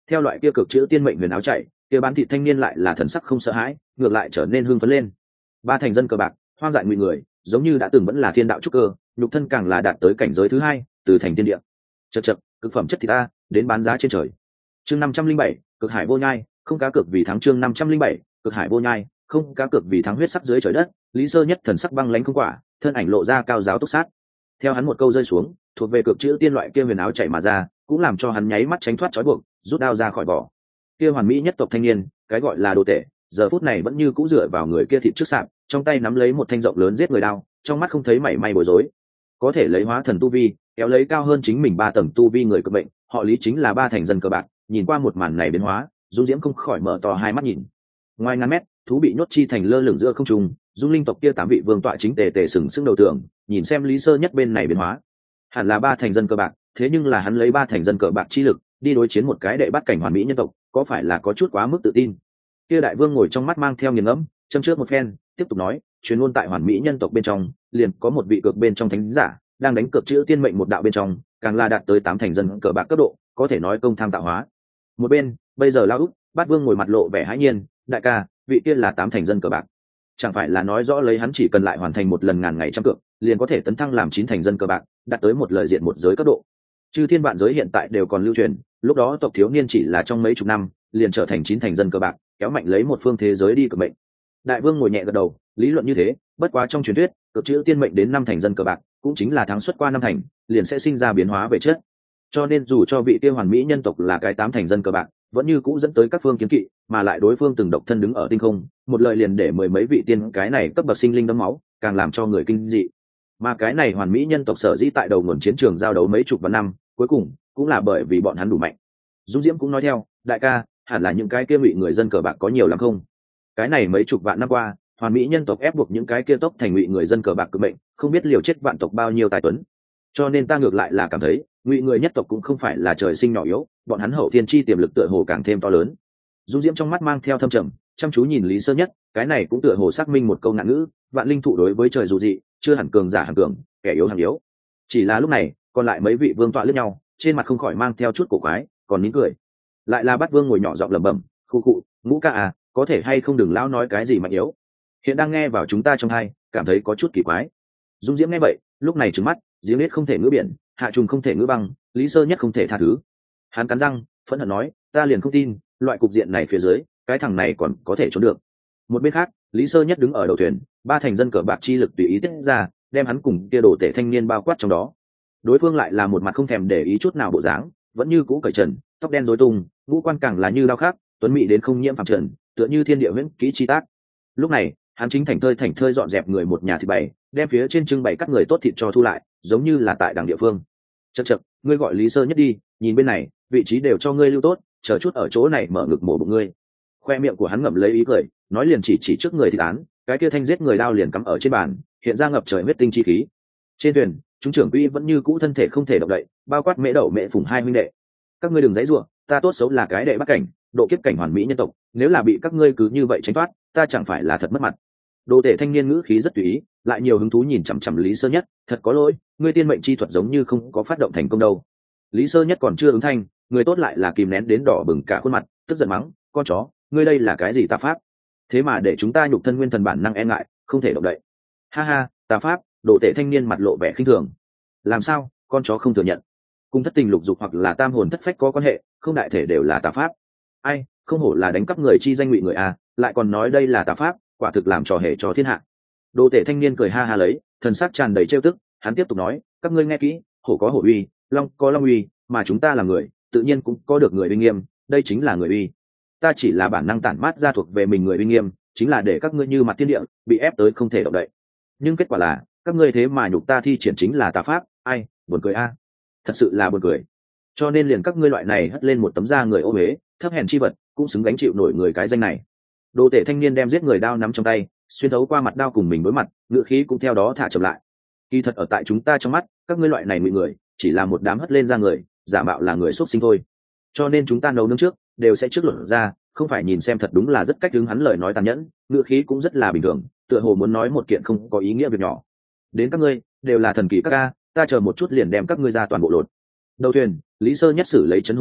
theo loại kia cực chữ tiên mệnh huyền áo chạy, kia bán thịt thanh niên lại là thần sắc không sợ hãi, ngược lại trở nên hưng phấn lên. Ba thành dân cờ bạc, hoang dại ngụy người, giống như đã từng vẫn là thiên đạo trúc cơ, nhục thân càng là đạt tới cảnh giới thứ hai, từ thành tiên địa. Chậc chậc, cực phẩm chất thịt ta, đến bán giá trên trời. Chương năm trăm linh bảy, cực hải vô nhai, không cá cược vì thắng. Chương năm trăm linh bảy, cực hải vô nhai, không cá cược vì thắng. Huyết sắc dưới trời đất, Lý Sơ Nhất thần sắc băng lãnh không quả, thân ảnh lộ ra cao giáo túc sát. Theo hắn một câu rơi xuống, thuộc về cực chữ tiên loại kia huyền áo chạy mà ra, cũng làm cho hắn nháy mắt tránh thoát trói buộc, rút đao ra khỏi vỏ. Kia hoàn mỹ nhất tộc thanh niên, cái gọi là đồ tể, giờ phút này vẫn như cũ dựa vào người kia thịt trước sạp, trong tay nắm lấy một thanh rộng lớn giết người đao, trong mắt không thấy mảy may bối rối. Có thể lấy hóa thần tu vi, kéo lấy cao hơn chính mình ba tầng tu vi người cực bệnh, họ Lý chính là ba thành dân cờ bạc. Nhìn qua một màn này biến hóa, Dung Diễm không khỏi mở to hai mắt nhìn. Ngoài ngàn mét, thú bị nhốt chi thành lơ lửng giữa không trung, Dung Linh tộc kia tám vị vương tọa chính tề tề sừng sững đầu tường, nhìn xem Lý Sơ Nhất bên này biến hóa. Hẳn là ba thành dân cờ bạc, thế nhưng là hắn lấy ba thành dân cờ bạc chi lực đi đối chiến một cái đệ bắt cảnh hoàn mỹ nhân tộc, có phải là có chút quá mức tự tin? Kia đại vương ngồi trong mắt mang theo nghiền ngẫm, châm trước một phen, tiếp tục nói, truyền ngôn tại hoàn mỹ nhân tộc bên trong, liền có một vị cược bên trong thánh giả, đang đánh cược chữ tiên mệnh một đạo bên trong, càng là đạt tới tám thành dân cờ bạc cấp độ, có thể nói công tham tạo hóa. Một bên, bây giờ lão út, Bát Vương ngồi mặt lộ vẻ hãi nhiên, đại ca, vị kia là tám thành dân cờ bạc. Chẳng phải là nói rõ lấy hắn chỉ cần lại hoàn thành một lần ngàn ngày trăm cược, liền có thể tấn thăng làm chín thành dân cờ bạc, đạt tới một lời diện một giới cấp độ. Chư thiên vạn giới hiện tại đều còn lưu truyền, lúc đó tộc thiếu niên chỉ là trong mấy chục năm, liền trở thành chín thành dân cờ bạc, kéo mạnh lấy một phương thế giới đi cực mệnh. Đại vương ngồi nhẹ gật đầu, lý luận như thế, bất quá trong truyền thuyết, cực chữ tiên mệnh đến năm thành dân cờ bạc, cũng chính là thắng suất qua năm thành, liền sẽ sinh ra biến hóa về chất. Cho nên dù cho vị kia hoàn mỹ nhân tộc là cái tám thành dân cờ bạc, vẫn như cũ dẫn tới các phương kiến kỵ, mà lại đối phương từng độc thân đứng ở tinh không, một lời liền để mười mấy vị tiên cái này cấp bậc sinh linh đẫm máu, càng làm cho người kinh dị. Mà cái này hoàn mỹ nhân tộc sở dĩ tại đầu nguồn chiến trường giao đấu mấy chục vạn năm, cuối cùng cũng là bởi vì bọn hắn đủ mạnh. Dung Diễm cũng nói theo, đại ca, hẳn là những cái kia ngụy người dân cờ bạc có nhiều lắm không? Cái này mấy chục vạn năm qua, hoàn mỹ nhân tộc ép buộc những cái kia tộc thành ngụy người dân cờ bạc cực mệnh, không biết liều chết vạn tộc bao nhiêu tài tuấn. Cho nên ta ngược lại là cảm thấy, ngụy người nhất tộc cũng không phải là trời sinh nhỏ yếu, bọn hắn hậu thiên chi tiềm lực tựa hồ càng thêm to lớn. Dung Diễm trong mắt mang theo thâm trầm, chăm chú nhìn Lý Sơ Nhất, cái này cũng tựa hồ xác minh một câu ngạn ngữ, vạn linh thụ đối với trời dù dị, chưa hẳn cường giả hẳn cường, kẻ yếu hẳn yếu. Chỉ là lúc này, còn lại mấy vị vương tọa lướt nhau, trên mặt không khỏi mang theo chút cổ quái, còn nín cười. Lại là Bát Vương ngồi nhỏ giọng lẩm bẩm, khu khụ, ngũ ca à, có thể hay không đừng lão nói cái gì mạnh yếu. Hiện đang nghe vào chúng ta trong hai, cảm thấy có chút kỳ quái. Dung Diễm nghe vậy, lúc này trừng mắt, giếng nết không thể ngữ biển, hạ trùng không thể ngữ băng, Lý Sơ Nhất không thể tha thứ. Hắn cắn răng, phẫn hận nói, ta liền không tin, loại cục diện này phía dưới, cái thằng này còn có thể trốn được. Một bên khác, Lý Sơ Nhất đứng ở đầu thuyền, ba thành dân cờ bạc chi lực tùy ý tiết ra, đem hắn cùng kia đồ tể thanh niên bao quát trong đó. Đối phương lại là một mặt không thèm để ý chút nào bộ dáng, vẫn như cũ cởi trần, tóc đen rối tung, ngũ quan càng là như lao khác, tuấn mỹ đến không nhiễm phàm trần, tựa như thiên địa huyễn kỹ chi tác. Lúc này, hắn chính thành thơi thành thơi dọn dẹp người một nhà thịt bày, đem phía trên trưng bày các người tốt thịt cho thu lại, giống như là tại đảng địa phương. Chậc chậc, ngươi gọi Lý Sơ Nhất đi, nhìn bên này, vị trí đều cho ngươi lưu tốt, chờ chút ở chỗ này mở ngực mổ bụng ngươi. Khoe miệng của hắn ngậm lấy ý cười, nói liền chỉ chỉ trước người thịt án, cái kia thanh giết người đao liền cắm ở trên bàn, hiện ra ngập trời huyết tinh chi khí. Trên thuyền, chúng trưởng quỹ vẫn như cũ thân thể không thể động đậy, bao quát Mễ Đậu Mễ Phùng hai huynh đệ. Các ngươi đừng giãy giụa, ta tốt xấu là cái đệ bắt cảnh, độ kiếp cảnh hoàn mỹ nhân tộc, nếu là bị các ngươi cứ như vậy tránh thoát, ta chẳng phải là thật mất mặt. Đồ tể thanh niên ngữ khí rất tùy ý, lại nhiều hứng thú nhìn chằm chằm Lý Sơ Nhất, thật có lỗi, ngươi tiên mệnh chi thuật giống như không có phát động thành công đâu. Lý Sơ Nhất còn chưa ứng thanh, người tốt lại là kìm nén đến đỏ bừng cả khuôn mặt, tức giận mắng, con chó, ngươi đây là cái gì tà pháp? Thế mà để chúng ta nhục thân nguyên thần bản năng e ngại, không thể động đậy. Ha ha, tà pháp. Đồ tể thanh niên mặt lộ vẻ khinh thường. Làm sao, con chó không thừa nhận? Cùng thất tình lục dục hoặc là tam hồn thất phách có quan hệ, không đại thể đều là tà pháp. Ai, không hổ là đánh cắp người chi danh ngụy người à, lại còn nói đây là tà pháp, quả thực làm trò hề cho thiên hạ. Đồ tể thanh niên cười ha ha lấy, thần sắc tràn đầy trêu tức, hắn tiếp tục nói, các ngươi nghe kỹ, hổ có hổ uy, long có long uy, mà chúng ta là người, tự nhiên cũng có được người uy nghiêm, đây chính là người uy. Ta chỉ là bản năng tản mát ra thuộc về mình người uy nghiêm, chính là để các ngươi như mặt thiên địa, bị ép tới không thể động đậy. Nhưng kết quả là, các ngươi thế mà nhục ta thi triển chính là tà pháp, ai, buồn cười a, à. Thật sự là buồn cười. Cho nên liền các ngươi loại này hất lên một tấm da người ô uế, thấp hèn chi vật, cũng xứng gánh chịu nổi người cái danh này. Đồ tể thanh niên đem giết người đao nắm trong tay, xuyên thấu qua mặt đao cùng mình đối mặt, ngựa khí cũng theo đó thả chậm lại. Kỳ thật ở tại chúng ta trong mắt, các ngươi loại này ngụy người, chỉ là một đám hất lên da người, giả mạo là người xuất sinh thôi. Cho nên chúng ta nấu nướng trước, đều sẽ trước luận ra, không phải nhìn xem thật đúng là rất cách đứng hắn lời nói tàn nhẫn, ngựa khí cũng rất là bình thường, tựa hồ muốn nói một kiện không có ý nghĩa việc nhỏ. Đến các ngươi đều là thần kỳ các ca, ta chờ một chút liền đem các ngươi ra toàn bộ lột. Đầu thuyền, Lý Sơ Nhất sử lấy chấn hồn đao,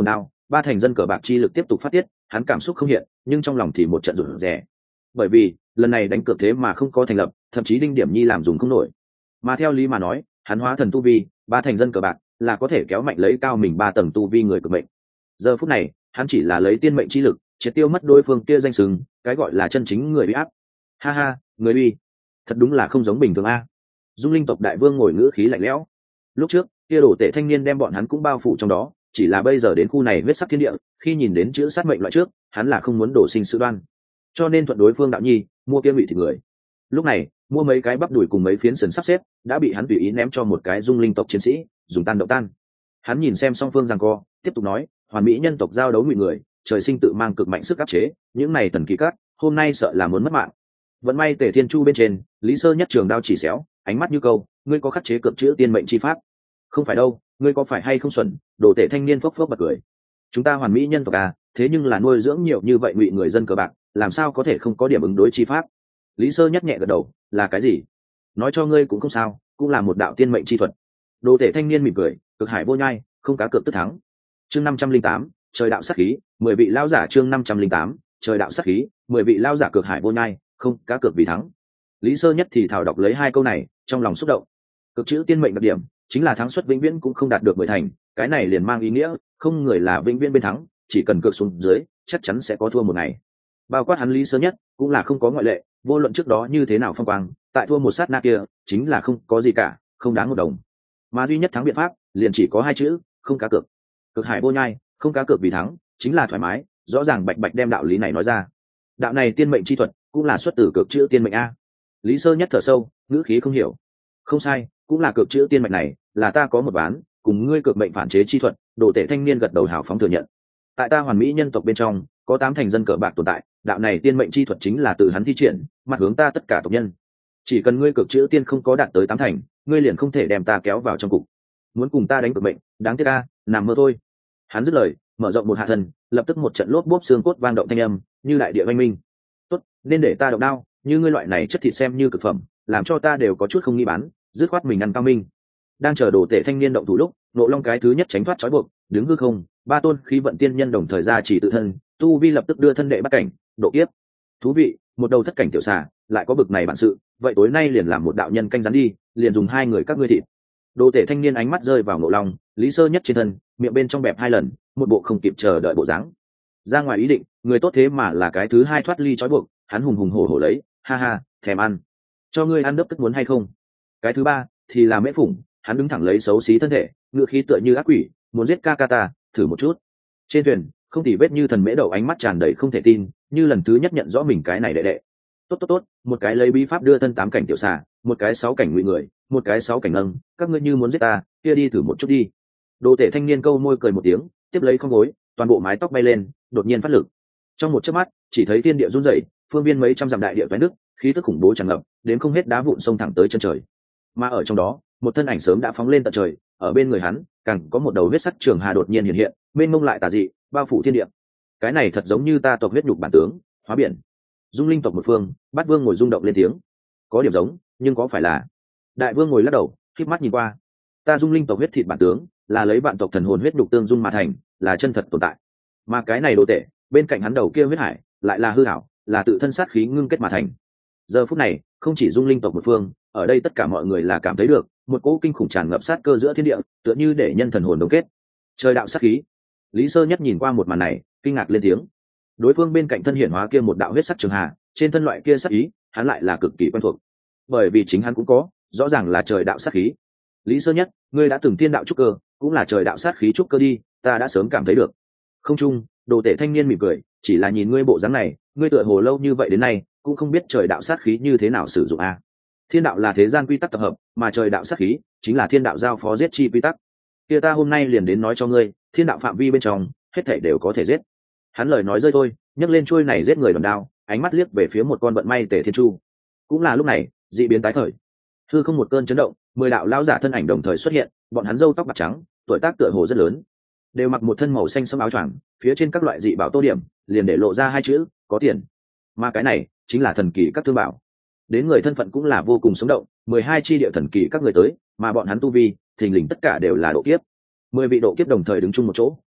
ba thành dân cờ bạc chi lực tiếp tục phát tiết, hắn cảm xúc không hiện nhưng trong lòng thì một trận rụt rè, bởi vì lần này đánh cược thế mà không có thành lập, thậm chí đinh điểm nhi làm dùng không nổi. Mà theo lý mà nói, hắn hóa thần tu vi, ba thành dân cờ bạc là có thể kéo mạnh lấy cao mình ba tầng tu vi người cực mệnh. Giờ phút này hắn chỉ là lấy tiên mệnh chi lực triệt tiêu mất đối phương kia danh sừng, cái gọi là chân chính người uy áp. Ha ha, người uy, thật đúng là không giống bình thường a. Dung linh tộc đại vương ngồi ngữ khí lạnh lẽo. Lúc trước kia đổ tệ thanh niên đem bọn hắn cũng bao phủ trong đó, chỉ là bây giờ đến khu này huyết sắc thiên địa, khi nhìn đến chữ sát mệnh loại trước, hắn là không muốn đổ sinh sự đoan, cho nên thuận đối phương đạo nhi mua kia ngụy thịt người. Lúc này mua mấy cái bắp đùi cùng mấy phiến sườn sắp xếp đã bị hắn tùy ý ném cho một cái dung linh tộc chiến sĩ dùng tan động tan. Hắn nhìn xem song phương giằng co, tiếp tục nói, hoàn mỹ nhân tộc giao đấu ngụy người, trời sinh tự mang cực mạnh sức áp chế, những này thần kỳ cát hôm nay sợ là muốn mất mạng. Vận may Tề Thiên Chu bên trên, Lý Sơ nhất trường đao chỉ xéo, ánh mắt như câu, ngươi có khắc chế cực chữ tiên mệnh chi pháp? Không phải đâu, ngươi có phải hay không xuẩn? Đồ tể thanh niên phốc phốc bật cười. Chúng ta hoàn mỹ nhân tộc à, thế nhưng là nuôi dưỡng nhiều như vậy ngụy người dân cờ bạc, làm sao có thể không có điểm ứng đối chi pháp? Lý Sơ nhất nhẹ gật đầu, là cái gì? Nói cho ngươi cũng không sao, cũng là một đạo tiên mệnh chi thuật. Đồ tể thanh niên mỉm cười, cực hải vô nhai, không cá cược tức thắng. Chương năm trăm linh tám, trời đạo sát khí, mười vị lão giả. Chương năm trăm linh tám, trời đạo sát khí, mười vị lão giả. Cực hải vô nhai, không cá cược vì thắng. Lý Sơ nhất thì thảo đọc lấy hai câu này, trong lòng xúc động. Cực chữ tiên mệnh đặc điểm chính là thắng suất vĩnh viễn cũng không đạt được mười thành, cái này liền mang ý nghĩa không người là vĩnh viễn bên thắng, chỉ cần cược xuống dưới chắc chắn sẽ có thua một ngày. Bao quát hắn Lý Sơ nhất cũng là không có ngoại lệ, vô luận trước đó như thế nào phong quang, tại thua một sát na kia chính là không có gì cả, không đáng một đồng. Mà duy nhất thắng biện pháp liền chỉ có hai chữ, không cá cược. Cực hải vô nhai, không cá cược vì thắng, chính là thoải mái, rõ ràng bạch bạch đem đạo lý này nói ra. Đạo này tiên mệnh chi thuật cũng là xuất từ cực chữ tiên mệnh a. Lý Sơ nhất thở sâu, ngữ khí không hiểu. Không sai, cũng là cực chữ tiên mệnh này, là ta có một ván, cùng ngươi cực mệnh phản chế chi thuật. Đồ tể thanh niên gật đầu hào phóng thừa nhận. Tại ta hoàn mỹ nhân tộc bên trong, có tám thành dân cờ bạc tồn tại, đạo này tiên mệnh chi thuật chính là từ hắn thi triển, mặt hướng ta tất cả tộc nhân. Chỉ cần ngươi cực chữ tiên không có đạt tới tám thành, ngươi liền không thể đem ta kéo vào trong cục. Muốn cùng ta đánh cực mệnh, đáng tiếc ta, nằm mơ thôi. Hắn dứt lời, mở rộng một hạ thân, lập tức một trận lốp bốp xương cốt vang động thanh âm, như đại địa oanh minh. Tốt, nên để ta động đao, như ngươi loại này chất thịt xem như cực phẩm, làm cho ta đều có chút không nghi bán, dứt khoát mình ăn cao minh. Đang chờ đồ tể thanh niên động thủ lúc, Nộ Long cái thứ nhất tránh thoát trói buộc, đứng hư không, ba tôn khí vận tiên nhân đồng thời ra chỉ tự thân, tu vi lập tức đưa thân đệ bắt cảnh, độ kiếp. Thú vị, một đầu thất cảnh tiểu xà, lại có bực này bản sự, vậy tối nay liền làm một đạo nhân canh rắn đi, liền dùng hai người các ngươi thịt. Đồ tể thanh niên ánh mắt rơi vào Nộ Long, Lý Sơ nhất trên thân, miệng bên trong bẹp hai lần, một bộ không kịp chờ đợi bộ dáng. Ra ngoài ý định, người tốt thế mà là cái thứ hai thoát ly trói buộc, hắn hùng hùng hổ hổ lấy, ha ha, thèm ăn, cho ngươi ăn đớp tức muốn hay không? Cái thứ ba thì là Mễ Phủng, hắn đứng thẳng lấy xấu xí thân thể, ngựa khí tựa như ác quỷ, muốn giết ca ca ta, thử một chút. Trên thuyền, không tỉ vết như thần Mễ Đậu ánh mắt tràn đầy không thể tin, như lần thứ nhất nhận rõ mình cái này đệ đệ. Tốt tốt tốt, một cái lấy bí pháp đưa thân tám cảnh tiểu xà, một cái sáu cảnh ngụy người, một cái sáu cảnh nâng, các ngươi như muốn giết ta, kia đi thử một chút đi. Đồ tể thanh niên câu môi cười một tiếng, tiếp lấy không gối, toàn bộ mái tóc bay lên, đột nhiên phát lực. Trong một chớp mắt, chỉ thấy thiên địa rung rẩy, phương viên mấy trăm dặm đại địa vén nước, khí tức khủng bố tràn ngập, đến không hết đá vụn xông thẳng tới chân trời. Mà ở trong đó, một thân ảnh sớm đã phóng lên tận trời, ở bên người hắn, càng có một đầu huyết sắc trường hà đột nhiên hiện hiện, mênh mông lại tà dị, bao phủ thiên địa. Cái này thật giống như ta tộc huyết nhục bản tướng, hóa biển. Dung linh tộc một phương, Bát Vương ngồi rung động lên tiếng. Có điểm giống, nhưng có phải là? Đại Vương ngồi lắc đầu, khép mắt nhìn qua. Ta Dung linh tộc huyết thịt bản tướng, là lấy vạn tộc thần hồn huyết nhục tương dung mà thành, là chân thật tồn tại. Mà cái này đồ tệ, bên cạnh hắn đầu kia huyết hải, lại là hư ảo, là tự thân sát khí ngưng kết mà thành. Giờ phút này, không chỉ Dung linh tộc một phương, ở đây tất cả mọi người là cảm thấy được một cỗ kinh khủng tràn ngập sát cơ giữa thiên địa, tựa như để nhân thần hồn đồng kết. Trời đạo sát khí. Lý Sơ nhất nhìn qua một màn này, kinh ngạc lên tiếng. Đối phương bên cạnh thân hiển hóa kia một đạo huyết sắc trường hà, trên thân loại kia sát ý, hắn lại là cực kỳ quen thuộc. Bởi vì chính hắn cũng có, rõ ràng là trời đạo sát khí. Lý Sơ nhất, ngươi đã từng tiên đạo trúc cơ, cũng là trời đạo sát khí trúc cơ đi, ta đã sớm cảm thấy được. Không chung, đồ tể thanh niên mỉm cười, chỉ là nhìn ngươi bộ dáng này, ngươi tựa hồ lâu như vậy đến nay, cũng không biết trời đạo sát khí như thế nào sử dụng a. À. Thiên đạo là thế gian quy tắc tập hợp, mà trời đạo sát khí chính là thiên đạo giao phó giết chi quy tắc. Kia ta hôm nay liền đến nói cho ngươi, thiên đạo phạm vi bên trong, hết thảy đều có thể giết. Hắn lời nói rơi thôi, nhấc lên chuôi này giết người đòn đao, ánh mắt liếc về phía một con vận may Tề Thiên Chu. Cũng là lúc này, dị biến tái khởi. Hư không một cơn chấn động, mười đạo lão giả thân ảnh đồng thời xuất hiện, bọn hắn râu tóc bạc trắng, tuổi tác tựa hồ rất lớn, đều mặc một thân màu xanh sẫm áo choàng, phía trên các loại dị bảo tô điểm, liền để lộ ra hai chữ, có tiền. Mà cái này chính là thần kỳ các thương bảo. Đến người thân phận cũng là vô cùng sống động, mười hai chi địa thần kỳ các người tới, mà bọn hắn tu vi, thình lình tất cả đều là độ kiếp. Mười vị độ kiếp đồng thời đứng chung một chỗ,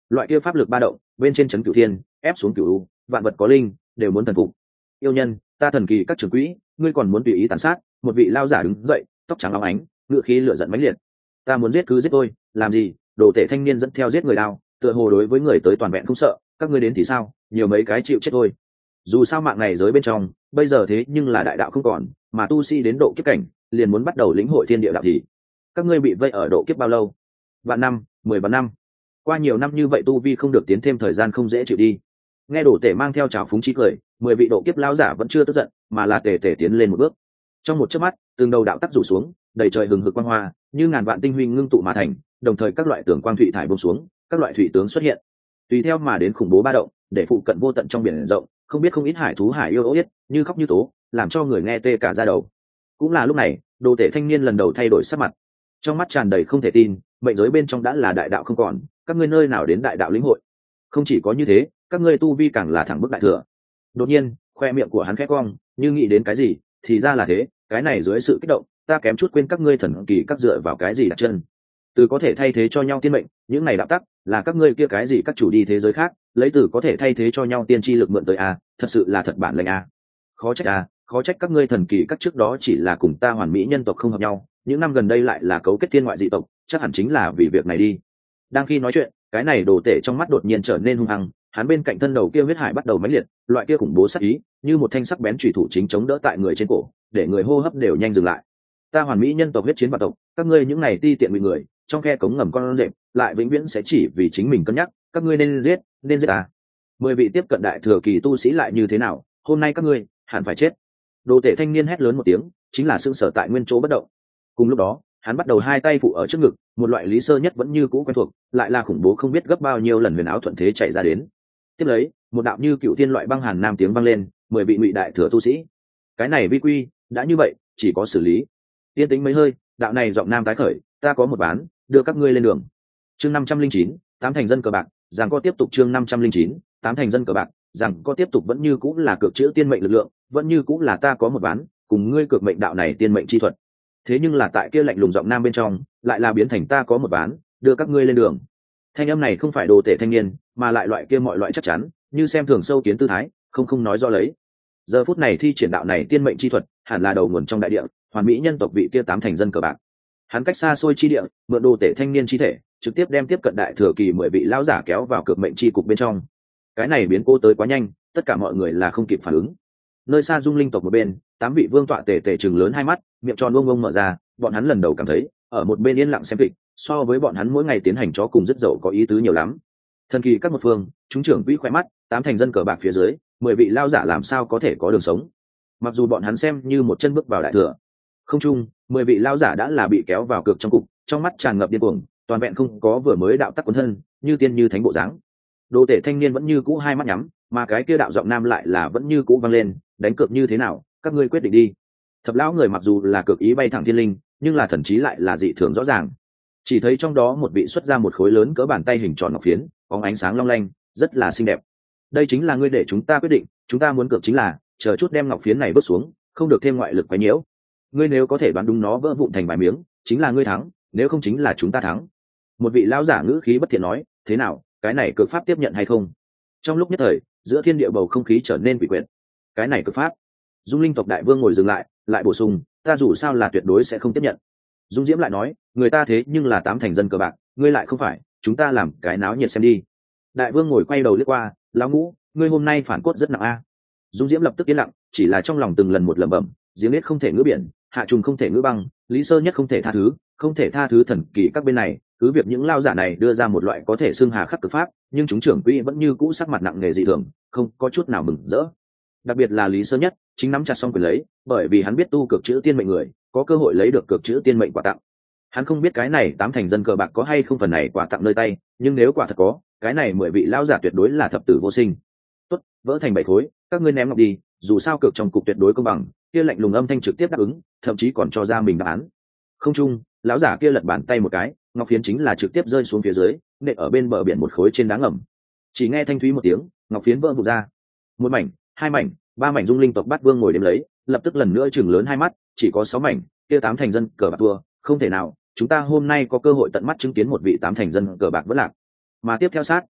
loại kia pháp lực ba động bên trên chấn cửu thiên ép xuống cửu u, vạn vật có linh đều muốn thần phục. Yêu nhân, ta thần kỳ các trưởng quỹ, ngươi còn muốn tùy ý tàn sát? Một vị lao giả đứng dậy, tóc trắng óng ánh, ngựa khí lửa giận mãnh liệt. Ta muốn giết cứ giết tôi, làm gì? Đồ tể thanh niên dẫn theo giết người đao, tựa hồ đối với người tới toàn vẹn không sợ, các ngươi đến thì sao, nhiều mấy cái chịu chết thôi. Dù sao mạng này giới bên trong bây giờ thế nhưng là đại đạo không còn, mà tu sĩ đến độ kiếp cảnh liền muốn bắt đầu lĩnh hội thiên địa đạo thì các ngươi bị vây ở độ kiếp bao lâu? Vạn năm, mười vạn năm. Qua nhiều năm như vậy tu vi không được tiến thêm thời gian không dễ chịu đi. Nghe Đồ tể mang theo trào phúng chí cười, mười vị độ kiếp lão giả vẫn chưa tức giận, mà là tề tề tiến lên một bước. Trong một chớp mắt, từng đầu đạo tắc rủ xuống, đầy trời hừng hực quang hoa, như ngàn vạn tinh huy ngưng tụ mà thành, đồng thời các loại tường quang thủy thải buông xuống, các loại thủy tướng xuất hiện. Tùy theo mà đến khủng bố ba động, để phụ cận vô tận trong biển rộng, không biết không ít hải thú hải yêu ố yết, như khóc như tố, làm cho người nghe tê cả da đầu. Cũng là lúc này, Đồ tể thanh niên lần đầu thay đổi sắc mặt, trong mắt tràn đầy không thể tin, mệnh giới bên trong đã là đại đạo không còn, các ngươi nơi nào đến đại đạo lĩnh hội? Không chỉ có như thế, các ngươi tu vi càng là thẳng bức đại thừa. Đột nhiên, khoe miệng của hắn khẽ cong, như nghĩ đến cái gì, thì ra là thế, cái này dưới sự kích động, ta kém chút quên các ngươi thần kỳ các dựa vào cái gì đặt chân. Từ có thể thay thế cho nhau tiên mệnh, những này đạo tắc là các ngươi kia cái gì các chủ đi thế giới khác, lấy từ có thể thay thế cho nhau tiên chi lực mượn tới a, thật sự là thật bản lĩnh a. Khó trách a, khó trách các ngươi thần kỳ các trước đó chỉ là cùng ta hoàn mỹ nhân tộc không hợp nhau, những năm gần đây lại là cấu kết thiên ngoại dị tộc, chắc hẳn chính là vì việc này đi. Đang khi nói chuyện, cái này Đồ tể trong mắt đột nhiên trở nên hung hăng, hắn bên cạnh thân đầu kia huyết hải bắt đầu mãnh liệt, loại kia khủng bố sát ý, như một thanh sắc bén chủy thủ chính chống đỡ tại người trên cổ, để người hô hấp đều nhanh dừng lại. Ta hoàn mỹ nhân tộc huyết chiến vạn tộc, các ngươi những này ti tiện bị người, trong khe cống ngầm con rệp, lại vĩnh viễn sẽ chỉ vì chính mình cân nhắc, các ngươi nên giết, nên giết ta. Mười vị tiếp cận đại thừa kỳ tu sĩ lại như thế nào, hôm nay các ngươi hẳn phải chết. Đồ tể thanh niên hét lớn một tiếng, chính là sững sờ tại nguyên chỗ bất động. Cùng lúc đó, hắn bắt đầu hai tay phụ ở trước ngực, một loại lý sơ nhất vẫn như cũ quen thuộc, lại là khủng bố không biết gấp bao nhiêu lần huyền áo thuận thế chạy ra đến. Tiếp lấy, một đạo như cựu thiên loại băng hàn nam tiếng vang lên, mười vị ngụy đại thừa tu sĩ. Cái này vi quy, đã như vậy, chỉ có xử lý. Tiên tính mấy hơi, đạo này giọng nam tái khởi, ta có một bán, đưa các ngươi lên đường. Chương năm trăm linh chín, tám thành dân cờ bạc, rằng có tiếp tục chương năm trăm linh chín, tám thành dân cờ bạc, rằng có tiếp tục vẫn như cũng là cược chữ tiên mệnh lực lượng, vẫn như cũng là ta có một bán, cùng ngươi cược mệnh đạo này tiên mệnh chi thuật. Thế nhưng là tại kia lạnh lùng giọng nam bên trong, lại là biến thành ta có một bán, đưa các ngươi lên đường. Thanh âm này không phải Đồ tể thanh niên, mà lại loại kia mọi loại chắc chắn, như xem thường sâu kiến tư thái, không không nói rõ lấy. Giờ phút này thi triển đạo này tiên mệnh chi thuật, hẳn là đầu nguồn trong đại địa, hoàn mỹ nhân tộc vị kia tám thành dân cờ bạc. Hắn cách xa xôi chi địa, mượn Đồ tể thanh niên chi thể, trực tiếp đem tiếp cận đại thừa kỳ mười vị lão giả kéo vào cược mệnh chi cục bên trong. Cái này biến cố tới quá nhanh, tất cả mọi người là không kịp phản ứng. Nơi xa Dung Linh tộc một bên, tám vị vương tọa tề tề chừng lớn hai mắt, miệng tròn ông ông mở ra, bọn hắn lần đầu cảm thấy, ở một bên yên lặng xem kịch, so với bọn hắn mỗi ngày tiến hành chó cùng rất dậu có ý tứ nhiều lắm. Thần kỳ các một phương, chúng trưởng quỹ khỏe mắt, tám thành dân cờ bạc phía dưới, mười vị lao giả làm sao có thể có đường sống. Mặc dù bọn hắn xem như một chân bước vào đại thừa, không chung, mười vị lao giả đã là bị kéo vào cược trong cục, trong mắt tràn ngập điên cuồng, toàn vẹn không có vừa mới đạo tắc cuốn thân, như tiên như thánh bộ dáng. Đồ tể thanh niên vẫn như cũ hai mắt nhắm, mà cái kia đạo giọng nam lại là vẫn như cũ vang lên, đánh cược như thế nào, các ngươi quyết định đi. Thập lão người mặc dù là cược ý bay thẳng thiên linh, nhưng là thần trí lại là dị thường rõ ràng. Chỉ thấy trong đó một vị xuất ra một khối lớn cỡ bàn tay hình tròn ngọc phiến, bóng ánh sáng long lanh, rất là xinh đẹp. Đây chính là ngươi để chúng ta quyết định, chúng ta muốn cược chính là chờ chút đem ngọc phiến này vứt xuống, không được thêm ngoại lực quấy nhiễu. Ngươi nếu có thể đoán đúng nó vỡ vụn thành vài miếng, chính là ngươi thắng, nếu không chính là chúng ta thắng. Một vị lão giả ngữ khí bất thiện nói, thế nào, cái này cược pháp tiếp nhận hay không? Trong lúc nhất thời, giữa thiên địa bầu không khí trở nên quỷ quyệt. Cái này cược pháp. Dung Linh tộc đại vương ngồi dừng lại, lại bổ sung, ta dù sao là tuyệt đối sẽ không tiếp nhận. Dung Diễm lại nói, người ta thế nhưng là tám thành dân cờ bạc, ngươi lại không phải, chúng ta làm cái náo nhiệt xem đi. Đại vương ngồi quay đầu liếc qua, lão ngũ, ngươi hôm nay phản cốt rất nặng a. Dung Diễm lập tức yên lặng, chỉ là trong lòng từng lần một lẩm bẩm, giếng nết không thể ngữ biển, hạ trùng không thể ngữ băng, lý sơ nhất không thể tha thứ, không thể tha thứ thần kỳ các bên này, cứ việc những lao giả này đưa ra một loại có thể xưng hà khắc cực pháp, nhưng chúng trưởng quỹ vẫn như cũ sắc mặt nặng nề dị thường, không có chút nào mừng rỡ. Đặc biệt là lý sơ nhất, chính nắm chặt xong quyền lấy, bởi vì hắn biết tu cực chữ tiên mệnh người có cơ hội lấy được cực chữ tiên mệnh quà tặng. Hắn không biết cái này tám thành dân cờ bạc có hay không phần này quà tặng nơi tay, nhưng nếu quả thật có, cái này mười vị lão giả tuyệt đối là thập tử vô sinh. Tốt, vỡ thành bảy khối, các ngươi ném ngọc đi, dù sao cược trong cục tuyệt đối công bằng. Kia lạnh lùng âm thanh trực tiếp đáp ứng, thậm chí còn cho ra mình đáp án. Không chung, lão giả kia lật bàn tay một cái, ngọc phiến chính là trực tiếp rơi xuống phía dưới, nện ở bên bờ biển một khối trên đá ngầm. Chỉ nghe thanh thúy một tiếng, ngọc phiến vỡ vụn ra. Một mảnh, hai mảnh, ba mảnh. Dung Linh tộc bát vương ngồi đếm lấy, lập tức lần nữa chừng lớn hai mắt, chỉ có sáu mảnh, kia tám thành dân cờ bạc thua, không thể nào, chúng ta hôm nay có cơ hội tận mắt chứng kiến một vị tám thành dân cờ bạc vỡ lạc. Mà tiếp theo sát,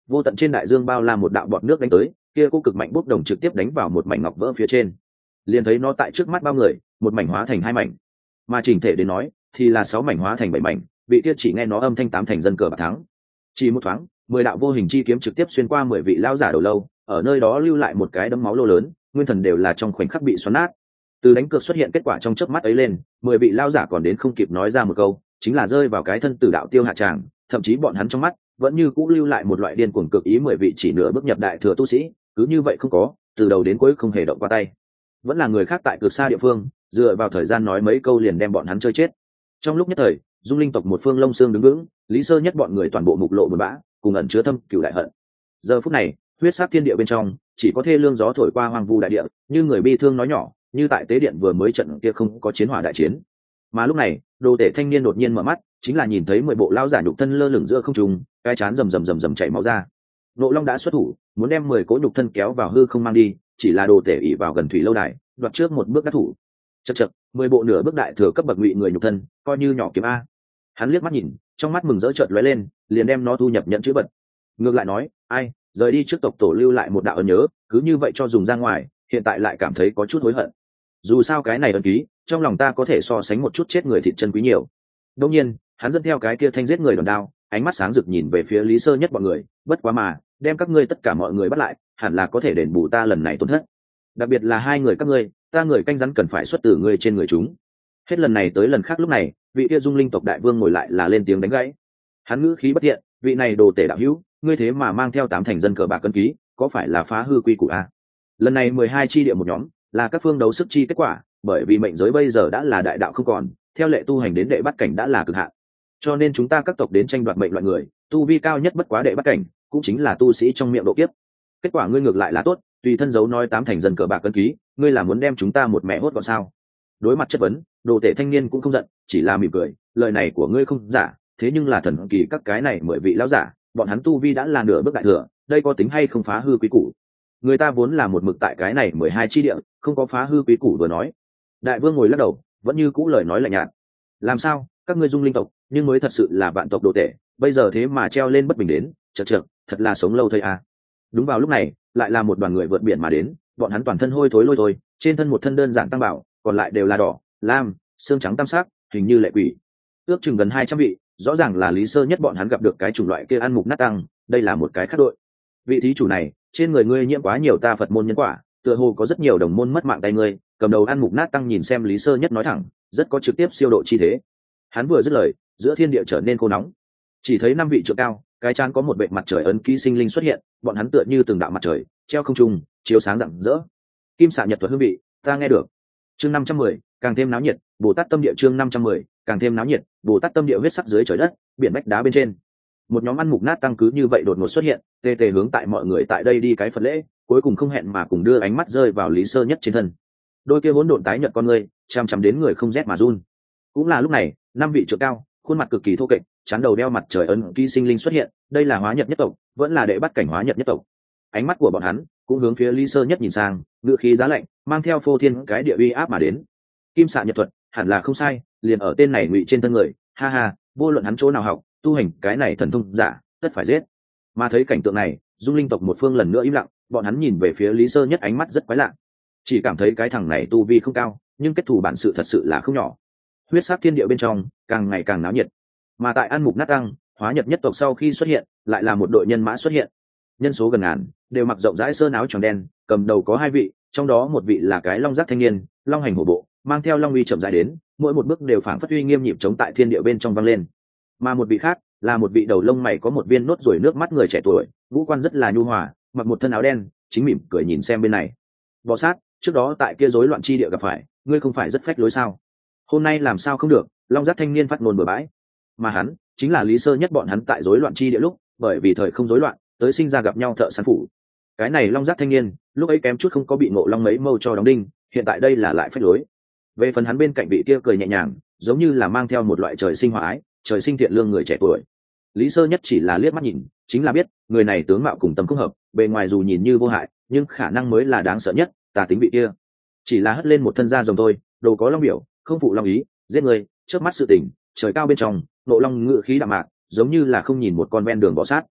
vô tận trên đại dương bao la một đạo bọt nước đánh tới, kia cô cực mạnh bốc đồng trực tiếp đánh vào một mảnh ngọc vỡ phía trên, liền thấy nó tại trước mắt bao người một mảnh hóa thành hai mảnh, mà chỉnh thể đến nói thì là sáu mảnh hóa thành bảy mảnh. Vị kia chỉ nghe nó âm thanh tám thành dân cờ bạc thắng. Chỉ một thoáng, mười đạo vô hình chi kiếm trực tiếp xuyên qua mười vị lão giả đầu lâu, ở nơi đó lưu lại một cái đấm máu lô lớn, nguyên thần đều là trong khoảnh khắc bị xoắn nát. Từ đánh cược xuất hiện kết quả trong chớp mắt ấy lên, mười vị lão giả còn đến không kịp nói ra một câu, chính là rơi vào cái thân tử đạo tiêu hạ tràng, thậm chí bọn hắn trong mắt vẫn như cũ lưu lại một loại điên cuồng cực ý. Mười vị chỉ nửa bước nhập đại thừa tu sĩ, cứ như vậy không có, từ đầu đến cuối không hề động qua tay. Vẫn là người khác tại cực xa địa phương, dựa vào thời gian nói mấy câu liền đem bọn hắn chơi chết. Trong lúc nhất thời, Dung Linh tộc một phương lông xương đứng vững, Lý Sơ Nhất bọn người toàn bộ mục lộ buồn bã, cùng ẩn chứa thâm cửu đại hận. Giờ phút này, huyết sát thiên địa bên trong, chỉ có thê lương gió thổi qua hoang vu đại địa, như người bi thương nói nhỏ, như tại tế điện vừa mới trận kia không có chiến hỏa đại chiến. Mà lúc này, đồ tể thanh niên đột nhiên mở mắt, chính là nhìn thấy mười bộ lão giả nhục thân lơ lửng giữa không trung, cái chán rầm rầm rầm rầm chảy máu ra. Nộ Long đã xuất thủ, muốn đem mười cỗ nhục thân kéo vào hư không mang đi, chỉ là đồ tể ỷ vào gần thủy lâu đài, đoạt trước một bước đắc thủ. Chậc chậc, mười bộ nửa bước đại thừa cấp bậc ngụy người nhục thân, coi như nhỏ kiếm a. Hắn liếc mắt nhìn, trong mắt mừng rỡ chợt lóe lên, liền đem nó thu nhập nhận chữ vật. Ngược lại nói, ai, rời đi trước tộc tổ lưu lại một đạo ấn nhớ, cứ như vậy cho dùng ra ngoài, hiện tại lại cảm thấy có chút hối hận. Dù sao cái này ấn ký, trong lòng ta có thể so sánh một chút chết người thịt chân quý nhiều. Đương nhiên, hắn dẫn theo cái kia thanh giết người đòn đao, ánh mắt sáng rực nhìn về phía Lý Sơ Nhất bọn người, bất quá mà, đem các ngươi tất cả mọi người bắt lại, hẳn là có thể đền bù ta lần này tổn thất. Đặc biệt là hai người các ngươi, ta người canh rắn cần phải xuất từ ngươi trên người chúng. Hết lần này tới lần khác lúc này, vị kia Dung Linh tộc đại vương ngồi lại là lên tiếng đánh gãy. Hắn ngữ khí bất thiện, vị này đồ tể đạo hữu, ngươi thế mà mang theo tám thành dân cờ bạc cân ký, có phải là phá hư quy củ a? Lần này mười hai chi địa một nhóm, là các phương đấu sức chi kết quả, bởi vì mệnh giới bây giờ đã là đại đạo không còn, theo lệ tu hành đến đệ bắt cảnh đã là cực hạn. Cho nên chúng ta các tộc đến tranh đoạt mệnh loại người, tu vi cao nhất bất quá đệ bắt cảnh, cũng chính là tu sĩ trong miệng độ kiếp. Kết quả ngươi ngược lại là tốt, tùy thân giấu nói tám thành dân cờ bạc cân ký, ngươi là muốn đem chúng ta một mẹ hốt gọn sao? Đối mặt chất vấn, đồ tể thanh niên cũng không giận, chỉ là mỉm cười, lời này của ngươi không giả, thế nhưng là thần kỳ các cái này mười vị lão giả, bọn hắn tu vi đã là nửa bước đại thừa, đây có tính hay không phá hư quý củ? Người ta vốn là một mực tại cái này mười hai chi địa, không có phá hư quý củ vừa nói. Đại vương ngồi lắc đầu, vẫn như cũ lời nói lạnh nhạt. Làm sao, các ngươi Dung Linh tộc, nhưng mới thật sự là vạn tộc đồ tể, bây giờ thế mà treo lên bất bình đến, chậc chậc, thật là sống lâu thây à. Đúng vào lúc này, lại là một đoàn người vượt biển mà đến, bọn hắn toàn thân hôi thối lôi thôi, trên thân một thân đơn giản tăng bảo, còn lại đều là đỏ, lam, xương trắng tam sắc, hình như lệ quỷ. Ước chừng gần hai trăm vị, rõ ràng là Lý Sơ Nhất bọn hắn gặp được cái chủng loại kia ăn mục nát tăng, đây là một cái khác đội. Vị thí chủ này, trên người ngươi nhiễm quá nhiều ta Phật môn nhân quả, tựa hồ có rất nhiều đồng môn mất mạng tay ngươi, cầm đầu ăn mục nát tăng nhìn xem Lý Sơ Nhất nói thẳng, rất có trực tiếp siêu độ chi thế. Hắn vừa dứt lời, giữa thiên địa trở nên khô nóng. Chỉ thấy năm vị trượng cao, cái trán có một bệ mặt trời ấn ký sinh linh xuất hiện, bọn hắn tựa như từng đạo mặt trời, treo không trung, chiếu sáng rạng rỡ. Kim xạ nhật thuật hương vị, ta nghe được. Chương năm trăm mười, càng thêm náo nhiệt, Bồ Tát tâm địa chương năm trăm mười, càng thêm náo nhiệt, Bồ Tát tâm địa huyết sắc dưới trời đất, biển bách đá bên trên. Một nhóm ăn mục nát tăng cứ như vậy đột ngột xuất hiện, tê tê hướng tại mọi người tại đây đi cái Phật lễ, cuối cùng không hẹn mà cùng đưa ánh mắt rơi vào Lý Sơ Nhất trên thân. Đôi kia hỗn độn tái nhợt con ngươi, chằm chằm đến người không rét mà run. Cũng là lúc này, năm vị trượng cao, khuôn mặt cực kỳ thô kệch, chán đầu đeo mặt trời ấn ký sinh linh xuất hiện, đây là hóa nhật nhất tộc, vẫn là đệ bắt cảnh hóa nhật nhất tộc. Ánh mắt của bọn hắn cũng hướng phía Lý Sơ Nhất nhìn sang, ngữ khí giá lạnh, mang theo phô thiên cái địa uy áp mà đến. Kim xạ nhật thuật, hẳn là không sai, liền ở tên này ngụy trên thân người, ha ha, vô luận hắn chỗ nào học, tu hành cái này thần thông giả, tất phải giết. Mà thấy cảnh tượng này, Dung Linh tộc một phương lần nữa im lặng, bọn hắn nhìn về phía Lý Sơ Nhất ánh mắt rất quái lạ, chỉ cảm thấy cái thằng này tu vi không cao, nhưng kết thù bản sự thật sự là không nhỏ. Huyết sắc thiên địa bên trong càng ngày càng náo nhiệt, mà tại An Mục Nát Tăng, hóa nhật nhất tộc sau khi xuất hiện, lại là một đội nhân mã xuất hiện, nhân số gần ngàn, đều mặc rộng rãi sơn áo tròn đen, cầm đầu có hai vị, trong đó một vị là cái long giác thanh niên, long hành hổ bộ, mang theo long uy chậm rãi đến, mỗi một bước đều phảng phất uy nghiêm nhịp chống tại thiên địa bên trong vang lên. Mà một vị khác là một vị đầu lông mày có một viên nốt ruồi nước mắt người trẻ tuổi, ngũ quan rất là nhu hòa, mặc một thân áo đen, chính mỉm cười nhìn xem bên này. Bò sát, trước đó tại kia rối loạn chi địa gặp phải, ngươi không phải rất phách lối sao? Hôm nay làm sao không được? Long giác thanh niên phát ngôn bừa bãi. Mà hắn chính là Lý Sơ Nhất bọn hắn tại rối loạn chi địa lúc, bởi vì thời không rối loạn, tới sinh ra gặp nhau thợ săn phủ. Cái này long giác thanh niên, lúc ấy kém chút không có bị Ngộ Long mấy mâu cho đóng đinh, hiện tại đây là lại phách lối. Về phần hắn bên cạnh vị kia cười nhẹ nhàng, giống như là mang theo một loại trời sinh hòa ái, trời sinh thiện lương người trẻ tuổi. Lý Sơ Nhất chỉ là liếc mắt nhìn, chính là biết, người này tướng mạo cùng tâm không hợp, bề ngoài dù nhìn như vô hại, nhưng khả năng mới là đáng sợ nhất, tà tính vị kia. Chỉ là hất lên một thân da rồng thôi, đồ có long biểu, không phụ long ý, giết người, chớp mắt sự tình, trời cao bên trong, Ngộ Long ngự khí đạm mạc, giống như là không nhìn một con ven đường bỏ sát.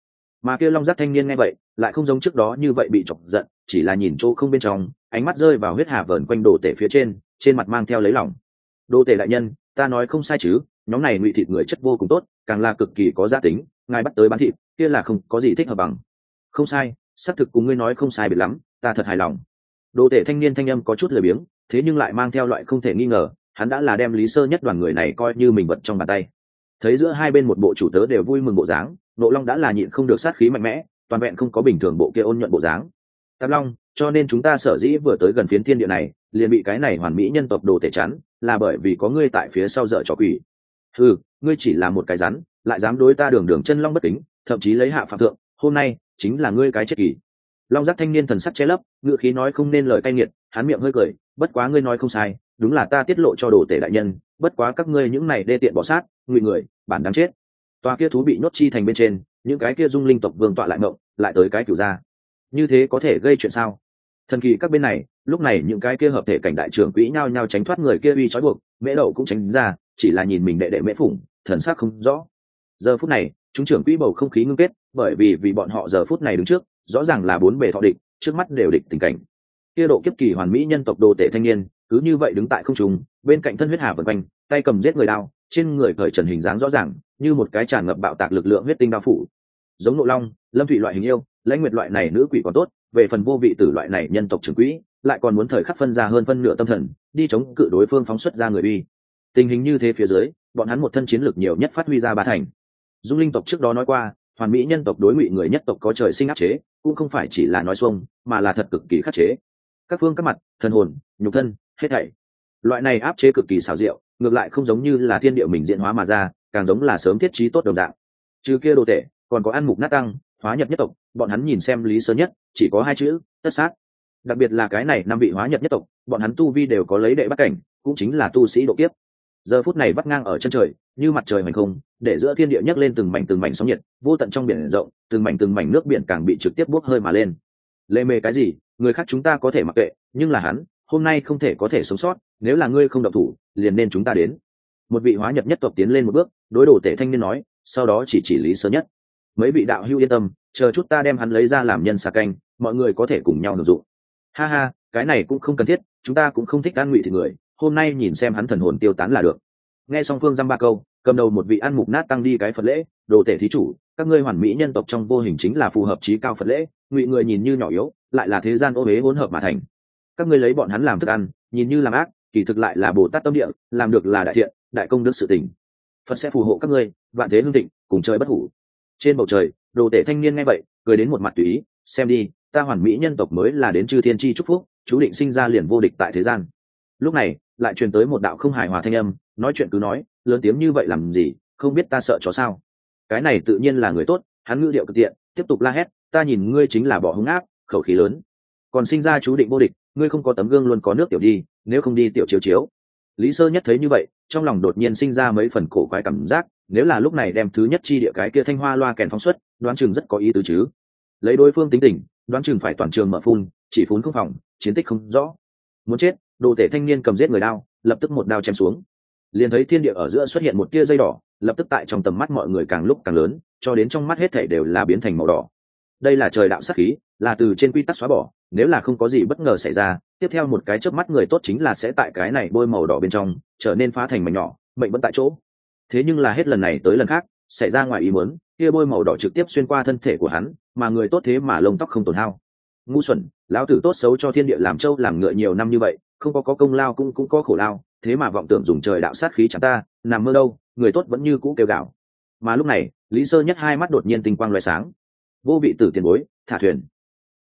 Mà kia long giác thanh niên nghe vậy lại không giống trước đó như vậy bị chọc giận, chỉ là nhìn chỗ không bên trong, ánh mắt rơi vào huyết hà vờn quanh đồ tể phía trên, trên mặt mang theo lấy lòng. Đồ tể đại nhân, ta nói không sai chứ? Nhóm này ngụy thịt người chất vô cùng tốt, càng là cực kỳ có giá tính, ngài bắt tới bán thịt kia là không có gì thích hợp bằng. Không sai, xác thực cùng ngươi nói không sai biệt lắm, ta thật hài lòng. Đồ tể thanh niên thanh âm có chút lười biếng, thế nhưng lại mang theo loại không thể nghi ngờ, hắn đã là đem Lý Sơ Nhất đoàn người này coi như mình vật trong bàn tay. Thấy giữa hai bên một bộ chủ tớ đều vui mừng bộ dáng, Nộ Long đã là nhịn không được sát khí mạnh mẽ, toàn vẹn không có bình thường bộ kia ôn nhuận bộ dáng. Tạp Long, cho nên chúng ta sở dĩ vừa tới gần phiến thiên địa này, liền bị cái này hoàn mỹ nhân tộc đồ tể chắn, là bởi vì có ngươi tại phía sau dở trò quỷ. Ừ, ngươi chỉ là một cái rắn, lại dám đối ta đường đường chân long bất kính, thậm chí lấy hạ phạm thượng, hôm nay chính là ngươi cái chết kỳ. Long giác thanh niên thần sắc che lấp, ngựa khí nói không nên lời cay nghiệt, hắn miệng hơi cười, bất quá ngươi nói không sai, đúng là ta tiết lộ cho đồ tể đại nhân, bất quá các ngươi những này đê tiện bỏ sát, ngụy người, bản đáng chết. Tòa kia thú bị nhốt chi thành bên trên, những cái kia dung linh tộc vương tọa lại ngộng, lại tới cái cửu gia. Như thế có thể gây chuyện sao? Thần kỳ các bên này, lúc này những cái kia hợp thể cảnh đại trưởng quỹ nhao nhao tránh thoát người kia uy trói buộc, Mễ Đậu cũng tránh ra, chỉ là nhìn mình đệ đệ Mễ Phụng, thần sắc không rõ. Giờ phút này, chúng trưởng quỹ bầu không khí ngưng kết, bởi vì vì bọn họ giờ phút này đứng trước, rõ ràng là bốn bề thọ địch, trước mắt đều địch tình cảnh. Kia độ kiếp kỳ hoàn mỹ nhân tộc đồ tể thanh niên, cứ như vậy đứng tại không trung, bên cạnh thân huyết hà vần quanh, tay cầm giết người đao, trên người cởi trần hình dáng rõ ràng, như một cái tràn ngập bạo tạc lực lượng huyết tinh đao phủ. Giống Nộ Long, Lâm Thụy loại hình yêu, Lãnh Nguyệt loại này nữ quỷ còn tốt, về phần vô vị tử loại này nhân tộc trưởng quỹ, lại còn muốn thời khắc phân ra hơn phân nửa tâm thần, đi chống cự đối phương phóng xuất ra người uy. Tình hình như thế phía dưới, bọn hắn một thân chiến lược nhiều nhất phát huy ra ba thành. Dung linh tộc trước đó nói qua, hoàn mỹ nhân tộc đối ngụy người nhất tộc có trời sinh áp chế, cũng không phải chỉ là nói xuông, mà là thật cực kỳ khắc chế. Các phương các mặt, thần hồn, nhục thân, hết thảy. Loại này áp chế cực kỳ xảo diệu, ngược lại không giống như là thiên địa mình diễn hóa mà ra, càng giống là sớm thiết trí tốt đồng dạng. Trừ kia đồ tệ, còn có ăn mục nát tăng, hóa nhật nhất tộc, bọn hắn nhìn xem Lý Sơ Nhất, chỉ có hai chữ, tất sát. Đặc biệt là cái này năm vị hóa nhật nhất tộc, bọn hắn tu vi đều có lấy đệ bắt cảnh, cũng chính là tu sĩ độ kiếp. Giờ phút này vắt ngang ở chân trời, như mặt trời hoành không, để giữa thiên địa nhấc lên từng mảnh từng mảnh sóng nhiệt, vô tận trong biển rộng, từng mảnh từng mảnh nước biển càng bị trực tiếp bốc hơi mà lên. Lê mê cái gì, người khác chúng ta có thể mặc kệ, nhưng là hắn, hôm nay không thể có thể sống sót, nếu là ngươi không động thủ, liền nên chúng ta đến. Một vị hóa nhật nhất tộc tiến lên một bước, đối đồ tể thanh niên nói, sau đó chỉ chỉ Lý Sơ Nhất. Mấy vị đạo hữu yên tâm, chờ chút ta đem hắn lấy ra làm nhân xà canh, mọi người có thể cùng nhau hưởng dụng. Ha ha, cái này cũng không cần thiết, chúng ta cũng không thích ăn ngụy thịt người, hôm nay nhìn xem hắn thần hồn tiêu tán là được. Nghe xong phương dăm ba câu, cầm đầu một vị ăn mục nát tăng đi cái Phật lễ, đồ tể thí chủ, các ngươi hoàn mỹ nhân tộc trong vô hình chính là phù hợp trí cao Phật lễ, ngụy người nhìn như nhỏ yếu, lại là thế gian ô uế hỗn hợp mà thành. Các ngươi lấy bọn hắn làm thức ăn, nhìn như làm ác, kỳ thực lại là Bồ Tát tâm địa, làm được là đại thiện, đại công đức sự tình. Phật sẽ phù hộ các ngươi, vạn thế hưng thịnh, cùng trời bất hủ. Trên bầu trời, đồ tể thanh niên nghe vậy, cười đến một mặt tùy ý, xem đi, ta hoàn mỹ nhân tộc mới là đến chư thiên chi chúc phúc, chú định sinh ra liền vô địch tại thế gian. Lúc này, lại truyền tới một đạo không hài hòa thanh âm, nói chuyện cứ nói, lớn tiếng như vậy làm gì, không biết ta sợ chó sao? Cái này tự nhiên là người tốt, hắn ngữ điệu cực tiện, tiếp tục la hét, ta nhìn ngươi chính là bỏ hung ác, khẩu khí lớn, còn sinh ra chú định vô địch, ngươi không có tấm gương luôn có nước tiểu đi, nếu không đi tiểu chiếu chiếu. Lý Sơ Nhất thấy như vậy, trong lòng đột nhiên sinh ra mấy phần cổ quái cảm giác, nếu là lúc này đem thứ nhất chi địa cái kia thanh hoa loa kèn phóng xuất, đoán chừng rất có ý tứ chứ. Lấy đối phương tính tình, đoán chừng phải toàn trường mở phun, chỉ phun không phòng, chiến tích không rõ. Muốn chết, đồ tể thanh niên cầm giết người đao, lập tức một đao chém xuống. Liền thấy thiên địa ở giữa xuất hiện một tia dây đỏ, lập tức tại trong tầm mắt mọi người càng lúc càng lớn, cho đến trong mắt hết thảy đều là biến thành màu đỏ. Đây là trời đạo sát khí, là từ trên quy tắc xóa bỏ, nếu là không có gì bất ngờ xảy ra, tiếp theo một cái chớp mắt người tốt chính là sẽ tại cái này bôi màu đỏ bên trong, trở nên phá thành mảnh nhỏ, mệnh vẫn tại chỗ. Thế nhưng là hết lần này tới lần khác, xảy ra ngoài ý muốn, kia bôi màu đỏ trực tiếp xuyên qua thân thể của hắn, mà người tốt thế mà lông tóc không tổn hao. Ngu xuẩn, lão tử tốt xấu cho thiên địa làm trâu làm ngựa nhiều năm như vậy, không có có công lao cũng cũng có khổ lao, thế mà vọng tưởng dùng trời đạo sát khí chẳng ta, nằm mơ đâu, người tốt vẫn như cũ kêu gào. Mà lúc này, Lý Sơ Nhất hai mắt đột nhiên tinh quang lóe sáng. Vô vị tử tiền bối, thả thuyền.